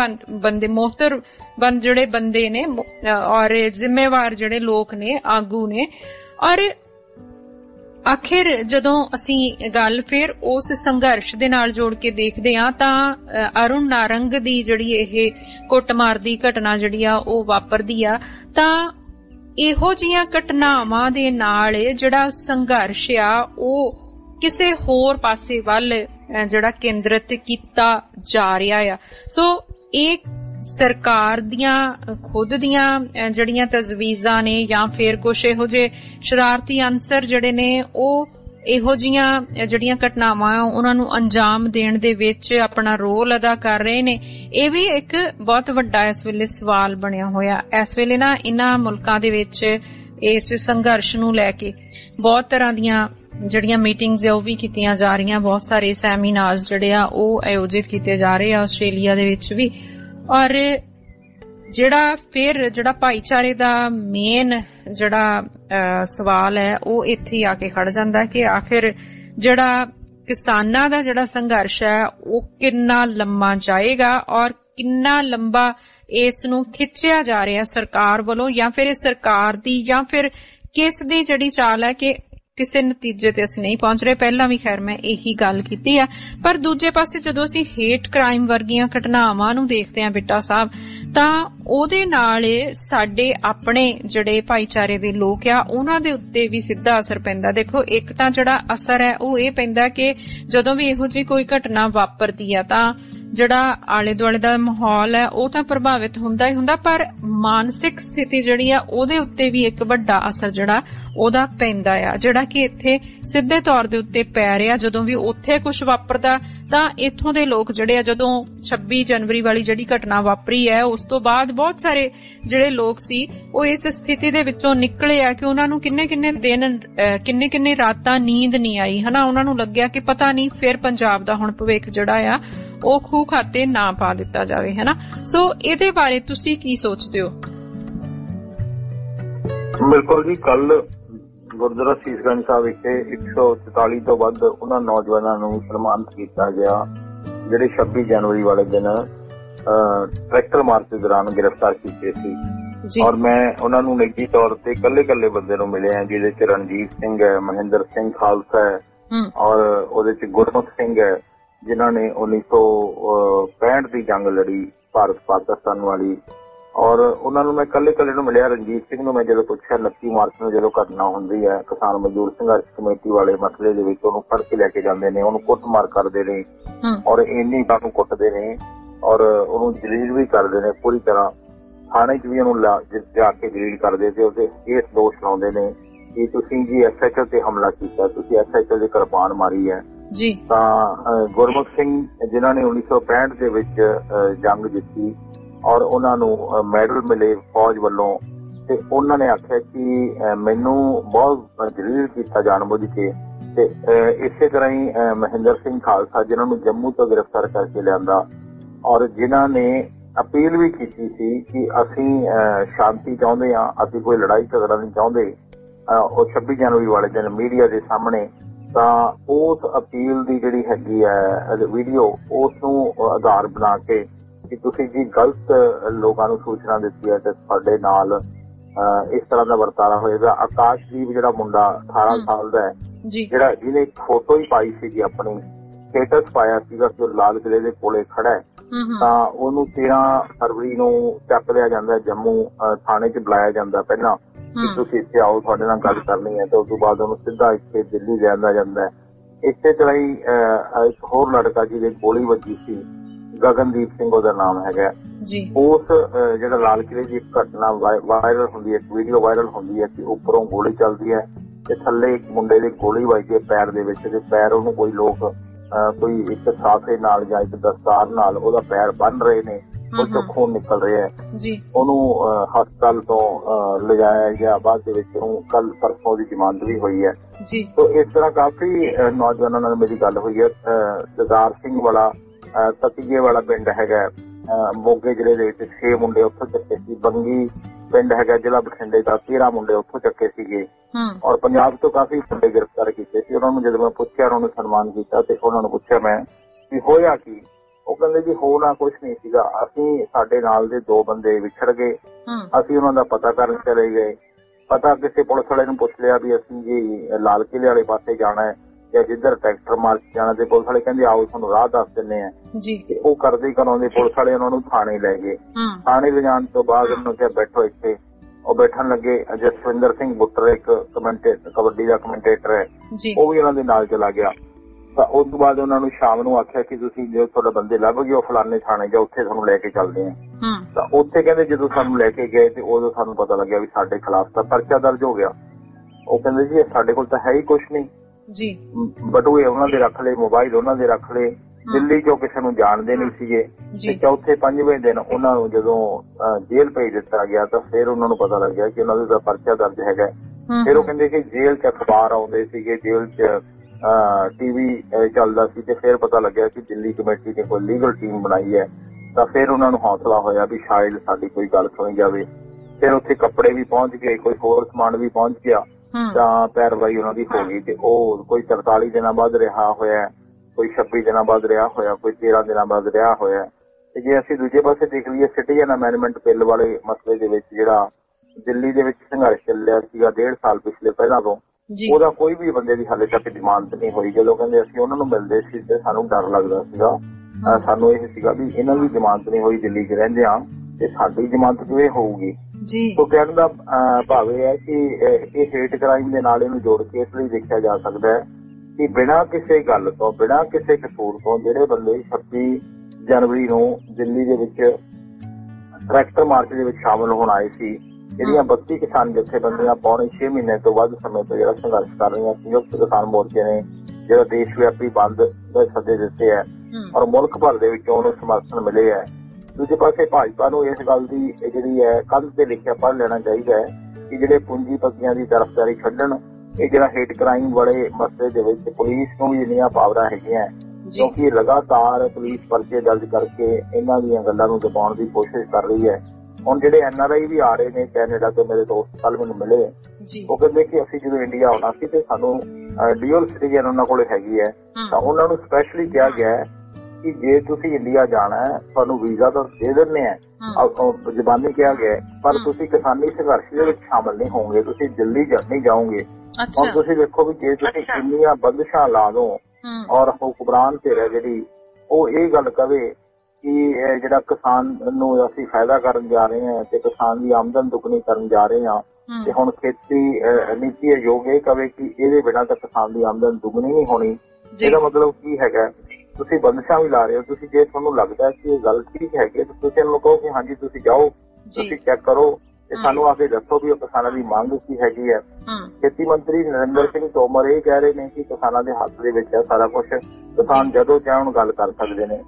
ਮੋਹਤਰਬੰਦ ਜਿਹੜੇ ਬੰਦੇ ਨੇ ਔਰ ਜ਼ਿੰਮੇਵਾਰ ਜਿਹੜੇ ਲੋਕ ਨੇ, ਆਗੂ ਨੇ। ਔਰ ਆਖਿਰ ਜਦੋਂ ਅਸੀਂ ਗੱਲ ਫਿਰ ਉਸ ਸੰਘਰਸ਼ ਦੇ ਨਾਲ ਜੋੜ ਕੇ ਦੇਖਦੇ ਹਾਂ ਤਾਂ ਅਰੁਣ ਨਾਰੰਗ ਦੀ ਜਿਹੜੀ ਇਹ ਕੁੱਟਮਾਰ ਦੀ ਘਟਨਾ ਜਿਹੜੀ ਆ ਉਹ ਵਾਪਰਦੀ ਆ, ਤਾਂ ਇਹੋ ਜਿਹੀਆਂ ਘਟਨਾਵਾਂ ਦੇ ਨਾਲ ਜਿਹੜਾ ਸੰਘਰਸ਼ ਆ ਉਹ ਕਿਸੇ ਹੋਰ ਪਾਸੇ ਵੱਲ ਜਿਹੜਾ ਕੇਂਦਰਿਤ ਕੀਤਾ ਜਾ ਰਿਹਾ ਆ। ਸੋ ਇਹ ਸਰਕਾਰ ਦੀਆਂ ਖੁਦ ਦੀਆਂ ਜਿਹੜੀਆਂ ਤਜਵੀਜ਼ਾਂ ਨੇ ਜਾਂ ਫਿਰ ਕੁਛ ਇਹੋ ਜਿਹੇ ਸ਼ਰਾਰਤੀ ਅਨਸਰ ਜਿਹੜੇ ਨੇ ਉਹ ਇਹੋ ਜਿਹੀਆਂ ਜਿਹੜੀਆਂ ਘਟਨਾਵਾਂ ਉਹਨਾਂ ਨੂੰ ਅੰਜਾਮ ਦੇਣ ਦੇ ਵਿੱਚ ਆਪਣਾ ਰੋਲ ਅਦਾ ਕਰ ਰਹੇ ਨੇ। ਇਹ ਵੀ ਇੱਕ ਬਹੁਤ ਵੱਡਾ ਇਸ ਵੇਲੇ ਸਵਾਲ ਬਣਿਆ ਹੋਇਆ। ਇਸ ਵੇਲੇ ਨਾ ਇਹਨਾਂ ਮੁਲਕਾਂ ਦੇ ਵਿੱਚ ਇਸ ਸੰਘਰਸ਼ ਨੂੰ ਲੈ ਕੇ ਬਹੁਤ ਤਰ੍ਹਾਂ ਦੀਆਂ ਜਿਹੜੀਆਂ ਮੀਟਿੰਗਸ ਆ ਉਹ ਵੀ ਕੀਤੀਆਂ ਜਾ ਰਹੀਆਂ। ਬਹੁਤ ਸਾਰੇ ਸੈਮੀਨਾਰਸ ਜਿਹੜੇ ਆ ਉਹ ਆਯੋਜਿਤ ਕੀਤੇ ਜਾ ਰਹੇ ਆ ਆਸਟ੍ਰੇਲੀਆ ਦੇ ਵਿੱਚ ਵੀ। ਔਰ ਜਿਹੜਾ ਭਾਈਚਾਰੇ ਦਾ ਮੇਨ ਜਿਹੜਾ ਸਵਾਲ ਹੈ ਉਹ ਇੱਥੇ ਹੀ ਆ ਕੇ ਖੜ ਜਾਂਦਾ ਕਿ ਆਖਿਰ ਜਿਹੜਾ ਕਿਸਾਨਾਂ ਦਾ ਜਿਹੜਾ ਸੰਘਰਸ਼ ਹੈ ਉਹ ਕਿੰਨਾ ਲੰਮਾ ਜਾਏਗਾ ਔਰ ਕਿੰਨਾ ਲੰਬਾ ਇਸ ਨੂੰ ਖਿੱਚਿਆ ਜਾ ਰਿਹਾ ਸਰਕਾਰ ਵੱਲੋਂ, ਜਾਂ ਫਿਰ ਇਹ ਸਰਕਾਰ ਦੀ ਜਾਂ ਫਿਰ ਕਿਸ ਦੀ ਜਿਹੜੀ ਚਾਲ ਹੈ ਕਿ ਕਿਸੇ ਨਤੀਜੇ ਤੇ ਅਸੀਂ ਨਹੀਂ ਪਹੁੰਚ ਰਹੇ। ਪਹਿਲਾਂ ਵੀ ਖੈਰ ਮੈਂ ਇਹੀ ਗੱਲ ਕੀਤੀ ਆ। ਪਰ ਦੂਜੇ ਪਾਸੇ ਜਦੋਂ ਅਸੀਂ ਹੇਟ ਕ੍ਰਾਈਮ ਵਰਗੀਆਂ ਘਟਨਾਵਾਂ ਨੂੰ ਦੇਖਦੇ ਹਾਂ ਬਿੱਟਾ ਸਾਹਿਬ, ਤਾਂ ਉਹਦੇ ਨਾਲ ਸਾਡੇ ਆਪਣੇ ਜਿਹੜੇ ਭਾਈਚਾਰੇ ਦੇ ਲੋਕ ਆ ਉਹਨਾਂ ਦੇ ਉੱਤੇ ਵੀ ਸਿੱਧਾ ਅਸਰ ਪੈਂਦਾ। ਦੇਖੋ ਇੱਕ ਤਾਂ ਜਿਹੜਾ ਅਸਰ ਹੈ ਉਹ ਇਹ ਪੈਂਦਾ ਕਿ ਜਦੋਂ ਵੀ ਇਹੋ ਜਿਹੀ ਕੋਈ ਘਟਨਾ ਵਾਪਰਦੀ ਆ ਤਾਂ ਜਿਹੜਾ ਆਲੇ ਦੁਆਲੇ ਦਾ ਮਾਹੌਲ ਹੈ ਉਹ ਤਾਂ ਪ੍ਰਭਾਵਿਤ ਹੁੰਦਾ ਹੀ ਹੁੰਦਾ, ਪਰ ਮਾਨਸਿਕ ਸਥਿਤੀ ਜਿਹੜੀ ਆ ਉਹਦੇ ਉੱਤੇ ਵੀ ਇੱਕ ਵੱਡਾ ਅਸਰ ਜਿਹੜਾ ਉਹਦਾ ਪੈਂਦਾ ਆ, ਜਿਹੜਾ ਕਿ ਇੱਥੇ ਸਿੱਧੇ ਤੌਰ ਦੇ ਉੱਤੇ ਪੈ ਰਿਹਾ। ਜਦੋਂ ਵੀ ਉੱਥੇ ਕੁਝ ਵਾਪਰਦਾ ਤਾਂ ਇੱਥੋਂ ਦੇ ਲੋਕ ਜਿਹੜੇ ਆ, ਜਦੋਂ 26 ਜਨਵਰੀ ਵਾਲੀ ਜਿਹੜੀ ਘਟਨਾ ਵਾਪਰੀ ਹੈ ਉਸ ਤੋਂ ਬਾਅਦ ਬਹੁਤ ਸਾਰੇ ਜਿਹੜੇ ਲੋਕ ਸੀ ਉਹ ਇਸ ਸਥਿਤੀ ਦੇ ਵਿੱਚੋਂ ਨਿਕਲੇ ਆ ਕਿ ਉਹਨਾਂ ਨੂੰ ਕਿੰਨੇ ਦਿਨ ਕਿੰਨੇ ਰਾਤਾਂ ਨੀਂਦ ਨਹੀਂ ਆਈ ਹਨਾ। ਉਹਨਾਂ ਨੂੰ ਲੱਗਿਆ ਕਿ ਪਤਾ ਨਹੀਂ ਫਿਰ ਪੰਜਾਬ ਦਾ ਹੁਣ ਭਵਿੱਖ ਜਿਹੜਾ ਆ ਉਹ ਖੂਹ ਖਾਤੇ ਨਾ ਪਾ ਦਿੱਤਾ ਜਾਵੇ ਹਨਾ। ਸੋ ਇਹਦੇ ਬਾਰੇ ਤੁਸੀਂ ਕੀ ਸੋਚਦੇ ਹੋ? ਬਿਲਕੁਲ ਜੀ, ਕੱਲ ਗੁਰਦੁਆਰਾ ਸੀਸਗੰਜ ਸਾਹਿਬ ਵਿਖੇ 144 ਤੋਂ ਵੱਧ ਉਹਨਾਂ ਨੌਜਵਾਨਾਂ ਨੂੰ ਸਨਮਾਨਿਤ ਕੀਤਾ ਗਿਆ ਜਿਹੜੇ 26 ਜਨਵਰੀ ਵਾਲੇ ਦਿਨ ਟਰੈਕਟਰ ਮਾਰਚ ਦੇ ਦੌਰਾਨ ਗ੍ਰਿਫਤਾਰ ਕੀਤੇ ਸੀ। ਔਰ ਮੈਂ ਉਹਨਾਂ ਨੂੰ ਨਿੱਜੀ ਤੌਰ ਤੇ ਕੱਲੇ ਬੰਦੇ ਨੂੰ ਮਿਲਿਆ, ਜਿਹਦੇ ਚ ਰਣਜੀਤ ਸਿੰਘ ਹੈ, ਮਹਿੰਦਰ ਸਿੰਘ ਖਾਲਸਾ ਹੈ ਔਰ ਉਹਦੇ ਚ ਗੁਰਮੁਖ ਸਿੰਘ ਹੈ, ਜਿਨ੍ਹਾਂ ਨੇ 1965 ਦੀ ਜੰਗ ਲੜੀ ਭਾਰਤ ਪਾਕਿਸਤਾਨ ਵਾਲੀ। ਔਰ ਉਹਨਾਂ ਨੂੰ ਮੈਂ ਕੱਲੇ ਨੂੰ ਮਿਲਿਆ। ਰਣਜੀਤ ਸਿੰਘ ਨੂੰ ਮੈਂ ਜਦੋਂ ਪੁੱਛਿਆ 29 ਮਾਰਚ ਨੂੰ ਜਦੋਂ ਘਟਨਾ ਹੁੰਦੀ ਹੈ ਕਿਸਾਨ ਮਜ਼ਦੂਰ ਸੰਘਰਸ਼ ਕਮੇਟੀ ਵਾਲੇ ਮਸਲੇ ਦੇ ਵਿੱਚ ਉਹਨੂੰ ਫੜ ਕੇ ਲੈ ਕੇ ਜਾਂਦੇ ਨੇ, ਉਹਨੂੰ ਕੁੱਟਮਾਰ ਕਰਦੇ ਨੇ ਔਰ ਇੰਨੀ ਤਾਂ ਨੂੰ ਕੁੱਟਦੇ ਨੇ ਔਰ ਉਹਨੂੰ ਜਲੀਲ ਵੀ ਕਰਦੇ ਨੇ ਪੂਰੀ ਤਰ੍ਹਾਂ। ਥਾਣੇ 'ਚ ਵੀ ਉਹਨੂੰ ਜਾ ਕੇ ਜਲੀਲ ਕਰਦੇ ਤੇ ਉਹਦੇ ਇਸ ਦੋਸ਼ ਲਾਉਂਦੇ ਨੇ ਕਿ ਤੁਸੀਂ ਜੀ SHO ਤੇ ਹਮਲਾ ਕੀਤਾ, ਤੁਸੀਂ SHO ਦੀ ਕਿਰਪਾਨ ਮਾਰੀ ਹੈ ਜੀ। ਤਾਂ ਗੁਰਮੁਖ ਸਿੰਘ ਜਿਨ੍ਹਾਂ ਨੇ 1965 ਦੇ ਵਿੱਚ ਜੰਗ ਜਿੱਤੀ ਔਰ ਉਹਨਾਂ ਨੂੰ ਮੈਡਲ ਮਿਲੇ ਫੌਜ ਵੱਲੋਂ, ਤੇ ਉਹਨਾਂ ਨੇ ਆਖਿਆ ਕਿ ਮੈਨੂੰ ਬਹੁਤ ਜਲੀਲ ਕੀਤਾ ਜਾਣਬੁੱਝ ਕੇ। ਤੇ ਇਸੇ ਤਰ੍ਹਾਂ ਹੀ ਮਹਿੰਦਰ ਸਿੰਘ ਖਾਲਸਾ ਜਿਨ੍ਹਾਂ ਨੂੰ ਜੰਮੂ ਤੋਂ ਗ੍ਰਿਫਤਾਰ ਕਰਕੇ ਲਿਆਂਦਾ ਔਰ ਜਿਨ੍ਹਾਂ ਨੇ ਅਪੀਲ ਵੀ ਕੀਤੀ ਸੀ ਕਿ ਅਸੀਂ ਸ਼ਾਂਤੀ ਚਾਹੁੰਦੇ ਹਾਂ, ਅਸੀਂ ਕੋਈ ਲੜਾਈ ਝਗੜਾ ਨਹੀਂ ਚਾਹੁੰਦੇ। ਉਹ 26 ਜਨਵਰੀ ਵਾਲੇ ਦਿਨ ਮੀਡੀਆ ਦੇ ਸਾਹਮਣੇ ਤਾਂ ਉਸ ਅਪੀਲ ਦੀ ਜਿਹੜੀ ਹੈਗੀ ਹੈ ਵੀਡੀਓ, ਉਸ ਨੂੰ ਆਧਾਰ ਬਣਾ ਕੇ ਕਿ ਤੁਸੀਂ ਜੀ ਗਲਤ ਲੋਕਾਂ ਨੂੰ ਸੂਚਨਾ ਦਿੱਤੀ ਹੈ ਤੇ ਸਾਡੇ ਨਾਲ ਇਸ ਤਰ੍ਹਾਂ ਦਾ ਵਰਤਾਰਾ ਹੋਏਗਾ। ਆਕਾਸ਼ਦੀਪ ਜਿਹੜਾ ਮੁੰਡਾ 18 ਸਾਲ ਦਾ ਹੈ, ਜਿਹਨੇ ਇੱਕ ਫੋਟੋ ਹੀ ਪਾਈ ਸੀਗੀ ਆਪਣੀ ਸਟੇਟਸ ਪਾਇਆ ਸੀਗਾ ਕਿ ਉਹ ਲਾਲ ਕਿਲੇ ਦੇ ਕੋਲੇ ਖੜਾ ਹੈ, ਤਾਂ ਉਹਨੂੰ 13 ਫਰਵਰੀ ਨੂੰ ਚੱਕ ਲਿਆ ਜਾਂਦਾ, ਜੰਮੂ ਥਾਣੇ 'ਚ ਬੁਲਾਇਆ ਜਾਂਦਾ ਪਹਿਲਾਂ ਕਿ ਤੁਸੀਂ ਇੱਥੇ ਆਓ, ਤੁਹਾਡੇ ਨਾਲ ਗੱਲ ਕਰਨੀ ਹੈ, ਤੇ ਉਸ ਤੋਂ ਬਾਅਦ ਉਹਨੂੰ ਸਿੱਧਾ ਇੱਥੇ ਦਿੱਲੀ ਲਿਆਂਦਾ ਜਾਂਦਾ। ਇਸੇ ਤਰ੍ਹਾਂ ਹੀ ਇੱਕ ਹੋਰ ਲੜਕਾ ਜਿਹਦੇ ਗੋਲੀ ਵੱਜੀ ਸੀ, ਗਗਨਦੀਪ ਸਿੰਘ ਉਹਦਾ ਨਾਮ ਹੈਗਾ, ਉਸ ਜਿਹੜਾ ਲਾਲ ਕਿਲੇ ਦੀ ਇੱਕ ਘਟਨਾ ਵਾਇਰਲ ਹੁੰਦੀ ਹੈ, ਇੱਕ ਵੀਡੀਓ ਵਾਇਰਲ ਹੁੰਦੀ ਹੈ ਕਿ ਉੱਪਰੋਂ ਗੋਲੀ ਚੱਲਦੀ ਹੈ ਤੇ ਥੱਲੇ ਇੱਕ ਮੁੰਡੇ ਦੀ ਗੋਲੀ ਵੱਜਦੀ ਹੈ ਪੈਰ ਦੇ ਵਿੱਚ, ਤੇ ਪੈਰ ਉਹਨੂੰ ਕੋਈ ਲੋਕ ਕੋਈ ਇੱਕ ਸਾਫੇ ਨਾਲ ਜਾਂ ਇੱਕ ਦਸਤਾਰ ਨਾਲ ਉਹਦਾ ਪੈਰ ਬੰਨ ਰਹੇ ਨੇ, ਉਹ ਚੋਂ ਖੂਨ ਨਿਕਲ ਰਿਹਾ ਹੈ। ਉਹਨੂੰ ਹਸਪਤਾਲ ਤੋਂ ਲਿਜਾਇਆ ਗਿਆ, ਬਾਅਦ ਦੇ ਵਿੱਚ ਉਹਨੂੰ ਕੱਲ ਪਰਸੋਂ ਦੀ ਜ਼ਮਾਨਤ ਵੀ ਹੋਈ ਹੈ। ਤੋ ਇਸ ਤਰ੍ਹਾਂ ਕਾਫੀ ਨੌਜਵਾਨਾਂ ਨਾਲ ਮੇਰੀ ਗੱਲ ਹੋਈ ਹੈ। ਸਰਦਾਰ ਸਿੰਘ ਵਾਲਾ ਤਤੀਏ ਵਾਲਾ ਪਿੰਡ ਹੈਗਾ ਮੋਗੇ ਜ਼ਿਲ੍ਹੇ ਦੇ ਵਿੱਚ, 6 ਮੁੰਡੇ ਉੱਥੋਂ ਚੱਕੇ ਸੀ। ਬੰਗੀ ਪਿੰਡ ਹੈਗਾ ਜ਼ਿਲ੍ਹਾ ਬਠਿੰਡੇ ਦਾ, 13 ਮੁੰਡੇ ਉੱਥੋਂ ਚੱਕੇ ਸੀਗੇ, ਔਰ ਪੰਜਾਬ ਤੋਂ ਕਾਫੀ ਮੁੰਡੇ ਗ੍ਰਿਫਤਾਰ ਕੀਤੇ ਸੀ। ਉਹਨਾਂ ਨੂੰ ਜਦੋਂ ਮੈਂ ਪੁੱਛਿਆ, ਉਹਨਾਂ ਨੂੰ ਸਨਮਾਨ ਕੀਤਾ ਤੇ ਉਹਨਾਂ ਨੂੰ ਪੁੱਛਿਆ ਮੈਂ ਵੀ ਹੋਇਆ ਕੀ, ਉਹ ਕਹਿੰਦੇ ਜੀ ਹੋਣਾ ਕੁਛ ਨਹੀਂ ਸੀਗਾ, ਅਸੀਂ ਸਾਡੇ ਨਾਲ ਦੇ 2 ਬੰਦੇ ਵਿਛੜ ਗਏ, ਅਸੀਂ ਉਹਨਾਂ ਦਾ ਪਤਾ ਕਰਨ ਚਲੇ ਗਏ, ਪਤਾ ਕਿਸੇ ਪੁਲਿਸ ਵਾਲੇ ਨੂੰ ਪੁੱਛ ਲਿਆ ਵੀ ਅਸੀਂ ਜੀ ਲਾਲ ਕਿਲੇ ਵਾਲੇ ਪਾਸੇ ਜਾਣਾ ਹੈ ਜਾਂ ਜਿੱਧਰ ਟਰੈਕਟਰ ਮਾਰਚ ਜਾਣਾ, ਤੇ ਪੁਲਿਸ ਵਾਲੇ ਕਹਿੰਦੇ ਆਓ ਤੁਹਾਨੂੰ ਰਾਹ ਦੱਸ ਦਿੰਦੇ ਆ। ਤੇ ਉਹ ਕਰਦੇ ਕਰਾਉਂਦੇ ਪੁਲਿਸ ਵਾਲੇ ਉਹਨਾਂ ਨੂੰ ਥਾਣੇ ਲੈ ਗਏ। ਥਾਣੇ ਲਿਜਾਣ ਤੋਂ ਬਾਅਦ ਉਹਨਾਂ ਨੂੰ ਕਿਹਾ ਬੈਠੋ ਇੱਥੇ, ਉਹ ਬੈਠਣ ਲੱਗੇ। ਜਸਵਿੰਦਰ ਸਿੰਘ ਬੁੱਟਰ ਇੱਕ ਕਬੱਡੀ ਦਾ ਕਮੈਂਟੇਟਰ ਹੈ, ਉਹ ਵੀ ਉਹਨਾਂ ਦੇ ਨਾਲ ਚਲਾ ਗਿਆ। ਤਾਂ ਉਸ ਤੋਂ ਬਾਅਦ ਉਹਨਾਂ ਨੂੰ ਸ਼ਾਮ ਨੂੰ ਆਖਿਆ ਕਿ ਤੁਸੀਂ ਜੇ ਤੁਹਾਡੇ ਬੰਦੇ ਲੱਭ ਗਏ ਉਹ ਫਲਾਣੇ ਥਾਣੇ ਜਾਂ ਉੱਥੇ ਤੁਹਾਨੂੰ ਲੈ ਕੇ ਚੱਲਦੇ ਆ। ਤਾਂ ਉੱਥੇ ਕਹਿੰਦੇ ਜਦੋਂ ਸਾਨੂੰ ਲੈ ਕੇ ਗਏ ਤੇ ਉਦੋਂ ਸਾਨੂੰ ਪਤਾ ਲੱਗਿਆ ਵੀ ਸਾਡੇ ਖਿਲਾਫ ਤਾਂ ਪਰਚਾ ਦਰਜ ਹੋ ਗਿਆ। ਉਹ ਕਹਿੰਦੇ ਜੀ ਸਾਡੇ ਕੋਲ ਤਾਂ ਹੈ ਹੀ ਕੁਛ ਨਹੀਂ ਜੀ, ਬਟੂਏ ਉਹਨਾਂ ਦੇ ਰੱਖ ਲਏ, ਮੋਬਾਈਲ ਉਹਨਾਂ ਦੇ ਰੱਖ ਲਏ, ਦਿੱਲੀ ਚੋਂ ਕਿਸੇ ਨੂੰ ਜਾਣਦੇ ਨਹੀਂ ਸੀਗੇ। ਤੇ ਚੌਥੇ 5ਵੇਂ ਦਿਨ ਉਹਨਾਂ ਨੂੰ ਜਦੋਂ ਜੇਲ੍ਹ ਭੇਜ ਦਿੱਤਾ ਗਿਆ ਤਾਂ ਫਿਰ ਉਹਨਾਂ ਨੂੰ ਪਤਾ ਲੱਗਿਆ ਕਿ ਉਹਨਾਂ ਦਾ ਪਰਚਾ ਦਰਜ ਹੈਗਾ। ਫਿਰ ਉਹ ਕਹਿੰਦੇ ਕਿ ਜੇਲ੍ਹ 'ਚ ਅਖਬਾਰ ਆਉਂਦੇ ਸੀਗੇ, ਜੇਲ੍ਹ 'ਚ TV ਚੱਲਦਾ ਸੀ, ਤੇ ਫਿਰ ਪਤਾ ਲੱਗਿਆ ਕਿ ਦਿੱਲੀ ਕਮੇਟੀ ਨੇ ਕੋਈ ਲੀਗਲ ਟੀਮ ਬਣਾਈ ਹੈ। ਤਾਂ ਫਿਰ ਉਹਨਾਂ ਨੂੰ ਹੌਸਲਾ ਹੋਇਆ ਵੀ ਸ਼ਾਇਦ ਸਾਡੀ ਕੋਈ ਗੱਲ ਸੁਣੀ ਜਾਵੇ। ਫਿਰ ਉੱਥੇ ਕੱਪੜੇ ਵੀ ਪਹੁੰਚ ਗਏ, ਕੋਈ ਹੋਰ ਸਮਾਨ ਵੀ ਪਹੁੰਚ ਗਿਆ, ਤਾਂ ਪੈਰਵਾਈ ਉਹਨਾਂ ਦੀ ਹੋ ਗਈ। ਤੇ ਉਹ ਕੋਈ 43 ਦਿਨਾਂ ਬਾਅਦ ਰਿਹਾ ਹੋਇਆ, ਕੋਈ 26 ਦਿਨਾਂ ਬਾਅਦ ਰਿਹਾ ਹੋਇਆ, ਕੋਈ 13 ਦਿਨਾਂ ਬਾਅਦ ਰਿਹਾ ਹੋਇਆ। ਤੇ ਜੇ ਅਸੀਂ ਦੂਜੇ ਪਾਸੇ ਦੇਖ ਲਈਏ, ਸਿਟੀਜ਼ਨ ਅਮੈਂਡਮੈਂਟ ਬਿੱਲ ਵਾਲੇ ਮਸਲੇ ਦੇ ਵਿੱਚ ਜਿਹੜਾ ਦਿੱਲੀ ਦੇ ਵਿੱਚ ਸੰਘਰਸ਼ ਚੱਲਿਆ ਸੀਗਾ 1.5 ਸਾਲ ਪਿਛਲੇ ਪਹਿਲਾਂ ਤੋਂ, ਉਹਦਾ ਕੋਈ ਵੀ ਬੰਦੇ ਦੀ ਹਾਲੇ ਤੱਕ ਜ਼ਮਾਨਤ ਨਹੀਂ ਹੋਈ। ਜਦੋਂ ਕਹਿੰਦੇ ਅਸੀਂ ਉਹਨਾਂ ਨੂੰ ਮਿਲਦੇ ਸੀ ਤੇ ਸਾਨੂੰ ਡਰ ਲੱਗਦਾ ਸੀਗਾ, ਸਾਨੂੰ ਇਹ ਸੀਗਾ ਵੀ ਇਹਨਾਂ ਦੀ ਜ਼ਮਾਨਤ ਨਹੀਂ ਹੋਈ, ਦਿੱਲੀ 'ਚ ਰਹਿੰਦੇ ਆ ਤੇ ਸਾਡੀ ਜ਼ਮਾਨਤ ਕਿਵੇਂ ਹੋਊਗੀ। ਤੋ ਕਹਿਣ ਦਾ ਭਾਵ ਇਹ ਹੈ ਕਿ ਇਹ ਹੇਟ ਕ੍ਰਾਈਮ ਦੇ ਨਾਲ ਇਹਨੂੰ ਜੋੜ ਕੇ ਇਸ ਲਈ ਦੇਖਿਆ ਜਾ ਸਕਦਾ ਹੈ ਕਿ ਬਿਨਾਂ ਕਿਸੇ ਗੱਲ ਤੋਂ, ਬਿਨਾਂ ਕਿਸੇ ਕਸੂਰ ਤੋਂ ਜਿਹੜੇ ਬੰਦੇ 26 ਜਨਵਰੀ ਨੂੰ ਦਿੱਲੀ ਦੇ ਵਿੱਚ ਟਰੈਕਟਰ ਮਾਰਚ ਦੇ ਵਿੱਚ ਸ਼ਾਮਲ ਹੋਣ ਆਏ ਸੀ, ਜਿਹੜੀਆਂ 32 ਕਿਸਾਨ ਜਥੇਬੰਦੀਆਂ ਪੌਣੇ 6 ਮਹੀਨੇ ਤੋਂ ਵੱਧ ਸਮੇਂ ਤੋਂ ਜਿਹੜਾ ਸੰਘਰਸ਼ ਕਰ ਰਹੀਆਂ, ਸੰਯੁਕਤ ਕਿਸਾਨ ਮੋਰਚੇ ਨੇ ਜਿਹੜਾ ਦੇਸ਼ ਵਿਆਪੀ ਬੰਦ ਦੇ ਸੱਦੇ ਦਿੱਤੇ ਹੈ ਔਰ ਮੁਲਕ ਭਰ ਦੇ ਵਿੱਚੋਂ ਉਹਨੂੰ ਸਮਰਥਨ ਮਿਲੇ ਹੈ। ਦੂਜੇ ਪਾਸੇ ਭਾਜਪਾ ਨੂੰ ਇਸ ਗੱਲ ਦੀ ਜਿਹੜੀ ਹੈ ਕੰਧ ਤੇ ਲਿਖਿਆ ਪੜ੍ਹ ਲੈਣਾ ਚਾਹੀਦਾ ਹੈ ਕਿ ਜਿਹੜੇ ਪੂੰਜੀਪਤੀਆਂ ਦੀ ਤਰਫਦਾਰੀ ਛੱਡਣ। ਇਹ ਜਿਹੜਾ ਹੇਟ ਕ੍ਰਾਈਮ ਵਾਲੇ ਮਸਲੇ ਦੇ ਵਿੱਚ ਪੁਲਿਸ ਨੂੰ ਵੀ ਇੰਨੀਆਂ ਪਾਵਰਾਂ ਹੈਗੀਆਂ, ਕਿਉਂਕਿ ਲਗਾਤਾਰ ਪੁਲਿਸ ਪਰਚੇ ਦਰਜ ਕਰਕੇ ਇਹਨਾਂ ਦੀਆਂ ਗੱਲਾਂ ਨੂੰ ਦਬਾਉਣ ਦੀ ਕੋਸ਼ਿਸ਼ ਕਰ ਰਹੀ ਹੈ। ਹੁਣ ਜਿਹੜੇ NRI ਵੀ ਆ ਰਹੇ ਨੇ ਕੈਨੇਡਾ ਤੋਂ, ਮੇਰੇ ਦੋਸਤ ਕੱਲ ਮੈਨੂੰ ਮਿਲੇ, ਉਹ ਕਹਿੰਦੇ ਕਿ ਅਸੀਂ ਜਦੋਂ ਇੰਡੀਆ ਆਉਣਾ ਸੀ ਤੇ ਸਾਨੂੰ ਡਿਊਅਲ ਸਿਟੀਜ਼ਨ ਉਹਨਾਂ ਕੋਲ ਹੈਗੀ ਹੈ, ਤਾਂ ਉਹਨਾਂ ਨੂੰ ਸਪੈਸ਼ਲੀ ਕਿਹਾ ਗਿਆ ਕਿ ਜੇ ਤੁਸੀਂ ਇੰਡੀਆ ਜਾਣਾ ਹੈ ਤੁਹਾਨੂੰ ਵੀਜ਼ਾ ਤਾਂ ਦੇ ਦਿੰਦੇ ਆ, ਜ਼ਬਾਨੀ ਕਿਹਾ ਗਿਆ, ਪਰ ਤੁਸੀਂ ਕਿਸਾਨੀ ਸੰਘਰਸ਼ ਦੇ ਵਿੱਚ ਸ਼ਾਮਲ ਨਹੀਂ ਹੋਵੋਗੇ, ਤੁਸੀਂ ਦਿੱਲੀ ਨਹੀਂ ਜਾਓਗੇ। ਹੁਣ ਤੁਸੀਂ ਦੇਖੋ ਵੀ ਜੇ ਤੁਸੀਂ ਇੰਨੀਆਂ ਬੰਦਸ਼ਾਂ ਲਾ ਦੋ ਔਰ ਹੁਕਮਰਾਨ ਧਿਰ ਹੈ ਜਿਹੜੀ ਉਹ ਇਹ ਗੱਲ ਕਵੇ ਕਿ ਜਿਹੜਾ ਕਿਸਾਨ ਨੂੰ ਅਸੀਂ ਫਾਇਦਾ ਕਰਨ ਜਾ ਰਹੇ ਹਾਂ ਤੇ ਕਿਸਾਨ ਦੀ ਆਮਦਨ ਦੁੱਗਣੀ ਕਰਨ ਜਾ ਰਹੇ ਹਾਂ, ਤੇ ਹੁਣ ਖੇਤੀ ਨੀਤੀ ਆਯੋਗ ਇਹ ਕਵੇ ਕਿ ਇਹਦੇ ਬਿਨਾਂ ਤਾਂ ਕਿਸਾਨ ਦੀ ਆਮਦਨ ਦੁੱਗਣੀ ਨਹੀਂ ਹੋਣੀ। ਇਹਦਾ ਮਤਲਬ ਕੀ ਹੈਗਾ, ਤੁਸੀਂ ਬੰਦਸ਼ਾਂ ਵੀ ਲਾ ਰਹੇ ਹੋ। ਤੁਸੀਂ ਜੇ ਤੁਹਾਨੂੰ ਲੱਗਦਾ ਕਿ ਇਹ ਗੱਲ ਠੀਕ ਹੈਗੀ ਤਾਂ ਤੁਸੀਂ ਇਹਨੂੰ ਕਹੋ ਕਿ ਹਾਂਜੀ ਤੁਸੀਂ ਜਾਓ, ਤੁਸੀਂ ਚੈੱਕ ਕਰੋ ਤੇ ਸਾਨੂੰ ਆ ਕੇ ਦੱਸੋ ਵੀ ਉਹ ਕਿਸਾਨਾਂ ਦੀ ਮੰਗ ਕੀ ਹੈਗੀ ਹੈ। ਖੇਤੀ ਮੰਤਰੀ ਨਰਿੰਦਰ ਸਿੰਘ ਤੋਮਰ ਇਹ ਕਹਿ ਰਹੇ ਨੇ ਕਿ ਕਿਸਾਨਾਂ ਦੇ ਹੱਥ ਦੇ ਵਿੱਚ ਹੈ ਸਾਰਾ ਕੁਛ, ਕਿਸਾਨ ਜਦੋਂ ਚਾਹਣ ਗੱਲ ਕਰ ਸਕਦੇ ਨੇ।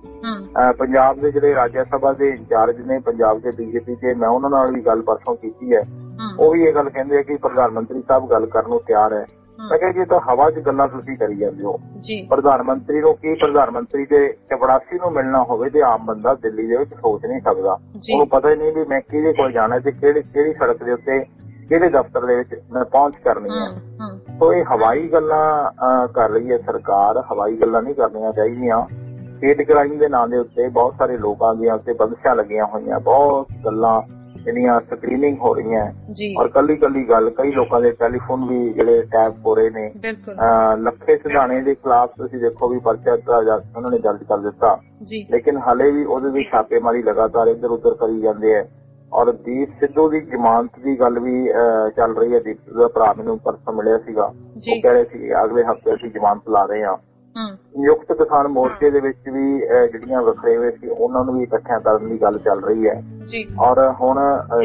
ਪੰਜਾਬ ਦੇ ਜਿਹੜੇ ਰਾਜ ਸਭਾ ਦੇ ਇੰਚਾਰਜ ਨੇ ਪੰਜਾਬ ਦੇ BJP ਦੇ, ਮੈਂ ਉਹਨਾਂ ਨਾਲ ਵੀ ਗੱਲ ਪਰਸੋਂ ਕੀਤੀ ਹੈ, ਉਹ ਵੀ ਇਹ ਗੱਲ ਕਹਿੰਦੇ ਆ ਕਿ ਪ੍ਰਧਾਨ ਮੰਤਰੀ ਸਾਹਿਬ ਗੱਲ ਕਰਨ ਨੂੰ ਤਿਆਰ ਹੈ। ਮੈਂ ਕਿਹਾ ਜੀ ਤਾਂ ਹਵਾ 'ਚ ਗੱਲਾਂ ਤੁਸੀਂ ਕਰੀ ਜਾਂਦੇ ਹੋ। ਪ੍ਰਧਾਨ ਮੰਤਰੀ ਨੂੰ ਕੀ, ਪ੍ਰਧਾਨ ਮੰਤਰੀ ਦੇ ਚਪੜਾਸੀ ਨੂੰ ਮਿਲਣਾ ਹੋਵੇ ਤੇ ਆਮ ਬੰਦਾ ਦਿੱਲੀ ਦੇ ਵਿੱਚ ਸੋਚ ਨਹੀਂ ਸਕਦਾ। ਉਹਨੂੰ ਪਤਾ ਹੀ ਨਹੀਂ ਵੀ ਮੈਂ ਕਿਹਦੇ ਕੋਲ ਜਾਣਾ ਤੇ ਕਿਹੜੀ ਸੜਕ ਦੇ ਉੱਤੇ ਕਿਹੜੇ ਦਫ਼ਤਰ ਦੇ ਵਿੱਚ ਮੈਂ ਪਹੁੰਚ ਕਰਨੀ ਹੈ। ਸੋ ਇਹ ਹਵਾਈ ਗੱਲਾਂ ਕਰ ਰਹੀ ਹੈ ਸਰਕਾਰ, ਹਵਾਈ ਗੱਲਾਂ ਨਹੀਂ ਕਰਨੀਆਂ ਚਾਹੀਦੀਆਂ। ਹੇਟ ਕ੍ਰਾਈਮ ਦੇ ਨਾਂ ਦੇ ਉੱਤੇ ਬਹੁਤ ਸਾਰੇ ਲੋਕਾਂ ਦੀਆਂ ਉੱਤੇ ਬੰਦਸ਼ਾਂ ਲੱਗੀਆਂ ਹੋਈਆਂ, ਬਹੁਤ ਗੱਲਾਂ ਜਿਹੜੀਆਂ ਸਕਰੀਨਿੰਗ ਹੋ ਰਹੀਆਂ ਔਰ ਕੱਲੀ ਗੱਲ ਕਈ ਲੋਕਾਂ ਦੇ ਟੈਲੀਫੋਨ ਵੀ ਜਿਹੜੇ ਟੈਪ ਹੋ ਰਹੇ ਨੇ। ਲੱਖੇ ਸਿਧਾਣੇ ਦੇ ਖਿਲਾਫ ਤੁਸੀਂ ਦੇਖੋ ਵੀ ਪਰਚਾ ਉਹਨਾਂ ਨੇ ਦਰਜ ਕਰ ਦਿੱਤਾ, ਲੇਕਿਨ ਹਾਲੇ ਵੀ ਉਹਦੇ ਦੀ ਛਾਪੇਮਾਰੀ ਲਗਾਤਾਰ ਇੱਧਰ ਉੱਧਰ ਕਰੀ ਜਾਂਦੇ ਹੈ। ਔਰ ਦੀਪ ਸਿੱਧੂ ਦੀ ਜ਼ਮਾਨਤ ਦੀ ਗੱਲ ਵੀ ਚੱਲ ਰਹੀ ਹੈ। ਦੀਪ ਸਿੱਧੂ ਦਾ ਭਰਾ ਮੈਨੂੰ ਪਰਸੋਂ ਮਿਲਿਆ ਸੀਗਾ, ਉਹ ਕਹਿ ਰਹੇ ਸੀ ਅਗਲੇ ਹਫ਼ਤੇ ਅਸੀਂ ਜ਼ਮਾਨਤ ਲਾ ਰਹੇ ਹਾਂ। ਸੰਯੁਕਤ ਕਿਸਾਨ ਮੋਰਚੇ ਦੇ ਵਿੱਚ ਵੀ ਜਿਹੜੀਆਂ ਵਖਰੇਵੇਂ ਸੀ ਉਹਨਾਂ ਨੂੰ ਵੀ ਇਕੱਠਿਆਂ ਕਰਨ ਦੀ ਗੱਲ ਚੱਲ ਰਹੀ ਹੈ। ਔਰ ਹੁਣ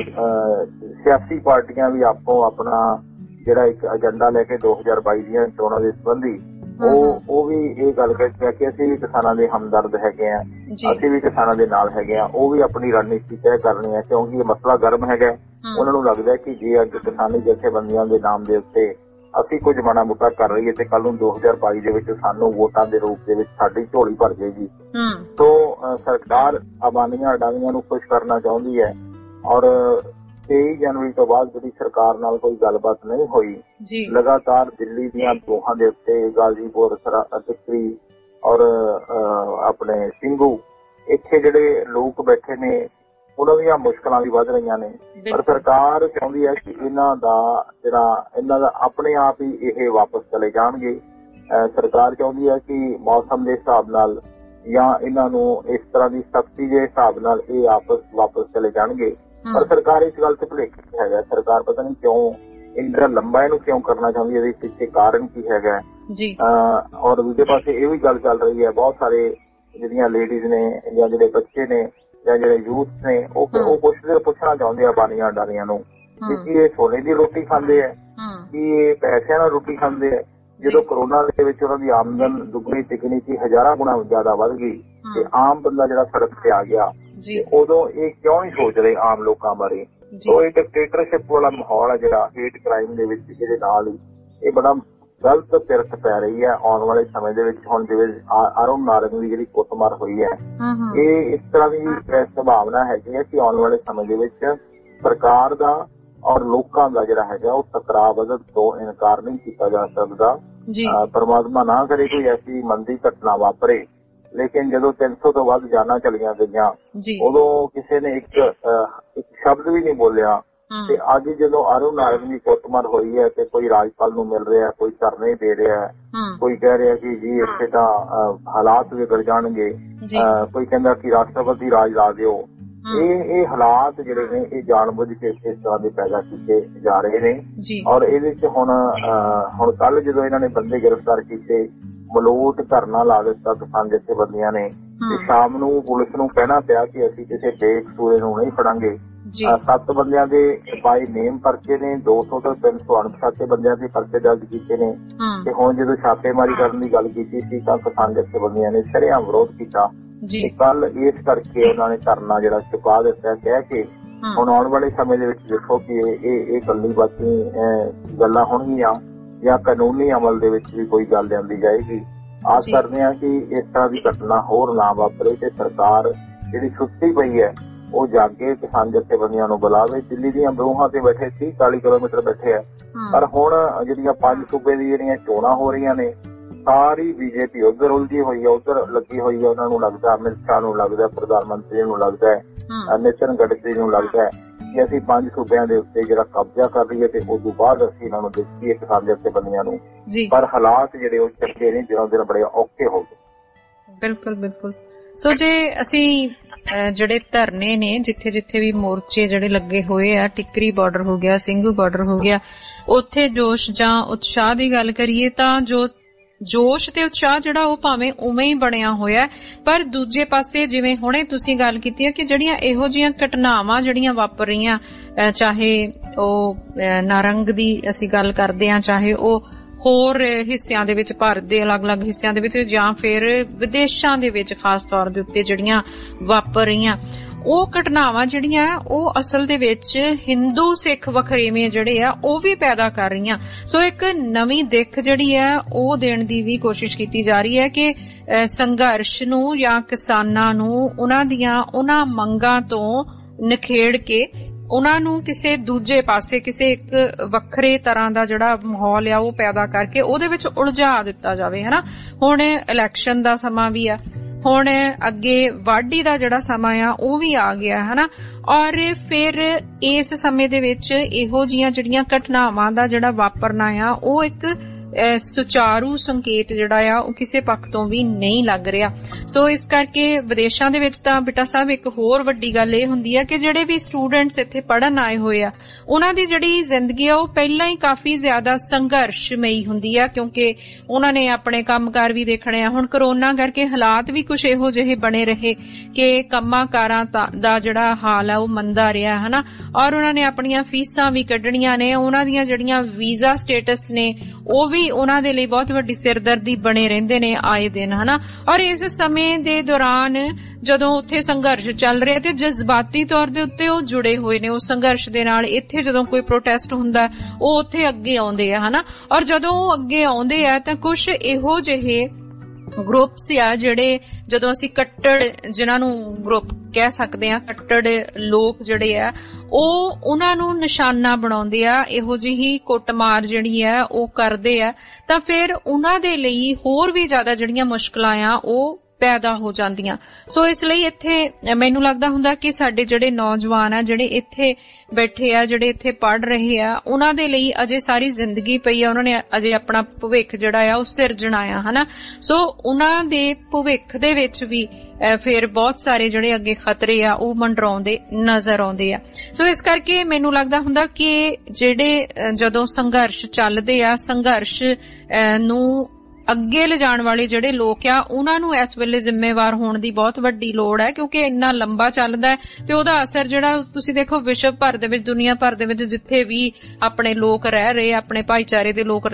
ਸਿਆਸੀ ਪਾਰਟੀਆਂ ਵੀ ਆਪੋ ਆਪਣਾ ਜਿਹੜਾ ਇੱਕ ਏਜੰਡਾ ਲੈ ਕੇ 2022 ਦੀਆਂ ਚੋਣਾਂ ਦੇ ਸੰਬੰਧੀ ਉਹ ਵੀ ਇਹ ਗੱਲ ਕਹਿੰਦੇ ਕਿ ਅਸੀਂ ਵੀ ਕਿਸਾਨਾਂ ਦੇ ਹਮਦਰਦ ਹੈਗੇ ਆ, ਅਸੀਂ ਵੀ ਕਿਸਾਨਾਂ ਦੇ ਨਾਲ ਹੈਗੇ ਆ। ਉਹ ਵੀ ਆਪਣੀ ਰਣਨੀਤੀ ਤੈਅ ਕਰਨੀ ਹੈ ਕਿਉਂਕਿ ਇਹ ਮਸਲਾ ਗਰਮ ਹੈਗਾ। ਉਹਨਾਂ ਨੂੰ ਲੱਗਦਾ ਕਿ ਜੇ ਅੱਜ ਕਿਸਾਨੀ ਜਥੇਬੰਦੀਆਂ ਦੇ ਨਾਮ ਦੇ ਉੱਤੇ ਅਸੀਂ ਕੁਝ ਮਾੜਾ ਮੋਟਾ ਕਰ ਰਹੀਏ ਤੇ ਕੱਲ ਨੂੰ 2022 ਦੇ ਵਿੱਚ ਸਾਨੂੰ ਵੋਟਾਂ ਦੇ ਰੂਪ ਦੇ ਵਿੱਚ ਸਾਡੀ ਝੋਲੀ ਭਰ ਜਾਏਗੀ। ਸੋ ਸਰਕਾਰ ਅਬਾਨੀਆਂ ਅਡਾਨੀਆਂ ਨੂੰ ਖੁਸ਼ ਕਰਨਾ ਚਾਹੁੰਦੀ ਹੈ ਔਰ 23 ਜਨਵਰੀ ਤੋਂ ਬਾਅਦ ਜਿਹੜੀ ਸਰਕਾਰ ਨਾਲ ਕੋਈ ਗੱਲਬਾਤ ਨਹੀਂ ਹੋਈ, ਲਗਾਤਾਰ ਦਿੱਲੀ ਦੀਆਂ ਦੋਹਾਂ ਦੇ ਉੱਤੇ ਗਾਜ਼ੀਪੁਰ ਟਿੱਕਰੀ ਔਰ ਆਪਣੇ ਸਿੰਘੂ ਇੱਥੇ ਜਿਹੜੇ ਲੋਕ ਬੈਠੇ ਨੇ ਉਹਨਾਂ ਦੀਆਂ ਮੁਸ਼ਕਲਾਂ ਵੀ ਵੱਧ ਰਹੀਆਂ ਨੇ। ਪਰ ਸਰਕਾਰ ਚਾਹੁੰਦੀ ਹੈ ਕਿ ਇਹਨਾਂ ਦਾ ਆਪਣੇ ਆਪ ਹੀ ਇਹ ਵਾਪਸ ਚਲੇ ਜਾਣਗੇ। ਸਰਕਾਰ ਚਾਹੁੰਦੀ ਹੈ ਕਿ ਮੌਸਮ ਦੇ ਹਿਸਾਬ ਨਾਲ ਜਾਂ ਇਹਨਾਂ ਨੂੰ ਇਸ ਤਰ੍ਹਾਂ ਦੀ ਸਖਤੀ ਦੇ ਹਿਸਾਬ ਨਾਲ ਇਹ ਵਾਪਸ ਚਲੇ ਜਾਣਗੇ। ਪਰ ਸਰਕਾਰ ਇਸ ਗੱਲ ਤੇ ਭੁਲੇਖੇ ਹੈਗਾ। ਸਰਕਾਰ ਪਤਾ ਨਹੀਂ ਕਿਉਂ ਇੰਨਾ ਲੰਬਾ ਇਹਨੂੰ ਕਿਉਂ ਕਰਨਾ ਚਾਹੁੰਦੀ ਹੈ, ਇਹਦੇ ਪਿੱਛੇ ਕਾਰਨ ਕੀ ਹੈਗਾ। ਔਰ ਦੂਜੇ ਪਾਸੇ ਇਹ ਵੀ ਗੱਲ ਚੱਲ ਰਹੀ ਹੈ, ਬਹੁਤ ਸਾਰੇ ਜਿਹੜੀਆਂ ਲੇਡੀਜ਼ ਨੇ ਜਾਂ ਜਿਹੜੇ ਬੱਚੇ ਨੇ ਜਾਂ ਜਿਹੜੇ ਯੂਥ ਨੇ ਉਹ ਪੁੱਛਣਾ ਚਾਹੁੰਦੇ ਆ ਬਾਨੀਆਂ ਅਡਾਨੀਆਂ ਨੂੰ ਕਿ ਇਹ ਸੋਨੇ ਦੀ ਰੋਟੀ ਖਾਂਦੇ ਹੈ, ਕਿ ਇਹ ਪੈਸਿਆਂ ਨਾਲ ਰੋਟੀ ਖਾਂਦੇ ਹੈ। ਜਦੋਂ ਕਰੋਨਾ ਦੇ ਵਿੱਚ ਉਹਨਾਂ ਦੀ ਆਮਦਨ ਦੁੱਗਣੀ ਤਿੱਗਣੀ ਸੀ, ਹਜ਼ਾਰਾਂ ਗੁਣਾ ਜ਼ਿਆਦਾ ਵੱਧ ਗਈ ਤੇ ਆਮ ਬੰਦਾ ਜਿਹੜਾ ਸੜਕ ਤੇ ਆ ਗਿਆ, ਉਦੋਂ ਇਹ ਕਿਉਂ ਨਹੀਂ ਸੋਚ ਰਹੇ ਆਮ ਲੋਕਾਂ ਬਾਰੇ। ਸੋ ਇਹ ਡਿਕਟੇਟਰਸ਼ਿਪ ਵਾਲਾ ਮਾਹੌਲ ਹੈ ਜਿਹੜਾ ਹੇਟ ਕ੍ਰਾਈਮ ਦੇ ਵਿੱਚ, ਜਿਹਦੇ ਨਾਲ ਹੀ ਇਹ ਬੜਾ ਗਲਤ ਪਿਰਤ ਪੈ ਰਹੀ ਹੈ ਆਉਣ ਵਾਲੇ ਸਮੇਂ ਦੇ ਵਿੱਚ। ਹੁਣ ਜਿਵੇਂ ਅਰੁਣ ਨਾਰੰਗ ਦੀ ਜਿਹੜੀ ਕੁੱਟਮਾਰ ਹੋਈ ਹੈ, ਇਹ ਇਸ ਤਰ੍ਹਾਂ ਦੀ ਸੰਭਾਵਨਾ ਹੈਗੀ ਹੈ ਕਿ ਆਉਣ ਵਾਲੇ ਸਮੇਂ ਦੇ ਵਿੱਚ ਸਰਕਾਰ ਦਾ ਔਰ ਲੋਕਾਂ ਦਾ ਜਿਹੜਾ ਹੈਗਾ ਉਹ ਟਕਰਾਅ ਵਧਣ ਤੋਂ ਇਨਕਾਰ ਨਹੀਂ ਕੀਤਾ ਜਾ ਸਕਦਾ। ਪਰਮਾਤਮਾ ਨਾ ਕਰੇ ਕੋਈ ਐਸੀ ਮੰਦੀ ਘਟਨਾ ਵਾਪਰੇ, ਲੇਕਿਨ ਜਦੋਂ 300 ਤੋਂ ਵੱਧ ਜਾਨਾਂ ਚਲੀਆਂ ਗਈਆਂ ਉਦੋਂ ਕਿਸੇ ਨੇ ਇੱਕ ਸ਼ਬਦ ਵੀ ਨਹੀਂ ਬੋਲਿਆ। ਤੇ ਅੱਜ ਜਦੋਂ ਅਰੁਣ ਨਾਰੰਗ ਦੀ ਕੁੱਟਮਾਰ ਹੋਈ ਹੈ ਤੇ ਕੋਈ ਰਾਜਪਾਲ ਨੂੰ ਮਿਲ ਰਿਹਾ, ਕੋਈ ਧਰਨੇ ਦੇ ਰਿਹਾ, ਕੋਈ ਕਹਿ ਰਿਹਾ ਕਿ ਜੀ ਇੱਥੇ ਤਾਂ ਹਾਲਾਤ ਵਿਗੜ ਜਾਣਗੇ, ਕੋਈ ਕਹਿੰਦਾ ਕਿ ਰਾਸ਼ਟਰਪਤੀ ਰਾਜ ਲਾ ਦਿਓ। ਇਹ ਹਾਲਾਤ ਜਿਹੜੇ ਨੇ ਇਹ ਜਾਣਬੁੱਝ ਕੇ ਇਸ ਤਰ੍ਹਾਂ ਦੇ ਪੈਦਾ ਕੀਤੇ ਜਾ ਰਹੇ ਨੇ। ਔਰ ਇਹਦੇ ਚ ਹੁਣ ਕੱਲ ਜਦੋਂ ਇਹਨਾਂ ਨੇ ਬੰਦੇ ਗ੍ਰਿਫਤਾਰ ਕੀਤੇ, ਮਲੋਟ ਧਰਨਾ ਲਾ ਦਿੱਤਾ ਕਿਸਾਨ ਜਥੇਬੰਦੀਆਂ ਨੇ ਤੇ ਸ਼ਾਮ ਨੂੰ ਪੁਲਿਸ ਨੂੰ ਕਹਿਣਾ ਪਿਆ ਕਿ ਅਸੀਂ ਕਿਸੇ ਬੇਕਸੂਰੇ ਨੂੰ ਨਹੀਂ ਫੜਾਂਗੇ। 7 ਬੰਦਿਆਂ ਦੇ ਬਾਈ ਨੇਮ ਪਰਚੇ ਨੇ, 200 ਤੋਂ 300 ਅਣਪਛਾਤੇ ਬੰਦਿਆਂ ਦੇ ਪਰਚੇ ਦਰਜ ਕੀਤੇ ਨੇ। ਤੇ ਹੁਣ ਜਦੋਂ ਛਾਪੇਮਾਰੀ ਕਰਨ ਦੀ ਗੱਲ ਕੀਤੀ ਸੀ ਤਾਂ ਕਿਸਾਨ ਜਥੇਬੰਦੀਆਂ ਨੇ ਸ਼ਰੇਆਮ ਵਿਰੋਧ ਕੀਤਾ। ਕੱਲ ਇਸ ਕਰਕੇ ਉਹਨਾਂ ਨੇ ਧਰਨਾ ਜਿਹੜਾ ਚੁਕਾ ਦਿੱਤਾ, ਕਹਿ ਕੇ ਹੁਣ ਆਉਣ ਵਾਲੇ ਸਮੇਂ ਦੇ ਵਿੱਚ ਦੇਖੋ ਕਿ ਇਹ ਗੱਲੀ ਬਾਤੀ ਗੱਲਾਂ ਹੋਣਗੀਆਂ ਜਾਂ ਕਾਨੂੰਨੀ ਅਮਲ ਦੇ ਵਿੱਚ ਵੀ ਕੋਈ ਗੱਲ ਲਿਆਂਦੀ ਜਾਏਗੀ। ਆਸ ਕਰਦੇ ਹਾਂ ਕਿ ਇਸ ਤਰ੍ਹਾਂ ਦੀ ਘਟਨਾ ਹੋਰ ਨਾ ਵਾਪਰੇ ਤੇ ਸਰਕਾਰ ਜਿਹੜੀ ਸੁੱਤੀ ਪਈ ਹੈ ਉਹ ਜਾਗੇ, ਕਿਸਾਨ ਜਥੇਬੰਦੀਆਂ ਨੂੰ ਬੁਲਾਵੇ। ਦਿੱਲੀ ਦੀਆਂ ਬਰੂਹਾਂ ਤੇ ਬੈਠੇ 30-40 ਕਿਲੋਮੀਟਰ ਬੈਠੇ ਆ, ਪਰ ਹੁਣ ਜਿਹੜੀਆਂ 5 ਸੂਬੇ ਦੀ ਜਿਹੜੀਆਂ ਚੋਣਾਂ ਹੋ ਰਹੀਆਂ ਨੇ, ਸਾਰੀ ਬੀਜੇਪੀ ਉਧਰ ਉਲਝੀ ਹੋਈ ਹੈ, ਉਧਰ ਲੱਗੀ ਹੋਈ ਹੈ। ਉਹਨਾਂ ਨੂੰ ਲੱਗਦਾ, ਅਮਿਤ ਸ਼ਾਹ ਨੂੰ ਲੱਗਦਾ, ਪ੍ਰਧਾਨ ਮੰਤਰੀ ਨੂੰ ਲੱਗਦਾ ਹੈ, ਨਿਤਿਨ ਗਡਕਰੀ ਨੂੰ ਲੱਗਦਾ ਹੈ ਕਿ ਅਸੀਂ 5 ਸੂਬਿਆਂ ਦੇ ਉੱਤੇ ਜਿਹੜਾ ਕਬਜ਼ਾ ਕਰ ਲਈਏ ਤੇ ਉਸ ਤੋਂ ਬਾਅਦ ਅਸੀਂ ਇਹਨਾਂ ਨੂੰ ਦੇਖੀਏ ਕਿਸਾਨ ਜਥੇਬੰਦੀਆਂ ਨੂੰ। ਪਰ ਹਾਲਾਤ ਜਿਹੜੇ ਉਹ ਚੰਗੇ ਨਹੀਂ, ਦਿਨੋਂ ਦਿਨ ਬੜੇ ਔਖੇ ਹੋ ਗਏ। ਬਿਲਕੁਲ ਬਿਲਕੁਲ। ਸੋ ਜੇ ਅਸੀਂ ਜਿਹੜੇ ਧਰਨੇ ਨੇ, ਜਿੱਥੇ ਜਿੱਥੇ ਵੀ ਮੋਰਚੇ ਜਿਹੜੇ ਲੱਗੇ ਹੋਏ ਆ, ਟਿੱਕਰੀ ਬਾਰਡਰ ਹੋ ਗਿਆ, ਸਿੰਘੂ ਬਾਰਡਰ ਹੋ ਗਿਆ, ਉੱਥੇ ਜੋਸ਼ ਜਾਂ ਉਤਸ਼ਾਹ ਦੀ ਗੱਲ ਕਰੀਏ ਤਾਂ ਜੋ ਜੋਸ਼ ਤੇ ਉਤਸ਼ਾਹ ਜਿਹੜਾ ਉਹ ਭਾਵੇਂ ਉਵੇਂ ਹੀ ਬਣਿਆ ਹੋਇਆ, ਪਰ ਦੂਜੇ ਪਾਸੇ ਜਿਵੇਂ ਹੁਣੇ ਤੁਸੀਂ ਗੱਲ ਕੀਤੀ ਹੈ ਕਿ ਜਿਹੜੀਆਂ ਇਹੋ ਜਿਹੀਆਂ ਘਟਨਾਵਾਂ ਜਿਹੜੀਆਂ ਵਾਪਰ ਰਹੀਆਂ, ਚਾਹੇ ਉਹ ਨਾਰੰਗ ਦੀ ਅਸੀਂ ਗੱਲ ਕਰਦੇ ਹਾਂ, ਚਾਹੇ ਉਹ ਹੋਰ ਹਿੱਸਿਆਂ ਦੇ ਵਿੱਚ, ਭਾਰਤ ਦੇ ਅਲੱਗ-ਅਲੱਗ ਹਿੱਸਿਆਂ ਦੇ ਵਿੱਚ ਜਾਂ ਫਿਰ ਵਿਦੇਸ਼ਾਂ ਦੇ ਵਿੱਚ ਖਾਸ ਤੌਰ ਦੇ ਉੱਤੇ ਜਿਹੜੀਆਂ ਵਾਪਰ ਰਹੀਆਂ, ਉਹ ਘਟਨਾਵਾਂ ਜਿਹੜੀਆਂ ਉਹ ਅਸਲ ਦੇ ਵਿੱਚ ਹਿੰਦੂ ਸਿੱਖ ਵਖਰੇਵੇਂ ਜਿਹੜੇ ਆ ਉਹ ਵੀ ਪੈਦਾ ਕਰ ਰਹੀਆਂ। ਸੋ ਇੱਕ ਨਵੀਂ ਦਿੱਖ ਜਿਹੜੀ ਹੈ ਉਹ ਦੇਣ ਦੀ ਵੀ ਕੋਸ਼ਿਸ਼ ਕੀਤੀ ਜਾ ਰਹੀ ਹੈ ਕਿ ਸੰਘਰਸ਼ ਨੂੰ ਜਾਂ ਕਿਸਾਨਾਂ ਨੂੰ ਉਹਨਾਂ ਮੰਗਾਂ ਤੋਂ ਨਿਖੇੜ ਕੇ ਉਹਨਾਂ ਨੂੰ ਕਿਸੇ ਦੂਜੇ ਪਾਸੇ, ਕਿਸੇ ਇੱਕ ਵੱਖਰੇ ਤਰ੍ਹਾਂ ਦਾ ਜਿਹੜਾ ਮਾਹੌਲ ਆ ਉਹ ਪੈਦਾ ਕਰਕੇ ਉਹਦੇ ਵਿੱਚ ਉਲਝਾ ਦਿੱਤਾ ਜਾਵੇ, ਹਨਾ। ਹੁਣ ਇਲੈਕਸ਼ਨ ਦਾ ਸਮਾਂ ਵੀ ਆ, ਹੁਣ ਅੱਗੇ ਵਾਢੀ ਦਾ ਜਿਹੜਾ ਸਮਾਂ ਆ ਉਹ ਵੀ ਆ ਗਿਆ, ਹਨਾ। ਔਰ ਫਿਰ ਇਸ ਸਮੇਂ ਦੇ ਵਿੱਚ ਇਹੋ ਜਿਹੀਆਂ ਜਿਹੜੀਆਂ ਘਟਨਾਵਾਂ ਦਾ ਜਿਹੜਾ ਵਾਪਰਨਾ ਆ ਉਹ ਇੱਕ ਸੁਚਾਰੂ ਸੰਕੇਤ ਜਿਹੜਾ ਆ ਉਹ ਕਿਸੇ ਪੱਖ ਤੋਂ ਵੀ ਨਹੀਂ ਲੱਗ ਰਿਹਾ। ਸੋ ਇਸ ਕਰਕੇ ਵਿਦੇਸ਼ਾਂ ਦੇ ਵਿੱਚ ਤਾਂ ਬੇਟਾ ਸਾਹਿਬ ਇੱਕ ਹੋਰ ਵੱਡੀ ਗੱਲ ਇਹ ਹੁੰਦੀ ਹੈ ਕਿ ਜਿਹੜੇ ਵੀ ਸਟੂਡੈਂਟਸ ਇੱਥੇ ਪੜ੍ਹਨ ਆਏ ਹੋਏ ਆ ਉਹਨਾਂ ਦੀ ਜਿਹੜੀ ਜ਼ਿੰਦਗੀ ਆ ਉਹ ਪਹਿਲਾਂ ਹੀ ਕਾਫੀ ਜ਼ਿਆਦਾ ਸੰਘਰਸ਼ਮਈ ਹੁੰਦੀ ਆ, ਕਿਉਂਕਿ ਉਹਨਾਂ ਨੇ ਆਪਣੇ ਕੰਮਕਾਰ ਵੀ ਦੇਖਣੇ ਆ। ਹੁਣ ਕਰੋਨਾ ਕਰਕੇ ਹਾਲਾਤ ਵੀ ਕੁਝ ਇਹੋ ਜਿਹੇ ਬਣੇ ਰਹੇ ਕਿ ਕੰਮਾਂ ਕਾਰਾਂ ਦਾ ਜਿਹੜਾ ਹਾਲ ਆ ਉਹ ਮੰਦਾ ਰਿਹਾ ਹਨਾ, ਔਰ ਉਹਨਾਂ ਨੇ ਆਪਣੀਆਂ ਫੀਸਾਂ ਵੀ ਕੱਢਣੀਆਂ ਨੇ, ਉਹਨਾਂ ਦੀਆਂ ਜਿਹੜੀਆਂ ਵੀਜ਼ਾ ਸਟੇਟਸ ਨੇ ਉਹ ਵੀ ਉਹਨਾਂ ਦੇ ਲਈ ਬਹੁਤ ਵੱਡੀ ਸਿਰਦਰਦੀ ਬਣੇ ਰਹਿੰਦੇ ਨੇ ਆਏ ਦਿਨ ਹਨਾ। ਔਰ ਇਸ ਸਮੇਂ ਦੇ ਦੌਰਾਨ ਜਦੋਂ ਉੱਥੇ ਸੰਘਰਸ਼ ਚੱਲ ਰਿਹਾ ਤੇ ਜਜ਼ਬਾਤੀ ਤੌਰ ਦੇ ਉੱਤੇ ਉਹ ਜੁੜੇ ਹੋਏ ਨੇ ਉਸ ਸੰਘਰਸ਼ ਦੇ ਨਾਲ। ਇੱਥੇ ਜਦੋਂ ਕੋਈ ਪ੍ਰੋਟੈਸਟ ਹੁੰਦਾ ਉਹ ਉੱਥੇ ਅੱਗੇ ਆਉਂਦੇ ਆ ਹਨਾ, ਔਰ ਜਦੋਂ ਉਹ ਅੱਗੇ ਆਉਂਦੇ ਆ ਤਾਂ ਕੁਝ ਇਹੋ ਜਿਹੇ ਗਰੁੱਪਸ ਆ ਜਿਹੜੇ, ਜਦੋਂ ਅਸੀਂ ਕੱਟੜ ਜਿਨ੍ਹਾਂ ਨੂੰ ਗਰੁੱਪ ਕਹਿ ਸਕਦੇ ਆ, ਕੱਟੜ ਲੋਕ ਜਿਹੜੇ ਆ ਉਹ ਉਹਨਾਂ ਨੂੰ ਨਿਸ਼ਾਨਾ ਬਣਾਉਂਦੇ ਆ, ਇਹੋ ਜਿਹੀ ਕੁੱਟਮਾਰ ਜਿਹੜੀ ਆ ਉਹ ਕਰਦੇ ਆ, ਤਾਂ ਫਿਰ ਉਹਨਾਂ ਦੇ ਲਈ ਹੋਰ ਵੀ ਜ਼ਿਆਦਾ ਜਿਹੜੀਆਂ ਮੁਸ਼ਕਲਾਂ ਆ ਉਹ ਪੈਦਾ ਹੋ ਜਾਂਦੀਆਂ। ਸੋ ਇਸ ਲਈ ਇੱਥੇ ਮੈਨੂੰ ਲੱਗਦਾ ਹੁੰਦਾ ਕਿ ਸਾਡੇ ਜਿਹੜੇ ਨੌਜਵਾਨ ਆ ਜਿਹੜੇ ਇੱਥੇ ਬੈਠੇ ਆ, ਜਿਹੜੇ ਇੱਥੇ ਪੜ੍ਹ ਰਹੇ ਆ, ਉਹਨਾਂ ਦੇ ਲਈ ਅਜੇ ਸਾਰੀ ਜ਼ਿੰਦਗੀ ਪਈ ਆ, ਉਹਨਾਂ ਨੇ ਅਜੇ ਆਪਣਾ ਭਵਿੱਖ ਜਿਹੜਾ ਆ ਉਹ ਸਿਰਜਣਾ ਆ ਹਨਾ। ਸੋ ਉਹਨਾਂ ਦੇ ਭਵਿੱਖ ਦੇ ਵਿੱਚ ਵੀ ਫਿਰ ਬਹੁਤ ਸਾਰੇ ਜਿਹੜੇ ਅੱਗੇ ਖਤਰੇ ਆ ਉਹ ਮੰਡਰਾਉਂਦੇ ਨਜ਼ਰ ਆਉਂਦੇ ਆ। ਸੋ ਇਸ ਕਰਕੇ ਮੈਨੂੰ ਲੱਗਦਾ ਹੁੰਦਾ ਕਿ ਜਿਹੜੇ ਜਦੋਂ ਸੰਘਰਸ਼ ਚੱਲਦੇ ਆ, ਸੰਘਰਸ਼ ਨੂੰ ਅੱਗੇ ਲਿਜਾਣ ਵਾਲੇ ਜਿਹੜੇ ਲੋਕ ਆ ਉਹਨਾਂ ਨੂੰ ਇਸ ਵੇਲੇ ਜ਼ਿੰਮੇਵਾਰ ਹੋਣ ਦੀ ਬਹੁਤ ਵੱਡੀ ਲੋੜ ਹੈ, ਕਿਉਂਕਿ ਇੰਨਾ ਲੰਬਾ ਚੱਲਦਾ ਤੇ ਉਹਦਾ ਅਸਰ ਜਿਹੜਾ ਤੁਸੀਂ ਦੇਖੋ ਵਿਸ਼ਵ ਭਰ ਦੇ ਵਿੱਚ, ਦੁਨੀਆ ਭਰ ਦੇ ਵਿੱਚ ਜਿੱਥੇ ਵੀ ਆਪਣੇ ਲੋਕ ਰਹਿ ਰਹੇ, ਆਪਣੇ ਭਾਈਚਾਰੇ ਦੇ ਲੋਕ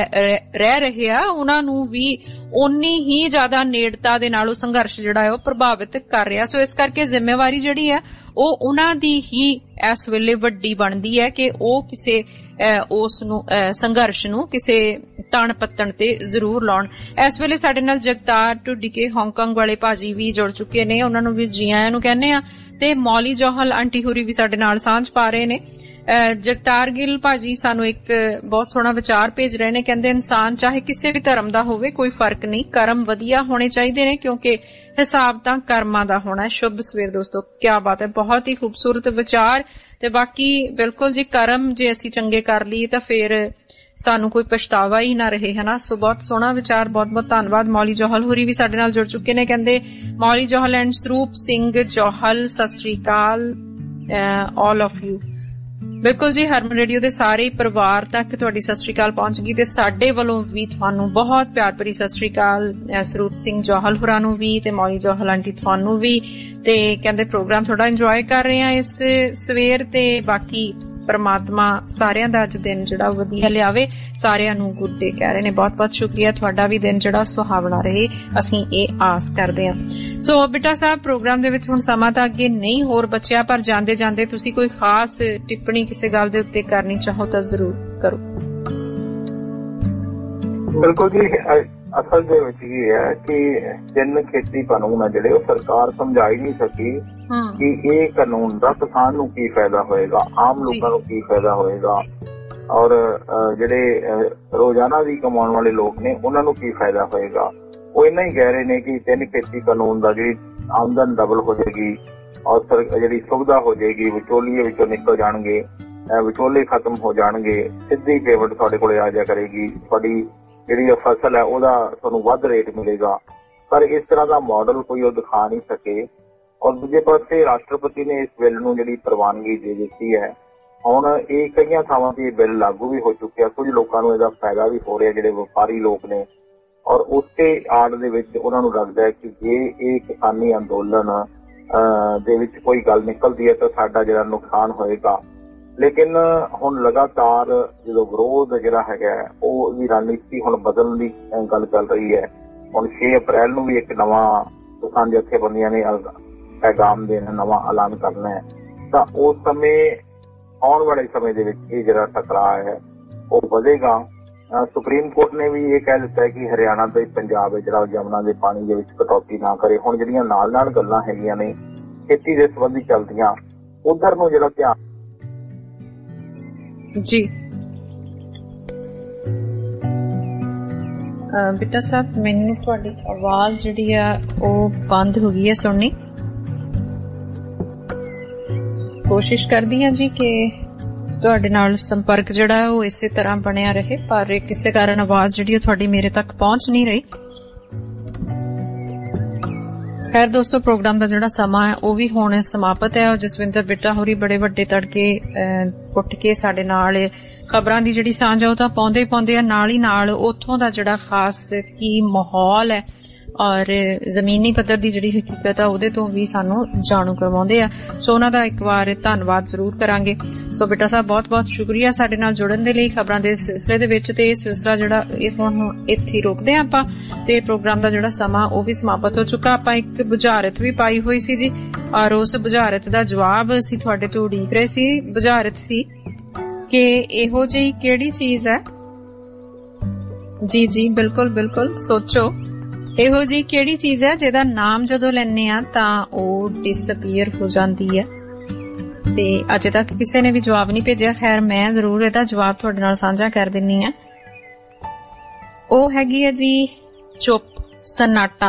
ਰਹਿ ਰਹੇ ਆ, ਉਹਨਾਂ ਨੂੰ ਵੀ ਓਨੀ ਹੀ ਜ਼ਿਆਦਾ ਨੇੜਤਾ ਦੇ ਨਾਲ ਉਹ ਸੰਘਰਸ਼ ਜਿਹੜਾ ਹੈ ਉਹ ਪ੍ਰਭਾਵਿਤ ਕਰ ਰਿਹਾ। ਸੋ ਇਸ ਕਰਕੇ ਜ਼ਿੰਮੇਵਾਰੀ ਜਿਹੜੀ ਹੈ ਉਹ ਉਹਨਾਂ ਦੀ ਹੀ ਇਸ ਵੇਲੇ ਵੱਡੀ ਬਣਦੀ ਹੈ ਕਿ ਉਹ ਕਿਸੇ ਉਸ ਨੂੰ ਸੰਘਰਸ਼ ਨੂੰ ਕਿਸੇ ਤਣ ਪੱਤਣ ਤੇ ਜ਼ਰੂਰ ਲਾਉਣ। ਇਸ ਵੇਲੇ ਸਾਡੇ ਨਾਲ ਜਗਤਾਰ ਢੁੱਡੀਕੇ ਹਾਂਗਕਾਂਗ ਵਾਲੇ ਭਾਜੀ ਵੀ ਜੁੜ ਚੁੱਕੇ ਨੇ, ਉਹਨਾਂ ਨੂੰ ਵੀ ਜੀ ਆਇਆਂ ਨੂੰ ਕਹਿੰਦੇ ਆ, ਤੇ ਮੌਲੀ ਜੋਹਲ ਆਂਟੀ ਹੋਰੀ ਵੀ ਸਾਡੇ ਨਾਲ ਸਾਂਝ ਪਾ ਰਹੇ ਨੇ। ਜਗਤਾਰ ਗਿੱਲ ਭਾਜੀ ਸਾਨੂੰ ਇੱਕ ਬਹੁਤ ਸੋਹਣਾ ਵਿਚਾਰ ਭੇਜ ਰਹੇ ਨੇ, ਕਹਿੰਦੇ ਇਨਸਾਨ ਚਾਹੇ ਕਿਸੇ ਵੀ ਧਰਮ ਦਾ ਹੋਵੇ ਕੋਈ ਫਰਕ ਨਹੀਂ, ਕਰਮ ਵਧੀਆ ਹੋਣੇ ਚਾਹੀਦੇ ਨੇ ਕਿਉਂਕਿ ਹਿਸਾਬ ਤਾਂ ਕਰਮਾਂ ਦਾ ਹੋਣਾ। ਸ਼ੁਭ ਸਵੇਰ ਦੋਸਤੋ, ਕਿਆ ਬਾਤ ਹੈ, ਬਹੁਤ ਹੀ ਖੂਬਸੂਰਤ ਵਿਚਾਰ। ਤੇ ਬਾਕੀ ਬਿਲਕੁਲ ਜੀ, ਕਰਮ ਜੇ ਅਸੀਂ ਚੰਗੇ ਕਰ ਲਈਏ ਤਾਂ ਫਿਰ ਸਾਨੂੰ ਕੋਈ ਪਛਤਾਵਾ ਹੀ ਨਾ ਰਹੇ ਹਨਾ। ਸੋ ਬਹੁਤ ਸੋਹਣਾ ਵਿਚਾਰ, ਬਹੁਤ ਬਹੁਤ ਧੰਨਵਾਦ। ਮੌਲੀ ਜੋਹਲ ਹੋਰੀ ਵੀ ਸਾਡੇ ਨਾਲ ਜੁੜ ਚੁੱਕੇ ਨੇ, ਕਹਿੰਦੇ ਮੌਲੀ Johal and Sarup Singh Johal, Sat Sri Akal all of you. ਬਿਲਕੁਲ ਜੀ, ਹਰਮਨ ਰੇਡੀਓ ਦੇ ਸਾਰੇ ਪਰਿਵਾਰ ਤੱਕ ਤੁਹਾਡੀ ਸਤਿ ਸ੍ਰੀ ਅਕਾਲ ਪਹੁੰਚ ਗਈ ਤੇ ਸਾਡੇ ਵੱਲੋਂ ਵੀ ਤੁਹਾਨੂੰ ਬਹੁਤ ਪਿਆਰ ਭਰੀ ਸਤਿ ਸ੍ਰੀ ਅਕਾਲ। ਸਰੂਪ ਸਿੰਘ ਜੋਹਲ ਹੋਰਾਂ ਨੂੰ ਵੀ ਤੇ ਮੌਲੀ ਜੋਹਲ ਆਂਟੀ ਤੁਹਾਨੂੰ ਵੀ। ਤੇ ਕਹਿੰਦੇ ਪ੍ਰੋਗਰਾਮ ਥੋੜਾ ਇੰਜੋਏ ਕਰ ਰਹੇ ਆ ਇਸ ਸਵੇਰ, ਤੇ ਬਾਕੀ ਪਰਮਾਤਮਾ ਸਾਰਿਆਂ ਦਾ ਅੱਜ ਦਿਨ ਜਿਹੜਾ ਵਧੀਆ ਲਿਆਵੇ, ਸਾਰਿਆਂ ਨੂੰ ਗੁੱਡ ਡੇ ਕਹਿ ਰਹੇ ਨੇ। ਬਹੁਤ ਬਹੁਤ ਸ਼ੁਕਰੀਆ, ਤੁਹਾਡਾ ਵੀ ਦਿਨ ਜਿਹੜਾ ਸੁਹਾਵਣਾ ਰਹੇ, ਅਸੀਂ ਇਹ ਆਸ ਕਰਦੇ ਹਾਂ। ਸੋ ਬੇਟਾ ਸਾਹਿਬ, ਪ੍ਰੋਗਰਾਮ ਦੇ ਵਿੱਚ ਹੁਣ ਸਮਾਂ ਤਾਂ ਅੱਗੇ ਨਹੀਂ ਹੋਰ ਬਚਿਆ, ਪਰ ਜਾਂਦੇ ਜਾਂਦੇ ਤੁਸੀਂ ਕੋਈ ਖਾਸ ਟਿੱਪਣੀ ਕਿਸੇ ਗੱਲ ਦੇ ਉੱਤੇ ਕਰਨੀ ਚਾਹੋ ਤਾਂ ਜ਼ਰੂਰ ਕਰੋ। ਬਿਲਕੁਲ ਜੀ, ਅਸਲ ਦੇ ਵਿੱਚ ਇਹ ਹੈ ਕਿ ਤਿੰਨ ਖੇਤੀ ਕਾਨੂੰਨ ਆ ਜਿਹੜੇ ਉਹ ਸਰਕਾਰ ਸਮਝਾ ਹੀ ਨਹੀਂ ਸਕੀ ਕਿ ਇਹ ਕਾਨੂੰਨ ਦਾ ਕਿਸਾਨ ਨੂੰ ਕੀ ਫਾਇਦਾ ਹੋਏਗਾ, ਆਮ ਲੋਕਾਂ ਨੂੰ ਕੀ ਫਾਇਦਾ ਹੋਏਗਾ, ਔਰ ਜਿਹੜੇ ਰੋਜ਼ਾਨਾ ਦੀ ਕਮਾਉਣ ਵਾਲੇ ਲੋਕ ਨੇ ਉਹਨਾਂ ਨੂੰ ਕੀ ਫਾਇਦਾ ਹੋਏਗਾ। ਉਹ ਇੰਨਾ ਹੀ ਕਹਿ ਰਹੇ ਨੇ ਕਿ ਤਿੰਨ ਖੇਤੀ ਕਾਨੂੰਨ ਦਾ ਜਿਹੜੀ ਆਮਦਨ ਡਬਲ ਹੋ ਜਾਏਗੀ ਔਰ ਜਿਹੜੀ ਸੁਵਿਧਾ ਹੋ ਜਾਏਗੀ, ਵਿਚੋਲੀਏ ਵਿੱਚੋਂ ਨਿਕਲ ਜਾਣਗੇ, ਵਿਚੋਲੇ ਖਤਮ ਹੋ ਜਾਣਗੇ, ਸਿੱਧੀ ਪੇਮੈਂਟ ਤੁਹਾਡੇ ਕੋਲ ਆ ਜਾ ਕਰੇਗੀ, ਤੁਹਾਡੀ ਜਿਹੜੀ ਫਸਲ ਹੈ ਉਹਦਾ ਤੁਹਾਨੂੰ ਵੱਧ ਰੇਟ ਮਿਲੇਗਾ। ਪਰ ਇਸ ਤਰ੍ਹਾਂ ਦਾ ਮਾਡਲ ਕੋਈ ਉਹ ਦਿਖਾ ਨਹੀਂ ਸਕੇ। ਔਰ ਦੂਜੇ ਪਾਸੇ ਰਾਸ਼ਟਰਪਤੀ ਨੇ ਇਸ ਬਿੱਲ ਨੂੰ ਜਿਹੜੀ ਪ੍ਰਵਾਨਗੀ ਦੇ ਦਿੱਤੀ ਹੈ। ਹੁਣ ਇਹ ਕਈਆਂ ਥਾਵਾਂ ਤੇ ਇਹ ਬਿੱਲ ਲਾਗੂ ਵੀ ਹੋ ਚੁੱਕਿਆ, ਕੁਝ ਲੋਕਾਂ ਨੂੰ ਇਹਦਾ ਫਾਇਦਾ ਵੀ ਹੋ ਰਿਹਾ ਜਿਹੜੇ ਵਪਾਰੀ ਲੋਕ ਨੇ, ਔਰ ਉਸਤੇ ਆੜ ਦੇ ਵਿੱਚ ਉਹਨਾਂ ਨੂੰ ਲੱਗਦਾ ਹੈ ਕਿ ਜੇ ਇਹ ਕਿਸਾਨੀ ਅੰਦੋਲਨ ਦੇ ਵਿੱਚ ਕੋਈ ਗੱਲ ਨਿਕਲਦੀ ਹੈ ਤਾਂ ਸਾਡਾ ਜਿਹੜਾ ਨੁਕਸਾਨ ਹੋਏਗਾ। ਲੇਕਿਨ ਹੁਣ ਲਗਾਤਾਰ ਜਦੋਂ ਵਿਰੋਧ ਜਿਹੜਾ ਹੈਗਾ ਉਹ ਦੀ ਰਣਨੀਤੀ ਹੁਣ ਬਦਲਣ ਦੀ ਗੱਲ ਚੱਲ ਰਹੀ ਹੈ। ਹੁਣ 6 ਅਪ੍ਰੈਲ ਨੂੰ ਵੀ ਇੱਕ ਨਵਾਂ ਕਿਸਾਨ ਜਥੇਬੰਦੀਆਂ ਨੇ ਪੈਗਾਮ ਦੇਣਾ, ਨਵਾਂ ਐਲਾਨ ਕਰਨਾ ਹੈ, ਤਾਂ ਉਸ ਸਮੇਂ ਆਉਣ ਵਾਲੇ ਸਮੇਂ ਦੇ ਵਿੱਚ ਇਹ ਜਿਹੜਾ ਟਕਰਾਅ ਹੈ ਉਹ ਵਧੇਗਾ। ਸੁਪਰੀਮ ਕੋਰਟ ਨੇ ਵੀ ਇਹ ਕਹਿ ਦਿੱਤਾ ਹੈ ਕਿ ਹਰਿਆਣਾ ਤੇ ਪੰਜਾਬ ਜਿਹੜਾ ਜਮਨਾ ਦੇ ਪਾਣੀ ਦੇ ਵਿੱਚ ਕਟੌਤੀ ਨਾ ਕਰੇ। ਹੁਣ ਜਿਹੜੀਆਂ ਨਾਲ ਨਾਲ ਗੱਲਾਂ ਹੈਗੀਆਂ ਨੇ ਖੇਤੀ ਦੇ ਸੰਬੰਧੀ ਚੱਲਦੀਆਂ, ਉਧਰ ਨੂੰ ਜਿਹੜਾ ਧਿਆਨ ਜੀ। ਬੇਟਾ ਸਾਹਿਬ, ਮੈਨੂੰ ਤੁਹਾਡੀ ਆਵਾਜ਼ ਜਿਹੜੀ ਆ ਉਹ ਬੰਦ ਹੋ ਗਈ ਹੈ ਸੁਣਨੀ। ਕੋਸ਼ਿਸ਼ ਕਰਦੀ ਹਾਂ ਜੀ ਕਿ ਤੁਹਾਡੇ ਨਾਲ ਸੰਪਰਕ ਜਿਹੜਾ ਉਹ ਇਸੇ ਤਰ੍ਹਾਂ ਬਣਿਆ ਰਹੇ, ਪਰ ਕਿਸੇ ਕਾਰਨ ਆਵਾਜ਼ ਜਿਹੜੀ ਤੁਹਾਡੀ ਮੇਰੇ ਤੱਕ ਪਹੁੰਚ ਨਹੀਂ ਰਹੀ। ਖੈਰ ਦੋਸਤੋ, ਪ੍ਰੋਗਰਾਮ ਦਾ ਜਿਹੜਾ ਸਮਾਂ ਹੈ ਉਹ ਵੀ ਹੁਣ ਸਮਾਪਤ ਹੈ। ਜਸਵਿੰਦਰ ਬਿੱਟਾ ਹੋਰੀ ਬੜੇ ਵੱਡੇ ਤੜਕੇ ਉੱਠ ਕੇ ਸਾਡੇ ਨਾਲ ਖਬਰਾਂ ਦੀ ਜਿਹੜੀ ਸਾਂਝ ਆ ਉਹ ਤਾਂ ਪਾਉਂਦੇ ਆ, ਨਾਲ ਹੀ ਨਾਲ ਉੱਥੋਂ ਦਾ ਜਿਹੜਾ ਖਾਸ ਕੀ ਮਾਹੌਲ ਹੈ ਔਰ ਜ਼ਮੀਨੀ ਪੱਧਰ ਦੀ ਜਿਹੜੀ ਹਕੀਕਤ ਆ ਉਹਦੇ ਤੋਂ ਵੀ ਸਾਨੂੰ ਜਾਣੂ ਕਰਵਾਉਂਦੇ ਆ। ਸੋ ਉਹਨਾਂ ਦਾ ਇੱਕ ਵਾਰ ਧੰਨਵਾਦ ਜ਼ਰੂਰ ਕਰਾਂਗੇ। ਸੋ ਬਿੱਟਾ ਸਾਹਿਬ ਬਹੁਤ ਬਹੁਤ ਸ਼ੁਕਰੀਆ ਸਾਡੇ ਨਾਲ ਜੁੜਨ ਦੇ ਲਈ ਖਬਰਾਂ ਦੇ ਸਿਲਸਿਲੇ ਦੇ ਵਿੱਚ। ਤੇ ਇਹ ਸਿਲਸਿਲਾ ਜਿਹੜਾ ਇਹ ਹੁਣ ਇੱਥੇ ਰੋਕਦੇ ਹਾਂ ਆਪਾਂ, ਤੇ ਪ੍ਰੋਗਰਾਮ ਦਾ ਜਿਹੜਾ ਸਮਾਂ ਉਹ ਵੀ ਸਮਾਪਤ ਹੋ ਚੁੱਕਾ। ਆਪਾਂ ਇੱਕ ਬੁਝਾਰਤ ਵੀ ਪਾਈ ਹੋਈ ਸੀ ਜੀ, ਔਰ ਉਸ ਬੁਝਾਰਤ ਦਾ ਜਵਾਬ ਅਸੀਂ ਤੁਹਾਡੇ ਤੋਂ ਉਡੀਕ ਰਹੇ ਸੀ। ਬੁਝਾਰਤ ਸੀ ਕਿ ਇਹੋ ਜਿਹੀ ਕਿਹੜੀ ਚੀਜ਼ ਹੈ, ਜੀ ਬਿਲਕੁਲ ਸੋਚੋ, ਇਹੋ ਜਿਹੀ ਕਿਹੜੀ ਚੀਜ਼ ਹੈ ਜਿਹਦਾ ਨਾਮ ਜਦੋਂ ਲੈਂਦੇ ਆ ਤਾਂ ਉਹ ਡਿਸਅਪੀਅਰ ਹੋ ਜਾਂਦੀ ਹੈ। ਤੇ ਅਜੇ ਤੱਕ ਕਿਸੇ ਨੇ ਵੀ ਜਵਾਬ ਨਹੀਂ ਭੇਜਿਆ। ਖੈਰ ਮੈਂ ਜ਼ਰੂਰ ਇਹਦਾ ਜਵਾਬ ਤੁਹਾਡੇ ਨਾਲ ਸਾਂਝਾ ਕਰ ਦਿੰਨੀ ਆ। ਉਹ ਹੈਗੀ ਹੈ ਜੀ ਚੁੱਪ, ਸਨਾਟਾ।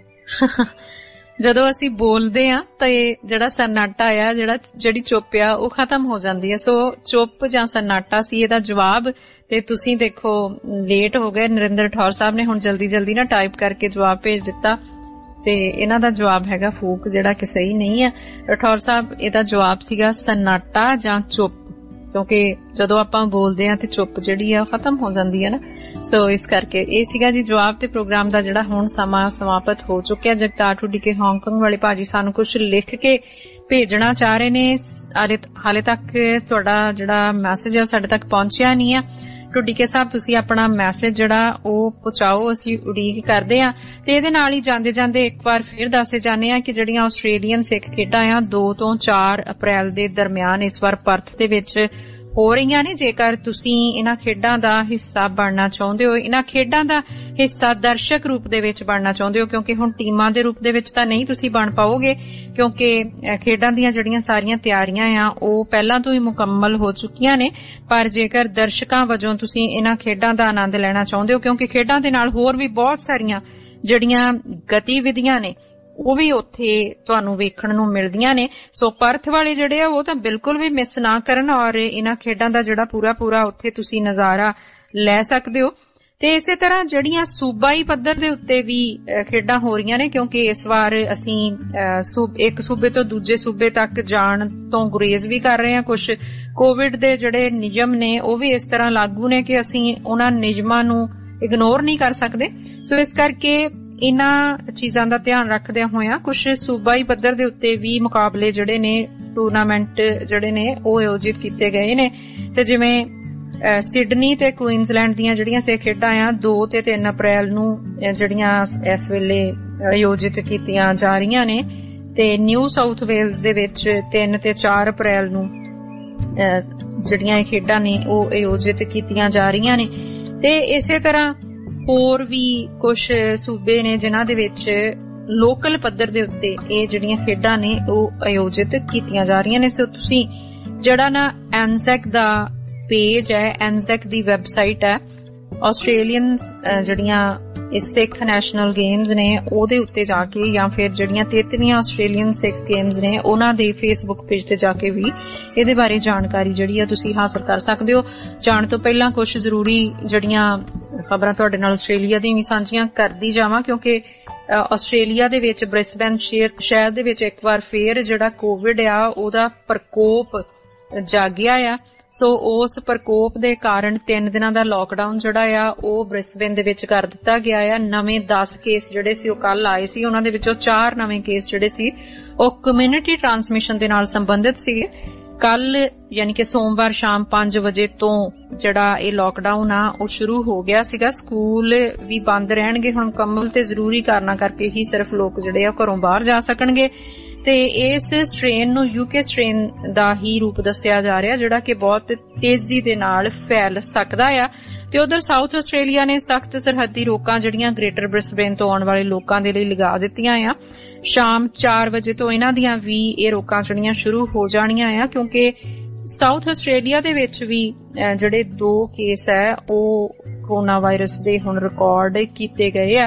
ਜਦੋਂ ਅਸੀਂ ਬੋਲਦੇ ਆ ਤਾਂ ਇਹ ਜਿਹੜਾ ਸਨਾਟਾ ਆ, ਜਿਹੜੀ ਚੁੱਪ ਆ ਉਹ ਖਤਮ ਹੋ ਜਾਂਦੀ ਹੈ। ਸੋ ਚੁੱਪ ਜਾਂ ਸਨਾਟਾ ਸੀ ਇਹਦਾ ਜਵਾਬ। ਤੇ ਤੁਸੀਂ ਦੇਖੋ ਲੇਟ ਹੋ ਗਏ, ਨਰਿੰਦਰ ਠੌਰ ਸਾਹਿਬ ਨੇ ਹੁਣ ਜਲਦੀ ਨਾ ਟਾਈਪ ਕਰਕੇ ਜਵਾਬ ਭੇਜ ਦਿੱਤਾ, ਤੇ ਇਹਨਾਂ ਦਾ ਜਵਾਬ ਹੈਗਾ ਫੂਕ, ਜਿਹੜਾ ਕਿ ਸਹੀ ਨਹੀਂ ਹੈ। ਠੌਰ ਸਾਹਿਬ ਇਹਦਾ ਜਵਾਬ ਸੀਗਾ ਸਨਾਟਾ ਜਾਂ ਚੁੱਪ, ਕਿਉਂਕਿ ਜਦੋਂ ਆਪਾਂ ਬੋਲਦੇ ਆ ਤੇ ਚੁੱਪ ਜਿਹੜੀ ਆ ਉਹ ਖਤਮ ਹੋ ਜਾਂਦੀ ਹੈ ਨਾ। ਸੋ ਇਸ ਕਰਕੇ ਇਹ ਸੀਗਾ ਜੀ ਜਵਾਬ। ਤੇ ਪ੍ਰੋਗਰਾਮ ਦਾ ਜਿਹੜਾ ਹੁਣ ਸਮਾਂ ਸਮਾਪਤ ਹੋ ਚੁੱਕਿਆ। ਜਗਤਾਰ ਟੂਡੀ ਕੇ ਹਾਂਗਕਾਂਗ ਵਾਲੇ ਭਾਜੀ ਸਾਨੂੰ ਕੁਝ ਲਿਖ ਕੇ ਭੇਜਣਾ ਚਾਹ ਰਹੇ ਨੇ, ਹਾਲੇ ਤੱਕ ਤੁਹਾਡਾ ਜਿਹੜਾ ਮੈਸੇਜ ਹੈ ਉਹ ਸਾਡੇ ਤੱਕ ਪਹੁੰਚਿਆ ਨਹੀਂ ਆ। ਟੁੱਡੀਕੇ ਸਾਹਿਬ ਤੁਸੀਂ ਆਪਣਾ ਮੈਸੇਜ ਜਿਹੜਾ ਉਹ ਪਹੁੰਚਾਓ, ਅਸੀਂ ਉਡੀਕ ਕਰਦੇ ਆ। ਤੇ ਇਹਦੇ ਨਾਲ ਹੀ ਜਾਂਦੇ ਇੱਕ ਵਾਰ ਫਿਰ ਦੱਸੇ ਜਾਂਦੇ ਆ ਕਿ ਜਿਹੜੀਆਂ ਆਸਟ੍ਰੇਲੀਅਨ ਸਿੱਖ ਖੇਡਾਂ ਆ 2 ਤੋਂ 4 ਅਪ੍ਰੈਲ ਦੇ ਦਰਮਿਆਨ ਇਸ ਵਾਰ ਪਰਥ ਦੇ ਵਿੱਚ ਹੋ ਰਹੀਆਂ ਨੇ। ਜੇਕਰ ਤੁਸੀਂ ਇਹਨਾਂ ਖੇਡਾਂ ਦਾ ਹਿੱਸਾ ਬਣਨਾ ਚਾਹੁੰਦੇ ਹੋ, ਇਹਨਾਂ ਖੇਡਾਂ ਦਾ ਹਿੱਸਾ ਦਰਸ਼ਕ ਰੂਪ ਦੇ ਵਿੱਚ ਬਣਨਾ ਚਾਹੁੰਦੇ ਹੋ, ਕਿਉਂਕਿ ਹੁਣ ਟੀਮਾਂ ਦੇ ਰੂਪ ਦੇ ਵਿੱਚ ਤਾਂ ਨਹੀਂ ਤੁਸੀਂ ਬਣ ਪਾਓਗੇ, ਕਿਉਂਕਿ ਖੇਡਾਂ ਦੀਆਂ ਜਿਹੜੀਆਂ ਸਾਰੀਆਂ ਤਿਆਰੀਆਂ ਆ ਉਹ ਪਹਿਲਾਂ ਤੋਂ ਹੀ ਮੁਕੰਮਲ ਹੋ ਚੁੱਕੀਆਂ ਨੇ। ਪਰ ਜੇਕਰ ਦਰਸ਼ਕਾਂ ਵਜੋਂ ਤੁਸੀਂ ਇਹਨਾਂ ਖੇਡਾਂ ਦਾ ਆਨੰਦ ਲੈਣਾ ਚਾਹੁੰਦੇ ਹੋ, ਕਿਉਂਕਿ ਖੇਡਾਂ ਦੇ ਨਾਲ ਹੋਰ ਵੀ ਬਹੁਤ ਸਾਰੀਆਂ ਜਿਹੜੀਆਂ ਗਤੀਵਿਧੀਆਂ ਨੇ ਉਹ ਵੀ ਉੱਥੇ ਤੁਹਾਨੂੰ ਵੇਖਣ ਨੂੰ ਮਿਲਦੀਆਂ ਨੇ। ਸੋ ਪਰਥ ਵਾਲੇ ਜਿਹੜੇ ਆ ਉਹ ਤਾਂ ਬਿਲਕੁਲ ਵੀ ਮਿਸ ਨਾ ਕਰਨ, ਔਰ ਇਹਨਾਂ ਖੇਡਾਂ ਦਾ ਜਿਹੜਾ ਪੂਰਾ ਉੱਥੇ ਤੁਸੀਂ ਨਜ਼ਾਰਾ ਲੈ ਸਕਦੇ ਹੋ। ਤੇ ਇਸੇ ਤਰ੍ਹਾਂ ਜਿਹੜੀਆਂ ਸੂਬਾਈ ਪੱਧਰ ਦੇ ਉੱਤੇ ਵੀ ਖੇਡਾਂ ਹੋ ਰਹੀਆਂ ਨੇ, ਕਿਉਂਕਿ ਇਸ ਵਾਰ ਅਸੀਂ ਇੱਕ ਸੂਬੇ ਤੋਂ ਦੂਜੇ ਸੂਬੇ ਤੱਕ ਜਾਣ ਤੋਂ ਗੁਰੇਜ਼ ਵੀ ਕਰ ਰਹੇ ਹਾਂ। ਕੁਝ ਕੋਵਿਡ ਦੇ ਜਿਹੜੇ ਨਿਯਮ ਨੇ ਉਹ ਵੀ ਇਸ ਤਰ੍ਹਾਂ ਲਾਗੂ ਨੇ ਕਿ ਅਸੀਂ ਉਹਨਾਂ ਨਿਯਮਾਂ ਨੂੰ ਇਗਨੋਰ ਨਹੀਂ ਕਰ ਸਕਦੇ। ਸੋ ਇਸ ਕਰਕੇ ਇਹਨਾਂ ਚੀਜ਼ਾਂ ਦਾ ਧਿਆਨ ਰੱਖਦਿਆਂ ਹੋਇਆਂ ਕੁਝ ਸੂਬਾਈ ਪੱਧਰ ਦੇ ਉੱਤੇ ਵੀ ਮੁਕਾਬਲੇ ਜਿਹੜੇ ਨੇ, ਟੂਰਨਾਮੈਂਟ ਜਿਹੜੇ ਨੇ ਉਹ ਆਯੋਜਿਤ ਕੀਤੇ ਗਏ ਨੇ। ਤੇ ਜਿਵੇਂ ਸਿਡਨੀ ਤੇ ਕੁਈਨਜ਼ਲੈਂਡ ਦੀਆਂ ਜਿਹੜੀਆਂ ਸੇ ਖੇਡਾਂ ਆ 2 ਤੇ 3 ਅਪ੍ਰੈਲ ਨੂੰ ਜਿਹੜੀਆਂ ਇਸ ਵੇਲੇ ਆਯੋਜਿਤ ਕੀਤੀਆਂ ਜਾ ਰਹੀਆਂ ਨੇ, ਤੇ ਨਿਊ ਸਾਊਥ ਵੇਲਜ਼ ਦੇ ਵਿੱਚ 3 ਤੇ 4 ਅਪ੍ਰੈਲ ਨੂੰ ਜਿਹੜੀਆਂ ਇਹ ਖੇਡਾਂ ਨੇ ਉਹ ਆਯੋਜਿਤ ਕੀਤੀਆਂ ਜਾ ਰਹੀਆਂ ਨੇ। ਤੇ ਇਸੇ ਤਰ੍ਹਾਂ ਹੋਰ ਵੀ ਕੁਝ ਸੂਬੇ ਨੇ ਜਿਨ੍ਹਾਂ ਦੇ ਵਿੱਚ ਲੋਕਲ ਪੱਧਰ ਦੇ ਉੱਤੇ ਇਹ ਜਿਹੜੀਆਂ ਖੇਡਾਂ ਨੇ ਉਹ ਆਯੋਜਿਤ ਕੀਤੀਆਂ ਜਾ ਰਹੀਆਂ ਨੇ। ਸੋ ਤੁਸੀਂ ਜਿਹੜਾ ਨਾ ਐਨਜ਼ੈਕ ਦਾ ਪੇਜ ਹੈ, ਐਨਜ਼ੈਕ ਦੀ ਵੈਬਸਾਈਟ ਹੈ, ਆਸਟ੍ਰੇਲੀਅਨ ਜਿਹੜੀਆਂ ਸਿੱਖ ਨੈਸ਼ਨਲ ਗੇਮਸ ਨੇ ਉਹਦੇ ਉੱਤੇ ਜਾ ਕੇ, ਜਾਂ ਫਿਰ ਜਿਹੜੀਆਂ 33ਵੀਆਂ ਆਸਟ੍ਰੇਲੀਅਨ ਸਿੱਖ ਗੇਮਸ ਨੇ ਉਹਨਾਂ ਦੇ ਫੇਸਬੁੱਕ ਪੇਜ ਤੇ ਜਾ ਕੇ ਵੀ ਇਹਦੇ ਬਾਰੇ ਜਾਣਕਾਰੀ ਜਿਹੜੀ ਆ ਤੁਸੀਂ ਹਾਸਲ ਕਰ ਸਕਦੇ ਹੋ। ਜਾਣ ਤੋਂ ਪਹਿਲਾਂ ਕੁਝ ਜ਼ਰੂਰੀ ਜਿਹੜੀਆਂ ਖਬਰਾਂ ਤੁਹਾਡੇ ਨਾਲ ਆਸਟ੍ਰੇਲੀਆ ਦੀਆਂ ਵੀ ਸਾਂਝੀਆਂ ਕਰਦੀ ਜਾਵਾਂ, ਕਿਉਂਕਿ ਆਸਟ੍ਰੇਲੀਆ ਦੇ ਵਿੱਚ ਬ੍ਰਿਸਬਨ ਸ਼ਹਿਰ ਦੇ ਵਿੱਚ ਇੱਕ ਵਾਰ ਫੇਰ ਜਿਹੜਾ ਕੋਵਿਡ ਆ ਉਹਦਾ ਪ੍ਰਕੋਪ ਜਾਗਿਆ ਆ। ਸੋ ਉਸ ਪ੍ਰਕੋਪ ਦੇ ਕਾਰਨ 3 ਦਿਨਾਂ ਦਾ ਲਾਕਡਾਊਨ ਜਿਹੜਾ ਆ ਉਹ ਬ੍ਰਿਸਬਨ ਦੇ ਵਿੱਚ ਕਰ ਦਿੱਤਾ ਗਿਆ ਆ। ਨਵੇਂ 10 ਕੇਸ ਜਿਹੜੇ ਸੀ ਉਹ ਕੱਲ ਆਏ ਸੀ, ਉਹਨਾਂ ਦੇ ਵਿੱਚੋਂ 4 ਨਵੇਂ ਕੇਸ ਜਿਹੜੇ ਸੀ ਉਹ ਕਮਿਊਨਿਟੀ ਟ੍ਰਾਂਸਮਿਸ਼ਨ ਦੇ ਨਾਲ ਸੰਬੰਧਿਤ ਸੀਗੇ। ਕੱਲ ਯਾਨੀ ਕਿ ਸੋਮਵਾਰ ਸ਼ਾਮ 5 ਵਜੇ ਤੋਂ ਜਿਹੜਾ ਇਹ ਲਾਕਡਾਊਨ ਆ ਉਹ ਸ਼ੁਰੂ ਹੋ ਗਿਆ ਸੀਗਾ। ਸਕੂਲ ਵੀ ਬੰਦ ਰਹਿਣਗੇ ਹੁਣ ਮੁਕੰਮਲ ਤੇ ਜ਼ਰੂਰੀ ਕਾਰਨਾਂ ਕਰਕੇ ਹੀ ਸਿਰਫ ਲੋਕ ਜਿਹੜੇ ਆ ਘਰੋਂ ਬਾਹਰ ਜਾ ਸਕਣਗੇ। ਤੇ ਇਸ ਸਟ੍ਰੇਨ ਨੂੰ ਯੂਕੇ ਸਟ੍ਰੇਨ ਦਾ ਹੀ ਰੂਪ ਦੱਸਿਆ ਜਾ ਰਿਹਾ, ਜਿਹੜਾ ਕਿ ਬਹੁਤ ਤੇਜ਼ੀ ਦੇ ਨਾਲ ਫੈਲ ਸਕਦਾ ਆ। ਤੇ ਉਧਰ ਸਾਊਥ ਆਸਟ੍ਰੇਲੀਆ ਨੇ ਸਖਤ ਸਰਹੱਦੀ ਰੋਕਾਂ ਜਿਹੜੀਆਂ ਗ੍ਰੇਟਰ ਬ੍ਰਿਸਬੇਨ ਤੋਂ ਆਉਣ ਵਾਲੇ ਲੋਕਾਂ ਦੇ ਲਈ ਲਗਾ ਦਿੱਤੀਆਂ ਆ। ਸ਼ਾਮ 4 ਵਜੇ ਤੋਂ ਇਹਨਾਂ ਦੀਆਂ ਵੀ ਇਹ ਰੋਕਾਂ ਜਿਹੜੀਆਂ ਸ਼ੁਰੂ ਹੋ ਜਾਣੀਆਂ ਆ, ਕਿਉਂਕਿ ਸਾਊਥ ਆਸਟ੍ਰੇਲੀਆ ਦੇ ਵਿੱਚ ਵੀ ਜਿਹੜੇ 2 ਕੇਸ ਹੈ ਉਹ ਕੋਰੋਨਾ ਵਾਇਰਸ ਦੇ ਹੁਣ ਰਿਕਾਰਡ ਕੀਤੇ ਗਏ ਆ।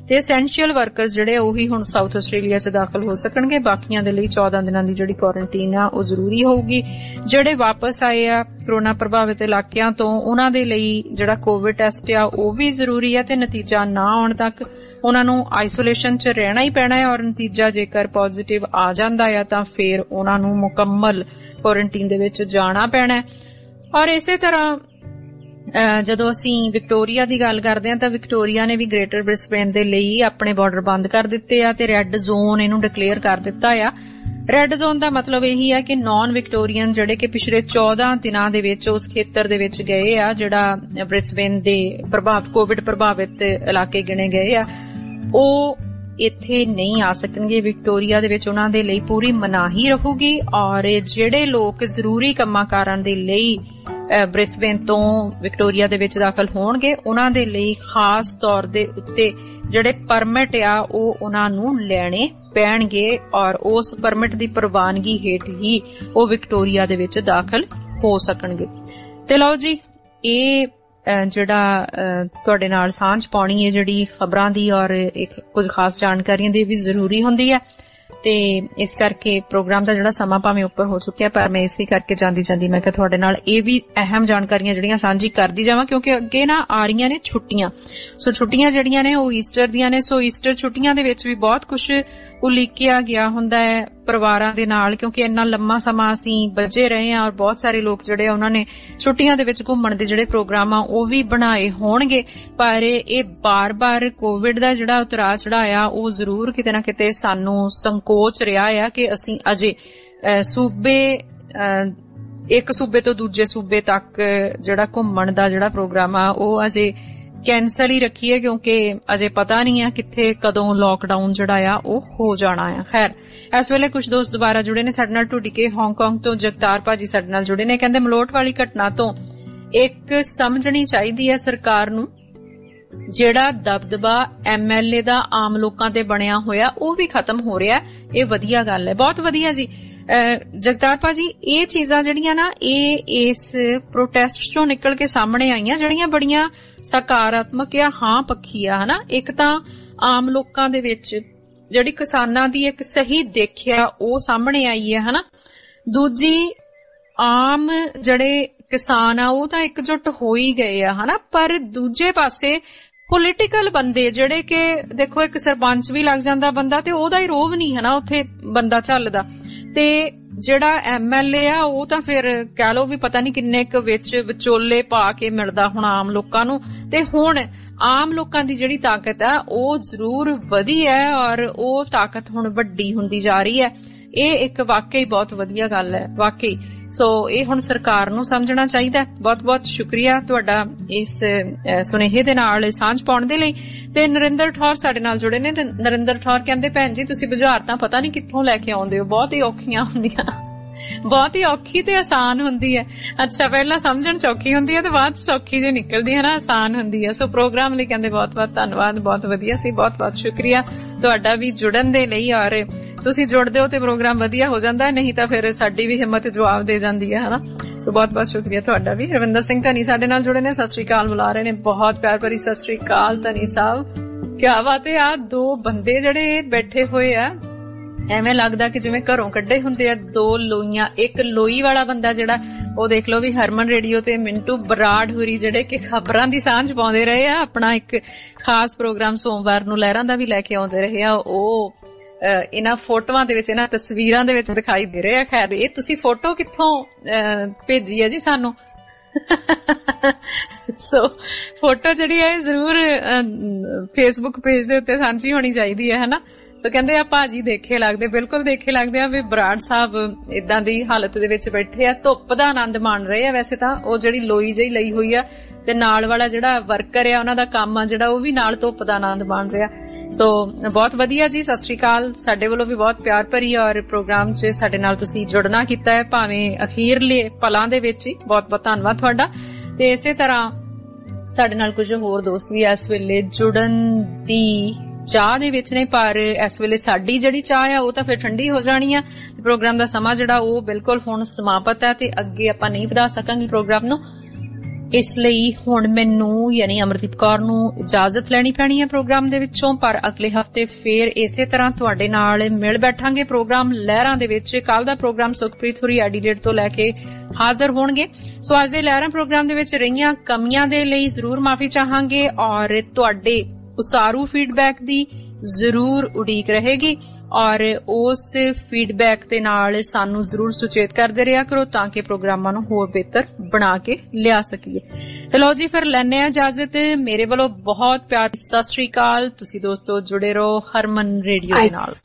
ਤੇ ਐਸੈਂਸ਼ੀਅਲ ਵਰਕਰਸ ਜਿਹੜੇ ਉਹੀ ਹੁਣ ਸਾਊਥ ਆਸਟ੍ਰੇਲੀਆ 'ਚ ਦਾਖਲ ਹੋ ਸਕਣਗੇ। ਬਾਕੀਆਂ ਦੇ ਲਈ 14 ਦਿਨਾਂ ਦੀ ਜਿਹੜੀ ਕੁਆਰੰਟੀਨ ਆ ਉਹ ਜ਼ਰੂਰੀ ਹੋਊਗੀ। ਜਿਹੜੇ ਵਾਪਸ ਆਏ ਆ ਕਰੋਨਾ ਪ੍ਰਭਾਵਿਤ ਇਲਾਕਿਆਂ ਤੋਂ ਉਹਨਾਂ ਦੇ ਲਈ ਜਿਹੜਾ ਕੋਵਿਡ ਟੈਸਟ ਆ ਉਹ ਵੀ ਜ਼ਰੂਰੀ ਆ ਤੇ ਨਤੀਜਾ ਨਾ ਆਉਣ ਤੱਕ ਉਹਨਾਂ ਨੂੰ ਆਈਸੋਲੇਸ਼ਨ 'ਚ ਰਹਿਣਾ ਹੀ ਪੈਣਾ ਹੈ ਔਰ ਨਤੀਜਾ ਜੇਕਰ ਪੋਜ਼ਿਟਿਵ ਆ ਜਾਂਦਾ ਆ ਤਾਂ ਫਿਰ ਉਹਨਾਂ ਨੂੰ ਮੁਕੰਮਲ ਕੁਆਰੰਟੀਨ ਦੇ ਵਿੱਚ ਜਾਣਾ ਪੈਣਾ। ਔਰ ਇਸੇ ਤਰ੍ਹਾਂ ਜਦੋਂ ਅਸੀਂ ਵਿਕਟੋਰੀਆ ਦੀ ਗੱਲ ਕਰਦੇ ਹਾਂ ਤਾਂ ਵਿਕਟੋਰੀਆ ਨੇ ਵੀ ਗ੍ਰੇਟਰ ਬ੍ਰਿਸਬੇਨ ਦੇ ਲਈ ਆਪਣੇ ਬਾਰਡਰ ਬੰਦ ਕਰ ਦਿੱਤੇ ਆ ਤੇ ਰੈੱਡ ਜ਼ੋਨ ਇਹਨੂੰ ਡਿਕਲੇਅਰ ਕਰ ਦਿੱਤਾ ਆ। ਰੈੱਡ ਜ਼ੋਨ ਦਾ ਮਤਲਬ ਇਹੀ ਹੈ ਕਿ ਨਾਨ ਵਿਕਟੋਰੀਅਨ ਜਿਹੜੇ ਕਿ ਪਿਛਲੇ 14 ਦਿਨਾਂ ਦੇ ਵਿੱਚ ਉਸ ਖੇਤਰ ਦੇ ਵਿੱਚ ਗਏ ਆ, ਜਿਹੜਾ ਬ੍ਰਿਸਬੇਨ ਦੇ ਕੋਵਿਡ ਪ੍ਰਭਾਵਿਤ ਇਲਾਕੇ ਗਿਣੇ ਗਏ ਆ, ਉਹ ਇੱਥੇ ਨਹੀਂ ਆ ਸਕਣਗੇ। ਵਿਕਟੋਰੀਆ ਦੇ ਵਿੱਚ ਉਹਨਾਂ ਦੇ ਲਈ ਪੂਰੀ ਮਨਾਹੀ ਰਹੂਗੀ ਔਰ ਜਿਹੜੇ ਲੋਕ ਜ਼ਰੂਰੀ ਕੰਮਾਂ ਕਾਰਾਂ ਦੇ ਲਈ ਬ੍ਰਿਸਬੇਨ ਤੋਂ ਵਿਕਟੋਰੀਆ ਦੇ ਵਿੱਚ ਦਾਖਲ ਹੋਣਗੇ ਉਹਨਾਂ ਦੇ ਲਈ ਖਾਸ ਤੌਰ ਦੇ ਉੱਤੇ ਜਿਹੜੇ ਪਰਮਿਟ ਆ ਉਹ ਉਹਨਾਂ ਨੂੰ ਲੈਣੇ ਪੈਣਗੇ ਔਰ ਉਸ ਪਰਮਿਟ ਦੀ ਪ੍ਰਵਾਨਗੀ ਹੇਠ ਹੀ ਉਹ ਵਿਕਟੋਰੀਆ ਦੇ ਵਿੱਚ ਦਾਖਲ ਹੋ ਸਕਣਗੇ। ਤੇ ਲਓ ਜੀ, ਇਹ ਜਿਹੜਾ ਤੁਹਾਡੇ ਨਾਲ ਸਾਂਝ ਪਾਉਣੀ ਹੈ ਜਿਹੜੀ ਖਬਰਾਂ ਦੀ ਔਰ ਇੱਕ ਕੁਝ ਖਾਸ ਜਾਣਕਾਰੀਆਂ ਦੀ ਵੀ ਜ਼ਰੂਰੀ ਹੁੰਦੀ ਹੈ ਤੇ ਇਸ ਕਰਕੇ ਪ੍ਰੋਗਰਾਮ ਦਾ ਜਿਹੜਾ ਸਮਾਂ ਭਾਵੇਂ ਉੱਪਰ ਹੋ ਚੁੱਕਿਆ ਪਰ ਮੈਂ ਇਸੇ ਕਰਕੇ ਜਾਂਦੀ ਮੈਂ ਕਿਹਾ ਤੁਹਾਡੇ ਨਾਲ ਇਹ ਵੀ ਅਹਿਮ ਜਾਣਕਾਰੀਆਂ ਜਿਹੜੀਆਂ ਸਾਂਝੀ ਕਰਦੀ ਜਾਵਾਂ ਕਿਉਂਕਿ ਅੱਗੇ ਨਾ ਆ ਰਹੀਆਂ ਨੇ ਛੁੱਟੀਆਂ। ਸੋ ਛੁੱਟੀਆਂ ਜਿਹੜੀਆਂ ਨੇ ਉਹ ਈਸਟਰ ਦੀਆਂ ਨੇ। ਸੋ ਈਸਟਰ ਛੁੱਟੀਆਂ ਦੇ ਵਿੱਚ ਵੀ ਬਹੁਤ ਕੁਝ ਉਲੀਕਿਆ ਗਿਆ ਹੁੰਦਾ ਹੈ ਪਰਿਵਾਰਾਂ ਦੇ ਨਾਲ ਕਿਉਂਕਿ ਇੰਨਾ ਲੰਮਾ ਸਮਾਂ ਅਸੀਂ ਬੱਝੇ ਰਹੇ ਹਾਂ ਔਰ ਬਹੁਤ ਸਾਰੇ ਲੋਕ ਜਿਹੜੇ ਉਹਨਾਂ ਨੇ ਛੁੱਟੀਆਂ ਦੇ ਵਿੱਚ ਘੁੰਮਣ ਦੇ ਜਿਹੜੇ ਪ੍ਰੋਗਰਾਮ ਆ ਉਹ ਵੀ ਬਣਾਏ ਹੋਣਗੇ। ਪਰ ਇਹ ਬਾਰ-ਬਾਰ ਕੋਵਿਡ ਦਾ ਜਿਹੜਾ ਉਤਰਾਅ ਚੜ੍ਹਾਇਆ ਉਹ ਜ਼ਰੂਰ ਕਿਤੇ ਨਾ ਕਿਤੇ ਸਾਨੂੰ ਸੰਕੋਚ ਰਿਹਾ ਆ ਕਿ ਅਸੀਂ ਅਜੇ ਇੱਕ ਸੂਬੇ ਤੋਂ ਦੂਜੇ ਸੂਬੇ ਤੱਕ ਜਿਹੜਾ ਘੁੰਮਣ ਦਾ ਜਿਹੜਾ ਪ੍ਰੋਗਰਾਮ ਆ ਉਹ ਅਜੇ ਕੈਂਸਲ ਹੀ ਰੱਖੀਏ ਕਿਉਂਕਿ ਅਜੇ ਪਤਾ ਨਹੀਂ ਆ ਕਿੱਥੇ ਕਦੋਂ ਲਾਕਡਾਊਨ ਜਿਹੜਾ ਆ ਉਹ ਹੋ ਜਾਣਾ ਆ। ਖੈਰ, ਇਸ ਵੇਲੇ ਕੁਝ ਦੋਸਤ ਦੁਬਾਰਾ ਜੁੜੇ ਨੇ ਸਾਡੇ ਨਾਲ। ਢੁੱਡੀ ਕੇ ਹਾਂਗਕਾਂਗ ਤੋਂ ਜਗਤਾਰ ਭਾਜੀ ਸਾਡੇ ਨਾਲ ਜੁੜੇ ਨੇ। ਕਹਿੰਦੇ ਮਲੋਟ ਵਾਲੀ ਘਟਨਾ ਤੋਂ ਇੱਕ ਸਮਝਣੀ ਚਾਹੀਦੀ ਹੈ ਸਰਕਾਰ ਨੂੰ, ਜਿਹੜਾ ਦਬਦਬਾ ਐਮਐਲਏ ਦਾ ਆਮ ਲੋਕਾਂ ਤੇ ਬਣਿਆ ਹੋਇਆ ਉਹ ਵੀ ਖਤਮ ਹੋ ਰਿਹਾ। ਇਹ ਵਧੀਆ ਗੱਲ ਹੈ, ਬਹੁਤ ਵਧੀਆ ਜੀ। ਜਗਤਾਰ ਭਾਜੀ, ਇਹ ਚੀਜ਼ਾਂ ਜਿਹੜੀਆਂ ਨਾ ਇਹ ਇਸ ਪ੍ਰੋਟੈਸਟ ਚੋਂ ਨਿਕਲ ਕੇ ਸਾਹਮਣੇ ਆਈਆਂ ਜਿਹੜੀਆਂ ਬੜੀਆਂ ਸਕਾਰਾਤਮਕ ਆ, ਹਾਂ ਪੱਖੀ ਆ, ਹਨਾ। ਇੱਕ ਤਾਂ ਆਮ ਲੋਕਾਂ ਦੇ ਵਿੱਚ ਜਿਹੜੀ ਕਿਸਾਨਾਂ ਦੀ ਇੱਕ ਸਹੀ ਦੇਖਿਆ ਉਹ ਸਾਹਮਣੇ ਆਈ ਹੈ, ਹਨਾ। ਦੂਜੀ, ਆਮ ਜਿਹੜੇ ਕਿਸਾਨ ਆ ਉਹ ਤਾਂ ਇਕਜੁੱਟ ਹੋ ਹੀ ਗਏ ਆ, ਹਨਾ। ਪਰ ਦੂਜੇ ਪਾਸੇ ਪੋਲੀਟੀਕਲ ਬੰਦੇ ਜਿਹੜੇ ਕਿ ਦੇਖੋ ਇੱਕ ਸਰਪੰਚ ਵੀ ਲੱਗ ਜਾਂਦਾ ਬੰਦਾ ਤੇ ਉਹਦਾ ਹੀ ਰੋਹ ਨਹੀਂ, ਹਨਾ, ਉੱਥੇ ਬੰਦਾ ਚੱਲਦਾ। ਤੇ ਜਿਹੜਾ ਐਮਐਲਏ ਆ ਉਹ ਤਾਂ ਫਿਰ ਕਹਿ ਲਓ ਵੀ ਪਤਾ ਨਹੀਂ ਕਿੰਨੇ ਕੁ ਵਿੱਚ ਵਿਚੋਲੇ ਪਾ ਕੇ ਮਿਲਦਾ ਹੁਣ ਆਮ ਲੋਕਾਂ ਨੂੰ। ਤੇ ਹੁਣ ਆਮ ਲੋਕਾਂ ਦੀ ਜਿਹੜੀ ਤਾਕਤ ਆ ਉਹ ਜ਼ਰੂਰ ਵਧੀ ਹੈ ਔਰ ਉਹ ਤਾਕਤ ਹੁਣ ਵੱਡੀ ਹੁੰਦੀ ਜਾ ਰਹੀ ਹੈ। ਇਹ ਇੱਕ ਵਾਕਈ ਬਹੁਤ ਵਧੀਆ ਗੱਲ ਹੈ, ਵਾਕਈ। ਸੋ ਇਹ ਹੁਣ ਸਰਕਾਰ ਨੂੰ ਸਮਝਣਾ ਚਾਹੀਦਾ। ਬਹੁਤ ਬਹੁਤ ਸ਼ੁਕਰੀਆ ਤੁਹਾਡਾ ਇਸ ਸੁਨੇਹੇ ਦੇ ਨਾਲ ਸਾਂਝ ਪਾਉਣ ਦੇ ਲਈ। ਤੇ ਨਰਿੰਦਰ ਠੌਰ ਸਾਡੇ ਨਾਲ ਜੁੜੇ ਨੇ। ਨਰਿੰਦਰ ਠੌਰ ਕਹਿੰਦੇ ਭੈਣ ਜੀ ਤੁਸੀਂ ਬੁਝਾਰਤਾਂ ਪਤਾ ਨਹੀਂ ਕਿੱਥੋਂ ਲੈ ਕੇ ਆਉਂਦੇ ਹੋ, ਬਹੁਤ ਹੀ ਔਖੀਆਂ ਹੁੰਦੀਆਂ, ਬਹੁਤ ਹੀ ਔਖੀ ਤੇ ਆਸਾਨ ਹੁੰਦੀ ਹੈ। ਅੱਛਾ, ਪਹਿਲਾਂ ਸਮਝਣ ਚੌਖੀ ਹੁੰਦੀ ਹੈ ਤੇ ਬਾਅਦ ਚ ਸੌਖੀ ਜਿਹੀ ਨਿਕਲਦੀ ਹੈ ਨਾ, ਆਸਾਨ ਹੁੰਦੀ ਹੈ। ਸੋ ਪ੍ਰੋਗਰਾਮ ਲਈ ਕਹਿੰਦੇ ਬਹੁਤ ਬਹੁਤ ਧੰਨਵਾਦ, ਬਹੁਤ ਵਧੀਆ ਸੀ, ਬਹੁਤ ਬਹੁਤ ਸ਼ੁਕਰੀਆ ਤੁਹਾਡਾ ਵੀ ਜੁੜਨ ਦੇ ਲਈ। ਔਰ ਤੁਸੀਂ ਜੁੜਦੇ ਹੋ ਤੇ ਪ੍ਰੋਗਰਾਮ ਵਧੀਆ ਹੋ ਜਾਂਦਾ, ਨਹੀਂ ਤਾਂ ਫਿਰ ਸਾਡੀ ਵੀ ਹਿੰਮਤ ਜਵਾਬ ਦੇ ਜਾਂਦੀ ਹੈ, ਹਨਾ। ਸੋ ਬਹੁਤ ਬਹੁਤ ਸ਼ੁਕਰੀਆ ਤੁਹਾਡਾ ਵੀ। ਰਵਿੰਦਰ ਸਿੰਘ ਧਨੀ ਸਾਡੇ ਨਾਲ ਜੁੜੇ ਨੇ, ਸਤਿ ਸ੍ਰੀ ਅਕਾਲ ਬੁਲਾ ਰਹੇ ਨੇ, ਬਹੁਤ ਪਿਆਰ ਭਰੀ ਸਤਿ ਸ੍ਰੀ ਅਕਾਲ ਧਨੀ ਸਾਹਿਬ। ਕਿਆ ਬਾਤ ਹੈ, ਆ ਦੋ ਬੰਦੇ ਜਿਹੜੇ ਬੈਠੇ ਹੋਏ ਆ ਐਵੇਂ ਲੱਗਦਾ ਕਿ ਜਿਵੇਂ ਘਰੋਂ ਕੱਢੇ ਹੁੰਦੇ ਆ, ਦੋ ਲੋਈਆਂ। ਇੱਕ ਲੋਈ ਵਾਲਾ ਬੰਦਾ ਜਿਹੜਾ ਉਹ ਦੇਖ ਲਓ ਵੀ ਹਰਮਨ ਰੇਡੀਓ ਤੇ ਮਿੰਟੂ ਬਰਾੜ ਹੋਰੀ ਜਿਹੜੇ ਕਿ ਖਬਰਾਂ ਦੀ ਸਾਂਝ ਪਾਉਂਦੇ ਰਹੇ ਆ, ਆਪਣਾ ਇੱਕ ਖਾਸ ਪ੍ਰੋਗਰਾਮ ਸੋਮਵਾਰ ਨੂੰ ਲਹਿਰਾਂ ਦਾ ਵੀ ਲੈ ਕੇ ਆਉਂਦੇ ਰਹੇ ਆ, ਉਹ ਇਹਨਾਂ ਫੋਟੋਆਂ ਦੇ ਵਿੱਚ, ਇਹਨਾਂ ਤਸਵੀਰਾਂ ਦੇ ਵਿੱਚ ਦਿਖਾਈ ਦੇ ਰਹੇ ਆ। ਖੈਰ, ਇਹ ਤੁਸੀਂ ਫੋਟੋ ਕਿੱਥੋਂ ਭੇਜੀ ਹੈ ਜੀ ਸਾਨੂੰ? ਸੋ ਫੋਟੋ ਜਿਹੜੀ ਹੈ ਜ਼ਰੂਰ ਫੇਸਬੁੱਕ ਪੇਜ ਦੇ ਉੱਤੇ ਸਾਂਝੀ ਹੋਣੀ ਚਾਹੀਦੀ ਹੈ, ਹਨਾ। ਸੋ ਕਹਿੰਦੇ ਆ ਭਾਜੀ ਦੇਖੇ ਲੱਗਦੇ, ਬਿਲਕੁਲ ਦੇਖੇ ਲੱਗਦੇ ਆ ਵੀ ਬਰਾੜ ਸਾਹਿਬ ਇਦਾਂ ਦੀ ਹਾਲਤ ਦੇ ਵਿੱਚ ਬੈਠੇ ਆ, ਧੁੱਪ ਦਾ ਆਨੰਦ ਮਾਣ ਰਹੇ ਆ। ਵੈਸੇ ਤਾਂ ਉਹ ਜਿਹੜੀ ਲੋਈ ਜਿਹੀ ਲਈ ਹੋਈ ਆ ਤੇ ਨਾਲ ਵਾਲਾ ਜਿਹੜਾ ਵਰਕਰ ਆ ਉਹਨਾਂ ਦਾ ਕੰਮ ਆ ਜਿਹੜਾ ਉਹ ਵੀ ਨਾਲ ਧੁੱਪ ਦਾ ਆਨੰਦ ਮਾਣ ਰਿਹਾ। ਸੋ ਬਹੁਤ ਵਧੀਆ ਜੀ, ਸਤਿ ਸ੍ਰੀ ਅਕਾਲ। ਸਾਡੇ ਵੱਲੋਂ ਵੀ ਬਹੁਤ ਪਿਆਰ ਭਰੀ ਔਰ ਪ੍ਰੋਗਰਾਮ 'ਚ ਸਾਡੇ ਨਾਲ ਤੁਸੀਂ ਜੁੜਨਾ ਕੀਤਾ ਹੈ, ਭਾਵੇਂ ਅਖੀਰਲੇ ਪਲਾਂ ਦੇ ਵਿੱਚ ਹੀ। ਬਹੁਤ ਬਹੁਤ ਧੰਨਵਾਦ ਤੁਹਾਡਾ। ਤੇ ਇਸੇ ਤਰ੍ਹਾਂ ਸਾਡੇ ਨਾਲ ਕੁਝ ਹੋਰ ਦੋਸਤ ਵੀ ਇਸ ਵੇਲੇ ਜੁੜਨ ਦੀ ਚਾਹ ਦੇ ਵਿੱਚ ਨੇ, ਪਰ ਇਸ ਵੇਲੇ ਸਾਡੀ ਜਿਹੜੀ ਚਾਹ ਆ ਉਹ ਤਾਂ ਫਿਰ ਠੰਡੀ ਹੋ ਜਾਣੀ ਆ। ਪ੍ਰੋਗਰਾਮ ਦਾ ਸਮਾਂ ਜਿਹੜਾ ਉਹ ਬਿਲਕੁਲ ਹੁਣ ਸਮਾਪਤ ਹੈ ਤੇ ਅੱਗੇ ਆਪਾਂ ਨਹੀਂ ਵਧਾ ਸਕਾਂਗੇ ਪ੍ਰੋਗਰਾਮ ਨੂੰ। ਇਸ ਲਈ ਹੁਣ ਮੈਨੂੰ ਯਾਨੀ ਅਮਰਦੀਪ ਕੌਰ ਨੂੰ ਇਜਾਜ਼ਤ ਲੈਣੀ ਪੈਣੀ ਹੈ ਪ੍ਰੋਗਰਾਮ ਦੇ ਵਿੱਚੋਂ, ਪਰ ਅਗਲੇ ਹਫ਼ਤੇ ਫੇਰ ਇਸੇ ਤਰ੍ਹਾਂ ਤੁਹਾਡੇ ਨਾਲ ਮਿਲ ਬੈਠਾਂਗੇ ਪ੍ਰੋਗਰਾਮ ਲਹਿਰਾਂ ਦੇ ਵਿੱਚ। ਕੱਲ ਦਾ ਪ੍ਰੋਗਰਾਮ ਸੁਖਪ੍ਰੀਤ ਹੋਰੀ ਐਡੀਲੇਡ ਤੋਂ ਲੈ ਕੇ ਹਾਜ਼ਰ ਹੋਣਗੇ। ਸੋ ਅੱਜ ਦੇ ਲਹਿਰਾਂ ਪ੍ਰੋਗਰਾਮ ਦੇ ਵਿੱਚ ਰਹੀਆਂ ਕਮੀਆਂ ਦੇ ਲਈ ਜ਼ਰੂਰ ਮਾਫੀ ਚਾਹਾਂਗੇ ਔਰ ਤੁਹਾਡੇ ਉਸਾਰੂ ਫੀਡਬੈਕ ਦੀ ਜ਼ਰੂਰ ਉਡੀਕ ਰਹੇਗੀ ਔਰ ਉਸ ਫੀਡਬੈਕ ਦੇ ਨਾਲ ਸਾਨੂੰ ਜ਼ਰੂਰ ਸੁਚੇਤ ਕਰਦੇ ਰਿਹਾ ਕਰੋ ਤਾਂ ਕਿ ਪ੍ਰੋਗਰਾਮਾਂ ਨੂੰ ਹੋਰ ਬਿਹਤਰ ਬਣਾ ਕੇ ਲਿਆ ਸਕੀਏ। ਤੇ ਲਓ ਜੀ ਫਿਰ ਲੈਣੇ ਆ ਇਜਾਜ਼ਤ। ਮੇਰੇ ਵੱਲੋਂ ਬਹੁਤ ਪਿਆਰ ਸਤਿ ਸ੍ਰੀ ਅਕਾਲ। ਤੁਸੀਂ ਦੋਸਤੋ ਜੁੜੇ ਰਹੋ ਹਰਮਨ ਰੇਡੀਓ ਦੇ ਨਾਲ।